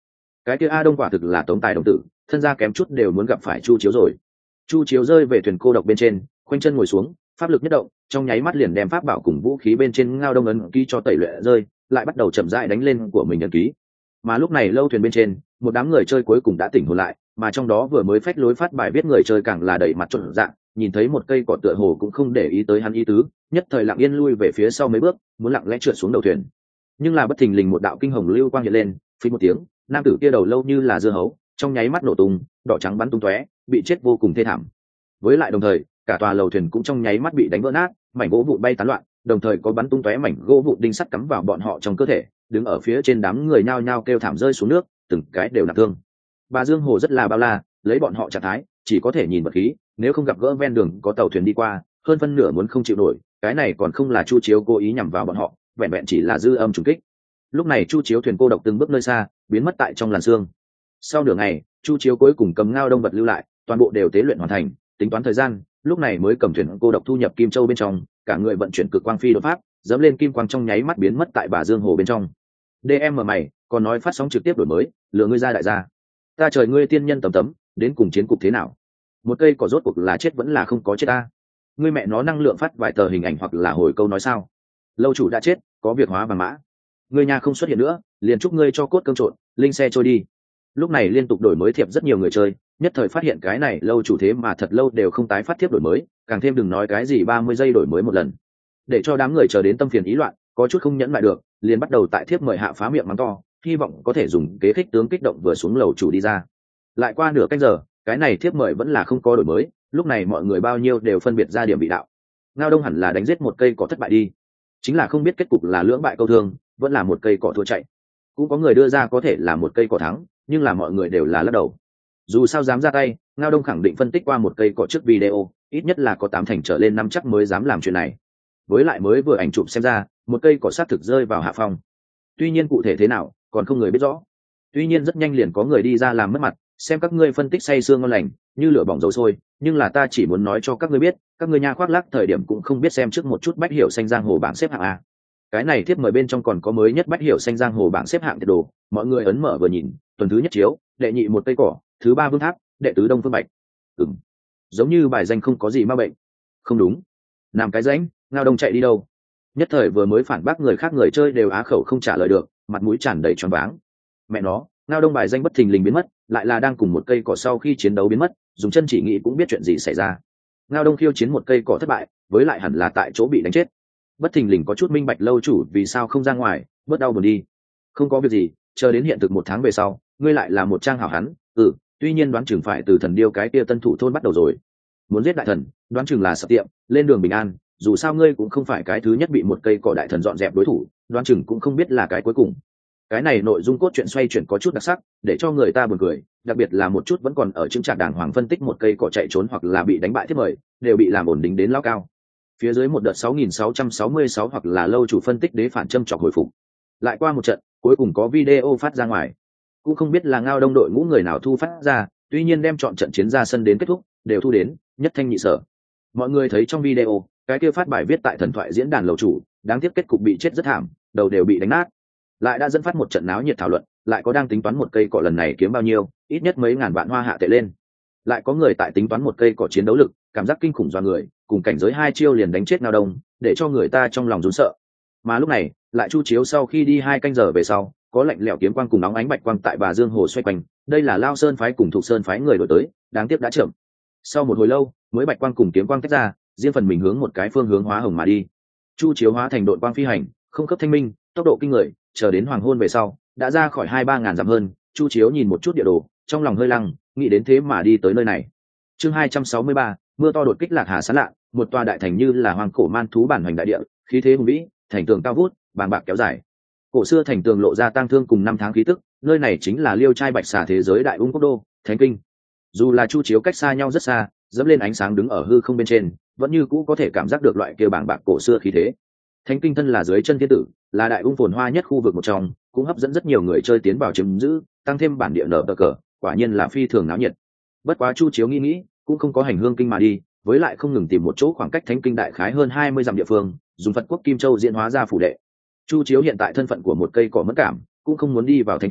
Cái kia A Đông quả thực là tống tài đồng tử, thân gia kém chút đều muốn gặp phải Chu Chiếu rồi. Chu Chiếu rơi về thuyền cô độc bên trên, khoanh chân ngồi xuống, pháp lực nhất động, trong nháy mắt liền đem pháp bảo cùng vũ khí bên trên Ngao Đông ấn ký cho tẩy luyện rơi, lại bắt đầu chậm rãi đánh lên của mình ấn ký. Mà lúc này lâu thuyền bên trên, một đám người chơi cuối cùng đã tỉnh hồn lại, mà trong đó vừa mới phách lối phát bài viết người chơi càng là đẩy mặt trộn dạng, nhìn thấy một cây cỏ tựa hồ cũng không để ý tới hắn ý tứ, nhất thời lặng yên lui về phía sau mấy bước, muốn lặng lẽ trượt xuống đầu thuyền. Nhưng là bất thình lình một đạo kinh hồng lưu quang hiện lên, phí một tiếng, nam tử kia đầu lâu như là dưa hấu, trong nháy mắt nổ tung, đỏ trắng bắn tung tóe, bị chết vô cùng thê thảm. Với lại đồng thời, cả tòa lầu thuyền cũng trong nháy mắt bị đánh vỡ nát, mảnh gỗ vụn bay tán loạn, đồng thời có bắn tung tóe mảnh gỗ vụn đinh sắt cắm vào bọn họ trong cơ thể, đứng ở phía trên đám người nhao nhao kêu thảm rơi xuống nước, từng cái đều nặng thương. Bà Dương Hồ rất là bao la, lấy bọn họ trạng thái, chỉ có thể nhìn vật khí, nếu không gặp gỡ ven đường có tàu thuyền đi qua, hơn phân nửa muốn không chịu nổi, cái này còn không là Chu Chiếu cố ý nhằm vào bọn họ, vẹn vẹn chỉ là dư âm trùng kích. Lúc này Chu Chiếu thuyền cô độc từng bước nơi xa, biến mất tại trong làn sương. Sau nửa ngày, Chu Chiếu cuối cùng cầm Ngao Đông vật lưu lại, toàn bộ đều tế luyện hoàn thành, tính toán thời gian, lúc này mới cầm thuyền cô độc thu nhập Kim Châu bên trong, cả người vận chuyển cực quang phi đột pháp, dẫm lên kim quang trong nháy mắt biến mất tại Bà Dương Hồ bên trong. đê em mày, còn nói phát sóng trực tiếp đổi mới, lừa ngươi ra đại gia. Ta trời ngươi tiên nhân tầm tấm, đến cùng chiến cục thế nào? Một cây cỏ rốt cuộc là chết vẫn là không có chết ta. Ngươi mẹ nó năng lượng phát vài tờ hình ảnh hoặc là hồi câu nói sao? Lâu chủ đã chết, có việc hóa vàng mã. Ngươi nhà không xuất hiện nữa, liền chúc ngươi cho cốt cơm trộn, linh xe trôi đi. Lúc này liên tục đổi mới thiệp rất nhiều người chơi, nhất thời phát hiện cái này lâu chủ thế mà thật lâu đều không tái phát thiệp đổi mới, càng thêm đừng nói cái gì ba mươi giây đổi mới một lần. Để cho đám người chờ đến tâm phiền ý loạn, có chút không nhẫn lại được, liền bắt đầu tại thiệp mời hạ phá miệng mắng to, hy vọng có thể dùng kế khích tướng kích động vừa xuống lầu chủ đi ra. Lại qua nửa canh giờ, cái này thiệp mời vẫn là không có đổi mới, lúc này mọi người bao nhiêu đều phân biệt ra điểm bị đạo. Ngao Đông hẳn là đánh giết một cây cỏ thất bại đi, chính là không biết kết cục là lưỡng bại câu thương, vẫn là một cây cỏ thua chạy. Cũng có người đưa ra có thể là một cây cỏ thắng, nhưng là mọi người đều là lắc đầu. Dù sao dám ra tay, Ngao Đông khẳng định phân tích qua một cây cỏ trước video, ít nhất là có tám thành trở lên năm chắc mới dám làm chuyện này. Với lại mới vừa ảnh chụp xem ra, một cây cỏ sát thực rơi vào hạ phong. Tuy nhiên cụ thể thế nào, còn không người biết rõ. Tuy nhiên rất nhanh liền có người đi ra làm mất mặt, xem các ngươi phân tích say sương ngon lành, như lửa bỏng dầu sôi, nhưng là ta chỉ muốn nói cho các ngươi biết, các ngươi nha khoác lác thời điểm cũng không biết xem trước một chút bách hiểu xanh giang hồ bảng xếp hạng a. Cái này tiếp mời bên trong còn có mới nhất bách hiểu xanh giang hồ bảng xếp hạng tiệt đồ, mọi người ấn mở vừa nhìn, tuần thứ nhất chiếu, đệ nhị một cây cỏ, thứ ba Vương Tháp, đệ tứ Đông Phương Bạch. Ừm, giống như bài danh không có gì ma bệnh. Không đúng, làm cái rãnh, Ngao Đông chạy đi đâu? Nhất thời vừa mới phản bác người khác người chơi đều á khẩu không trả lời được, mặt mũi tràn đầy choáng váng. Mẹ nó, Ngao Đông bài danh bất thình lình biến mất, lại là đang cùng một cây cỏ sau khi chiến đấu biến mất, dùng chân chỉ nghĩ cũng biết chuyện gì xảy ra. Ngao Đông khiêu chiến một cây cỏ thất bại, với lại hẳn là tại chỗ bị đánh chết. Bất thình lình có chút minh bạch lâu chủ vì sao không ra ngoài, bớt đau buồn đi. Không có việc gì, chờ đến hiện thực một tháng về sau, ngươi lại là một trang hảo hán. Ừ, tuy nhiên đoán chừng phải từ thần điêu cái kia tân thủ thôn bắt đầu rồi. Muốn giết đại thần, đoán chừng là sập tiệm, lên đường bình an. Dù sao ngươi cũng không phải cái thứ nhất bị một cây cỏ đại thần dọn dẹp đối thủ, đoán chừng cũng không biết là cái cuối cùng. Cái này nội dung cốt truyện xoay chuyển có chút đặc sắc, để cho người ta buồn cười, đặc biệt là một chút vẫn còn ở chứng trạng đàng hoàng phân tích một cây cỏ chạy trốn hoặc là bị đánh bại thiết mời, đều bị làm ổn định đến lao cao. Phía dưới một đợt sáu nghìn sáu trăm sáu mươi sáu hoặc là lâu chủ phân tích đế phản châm chọc hồi phục. Lại qua một trận, cuối cùng có video phát ra ngoài. Cũng không biết là Ngao Đông đội ngũ người nào thu phát ra, tuy nhiên đem chọn trận chiến ra sân đến kết thúc, đều thu đến, nhất thanh nhị sở. Mọi người thấy trong video, cái kia phát bài viết tại thần thoại diễn đàn lầu chủ, đáng tiếc kết cục bị chết rất thảm, đầu đều bị đánh nát. Lại đã dẫn phát một trận náo nhiệt thảo luận, lại có đang tính toán một cây cỏ lần này kiếm bao nhiêu, ít nhất mấy ngàn vạn hoa hạ tệ lên. Lại có người tại tính toán một cây cỏ chiến đấu lực, cảm giác kinh khủng do người, cùng cảnh giới hai chiêu liền đánh chết Ngao Đông, để cho người ta trong lòng run sợ. Mà lúc này, lại Chu Chiếu sau khi đi hai canh giờ về sau, có lạnh lẽo kiếm quang cùng nóng ánh bạch quang tại Bà Dương Hồ xoay quanh, đây là Lao Sơn phái cùng Thục Sơn phái người đổi tới, đáng tiếc đã chậm. Sau một hồi lâu, mới bạch quang cùng kiếm quang tách ra, riêng phần mình hướng một cái phương hướng hóa hồng mà đi. Chu Chiếu hóa thành đội quang phi hành, không cấp thanh minh, tốc độ kinh người, chờ đến hoàng hôn về sau, đã ra khỏi hai ba ngàn dặm hơn. Chu Chiếu nhìn một chút địa đồ, trong lòng hơi lăng, nghĩ đến thế mà đi tới nơi này. Chương hai trăm sáu mươi ba, mưa to đột kích Lạc Hà Sán Lạ, một tòa đại thành như là hoang cổ man thú bản hoành đại địa, khí thế hùng vĩ, thành tường cao vút, bàng bạc kéo dài. Cổ xưa thành tường lộ ra tang thương cùng năm tháng khí tức, nơi này chính là Liêu trai bạch xà thế giới đại ung quốc đô, Thánh Kinh. Dù là Chu Chiếu cách xa nhau rất xa, dẫm lên ánh sáng đứng ở hư không bên trên, vẫn như cũ có thể cảm giác được loại kia bàng bạc cổ xưa khí thế. Thánh Kinh thân là dưới chân thiên tử, là đại ung phồn hoa nhất khu vực một trong, cũng hấp dẫn rất nhiều người chơi tiến vào chiếm giữ, tăng thêm bản địa nở bờ cờ, quả nhiên là phi thường náo nhiệt. Bất quá Chu Chiếu nghĩ nghĩ, cũng không có hành hương kinh mà đi, với lại không ngừng tìm một chỗ khoảng cách Thánh Kinh đại khái hơn hai mươi dặm địa phương, dùng Phật quốc Kim Châu diễn hóa ra phủ đệ. Chu Chiếu hiện tại thân phận của một cây cỏ mất cảm, cũng không muốn đi vào Thánh Kinh,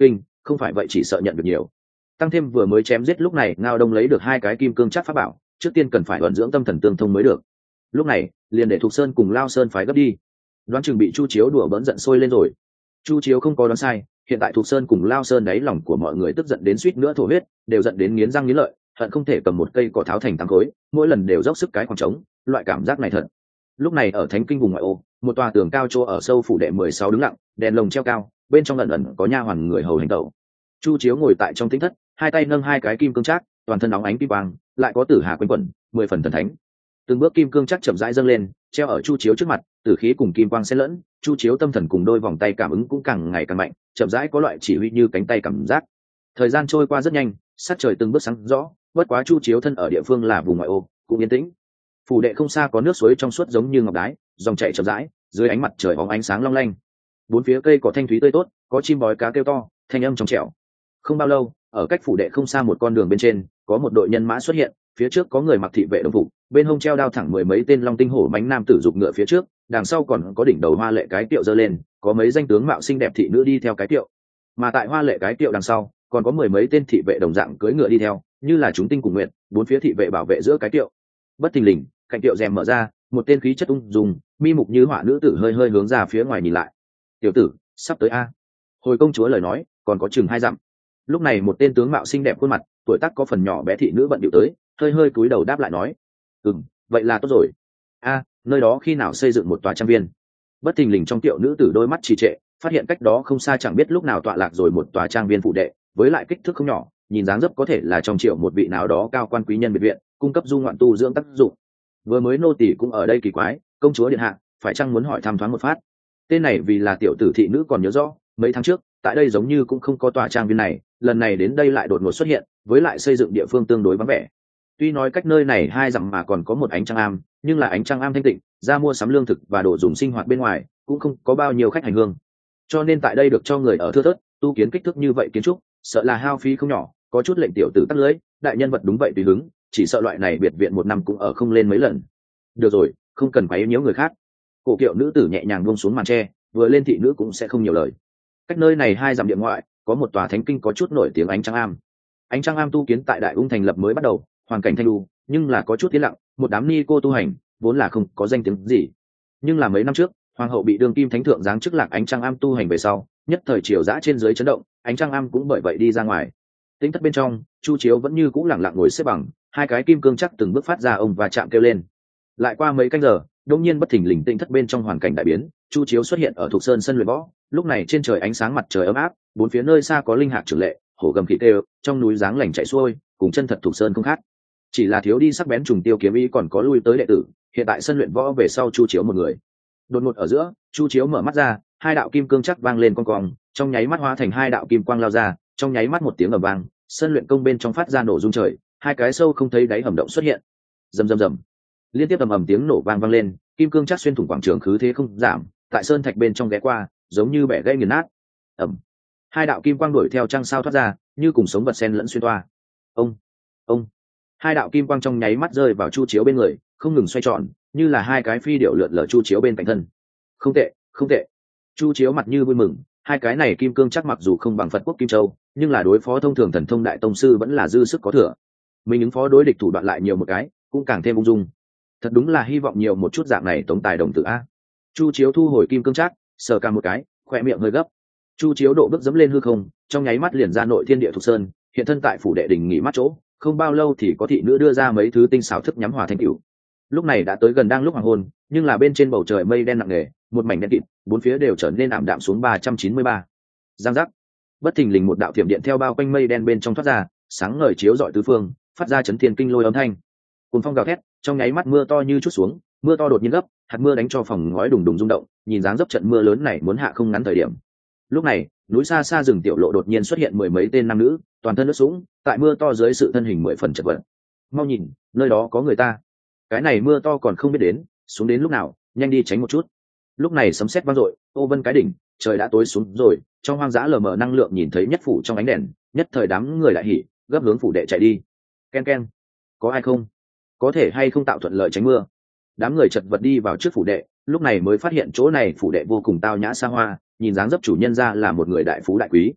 không phải vậy chỉ sợ nhận được nhiều. Tăng thêm vừa mới chém giết lúc này Ngao Đông lấy được hai cái kim cương chắc pháp bảo, trước tiên cần phải vận dưỡng tâm thần tương thông mới được. Lúc này liền để Thục Sơn cùng Lao Sơn phái gấp đi. Đoán chừng bị Chu Chiếu đùa bỡn giận sôi lên rồi. Chu Chiếu không có đoán sai, hiện tại Thục Sơn cùng Lao Sơn đáy lòng của mọi người tức giận đến suýt nữa thổ huyết, đều giận đến nghiến răng nghiến lợi, hận không thể cầm một cây cỏ tháo thành tám khối, mỗi lần đều dốc sức cái khoảng trống, loại cảm giác này thật. Lúc này ở Thánh Kinh vùng ngoại ô, một tòa tường cao chỗ ở sâu phủ đệ mười sáu đứng lặng, đèn lồng treo cao, bên trong ẩn ẩn có nha hoàn người hầu hành tẩu. Chu Chiếu ngồi tại trong tĩnh thất, hai tay nâng hai cái kim cương trác, toàn thân óng ánh kim quang, lại có tử hà quanh quẩn, mười phần thần thánh. Từng bước kim cương trác chậm rãi dâng lên, treo ở Chu Chiếu trước mặt, tử khí cùng kim quang xen lẫn, Chu Chiếu tâm thần cùng đôi vòng tay cảm ứng cũng càng ngày càng mạnh, chậm rãi có loại chỉ huy như cánh tay cảm giác. Thời gian trôi qua rất nhanh, sắc trời từng bước sáng rõ, bất quá Chu Chiếu thân ở địa phương là vùng ngoại ô, cũng yên tĩnh. Phủ đệ không xa có nước suối trong suốt giống như ngọc đái, dòng chảy chậm rãi, dưới ánh mặt trời bóng ánh sáng long lanh. Bốn phía cây cỏ thanh thúy tươi tốt, có chim bói cá kêu to, thanh âm trong trẻo. Không bao lâu, ở cách phủ đệ không xa một con đường bên trên, có một đội nhân mã xuất hiện, phía trước có người mặc thị vệ đồng phục, bên hông treo đao thẳng mười mấy tên long tinh hổ mãnh nam tử giục ngựa phía trước, đằng sau còn có đỉnh đầu hoa lệ cái tiệu giơ lên, có mấy danh tướng mạo xinh đẹp thị nữ đi theo cái tiệu. Mà tại hoa lệ cái tiệu đằng sau, còn có mười mấy tên thị vệ đồng dạng cưỡi ngựa đi theo, như là chúng tinh cùng nguyện, bốn phía thị vệ bảo vệ giữa cái tiệu. Bất thình lình, cạnh tiệu rèm mở ra, một tên khí chất ung dung, mi mục như họa nữ tử hơi hơi hướng ra phía ngoài nhìn lại. "Tiểu tử, sắp tới a." Hồi công chúa lời nói, còn có chừng hai dặm. Lúc này một tên tướng mạo xinh đẹp khuôn mặt, tuổi tác có phần nhỏ bé thị nữ bận điệu tới, hơi hơi cúi đầu đáp lại nói: "Ừm, vậy là tốt rồi. A, nơi đó khi nào xây dựng một tòa trang viên?" Bất thình lình trong tiệu nữ tử đôi mắt trì trệ, phát hiện cách đó không xa chẳng biết lúc nào tọa lạc rồi một tòa trang viên phụ đệ, với lại kích thước không nhỏ, nhìn dáng dấp có thể là trong triệu một vị nào đó cao quan quý nhân biệt viện, cung cấp du ngoạn tu dưỡng tác dụng. Vừa mới nô tỳ cũng ở đây kỳ quái, công chúa điện hạ, phải chăng muốn hỏi thăm thoáng một phát? Tên này vì là tiểu tử thị nữ còn nhớ rõ, mấy tháng trước, tại đây giống như cũng không có tòa trang viên này, lần này đến đây lại đột ngột xuất hiện, với lại xây dựng địa phương tương đối vắng vẻ. Tuy nói cách nơi này hai dặm mà còn có một ánh trăng am, nhưng là ánh trăng am thanh tịnh, ra mua sắm lương thực và đồ dùng sinh hoạt bên ngoài, cũng không có bao nhiêu khách hành hương. Cho nên tại đây được cho người ở thưa thớt, tu kiến kích thước như vậy kiến trúc, sợ là hao phí không nhỏ, có chút lệnh tiểu tử tắt lưới, đại nhân vật đúng vậy tùy hứng, chỉ sợ loại này biệt viện một năm cũng ở không lên mấy lần. Được rồi, không cần quấy nhiễu người khác. Cổ kiệu nữ tử nhẹ nhàng buông xuống màn tre, vừa lên thị nữ cũng sẽ không nhiều lời. Cách nơi này hai dặm địa ngoại, có một tòa thánh kinh có chút nổi tiếng ánh trăng am. Ánh trăng am tu kiến tại Đại Ung thành lập mới bắt đầu, hoàn cảnh thanh lưu, nhưng là có chút tiến lặng, một đám ni cô tu hành, vốn là không có danh tiếng gì. Nhưng là mấy năm trước, hoàng hậu bị đương kim thánh thượng giáng chức lạc ánh trăng am tu hành về sau, nhất thời triều dã trên dưới chấn động, ánh trăng am cũng bởi vậy đi ra ngoài. Tính thất bên trong, Chu Chiếu vẫn như cũ lẳng lặng ngồi xếp bằng, hai cái kim cương chắc từng bước phát ra ông và chạm kêu lên. Lại qua mấy canh giờ, đột nhiên bất thình lình tinh thất bên trong hoàn cảnh đại biến, Chu Chiếu xuất hiện ở Thục Sơn sân luyện võ, lúc này trên trời ánh sáng mặt trời ấm áp, bốn phía nơi xa có linh hạc trưởng lệ, hổ gầm khỉ kêu, trong núi dáng lành chạy xuôi, cùng chân thật Thục Sơn không khác. Chỉ là thiếu đi sắc bén trùng tiêu kiếm ý còn có lui tới đệ tử, hiện tại sân luyện võ về sau Chu Chiếu một người. Đột ngột ở giữa, Chu Chiếu mở mắt ra, hai đạo kim cương chắc vang lên con cong, trong nháy mắt hóa thành hai đạo kim quang lao ra, trong nháy mắt một tiếng ầm vang, sân luyện công bên trong phát ra nổ rung trời, hai cái sâu không thấy đáy hầm động xuất hiện. Rầm rầm rầm. Liên tiếp ầm ầm tiếng nổ vang vang lên, kim cương chắc xuyên thủng quảng trường khứ thế không giảm, tại sơn thạch bên trong ghé qua, giống như bẻ gãy nghiền nát. Ầm. Hai đạo kim quang đuổi theo trăng sao thoát ra, như cùng sống vật sen lẫn xuyên toa. Ông, ông. Hai đạo kim quang trong nháy mắt rơi vào Chu Chiếu bên người, không ngừng xoay tròn, như là hai cái phi điệu lượn lờ Chu Chiếu bên cạnh thân. Không tệ, không tệ. Chu Chiếu mặt như vui mừng, hai cái này kim cương chắc mặc dù không bằng Phật quốc kim châu, nhưng là đối phó thông thường thần thông đại tông sư vẫn là dư sức có thừa. Mình ứng phó đối địch thủ đoạn lại nhiều một cái, cũng càng thêm ung dung. Thật đúng là hy vọng nhiều một chút dạng này tống tài đồng tử a. Chu Chiếu thu hồi kim cương chắc, sờ cả một cái, khỏe miệng hơi gấp. Chu Chiếu độ bước dẫm lên hư không, trong nháy mắt liền ra nội thiên địa Thục Sơn, hiện thân tại phủ đệ đình nghỉ mát chỗ. Không bao lâu thì có thị nữ đưa ra mấy thứ tinh xảo thức nhắm hòa thanh cửu. Lúc này đã tới gần đang lúc hoàng hôn, nhưng là bên trên bầu trời mây đen nặng nề, một mảnh đen kịt, bốn phía đều trở nên ảm đạm xuống ba trăm chín mươi ba. Giang giác. Bất thình lình một đạo thiểm điện theo bao quanh mây đen bên trong thoát ra, sáng ngời chiếu rọi tứ phương, phát ra chấn thiên kinh lôi âm thanh. Cuồng phong gào thét, trong nháy mắt mưa to như chút xuống, mưa to đột nhiên gấp, hạt mưa đánh cho phòng ngói đùng đùng rung động, nhìn dáng dấp trận mưa lớn này muốn hạ không ngắn thời điểm. Lúc này, núi xa xa rừng tiểu lộ đột nhiên xuất hiện mười mấy tên nam nữ, toàn thân ướt sũng, tại mưa to dưới sự thân hình mười phần chật vật. Mau nhìn, nơi đó có người ta. Cái này mưa to còn không biết đến, xuống đến lúc nào, nhanh đi tránh một chút. Lúc này sấm sét vang dội, ô vân cái đỉnh, trời đã tối xuống rồi, trong hoang dã lờ mờ năng lượng nhìn thấy nhất phủ trong ánh đèn, nhất thời đám người lại hỉ, gấp hướng phủ đệ chạy đi. Ken ken, có ai không? Có thể hay không tạo thuận lợi tránh mưa? Đám người chật vật đi vào trước phủ đệ, lúc này mới phát hiện chỗ này phủ đệ vô cùng tao nhã xa hoa, nhìn dáng dấp chủ nhân ra là một người đại phú đại quý.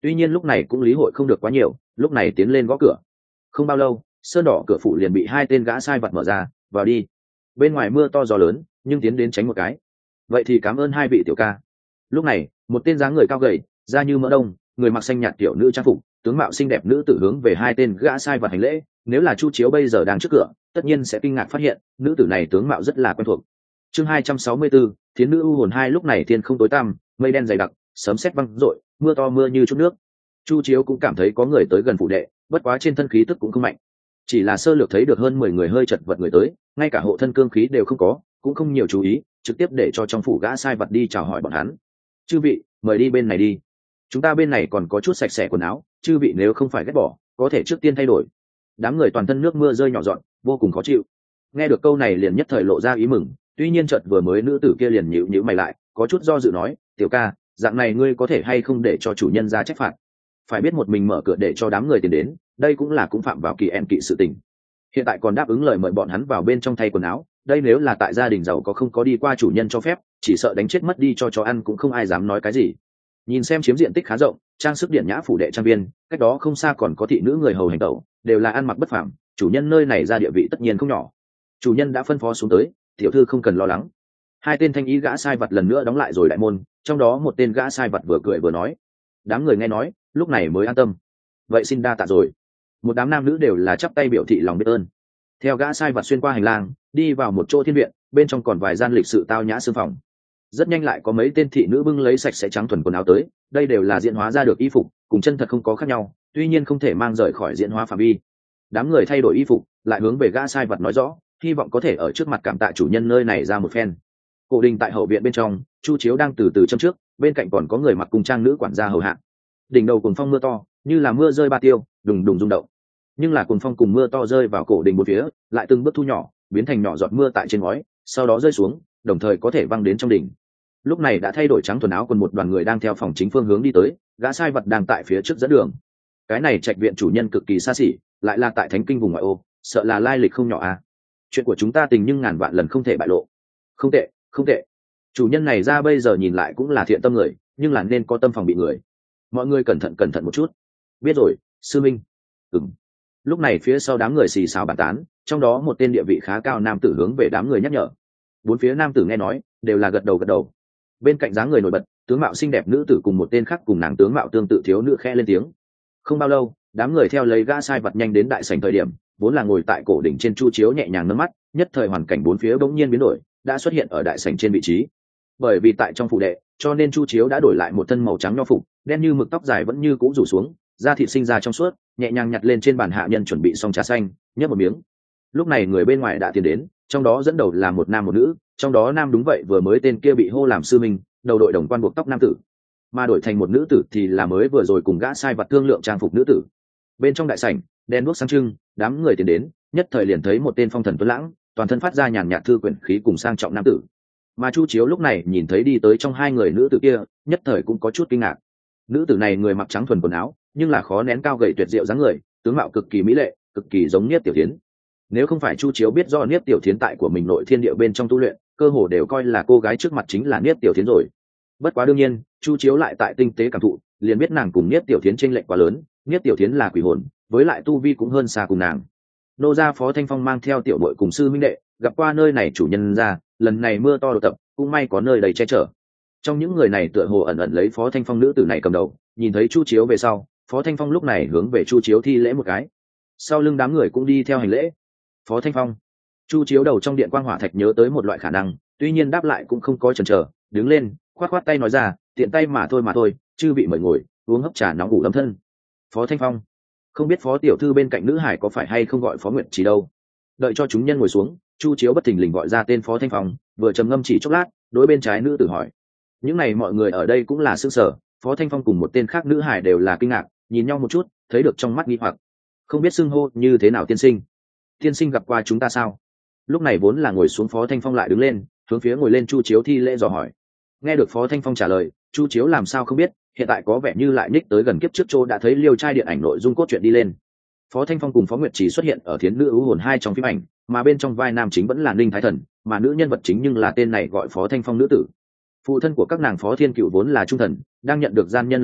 tuy nhiên lúc này cũng lý hội không được quá nhiều, lúc này tiến lên gõ cửa. Không bao lâu, sơn đỏ cửa phủ liền bị hai tên gã sai vật mở ra. Vào đi. Bên ngoài mưa to gió lớn, nhưng tiến đến tránh một cái. Vậy thì cảm ơn hai vị tiểu ca. Lúc này, một tên dáng người cao gầy, da như mỡ đông, người mặc xanh nhạt tiểu nữ trang phục, tướng mạo xinh đẹp nữ tử hướng về hai tên gã sai vật hành lễ. Nếu là Chu Chiếu bây giờ đang trước cửa, tất nhiên sẽ kinh ngạc phát hiện nữ tử này tướng mạo rất là quen thuộc. Chương hai trăm sáu mươi tư, Thiến nữ u hồn hai. Lúc này thiên không tối tăm, mây đen dày đặc, sấm sét vang rội, mưa to mưa như chút nước. Chu Chiếu cũng cảm thấy có người tới gần phủ đệ, bất quá trên thân khí tức cũng không mạnh, chỉ là sơ lược thấy được hơn mười người hơi chật vật người tới, ngay cả hộ thân cương khí đều không có, cũng không nhiều chú ý, trực tiếp để cho trong phủ gã sai vật đi chào hỏi bọn hắn. Chư vị, mời đi bên này đi, chúng ta bên này còn có chút sạch sẽ quần áo, chư vị nếu không phải ghét bỏ, có thể trước tiên thay đổi. Đám người toàn thân nước mưa rơi nhỏ giọt, vô cùng khó chịu. Nghe được câu này liền nhất thời lộ ra ý mừng, tuy nhiên chợt vừa mới nữ tử kia liền nhíu nhíu mày lại, có chút do dự nói, tiểu ca, dạng này ngươi có thể hay không để cho chủ nhân ra trách phạt? Phải biết một mình mở cửa để cho đám người tiền đến, đây cũng là cũng phạm vào kỳ en kỵ sự tình. Hiện tại còn đáp ứng lời mời bọn hắn vào bên trong thay quần áo, đây nếu là tại gia đình giàu có không có đi qua chủ nhân cho phép, chỉ sợ đánh chết mất đi cho chó ăn cũng không ai dám nói cái gì. Nhìn xem chiếm diện tích khá rộng, trang sức điện nhã phủ đệ trang viên, cách đó không xa còn có thị nữ người hầu hành tẩu, đều là ăn mặc bất phàm, chủ nhân nơi này ra địa vị tất nhiên không nhỏ. Chủ nhân đã phân phó xuống tới, tiểu thư không cần lo lắng. Hai tên thanh ý gã sai vật lần nữa đóng lại rồi đại môn, trong đó một tên gã sai vật vừa cười vừa nói. Đám người nghe nói, lúc này mới an tâm. Vậy xin đa tạ rồi. Một đám nam nữ đều là chắp tay biểu thị lòng biết ơn. Theo gã sai vật xuyên qua hành lang, đi vào một chỗ thiên viện, bên trong còn vài gian lịch sự tao nhã sương phòng. Rất nhanh lại có mấy tên thị nữ bưng lấy sạch sẽ trắng thuần quần áo tới, đây đều là diễn hóa ra được y phục, cùng chân thật không có khác nhau, tuy nhiên không thể mang rời khỏi diễn hóa phạm vi. Đám người thay đổi y phục, lại hướng về gã sai vật nói rõ, hy vọng có thể ở trước mặt cảm tạ chủ nhân nơi này ra một phen. Cổ đình tại hậu viện bên trong, Chu Chiếu đang từ từ châm trước, bên cạnh còn có người mặc cung trang nữ quản gia hầu hạ. Đỉnh đầu cuồng phong mưa to, như là mưa rơi ba tiêu, đùng đùng rung động. Nhưng là cuồng phong cùng mưa to rơi vào cổ đình bốn phía, lại từng bước thu nhỏ, biến thành nhỏ giọt mưa tại trên ngói, sau đó rơi xuống, đồng thời có thể văng đến trong đỉnh. Lúc này đã thay đổi trắng thuần áo, còn một đoàn người đang theo phòng chính phương hướng đi tới, gã sai vật đang tại phía trước dẫn đường. Cái này trạch viện chủ nhân cực kỳ xa xỉ, lại là tại thánh kinh vùng ngoại ô, sợ là lai lịch không nhỏ à. Chuyện của chúng ta tình nhưng ngàn vạn lần không thể bại lộ. Không tệ, không tệ. Chủ nhân này ra bây giờ nhìn lại cũng là thiện tâm người, nhưng là nên có tâm phòng bị người. Mọi người cẩn thận cẩn thận một chút. Biết rồi, sư minh. Ừm. Lúc này phía sau đám người xì xào bàn tán, trong đó một tên địa vị khá cao nam tử hướng về đám người nhắc nhở. Bốn phía nam tử nghe nói, đều là gật đầu gật đầu. Bên cạnh dáng người nổi bật, tướng mạo xinh đẹp nữ tử cùng một tên khác cùng nàng tướng mạo tương tự thiếu nữ khẽ lên tiếng. Không bao lâu, đám người theo lấy gã sai vật nhanh đến đại sảnh thời điểm, vốn là ngồi tại cổ đỉnh trên Chu Chiếu nhẹ nhàng nâng mắt, nhất thời hoàn cảnh bốn phía bỗng nhiên biến đổi, đã xuất hiện ở đại sảnh trên vị trí. Bởi vì tại trong phủ đệ, cho nên Chu Chiếu đã đổi lại một thân màu trắng nho phục, đen như mực, tóc dài vẫn như cũ rủ xuống, da thịt sinh ra trong suốt, nhẹ nhàng nhặt lên trên bàn hạ nhân chuẩn bị xong trà xanh, nhấp một miếng. Lúc này người bên ngoài đã tiến đến, trong đó dẫn đầu là một nam một nữ, trong đó nam đúng vậy vừa mới tên kia bị hô làm sư minh, đầu đội đồng quan buộc tóc nam tử, mà đổi thành một nữ tử thì là mới vừa rồi cùng gã sai vật thương lượng trang phục nữ tử. Bên trong đại sảnh, đen đuốc sáng trưng, đám người tiến đến, nhất thời liền thấy một tên phong thần tuấn lãng, toàn thân phát ra nhàn nhạt thư quyển khí cùng sang trọng nam tử. Mà Chu Chiếu lúc này nhìn thấy đi tới trong hai người nữ tử kia, nhất thời cũng có chút kinh ngạc. Nữ tử này người mặc trắng thuần quần áo, nhưng là khó nén cao gầy tuyệt diệu dáng người, tướng mạo cực kỳ mỹ lệ, cực kỳ giống Niết Tiểu Thiến. Nếu không phải Chu Chiếu biết rõ Niết Tiểu Thiến tại của mình nội thiên địa bên trong tu luyện, cơ hồ đều coi là cô gái trước mặt chính là Niết Tiểu Thiến rồi. Bất quá đương nhiên, Chu Chiếu lại tại tinh tế cảm thụ, liền biết nàng cùng Niết Tiểu Thiến chênh lệch quá lớn, Niết Tiểu Thiến là quỷ hồn, với lại tu vi cũng hơn xa cùng nàng. Nô gia Phó Thanh Phong mang theo tiểu muội cùng sư minh đệ, gặp qua nơi này chủ nhân ra, lần này mưa to đột tập, cũng may có nơi đầy che chở. Trong những người này tựa hồ ẩn ẩn lấy Phó Thanh Phong nữ tử này cầm đầu, nhìn thấy Chu Chiếu về sau, Phó Thanh Phong lúc này hướng về Chu Chiếu thi lễ một cái. Sau lưng đám người cũng đi theo hành lễ. Phó Thanh Phong. Chu Chiếu đầu trong điện quang hỏa thạch nhớ tới một loại khả năng, tuy nhiên đáp lại cũng không có chần chờ, đứng lên, khoát khoát tay nói ra, tiện tay mà thôi mà thôi, chư vị mời ngồi, uống hấp trà nóng ngủ lâm thân. Phó Thanh Phong. Không biết Phó tiểu thư bên cạnh nữ hải có phải hay không gọi Phó Nguyệt Chỉ đâu. Đợi cho chúng nhân ngồi xuống, Chu Chiếu bất thình lình gọi ra tên Phó Thanh Phong, vừa trầm ngâm chỉ chốc lát, đối bên trái nữ tử hỏi. Những này mọi người ở đây cũng là sững sờ, Phó Thanh Phong cùng một tên khác nữ hải đều là kinh ngạc, nhìn nhau một chút, thấy được trong mắt nghi hoặc. Không biết xưng hô như thế nào tiên sinh? Tiên sinh gặp qua chúng ta sao? Lúc này vốn là ngồi xuống Phó Thanh Phong lại đứng lên, hướng phía ngồi lên Chu Chiếu thi lễ dò hỏi. Nghe được Phó Thanh Phong trả lời, Chu Chiếu làm sao không biết, hiện tại có vẻ như lại nhích tới gần kiếp trước chỗ đã thấy liêu trai điện ảnh nội dung cốt truyện đi lên. Phó Thanh Phong cùng Phó Nguyệt Chỉ xuất hiện ở Thiến nữ ưu hồn hai trong phim ảnh, mà bên trong vai nam chính vẫn là Ninh Thái Thần, mà nữ nhân vật chính nhưng là tên này gọi Phó Thanh Phong nữ tử. Phụ thân của các nàng Phó Thiên Cựu vốn là trung thần, đang nhận được gian nhân làm hại,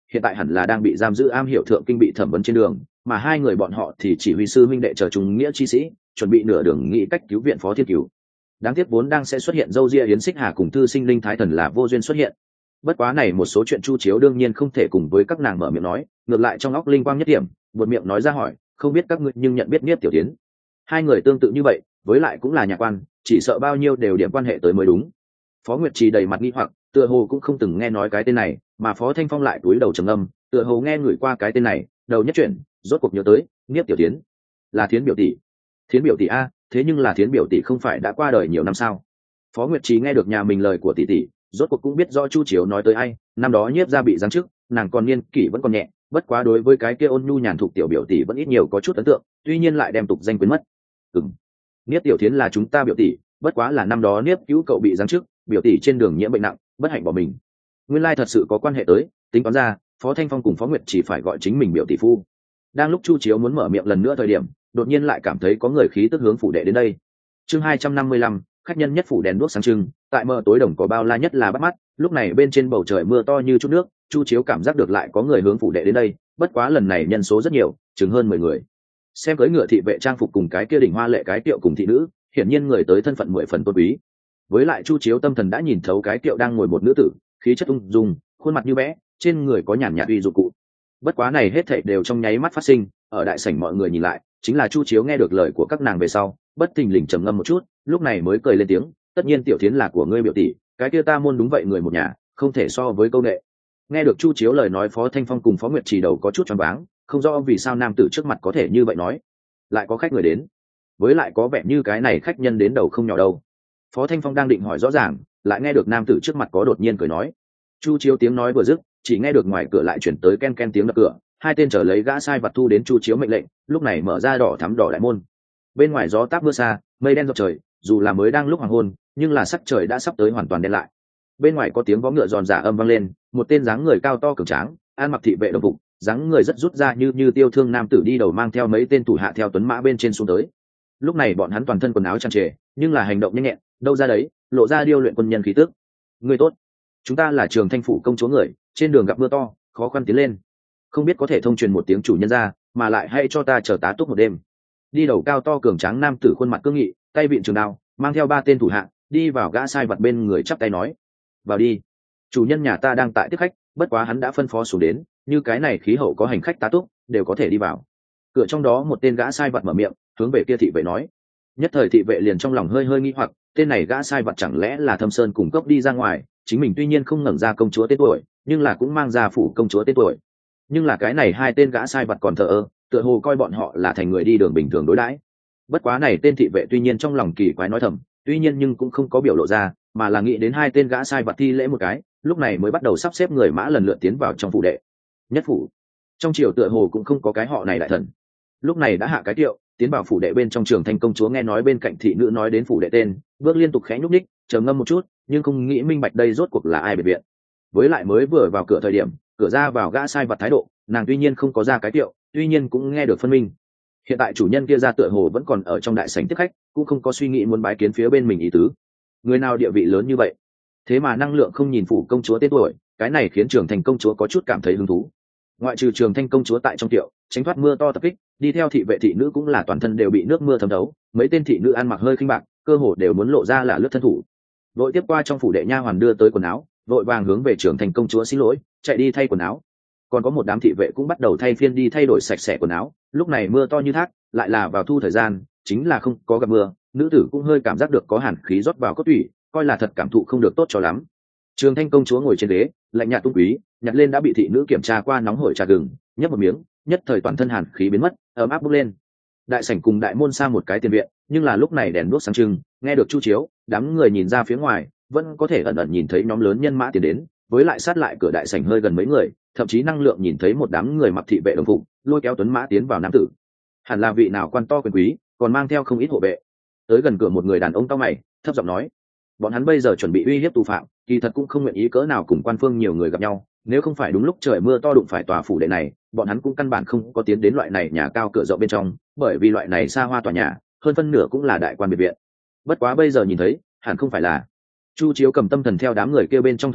hiện tại hẳn là đang bị giam giữ am hiểu thượng kinh bị thẩm vấn trên đường, mà hai người bọn họ thì chỉ huy sư minh đệ chờ chúng nghĩa chi sĩ chuẩn bị nửa đường nghĩ cách cứu viện Phó Thiên Cửu. Đáng tiếc vốn đang sẽ xuất hiện dâu ria Yến Xích Hà cùng thư sinh linh thái thần là vô duyên xuất hiện. Bất quá này một số chuyện Chu Chiếu đương nhiên không thể cùng với các nàng mở miệng nói, ngược lại trong óc linh quang nhất điểm, buột miệng nói ra hỏi, không biết các ngươi nhưng nhận biết Niếp Tiểu Tiến. Hai người tương tự như vậy, với lại cũng là nhà quan, chỉ sợ bao nhiêu đều điểm quan hệ tới mới đúng. Phó Nguyệt Trì đầy mặt nghi hoặc, tựa hồ cũng không từng nghe nói cái tên này, mà Phó Thanh Phong lại cúi đầu trầm ngâm, tựa hồ nghe người qua cái tên này, đầu nhất chuyển, rốt cuộc nhớ tới, Niếp Tiểu Tiến, là Thiến biểu tỷ. Thiến biểu tỷ a, thế nhưng là Thiến biểu tỷ không phải đã qua đời nhiều năm sao? Phó Nguyệt Trì nghe được nhà mình lời của tỷ tỷ, rốt cuộc cũng biết rõ Chu Chiếu nói tới ai, năm đó Nhiếp gia bị giáng chức, nàng còn niên kỷ vẫn còn nhẹ, bất quá đối với cái kia ôn nhu nhàn thục tiểu biểu tỷ vẫn ít nhiều có chút ấn tượng, tuy nhiên lại đem tục danh quên mất. Ừm, Niếp Tiểu Thiến là chúng ta biểu tỷ, bất quá là năm đó Niếp cứu cậu bị giáng chức, biểu tỷ trên đường nhiễm bệnh nặng, bất hạnh bỏ mình. Nguyên lai thật sự có quan hệ tới, tính toán ra, Phó Thanh Phong cùng Phó Nguyệt chỉ phải gọi chính mình biểu tỷ phu. Đang lúc Chu Chiếu muốn mở miệng lần nữa thời điểm, đột nhiên lại cảm thấy có người khí tức hướng phủ đệ đến đây. Chương hai trăm năm mươi lăm, khách nhân nhất phủ đèn đuốc sáng trưng, tại mờ tối đồng có bao la nhất là bắt mắt, lúc này bên trên bầu trời mưa to như chút nước, Chu Chiếu cảm giác được lại có người hướng phủ đệ đến đây, bất quá lần này nhân số rất nhiều, chừng hơn mười người. Xem cưỡi ngựa thị vệ trang phục cùng cái kia đỉnh hoa lệ cái tiệu cùng thị nữ, hiển nhiên người tới thân phận mười phần tôn quý. Với lại Chu Chiếu tâm thần đã nhìn thấu cái tiệu đang ngồi một nữ tử, khí chất ung dung, khuôn mặt như bé, trên người có nhàn nhạt uy dụ cụ. Bất quá này hết thảy đều trong nháy mắt phát sinh, ở đại sảnh mọi người nhìn lại, chính là Chu Chiếu nghe được lời của các nàng về sau, bất thình lình trầm ngâm một chút, lúc này mới cười lên tiếng, tất nhiên Tiểu Thiến là của ngươi biểu tỷ, cái kia ta môn đúng vậy người một nhà, không thể so với câu nệ. Nghe được Chu Chiếu lời nói, Phó Thanh Phong cùng Phó Nguyệt Trì đầu có chút choáng váng, không rõ vì sao nam tử trước mặt có thể như vậy nói, lại có khách người đến, với lại có vẻ như cái này khách nhân đến đầu không nhỏ đâu. Phó Thanh Phong đang định hỏi rõ ràng, lại nghe được nam tử trước mặt có đột nhiên cười nói. Chu Chiếu tiếng nói vừa dứt, chỉ nghe được ngoài cửa lại chuyển tới ken ken tiếng đập cửa, hai tên trở lấy gã sai vặt thu đến Chu Chiếu mệnh lệnh, lúc này mở ra đỏ thắm đỏ đại môn. Bên ngoài gió táp mưa xa, mây đen dọc trời, dù là mới đang lúc hoàng hôn, nhưng là sắc trời đã sắp tới hoàn toàn đen lại. Bên ngoài có tiếng vó ngựa giòn giả âm vang lên, một tên dáng người cao to cường tráng, ăn mặc thị vệ đồng phục, dáng người rất rút ra như như tiêu thương nam tử đi đầu mang theo mấy tên thủ hạ theo tuấn mã bên trên xuống tới. Lúc này bọn hắn toàn thân quần áo tràn trề, nhưng là hành động nhanh nhẹn, đâu ra đấy, lộ ra điêu luyện quân nhân khí tức. Người tốt, chúng ta là Trường Thanh phủ công chúa người, trên đường gặp mưa to, khó khăn tiến lên, không biết có thể thông truyền một tiếng chủ nhân ra, mà lại hay cho ta chờ tá túc một đêm. Đi đầu cao to cường tráng nam tử khuôn mặt cương nghị, tay vịn trường đao, mang theo ba tên thủ hạ, đi vào gã sai vật bên người chắp tay nói, vào đi, chủ nhân nhà ta đang tại tiếp khách, bất quá hắn đã phân phó xuống đến, như cái này khí hậu có hành khách tá túc đều có thể đi vào. Cửa trong đó một tên gã sai vật mở miệng, hướng về kia thị vệ nói. Nhất thời thị vệ liền trong lòng hơi hơi nghi hoặc, tên này gã sai vật chẳng lẽ là Thâm Sơn cùng cốc đi ra ngoài, chính mình tuy nhiên không ngẩng ra công chúa tên tuổi, nhưng là cũng mang ra phủ công chúa tên tuổi. Nhưng là cái này hai tên gã sai vật còn thờ ơ, tựa hồ coi bọn họ là thành người đi đường bình thường đối đãi. Bất quá này tên thị vệ tuy nhiên trong lòng kỳ quái nói thầm, tuy nhiên nhưng cũng không có biểu lộ ra, mà là nghĩ đến hai tên gã sai vật thi lễ một cái, lúc này mới bắt đầu sắp xếp người mã lần lượt tiến vào trong phủ đệ. Nhất phủ trong triều tựa hồ cũng không có cái họ này đại thần, lúc này đã hạ cái tiệu tiến vào phủ đệ bên trong. Trường Thanh công chúa nghe nói bên cạnh thị nữ nói đến phủ đệ tên, bước liên tục khẽ nhúc ních, trầm ngâm một chút, nhưng không nghĩ minh bạch đây rốt cuộc là ai biệt viện. Với lại mới vừa vào cửa thời điểm, cửa ra vào gã sai vật thái độ, nàng tuy nhiên không có ra cái tiệu, tuy nhiên cũng nghe được phân minh. Hiện tại chủ nhân kia ra tựa hồ vẫn còn ở trong đại sảnh tiếp khách, cũng không có suy nghĩ muốn bái kiến phía bên mình ý tứ. Người nào địa vị lớn như vậy, thế mà năng lượng không nhìn phủ công chúa tên tuổi, cái này khiến Trường Thanh công chúa có chút cảm thấy hứng thú. Ngoại trừ Trường Thanh công chúa tại trong tiệu tránh thoát mưa to tập kích, đi theo thị vệ thị nữ cũng là toàn thân đều bị nước mưa thấm thấu, mấy tên thị nữ ăn mặc hơi khinh bạc, cơ hồ đều muốn lộ ra là lướt thân thủ. Vội tiếp qua trong phủ đệ nha hoàn đưa tới quần áo, vội vàng hướng về Trường Thanh công chúa xin lỗi, chạy đi thay quần áo. Còn có một đám thị vệ cũng bắt đầu thay phiên đi thay đổi sạch sẽ quần áo. Lúc này mưa to như thác, lại là vào thu thời gian, chính là không có gặp mưa, nữ tử cũng hơi cảm giác được có hàn khí rót vào cốt tủy, coi là thật cảm thụ không được tốt cho lắm. Trường Thanh công chúa ngồi trên ghế, lạnh nhạt tung quý, nhặt lên đã bị thị nữ kiểm tra qua nóng hổi trà gừng, nhấp một miếng, nhất thời toàn thân hàn khí biến mất, ấm áp bốc lên. Đại sảnh cùng đại môn xa một cái tiền viện, nhưng là lúc này đèn đuốc sáng trưng, nghe được Chu Chiếu, đám người nhìn ra phía ngoài, vẫn có thể ẩn ẩn nhìn thấy nhóm lớn nhân mã tiến đến, với lại sát lại cửa đại sảnh hơi gần mấy người, thậm chí năng lượng nhìn thấy một đám người mặc thị vệ đồng phục, lôi kéo tuấn mã tiến vào nam tử. Hẳn là vị nào quan to quyền quý, còn mang theo không ít hộ vệ. Tới gần cửa một người đàn ông cau mày, thấp giọng nói: bọn hắn bây giờ chuẩn bị uy hiếp tù phạm, kỳ thật cũng không nguyện ý cỡ nào cùng quan phương nhiều người gặp nhau, nếu không phải đúng lúc trời mưa to đụng phải tòa phủ đệ này, bọn hắn cũng căn bản không có tiến đến loại này nhà cao cửa rộng bên trong, bởi vì loại này xa hoa tòa nhà, hơn phân nửa cũng là đại quan biệt viện. Bất quá bây giờ nhìn thấy, hẳn không phải là. Chu Chiếu cầm tâm thần theo đám người kêu bên trong thu hồi,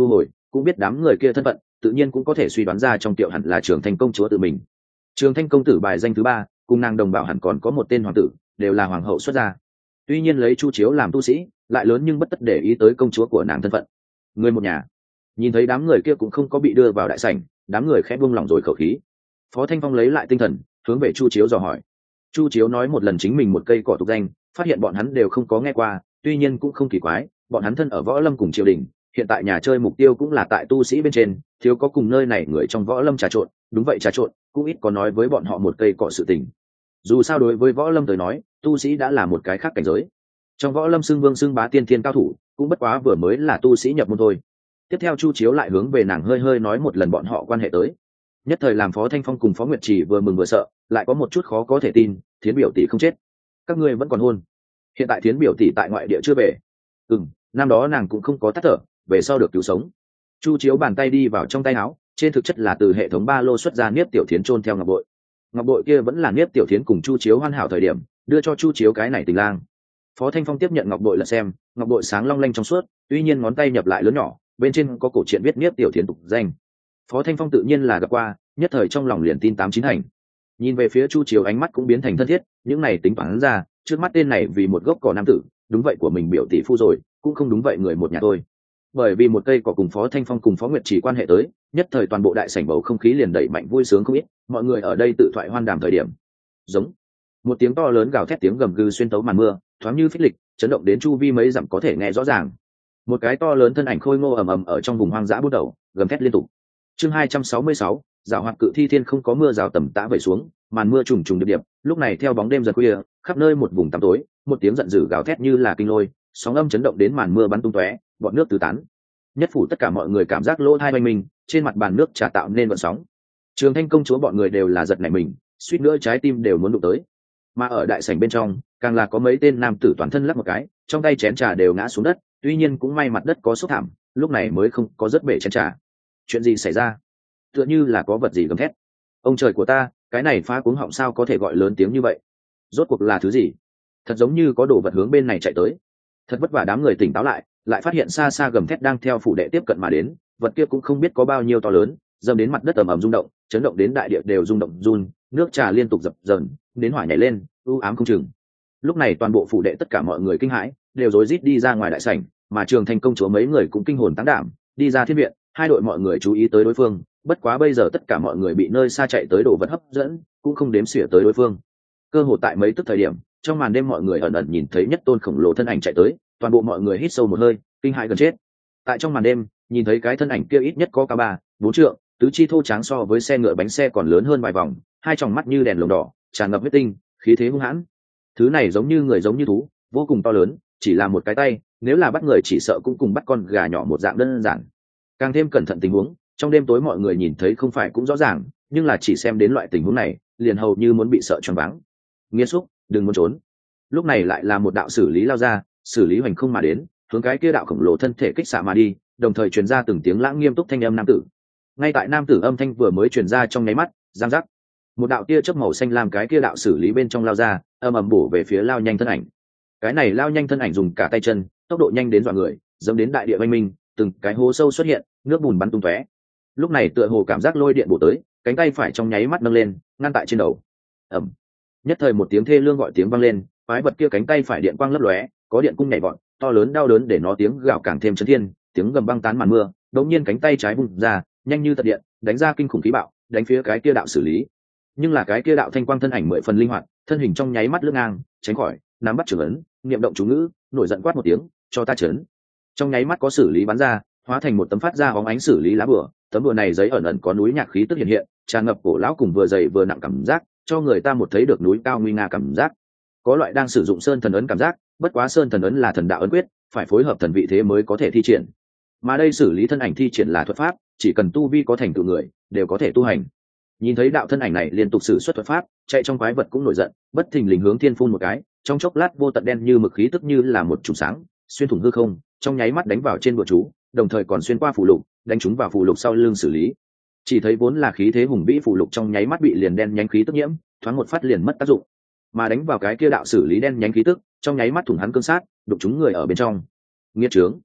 cũng biết đám người kia thân phận, tự nhiên cũng có thể suy đoán ra trong tiệu hẳn là Trường Thanh công chúa tự mình. Trường Thanh công tử bài danh thứ ba, cùng nàng đồng bảo hẳn còn có một tên hoàng tử, đều là hoàng hậu xuất gia. Tuy nhiên lấy Chu Chiếu làm tu sĩ, lại lớn nhưng bất tất để ý tới công chúa của nàng thân phận. Người một nhà. Nhìn thấy đám người kia cũng không có bị đưa vào đại sảnh, đám người khẽ buông lỏng rồi khẩu khí. Phó Thanh Phong lấy lại tinh thần, hướng về Chu Chiếu dò hỏi. Chu Chiếu nói một lần chính mình một cây cỏ tục danh, phát hiện bọn hắn đều không có nghe qua, tuy nhiên cũng không kỳ quái, bọn hắn thân ở võ lâm cùng triều đình, hiện tại nhà chơi mục tiêu cũng là tại tu sĩ bên trên, thiếu có cùng nơi này người trong võ lâm trà trộn, đúng vậy trà trộn, cũng ít có nói với bọn họ một cây cỏ sự tình. Dù sao đối với võ lâm tới nói, tu sĩ đã là một cái khác cảnh giới. Trong võ lâm xưng vương xưng bá tiên thiên cao thủ, cũng bất quá vừa mới là tu sĩ nhập môn thôi. Tiếp theo Chu Chiếu lại hướng về nàng hơi hơi nói một lần bọn họ quan hệ tới. Nhất thời làm Phó Thanh Phong cùng Phó Nguyệt Trì vừa mừng vừa sợ, lại có một chút khó có thể tin, Thiến biểu tỷ không chết, các ngươi vẫn còn hôn. Hiện tại Thiến biểu tỷ tại ngoại địa chưa về. Ừm, năm đó nàng cũng không có tắt thở, về sau được cứu sống. Chu Chiếu bàn tay đi vào trong tay áo, trên thực chất là từ hệ thống ba lô xuất ra Niếp Tiểu Thiến chôn theo ngọc bội. Ngọc bội kia vẫn là Niếp Tiểu Thiến cùng Chu Chiếu hoàn hảo thời điểm, đưa cho Chu Chiếu cái này tình lang. Phó Thanh Phong tiếp nhận ngọc bội là xem, ngọc bội sáng long lanh trong suốt, tuy nhiên ngón tay nhập lại lớn nhỏ, bên trên có cổ truyện viết Niếp Tiểu Thiến tục danh. Phó Thanh Phong tự nhiên là gặp qua, nhất thời trong lòng liền tin tám chín thành. Nhìn về phía Chu Chiếu ánh mắt cũng biến thành thân thiết, những này tính toán ra, trước mắt tên này vì một gốc cỏ nam tử, đúng vậy của mình biểu tỷ phu rồi, cũng không đúng vậy người một nhà thôi. Bởi vì một cây cỏ cùng Phó Thanh Phong cùng Phó Nguyệt Chỉ quan hệ tới, nhất thời toàn bộ đại sảnh bầu không khí liền đẩy mạnh vui sướng không ít, mọi người ở đây tự thoại hoan đàm thời điểm. Giống một tiếng to lớn gào thét tiếng gầm gừ xuyên tấu màn mưa, thoáng như phích lịch, chấn động đến chu vi mấy dặm có thể nghe rõ ràng. Một cái to lớn thân ảnh khôi ngô ầm ầm ở trong vùng hoang dã bút đầu, gầm thét liên tục. Chương hai trăm sáu mươi sáu, Giảo hoạt cự thi thiên không có mưa rào tầm tã vẩy xuống, màn mưa trùng trùng điệp điệp, lúc này theo bóng đêm dần khuya, khắp nơi một vùng tăm tối, một tiếng giận dữ gào thét như là kinh lôi, sóng âm chấn động đến màn mưa bắn tung tóe, bọt nước tứ tán. Nhất phủ tất cả mọi người cảm giác lỗ tai oanh mình, trên mặt bàn nước trà tạo nên vận sóng. Trường Thanh công chúa bọn người đều là giật nảy mình, suýt nữa trái tim đều muốn đụng tới. Mà ở đại sảnh bên trong, càng là có mấy tên nam tử toàn thân lắc một cái, trong tay chén trà đều ngã xuống đất, tuy nhiên cũng may mặt đất có xúc thảm, lúc này mới không có rớt bể chén trà. Chuyện gì xảy ra? Tựa như là có vật gì gầm thét. Ông trời của ta, cái này phá cuống họng sao có thể gọi lớn tiếng như vậy? Rốt cuộc là thứ gì? Thật giống như có đồ vật hướng bên này chạy tới. Thật vất vả đám người tỉnh táo lại, lại phát hiện xa xa gầm thét đang theo phủ đệ tiếp cận mà đến, vật kia cũng không biết có bao nhiêu to lớn, dầm đến mặt đất ầm ầm rung động, chấn động đến đại địa đều rung động run, nước trà liên tục dập dờn, đến hỏa nhảy lên, u ám không chừng. Lúc này toàn bộ phủ đệ tất cả mọi người kinh hãi, đều rối rít đi ra ngoài đại sảnh, mà Trường Thanh công chúa mấy người cũng kinh hồn táng đảm, đi ra thiên viện, hai đội mọi người chú ý tới đối phương, bất quá bây giờ tất cả mọi người bị nơi xa chạy tới đồ vật hấp dẫn, cũng không đếm xỉa tới đối phương. Cơ hồ tại mấy tức thời điểm, trong màn đêm mọi người ẩn ẩn nhìn thấy nhất tôn khổng lồ thân ảnh chạy tới, toàn bộ mọi người hít sâu một hơi, kinh hãi gần chết. Tại trong màn đêm, nhìn thấy cái thân ảnh kia ít nhất có cả ba, bốn trượng, tứ chi thô tráng so với xe ngựa bánh xe còn lớn hơn vài vòng, hai tròng mắt như đèn lồng đỏ, tràn ngập huyết tinh, khí thế hung hãn. Thứ này giống như người giống như thú, vô cùng to lớn, chỉ là một cái tay, nếu là bắt người chỉ sợ cũng cùng bắt con gà nhỏ một dạng đơn giản. Càng thêm cẩn thận tình huống, trong đêm tối mọi người nhìn thấy không phải cũng rõ ràng, nhưng là chỉ xem đến loại tình huống này, liền hầu như muốn bị sợ choáng váng. Nghiệt xúc, đừng muốn trốn. Lúc này lại là một đạo xử lý lao ra, xử lý hoành không mà đến, hướng cái kia đạo khổng lồ thân thể kích xạ mà đi, đồng thời truyền ra từng tiếng lãng nghiêm túc thanh âm nam tử. Ngay tại nam tử âm thanh vừa mới truyền ra trong nháy mắt, giang giác, một đạo tia chớp màu xanh làm cái kia đạo xử lý bên trong lao ra, âm ầm bổ về phía lao nhanh thân ảnh. Cái này lao nhanh thân ảnh dùng cả tay chân, tốc độ nhanh đến dọa người, dẫm đến đại địa oanh minh, từng cái hố sâu xuất hiện, nước bùn bắn tung tóe. Lúc này tựa hồ cảm giác lôi điện bổ tới, cánh tay phải trong nháy mắt nâng lên, ngăn tại trên đầu. Ầm. Nhất thời một tiếng thê lương gọi tiếng vang lên, quái vật kia cánh tay phải điện quang lấp lóe, có điện cung nhảy vọt, to lớn đau đớn để nó tiếng gào càng thêm chấn thiên, tiếng gầm băng tán màn mưa, đột nhiên cánh tay trái bung ra, nhanh như tật điện, đánh ra kinh khủng khí bạo, đánh phía cái kia đạo xử lý. Nhưng là cái kia đạo thanh quang thân ảnh mười phần linh hoạt, thân hình trong nháy mắt lướt ngang, tránh khỏi, nắm bắt trường ấn, niệm động chú ngữ, nổi giận quát một tiếng, cho ta chấn. Trong nháy mắt có xử lý bắn ra, hóa thành một tấm phát ra bóng ánh xử lý lá bùa, tấm bùa này giấy ẩn ẩn có núi nhạc khí tức hiện hiện, tràn ngập cổ lão cùng vừa dày vừa nặng cảm giác, cho người ta một thấy được núi cao nguy nga cảm giác. Có loại đang sử dụng sơn thần ấn cảm giác, bất quá sơn thần ấn là thần đạo ấn quyết, phải phối hợp thần vị thế mới có thể thi triển. Mà đây xử lý thân ảnh thi triển là thuật pháp, chỉ cần tu vi có thành tựu người, đều có thể tu hành. Nhìn thấy đạo thân ảnh này liên tục sử xuất thuật pháp, chạy trong quái vật cũng nổi giận, bất thình lình hướng thiên phun một cái, trong chốc lát vô tận đen như mực khí tức như là một chùm sáng, xuyên thủng hư không, trong nháy mắt đánh vào trên bùa chú, đồng thời còn xuyên qua phù lục, đánh trúng vào phù lục sau lưng xử lý. Chỉ thấy vốn là khí thế hùng vĩ phù lục trong nháy mắt bị liền đen nhánh khí tức nhiễm, thoáng một phát liền mất tác dụng. Mà đánh vào cái kia đạo xử lý đen nhánh khí tức, trong nháy mắt thủng hắn cương sát, đụng trúng người ở bên trong. Nghiệt trướng.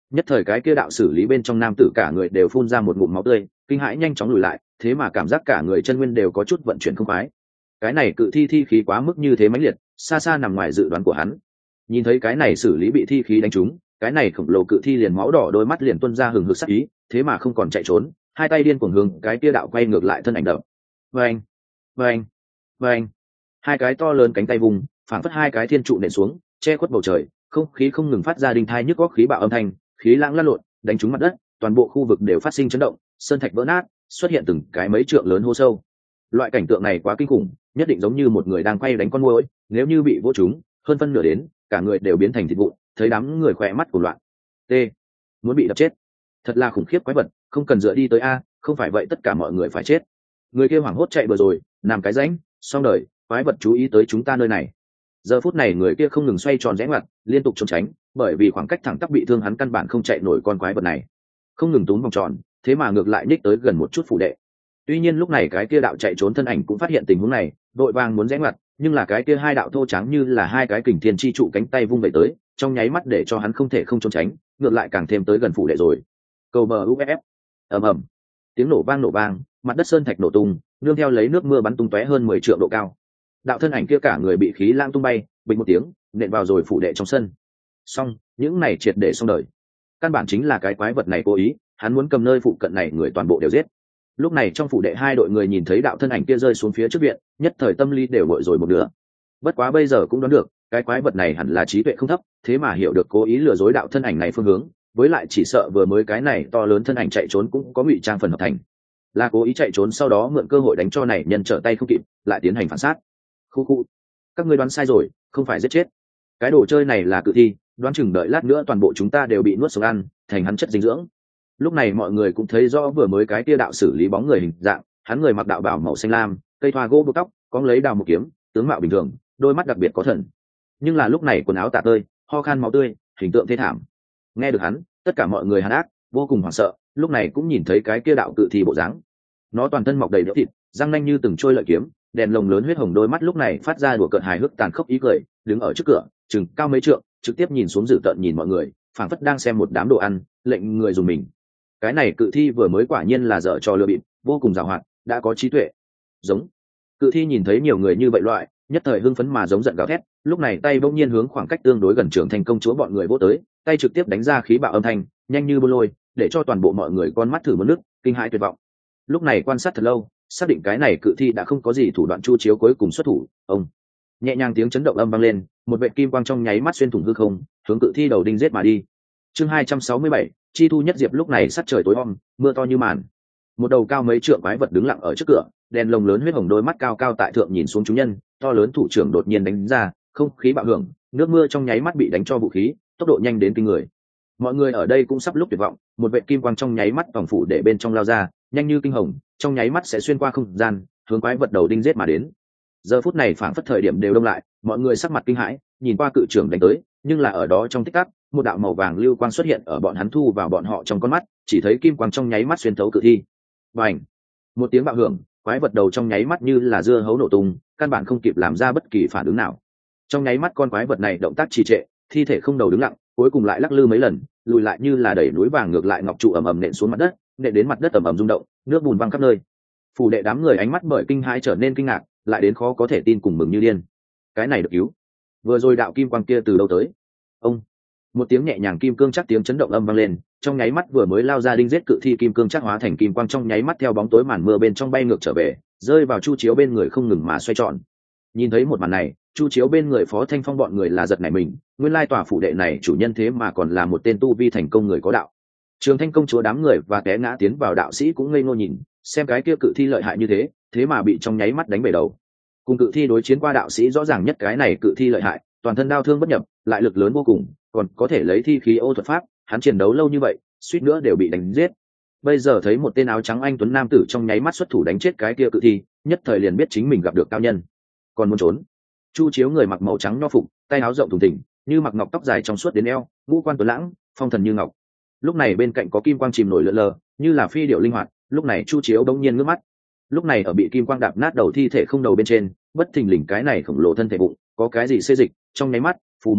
Nhất thời cái kia đạo xử lý bên trong nam tử cả người đều phun ra một ngụm máu tươi, kinh hãi nhanh chóng lùi lại, thế mà cảm giác cả người chân nguyên đều có chút vận chuyển không khoái. Cái này cự thi thi khí quá mức như thế mãnh liệt, xa xa nằm ngoài dự đoán của hắn. Nhìn thấy cái này xử lý bị thi khí đánh trúng, cái này khổng lồ cự thi liền máu đỏ đôi mắt liền tuôn ra hừng hực sắc ý, thế mà không còn chạy trốn, hai tay điên cuồng hướng cái kia đạo quay ngược lại thân ảnh đập. Vâng, vâng, vâng. Hai cái to lớn cánh tay vùng, phảng phất hai cái thiên trụ nện xuống, che khuất bầu trời, không khí không ngừng phát ra đinh thai nhức góc khí bạo âm thanh, khí lãng lăn lộn, đánh trúng mặt đất, toàn bộ khu vực đều phát sinh chấn động, sơn thạch vỡ nát, xuất hiện từng cái mấy trượng lớn hô sâu. Loại cảnh tượng này quá kinh khủng, nhất định giống như một người đang quay đánh con muỗi, nếu như bị vỗ trúng, hơn phân nửa đến, cả người đều biến thành thịt vụn, thấy đám người khỏe mắt của loạn. T, muốn bị đập chết. Thật là khủng khiếp quái vật, không cần dựa đi tới a, không phải vậy tất cả mọi người phải chết. Người kia hoảng hốt chạy bừa rồi, nằm cái rãnh, xong đời, quái vật chú ý tới chúng ta nơi này. Giờ phút này người kia không ngừng xoay tròn rẽ ngoặt, liên tục trốn tránh, bởi vì khoảng cách thẳng tắp bị thương hắn căn bản không chạy nổi con quái vật này. Không ngừng túm vòng tròn, thế mà ngược lại nhích tới gần một chút phủ đệ. Tuy nhiên lúc này cái kia đạo chạy trốn thân ảnh cũng phát hiện tình huống này, đội vàng muốn rẽ ngoặt, nhưng là cái kia hai đạo thô trắng như là hai cái kình thiên chi trụ cánh tay vung về tới, trong nháy mắt để cho hắn không thể không trốn tránh, ngược lại càng thêm tới gần phủ đệ rồi. Cầu bờ u ép ép, ầm ầm, tiếng nổ vang nổ vang, mặt đất sơn thạch nổ tung, nương theo lấy nước mưa bắn tung tóe hơn mười trượng độ cao. Đạo thân ảnh kia cả người bị khí lang tung bay, bình một tiếng, nện vào rồi phủ đệ trong sân. Xong, những này triệt để xong đời. Căn bản chính là cái quái vật này cố ý, hắn muốn cầm nơi phụ cận này người toàn bộ đều giết. Lúc này trong phủ đệ hai đội người nhìn thấy đạo thân ảnh kia rơi xuống phía trước viện, nhất thời tâm lý đều bội rồi một nửa. Bất quá bây giờ cũng đoán được, cái quái vật này hẳn là trí tuệ không thấp, thế mà hiểu được cố ý lừa dối đạo thân ảnh này phương hướng, với lại chỉ sợ vừa mới cái này to lớn thân ảnh chạy trốn cũng có ngụy trang phần hợp thành, là cố ý chạy trốn sau đó mượn cơ hội đánh cho này nhân trở tay không kịp, lại tiến hành phản sát. Khu khu, các ngươi đoán sai rồi, không phải giết chết. Cái đồ chơi này là cự thi, đoán chừng đợi lát nữa toàn bộ chúng ta đều bị nuốt sống ăn, thành hắn chất dinh dưỡng. Lúc này mọi người cũng thấy rõ vừa mới cái tia đạo xử lý bóng người hình dạng, hắn người mặc đạo bào màu xanh lam, cây thoa gỗ buộc tóc, có lấy đào một kiếm, tướng mạo bình thường, đôi mắt đặc biệt có thần. Nhưng là lúc này quần áo tả tơi, ho khan máu tươi, hình tượng thê thảm. Nghe được hắn, tất cả mọi người hàn ác, vô cùng hoảng sợ, lúc này cũng nhìn thấy cái kia đạo cự thi bộ dáng. Nó toàn thân mọc đầy đẽo thịt, răng nanh như từng trôi lợi kiếm, đèn lồng lớn huyết hồng đôi mắt lúc này phát ra đùa cợt hài hước tàn khốc ý cười, đứng ở trước cửa, chừng cao mấy trượng, trực tiếp nhìn xuống dữ tợn nhìn mọi người, phảng phất đang xem một đám đồ ăn, lệnh người dùng mình. Cái này cự thi vừa mới quả nhiên là dở trò lừa bịp, vô cùng giàu hoạt, đã có trí tuệ. Giống. Cự thi nhìn thấy nhiều người như vậy loại, nhất thời hưng phấn mà giống giận gào thét, lúc này tay bỗng nhiên hướng khoảng cách tương đối gần trưởng thành công chúa bọn người vỗ tới, tay trực tiếp đánh ra khí bạo âm thanh, nhanh như bôn lôi, để cho toàn bộ mọi người con mắt thử một nước, kinh hãi tuyệt vọng. Lúc này quan sát thật lâu, xác định cái này cự thi đã không có gì thủ đoạn chu chiếu cuối cùng xuất thủ. Ông nhẹ nhàng tiếng chấn động âm vang lên, một vệt kim quang trong nháy mắt xuyên thủng hư không, hướng cự thi đầu đinh giết mà đi. Chương hai trăm sáu mươi bảy, chi thu nhất diệp. Lúc này sắc trời tối om, mưa to như màn. Một đầu cao mấy trượng quái vật đứng lặng ở trước cửa, đèn lồng lớn huyết hồng đôi mắt cao cao tại thượng nhìn xuống chúng nhân, to lớn thủ trưởng đột nhiên đánh ra, không khí bạo hưởng, nước mưa trong nháy mắt bị đánh cho vũ khí, tốc độ nhanh đến kinh người. Mọi người ở đây cũng sắp lúc tuyệt vọng, một vệt kim quang trong nháy mắt vòng phủ để bên trong lao ra, nhanh như kinh hồng, trong nháy mắt sẽ xuyên qua không gian, hướng quái vật đầu đinh giết mà đến. Giờ phút này phảng phất thời điểm đều đông lại, mọi người sắc mặt kinh hãi, nhìn qua cự trưởng đánh tới, nhưng là ở đó trong tích tắc, một đạo màu vàng lưu quang xuất hiện ở bọn hắn thu vào bọn họ trong con mắt, chỉ thấy kim quang trong nháy mắt xuyên thấu cự thi. Bành! Một tiếng bạo hưởng, quái vật đầu trong nháy mắt như là dưa hấu nổ tung, căn bản không kịp làm ra bất kỳ phản ứng nào. Trong nháy mắt con quái vật này động tác trì trệ, thi thể không đầu đứng lặng, cuối cùng lại lắc lư mấy lần, lùi lại như là đẩy núi vàng ngược lại ngọc trụ ầm ầm nện xuống mặt đất, nện đến mặt đất ầm ầm rung động, nước bùn văng khắp nơi. Phủ đệ đám người ánh mắt bởi kinh hãi trở nên kinh ngạc, lại đến khó có thể tin cùng mừng như điên. Cái này được cứu. Vừa rồi đạo kim quang kia từ đâu tới? Ông. Một tiếng nhẹ nhàng kim cương chắc tiếng chấn động âm vang lên, trong nháy mắt vừa mới lao ra đinh giết cự thi kim cương chắc hóa thành kim quang trong nháy mắt theo bóng tối màn mưa bên trong bay ngược trở về, rơi vào chu chiếu bên người không ngừng mà xoay tròn. Nhìn thấy một màn này, chu chiếu bên người Phó Thanh Phong bọn người là giật nảy mình, nguyên lai tòa phủ đệ này chủ nhân thế mà còn là một tên tu vi thành công người có đạo. Trường Thanh công chúa đám người và té ngã tiến vào đạo sĩ cũng ngây ngô nhìn, xem cái kia cự thi lợi hại như thế, thế mà bị trong nháy mắt đánh bể đầu. Cùng cự thi đối chiến qua đạo sĩ rõ ràng nhất cái này cự thi lợi hại, toàn thân đao thương bất nhập, lại lực lớn vô cùng, còn có thể lấy thi khí ô thuật pháp, hắn chiến đấu lâu như vậy, suýt nữa đều bị đánh giết. Bây giờ thấy một tên áo trắng anh tuấn nam tử trong nháy mắt xuất thủ đánh chết cái kia cự thi, nhất thời liền biết chính mình gặp được cao nhân. Còn muốn trốn? Chu chiếu người mặc màu trắng nho phục, tay áo rộng thùng thình, như mặc ngọc tóc dài trong suốt đến eo, ngũ quan tuấn lãng, phong thần như ngọc. Lúc này bên cạnh có kim quang chìm nổi lượn lờ, như là phi điệu linh hoạt. Lúc này chu chiếu đống nhiên ngước mắt. Lúc này ở bị kim quang đạp nát đầu thi thể không đầu bên trên, bất thình lình cái này khổng lồ thân thể bụng, có cái gì xê dịch, trong nháy mắt, phù một tiếng,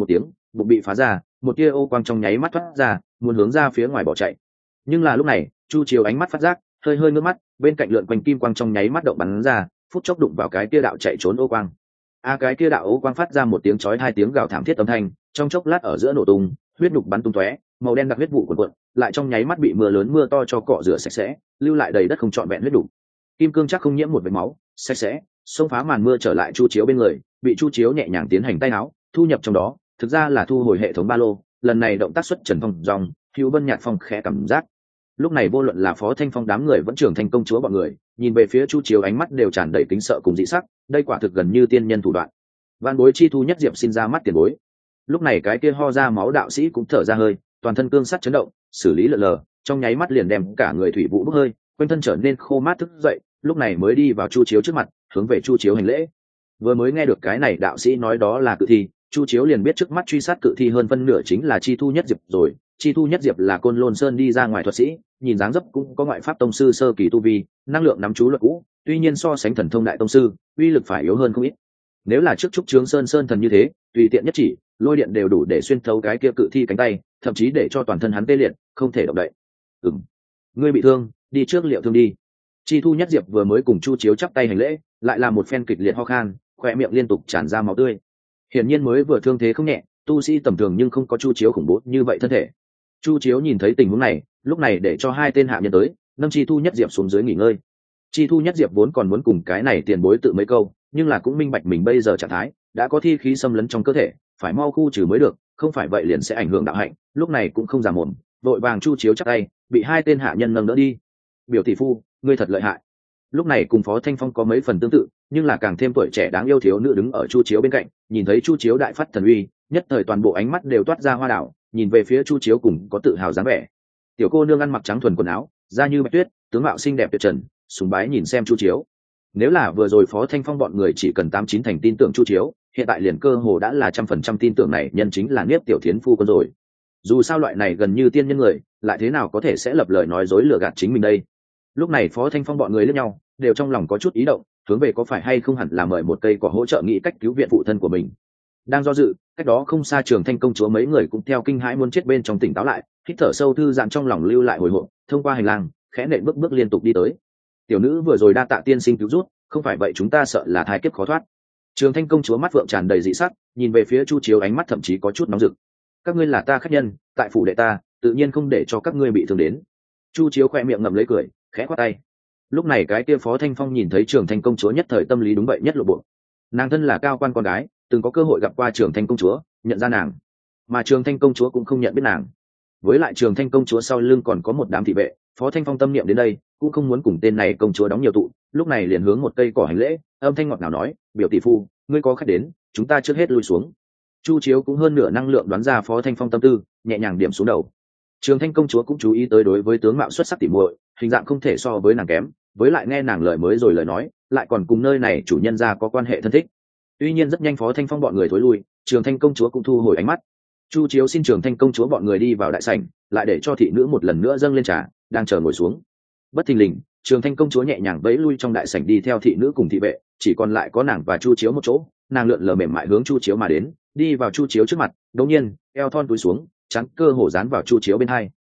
bụng bị phá ra, một tia ô quang trong nháy mắt thoát ra, muốn hướng ra phía ngoài bỏ chạy. Nhưng là lúc này chu chiếu ánh mắt phát giác, hơi hơi ngước mắt, bên cạnh lượn quanh kim quang trong nháy mắt động bắn ra, phút chốc đụng vào cái kia đạo chạy trốn ô quang. A cái kia đạo ô quang phát ra một tiếng chói hai tiếng gào thảm thiết âm thanh, trong chốc lát ở giữa nổ tung, huyết nhục bắn tung tóe, màu đen đặc huyết vụ cuộn cuộn, lại trong nháy mắt bị mưa lớn mưa to cho cọ rửa sạch sẽ, lưu lại đầy đất không trọn vẹn huyết đủ. Kim cương chắc không nhiễm một vệt máu, sạch sẽ, xông phá màn mưa trở lại chu chiếu bên người, bị chu chiếu nhẹ nhàng tiến hành tay áo thu nhập trong đó, thực ra là thu hồi hệ thống ba lô. Lần này động tác xuất trần phong dòng, hữu vân nhạt phong khẽ cảm giác. Lúc này vô luận là Phó Thanh Phong đám người vẫn trưởng thành công chúa bọn người, nhìn về phía chu chiếu ánh mắt đều tràn đầy kính sợ cùng dị sắc, đây quả thực gần như tiên nhân thủ đoạn. Vạn bối chi thu nhất diệp xin ra mắt tiền bối. Lúc này cái kia ho ra máu đạo sĩ cũng thở ra hơi, toàn thân cương sắt chấn động, xử lý lờ lờ, trong nháy mắt liền đem cả người thủy vũ bốc hơi, quanh thân trở nên khô mát thức dậy, lúc này mới đi vào chu chiếu trước mặt, hướng về chu chiếu hành lễ. Vừa mới nghe được cái này đạo sĩ nói đó là cự thi, chu chiếu liền biết trước mắt truy sát cự thi hơn phân nửa chính là chi thu nhất diệp rồi. Chi thu nhất diệp là Côn Lôn Sơn đi ra ngoài thuật sĩ, nhìn dáng dấp cũng có ngoại pháp tông sư sơ kỳ tu vi, năng lượng nắm chú luật cũ, tuy nhiên so sánh thần thông đại tông sư, uy lực phải yếu hơn không ít. Nếu là trước trúc trướng sơn sơn thần như thế, tùy tiện nhất chỉ lôi điện đều đủ để xuyên thấu cái kia cự thi cánh tay, thậm chí để cho toàn thân hắn tê liệt, không thể động đậy. Ừm, ngươi bị thương, đi trước liệu thương đi. Chi thu nhất diệp vừa mới cùng chu chiếu chắp tay hành lễ, lại là một phen kịch liệt ho khan, khoe miệng liên tục tràn ra máu tươi. Hiển nhiên mới vừa thương thế không nhẹ, tu sĩ tầm thường nhưng không có chu chiếu khủng bố như vậy thân thể. Chu chiếu nhìn thấy tình huống này, lúc này để cho hai tên hạ nhân tới, nâng chi thu nhất diệp xuống dưới nghỉ ngơi. Chi thu nhất diệp vốn còn muốn cùng cái này tiền bối tự mấy câu, nhưng là cũng minh bạch mình bây giờ trạng thái đã có thi khí xâm lấn trong cơ thể, phải mau khu trừ mới được, không phải vậy liền sẽ ảnh hưởng đạo hạnh. Lúc này cũng không giả mồm, vội vàng chu chiếu chắc tay, bị hai tên hạ nhân nâng đỡ đi. Biểu tỷ phu, ngươi thật lợi hại. Lúc này cùng Phó Thanh Phong có mấy phần tương tự, nhưng là càng thêm tuổi trẻ đáng yêu thiếu nữ đứng ở chu chiếu bên cạnh, nhìn thấy chu chiếu đại phát thần uy, nhất thời toàn bộ ánh mắt đều toát ra hoa đảo, nhìn về phía chu chiếu cùng có tự hào dáng vẻ. Tiểu cô nương ăn mặc trắng thuần quần áo, da như bạch tuyết, tướng mạo xinh đẹp tuyệt trần, sùng bái nhìn xem chu chiếu. Nếu là vừa rồi Phó Thanh Phong bọn người chỉ cần tám chín thành tin tưởng chu chiếu, hiện tại liền cơ hồ đã là trăm phần trăm tin tưởng này nhân chính là Niếp tiểu thiến phu quân rồi. Dù sao loại này gần như tiên nhân người, lại thế nào có thể sẽ lập lời nói dối lừa gạt chính mình đây. Lúc này Phó Thanh Phong bọn người lẫn nhau, đều trong lòng có chút ý động, hướng về có phải hay không hẳn là mời một cây cỏ hỗ trợ nghĩ cách cứu viện phụ thân của mình. Đang do dự, cách đó không xa Trường Thanh công chúa mấy người cũng theo kinh hãi muốn chết bên trong tỉnh táo lại, hít thở sâu thư giãn trong lòng lưu lại hồi hộp, thông qua hành lang, khẽ nện bước bước liên tục đi tới. Tiểu nữ vừa rồi đa tạ tiên sinh cứu rút, không phải vậy chúng ta sợ là thai kiếp khó thoát. Trường Thanh công chúa mắt vượng tràn đầy dị sắc, nhìn về phía chu chiếu ánh mắt thậm chí có chút nóng rực. Các ngươi là ta khách nhân, tại phủ đệ ta, tự nhiên không để cho các ngươi bị thương đến. Chu chiếu khoe miệng ngậm lấy cười, khẽ khoát tay. Lúc này cái kia Phó Thanh Phong nhìn thấy Trường Thanh công chúa nhất thời tâm lý đúng vậy nhất lộ bộ. Nàng thân là cao quan con gái, từng có cơ hội gặp qua Trường Thanh công chúa, nhận ra nàng, mà Trường Thanh công chúa cũng không nhận biết nàng. Với lại Trường Thanh công chúa sau lưng còn có một đám thị vệ, Phó Thanh Phong tâm niệm đến đây, cũng không muốn cùng tên này công chúa đóng nhiều tụ, lúc này liền hướng một cây cỏ hành lễ, âm thanh ngọt ngào nói, biểu tỷ phu, ngươi có khách đến, chúng ta trước hết lui xuống. Chu chiếu cũng hơn nửa năng lượng đoán ra Phó Thanh Phong tâm tư, nhẹ nhàng điểm xuống đầu. Trường Thanh công chúa cũng chú ý tới đối với tướng mạo xuất sắc tỉ muội, hình dạng không thể so với nàng kém, với lại nghe nàng lời mới rồi lời nói, lại còn cùng nơi này chủ nhân gia có quan hệ thân thích. Tuy nhiên rất nhanh Phó Thanh Phong bọn người thối lui, Trường Thanh công chúa cũng thu hồi ánh mắt. Chu chiếu xin Trường Thanh công chúa bọn người đi vào đại sảnh, lại để cho thị nữ một lần nữa dâng lên trà, đang chờ ngồi xuống. Bất thình lình, Trường Thanh công chúa nhẹ nhàng vẫy lui trong đại sảnh đi theo thị nữ cùng thị vệ, chỉ còn lại có nàng và Chu chiếu một chỗ. Nàng lượn lờ mềm mại hướng Chu chiếu mà đến, đi vào Chu chiếu trước mặt, đột nhiên eo thon túi xuống, chắn cơ hổ dán vào Chu chiếu bên hai.